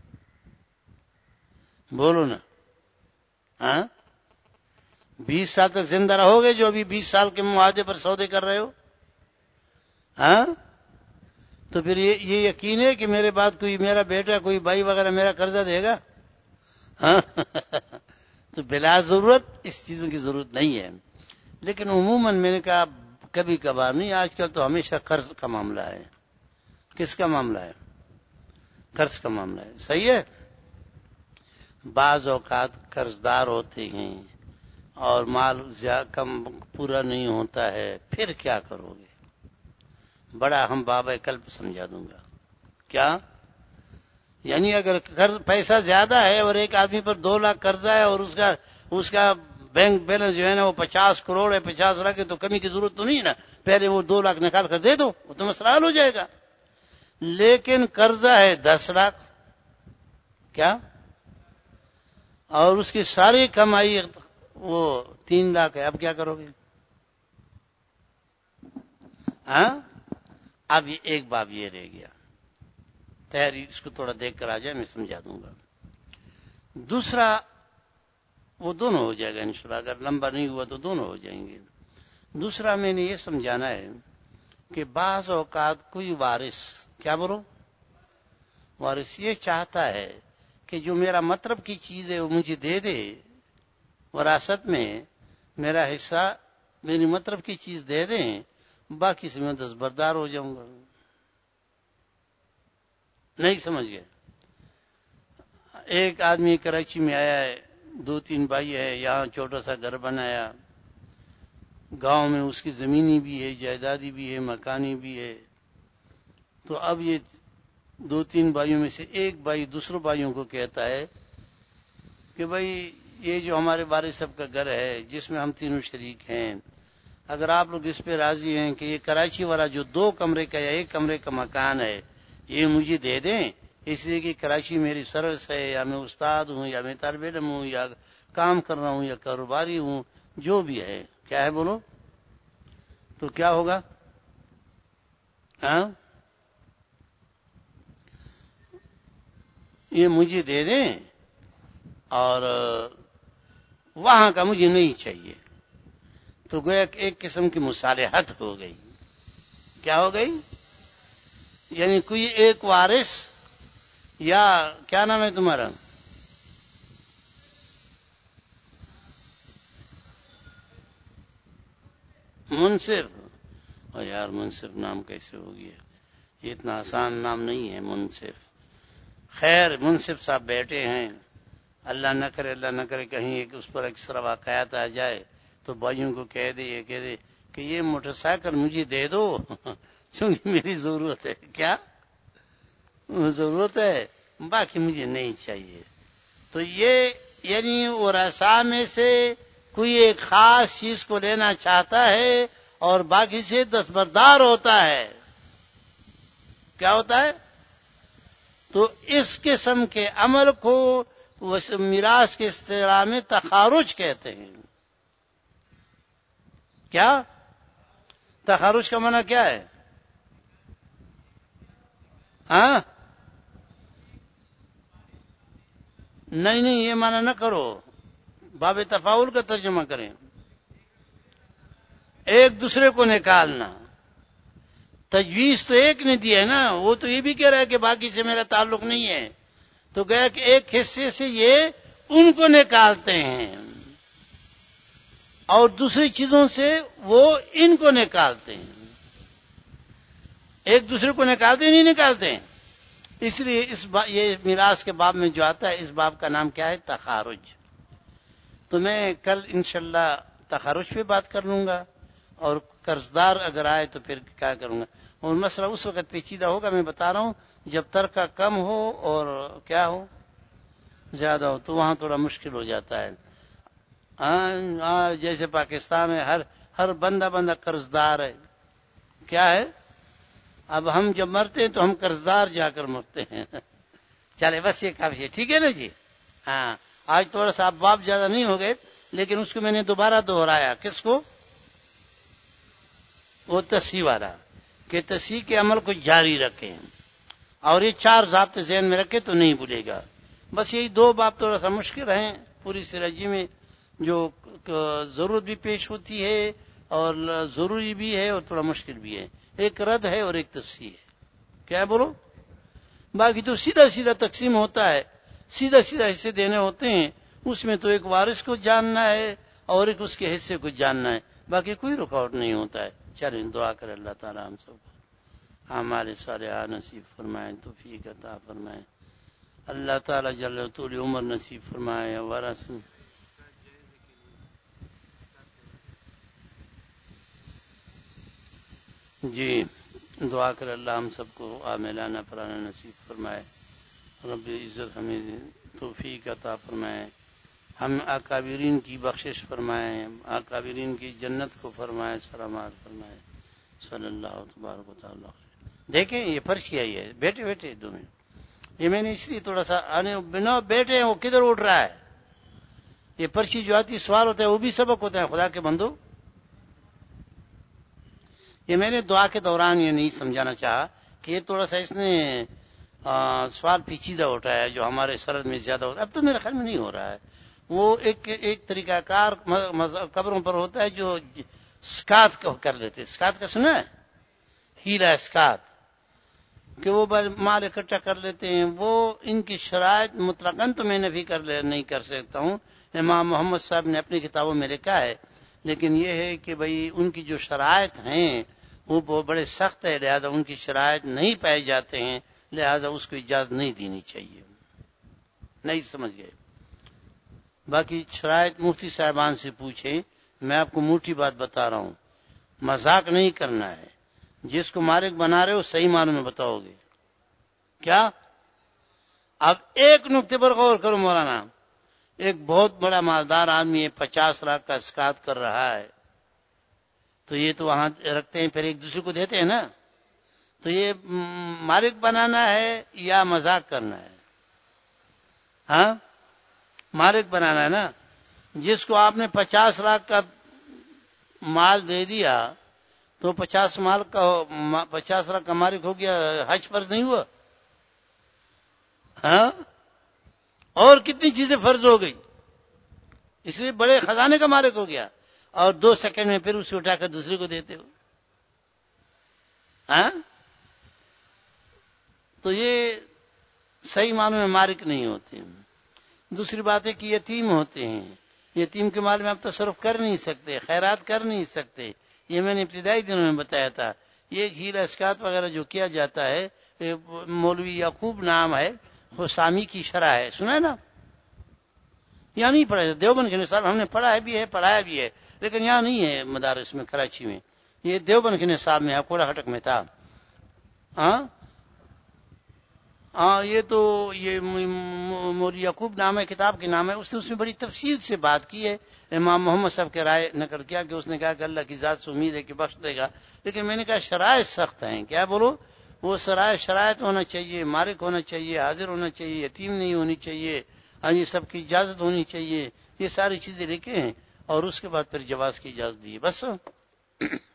بولو نا، ہاں؟ بیس سال تک زندہ رہو گے جو ابھی بیس سال کے معاہدے پر سودے کر رہے ہو؟ ہاں؟ تو پھر یہ یہ یقین ہے کہ میرے بعد کوئی میرا بیٹا کوئی بھائی وغیرہ میرا قرضہ دے گا؟ ہاں؟ تو بلا ضرورت اس چیزوں کی ضرورت نہیں ہے، لیکن عموماً میں نے کہا کبھی کبھار نہیں، آج کل تو ہمیشہ قرض کا معاملہ ہے۔ کس کا معاملہ ہے؟ قرض کا معاملہ ہے، صحیح ہے۔ بعض اوقات قرض دار ہوتے ہیں اور مال کم پورا نہیں ہوتا ہے، پھر کیا کرو گے؟ بڑا ہم بابا کل سمجھا دوں گا۔ کیا یعنی اگر پیسہ زیادہ ہے اور ایک آدمی پر دو لاکھ قرضہ ہے اور اس کا اس کا بینک بیلنس جو ہے نا وہ پچاس کروڑ ہے، پچاس لاکھ ہے، تو کمی کی ضرورت تو نہیں ہے نا، پہلے وہ دو لاکھ نکال کر دے دو، وہ تو مسئلہ حل ہو جائے گا۔ لیکن قرضہ ہے دس لاکھ، کیا؟ اور اس کی ساری کمائی وہ تین لاکھ ہے، اب کیا کرو گے؟ ہاں؟ اب یہ ایک باب یہ رہ گیا، تحریر اس کو تھوڑا دیکھ کر آ جائے، میں سمجھا دوں گا۔ دوسرا وہ دونوں ہو جائے گا انشاءاللہ، اگر لمبا نہیں ہوا تو دونوں ہو جائیں گے۔ دوسرا میں نے یہ سمجھانا ہے کہ بعض اوقات کوئی وارث، کیا بولو؟ وارث یہ چاہتا ہے کہ جو میرا مطلب کی چیز ہے وہ مجھے دے دے، وراثت میں میرا حصہ میری مطلب کی چیز دے دیں، باقی سے میں دستبردار ہو جاؤں گا۔ نہیں سمجھ گئے؟ ایک آدمی کراچی میں آیا ہے، دو تین بھائی ہے، یہاں چھوٹا سا گھر بنایا، گاؤں میں اس کی زمینی بھی ہے، جائیدادی بھی ہے، مکانی بھی ہے۔ تو اب یہ دو تین بھائیوں میں سے ایک بھائی دوسروں بھائیوں کو کہتا ہے کہ بھائی یہ جو ہمارے والد صاحب کا گھر ہے جس میں ہم تینوں شریک ہیں، اگر آپ لوگ اس پہ راضی ہیں کہ یہ کراچی والا جو دو کمرے کا یا ایک کمرے کا مکان ہے یہ مجھے دے دیں، اس لیے کہ کراچی میری سروس ہے، یا میں استاد ہوں یا میں طالب علم ہوں یا کام کر رہا ہوں یا کاروباری ہوں، جو بھی ہے، کیا ہے بولو؟ تو کیا ہوگا؟ ہاں؟ یہ مجھے دے دیں اور وہاں کا مجھے نہیں چاہیے، تو گویا کہ ایک قسم کی مصالحت ہو گئی۔ کیا ہو گئی؟ یعنی کوئی ایک وارث یا کیا نام ہے تمہارا؟ منصف؟ اور یار منصف نام کیسے ہو گیا؟ یہ اتنا آسان نام نہیں ہے منصف۔ خیر منصف صاحب بیٹھے ہیں، اللہ نہ کرے اللہ نہ کرے کہیں ایک اس پر اکثر واقعات آ جائے تو بھائیوں کو کہہ دے یہ کہہ دے کہ یہ موٹر سائیکل مجھے دے دو کیونکہ میری ضرورت ہے. کیا ضرورت ہے؟ باقی مجھے نہیں چاہیے. تو یہ یعنی ورثاء میں سے کوئی ایک خاص چیز کو لینا چاہتا ہے اور باقی سے دستبردار ہوتا ہے. کیا ہوتا ہے؟ تو اس قسم کے عمل کو میراث کے اصطلاح میں تخارج کہتے ہیں. کیا تخارج کا معنی کیا ہے؟ ہاں نہیں نہیں یہ معنی نہ کرو، باب تفاول کا ترجمہ کریں. ایک دوسرے کو نکالنا. تجویز تو ایک نے دی ہے نا، وہ تو یہ بھی کہہ رہا ہے کہ باقی سے میرا تعلق نہیں ہے، تو گیا کہ ایک حصے سے یہ ان کو نکالتے ہیں اور دوسری چیزوں سے وہ ان کو نکالتے ہیں. ایک دوسرے کو نکالتے نہیں نکالتے ہیں. اس لیے اس با... یہ میراث کے باب میں جو آتا ہے اس باب کا نام کیا ہے؟ تخارج. تو میں کل انشاءاللہ تخارج پہ بات کر لوں گا، اور قرضدار اگر آئے تو پھر کیا کروں گا. اور مسئلہ اس وقت پیچیدہ ہوگا، میں بتا رہا ہوں، جب ترکہ کم ہو اور کیا ہو زیادہ ہو تو وہاں تھوڑا مشکل ہو جاتا ہے. ہاں جیسے پاکستان میں ہر ہر بندہ بندہ قرضدار ہے. کیا ہے؟ اب ہم جب مرتے ہیں تو ہم قرضدار جا کر مرتے ہیں. چلے بس یہ کافی ہے. ٹھیک ہے نا جی؟ ہاں آج تھوڑا سا ابواب زیادہ نہیں ہو گئے، لیکن اس کو میں نے دوبارہ دہرایا. کس کو؟ وہ تصحیح والا، کہ تصحیح کے عمل کو جاری رکھیں اور یہ چار ضابطے ذہن میں رکھے تو نہیں بھولے گا. بس یہی دو باب تھوڑا سا مشکل ہیں پوری سراجی میں، جو ضرورت بھی پیش ہوتی ہے اور ضروری بھی ہے اور تھوڑا مشکل بھی ہے. ایک رد ہے اور ایک تصحیح ہے. کیا بولو؟ باقی تو سیدھا سیدھا تقسیم ہوتا ہے، سیدھا سیدھا حصے دینے ہوتے ہیں. اس میں تو ایک وارث کو جاننا ہے اور ایک اس کے حصے کو جاننا ہے، باقی کوئی رکاوٹ نہیں ہوتا ہے. چلیں دعا کرے اللہ تعالیٰ ہم سب کو ہمارے سارے نصیب فرمائیں، توفیق عطا فرمائیں. اللہ تعالیٰ جل طول عمر نصیب فرمائے. ورث جی دعا کر اللہ ہم سب کو عاملانہ پرانا نصیب فرمائے. رب عزت ہمیں توفیق عطا فرمائے. ہم اکابرین کی بخشش فرمائے، اکابرین کی جنت کو فرمائے، سلامات فرمائے. صلی اللہ تبارک و تعالی. دیکھیں یہ پرچی آئی ہے، بیٹھے بیٹھے دو منٹ، یہ میں نے اس لیے تھوڑا سا آنے بنا بیٹھے ہیں، وہ کدھر اٹھ رہا ہے. یہ پرچی جو آتی سوال ہوتا ہے وہ بھی سبق ہوتا ہے. خدا کے بندو، یہ میں نے دعا کے دوران یہ نہیں سمجھانا چاہا کہ یہ تھوڑا سا اس نے سوال پیچیدہ اٹھایا جو ہمارے سرد میں زیادہ ہوتا ہے. اب تو میرے خیال میں نہیں ہو رہا ہے. وہ ایک ایک طریقہ کار قبروں پر ہوتا ہے جو سکات کو کر لیتے. سکات کا سنا ہے؟ ہیلا سکات، کہ وہ مال اکٹھا کر لیتے ہیں. وہ ان کی شرائط مطلقاً تو میں نفی کر لے نہیں کر سکتا ہوں، امام محمد صاحب نے اپنی کتابوں میں لکھا ہے، لیکن یہ ہے کہ بھئی ان کی جو شرائط ہیں وہ بہت بڑے سخت ہے، لہذا ان کی شرائط نہیں پائے جاتے ہیں، لہذا اس کو اجازت نہیں دینی چاہیے. نہیں سمجھ گئے؟ باقی شرائط مفتی صاحبان سے پوچھیں. میں آپ کو موٹی بات بتا رہا ہوں، مذاق نہیں کرنا ہے. جس کو مالک بنا رہے ہو صحیح معنوں میں بتاؤ گے. کیا؟ اب ایک نقطے پر غور کرو مولانا. ایک بہت بڑا مالدار آدمی ہے، پچاس لاکھ کا اسکات کر رہا ہے، تو یہ تو وہاں رکھتے ہیں پھر ایک دوسرے کو دیتے ہیں نا. تو یہ مالک بنانا ہے یا مذاق کرنا ہے؟ ہاں مالک بنانا ہے نا. جس کو آپ نے پچاس لاکھ کا مال دے دیا تو پچاس مال کا پچاس لاکھ کا مالک ہو گیا، حج فرض نہیں ہوا؟ ہاں اور کتنی چیزیں فرض ہو گئی، اس لیے بڑے خزانے کا مالک ہو گیا، اور دو سیکنڈ میں پھر اسے اٹھا کر دوسرے کو دیتے ہو. ہاں تو یہ صحیح معنوں میں مالک نہیں ہوتے. دوسری بات ہے کہ یتیم ہوتے ہیں، یتیم کے مال میں آپ تصرف کر نہیں سکتے، خیرات کر نہیں سکتے. یہ میں نے ابتدائی دنوں میں بتایا تھا. یہ ہیرا اسکات وغیرہ جو کیا جاتا ہے، مولوی یعقوب نام ہے، حسامی کی شرح ہے، سنا ہے نا؟ یہاں نہیں پڑھا ہے، دیوبند کے نصاب ہم نے پڑھا ہے بھی ہے، پڑھایا بھی ہے، لیکن یہاں نہیں ہے مدارس میں کراچی میں، یہ دیوبند کے نصاب میں کوڑا ہٹک میں تھا۔ ہاں ہاں یہ تو یہ موری یعقوب نام ہے، کتاب کے نام ہے، اس نے اس میں بڑی تفصیل سے بات کی ہے، امام محمد صاحب کے رائے نقل کیا کہ اس نے کہا کہ اللہ کی ذات سے امید ہے کہ بخش دے گا، لیکن میں نے کہا شرائط سخت ہیں، کیا بولو؟ وہ شرائط شرائط ہونا چاہیے، مالک ہونا چاہیے، حاضر ہونا چاہیے، یتیم نہیں ہونی چاہیے، ہاں جی سب کی اجازت ہونی چاہیے، یہ ساری چیزیں لکھے ہیں، اور اس کے بعد پھر جواز کی اجازت دی، بس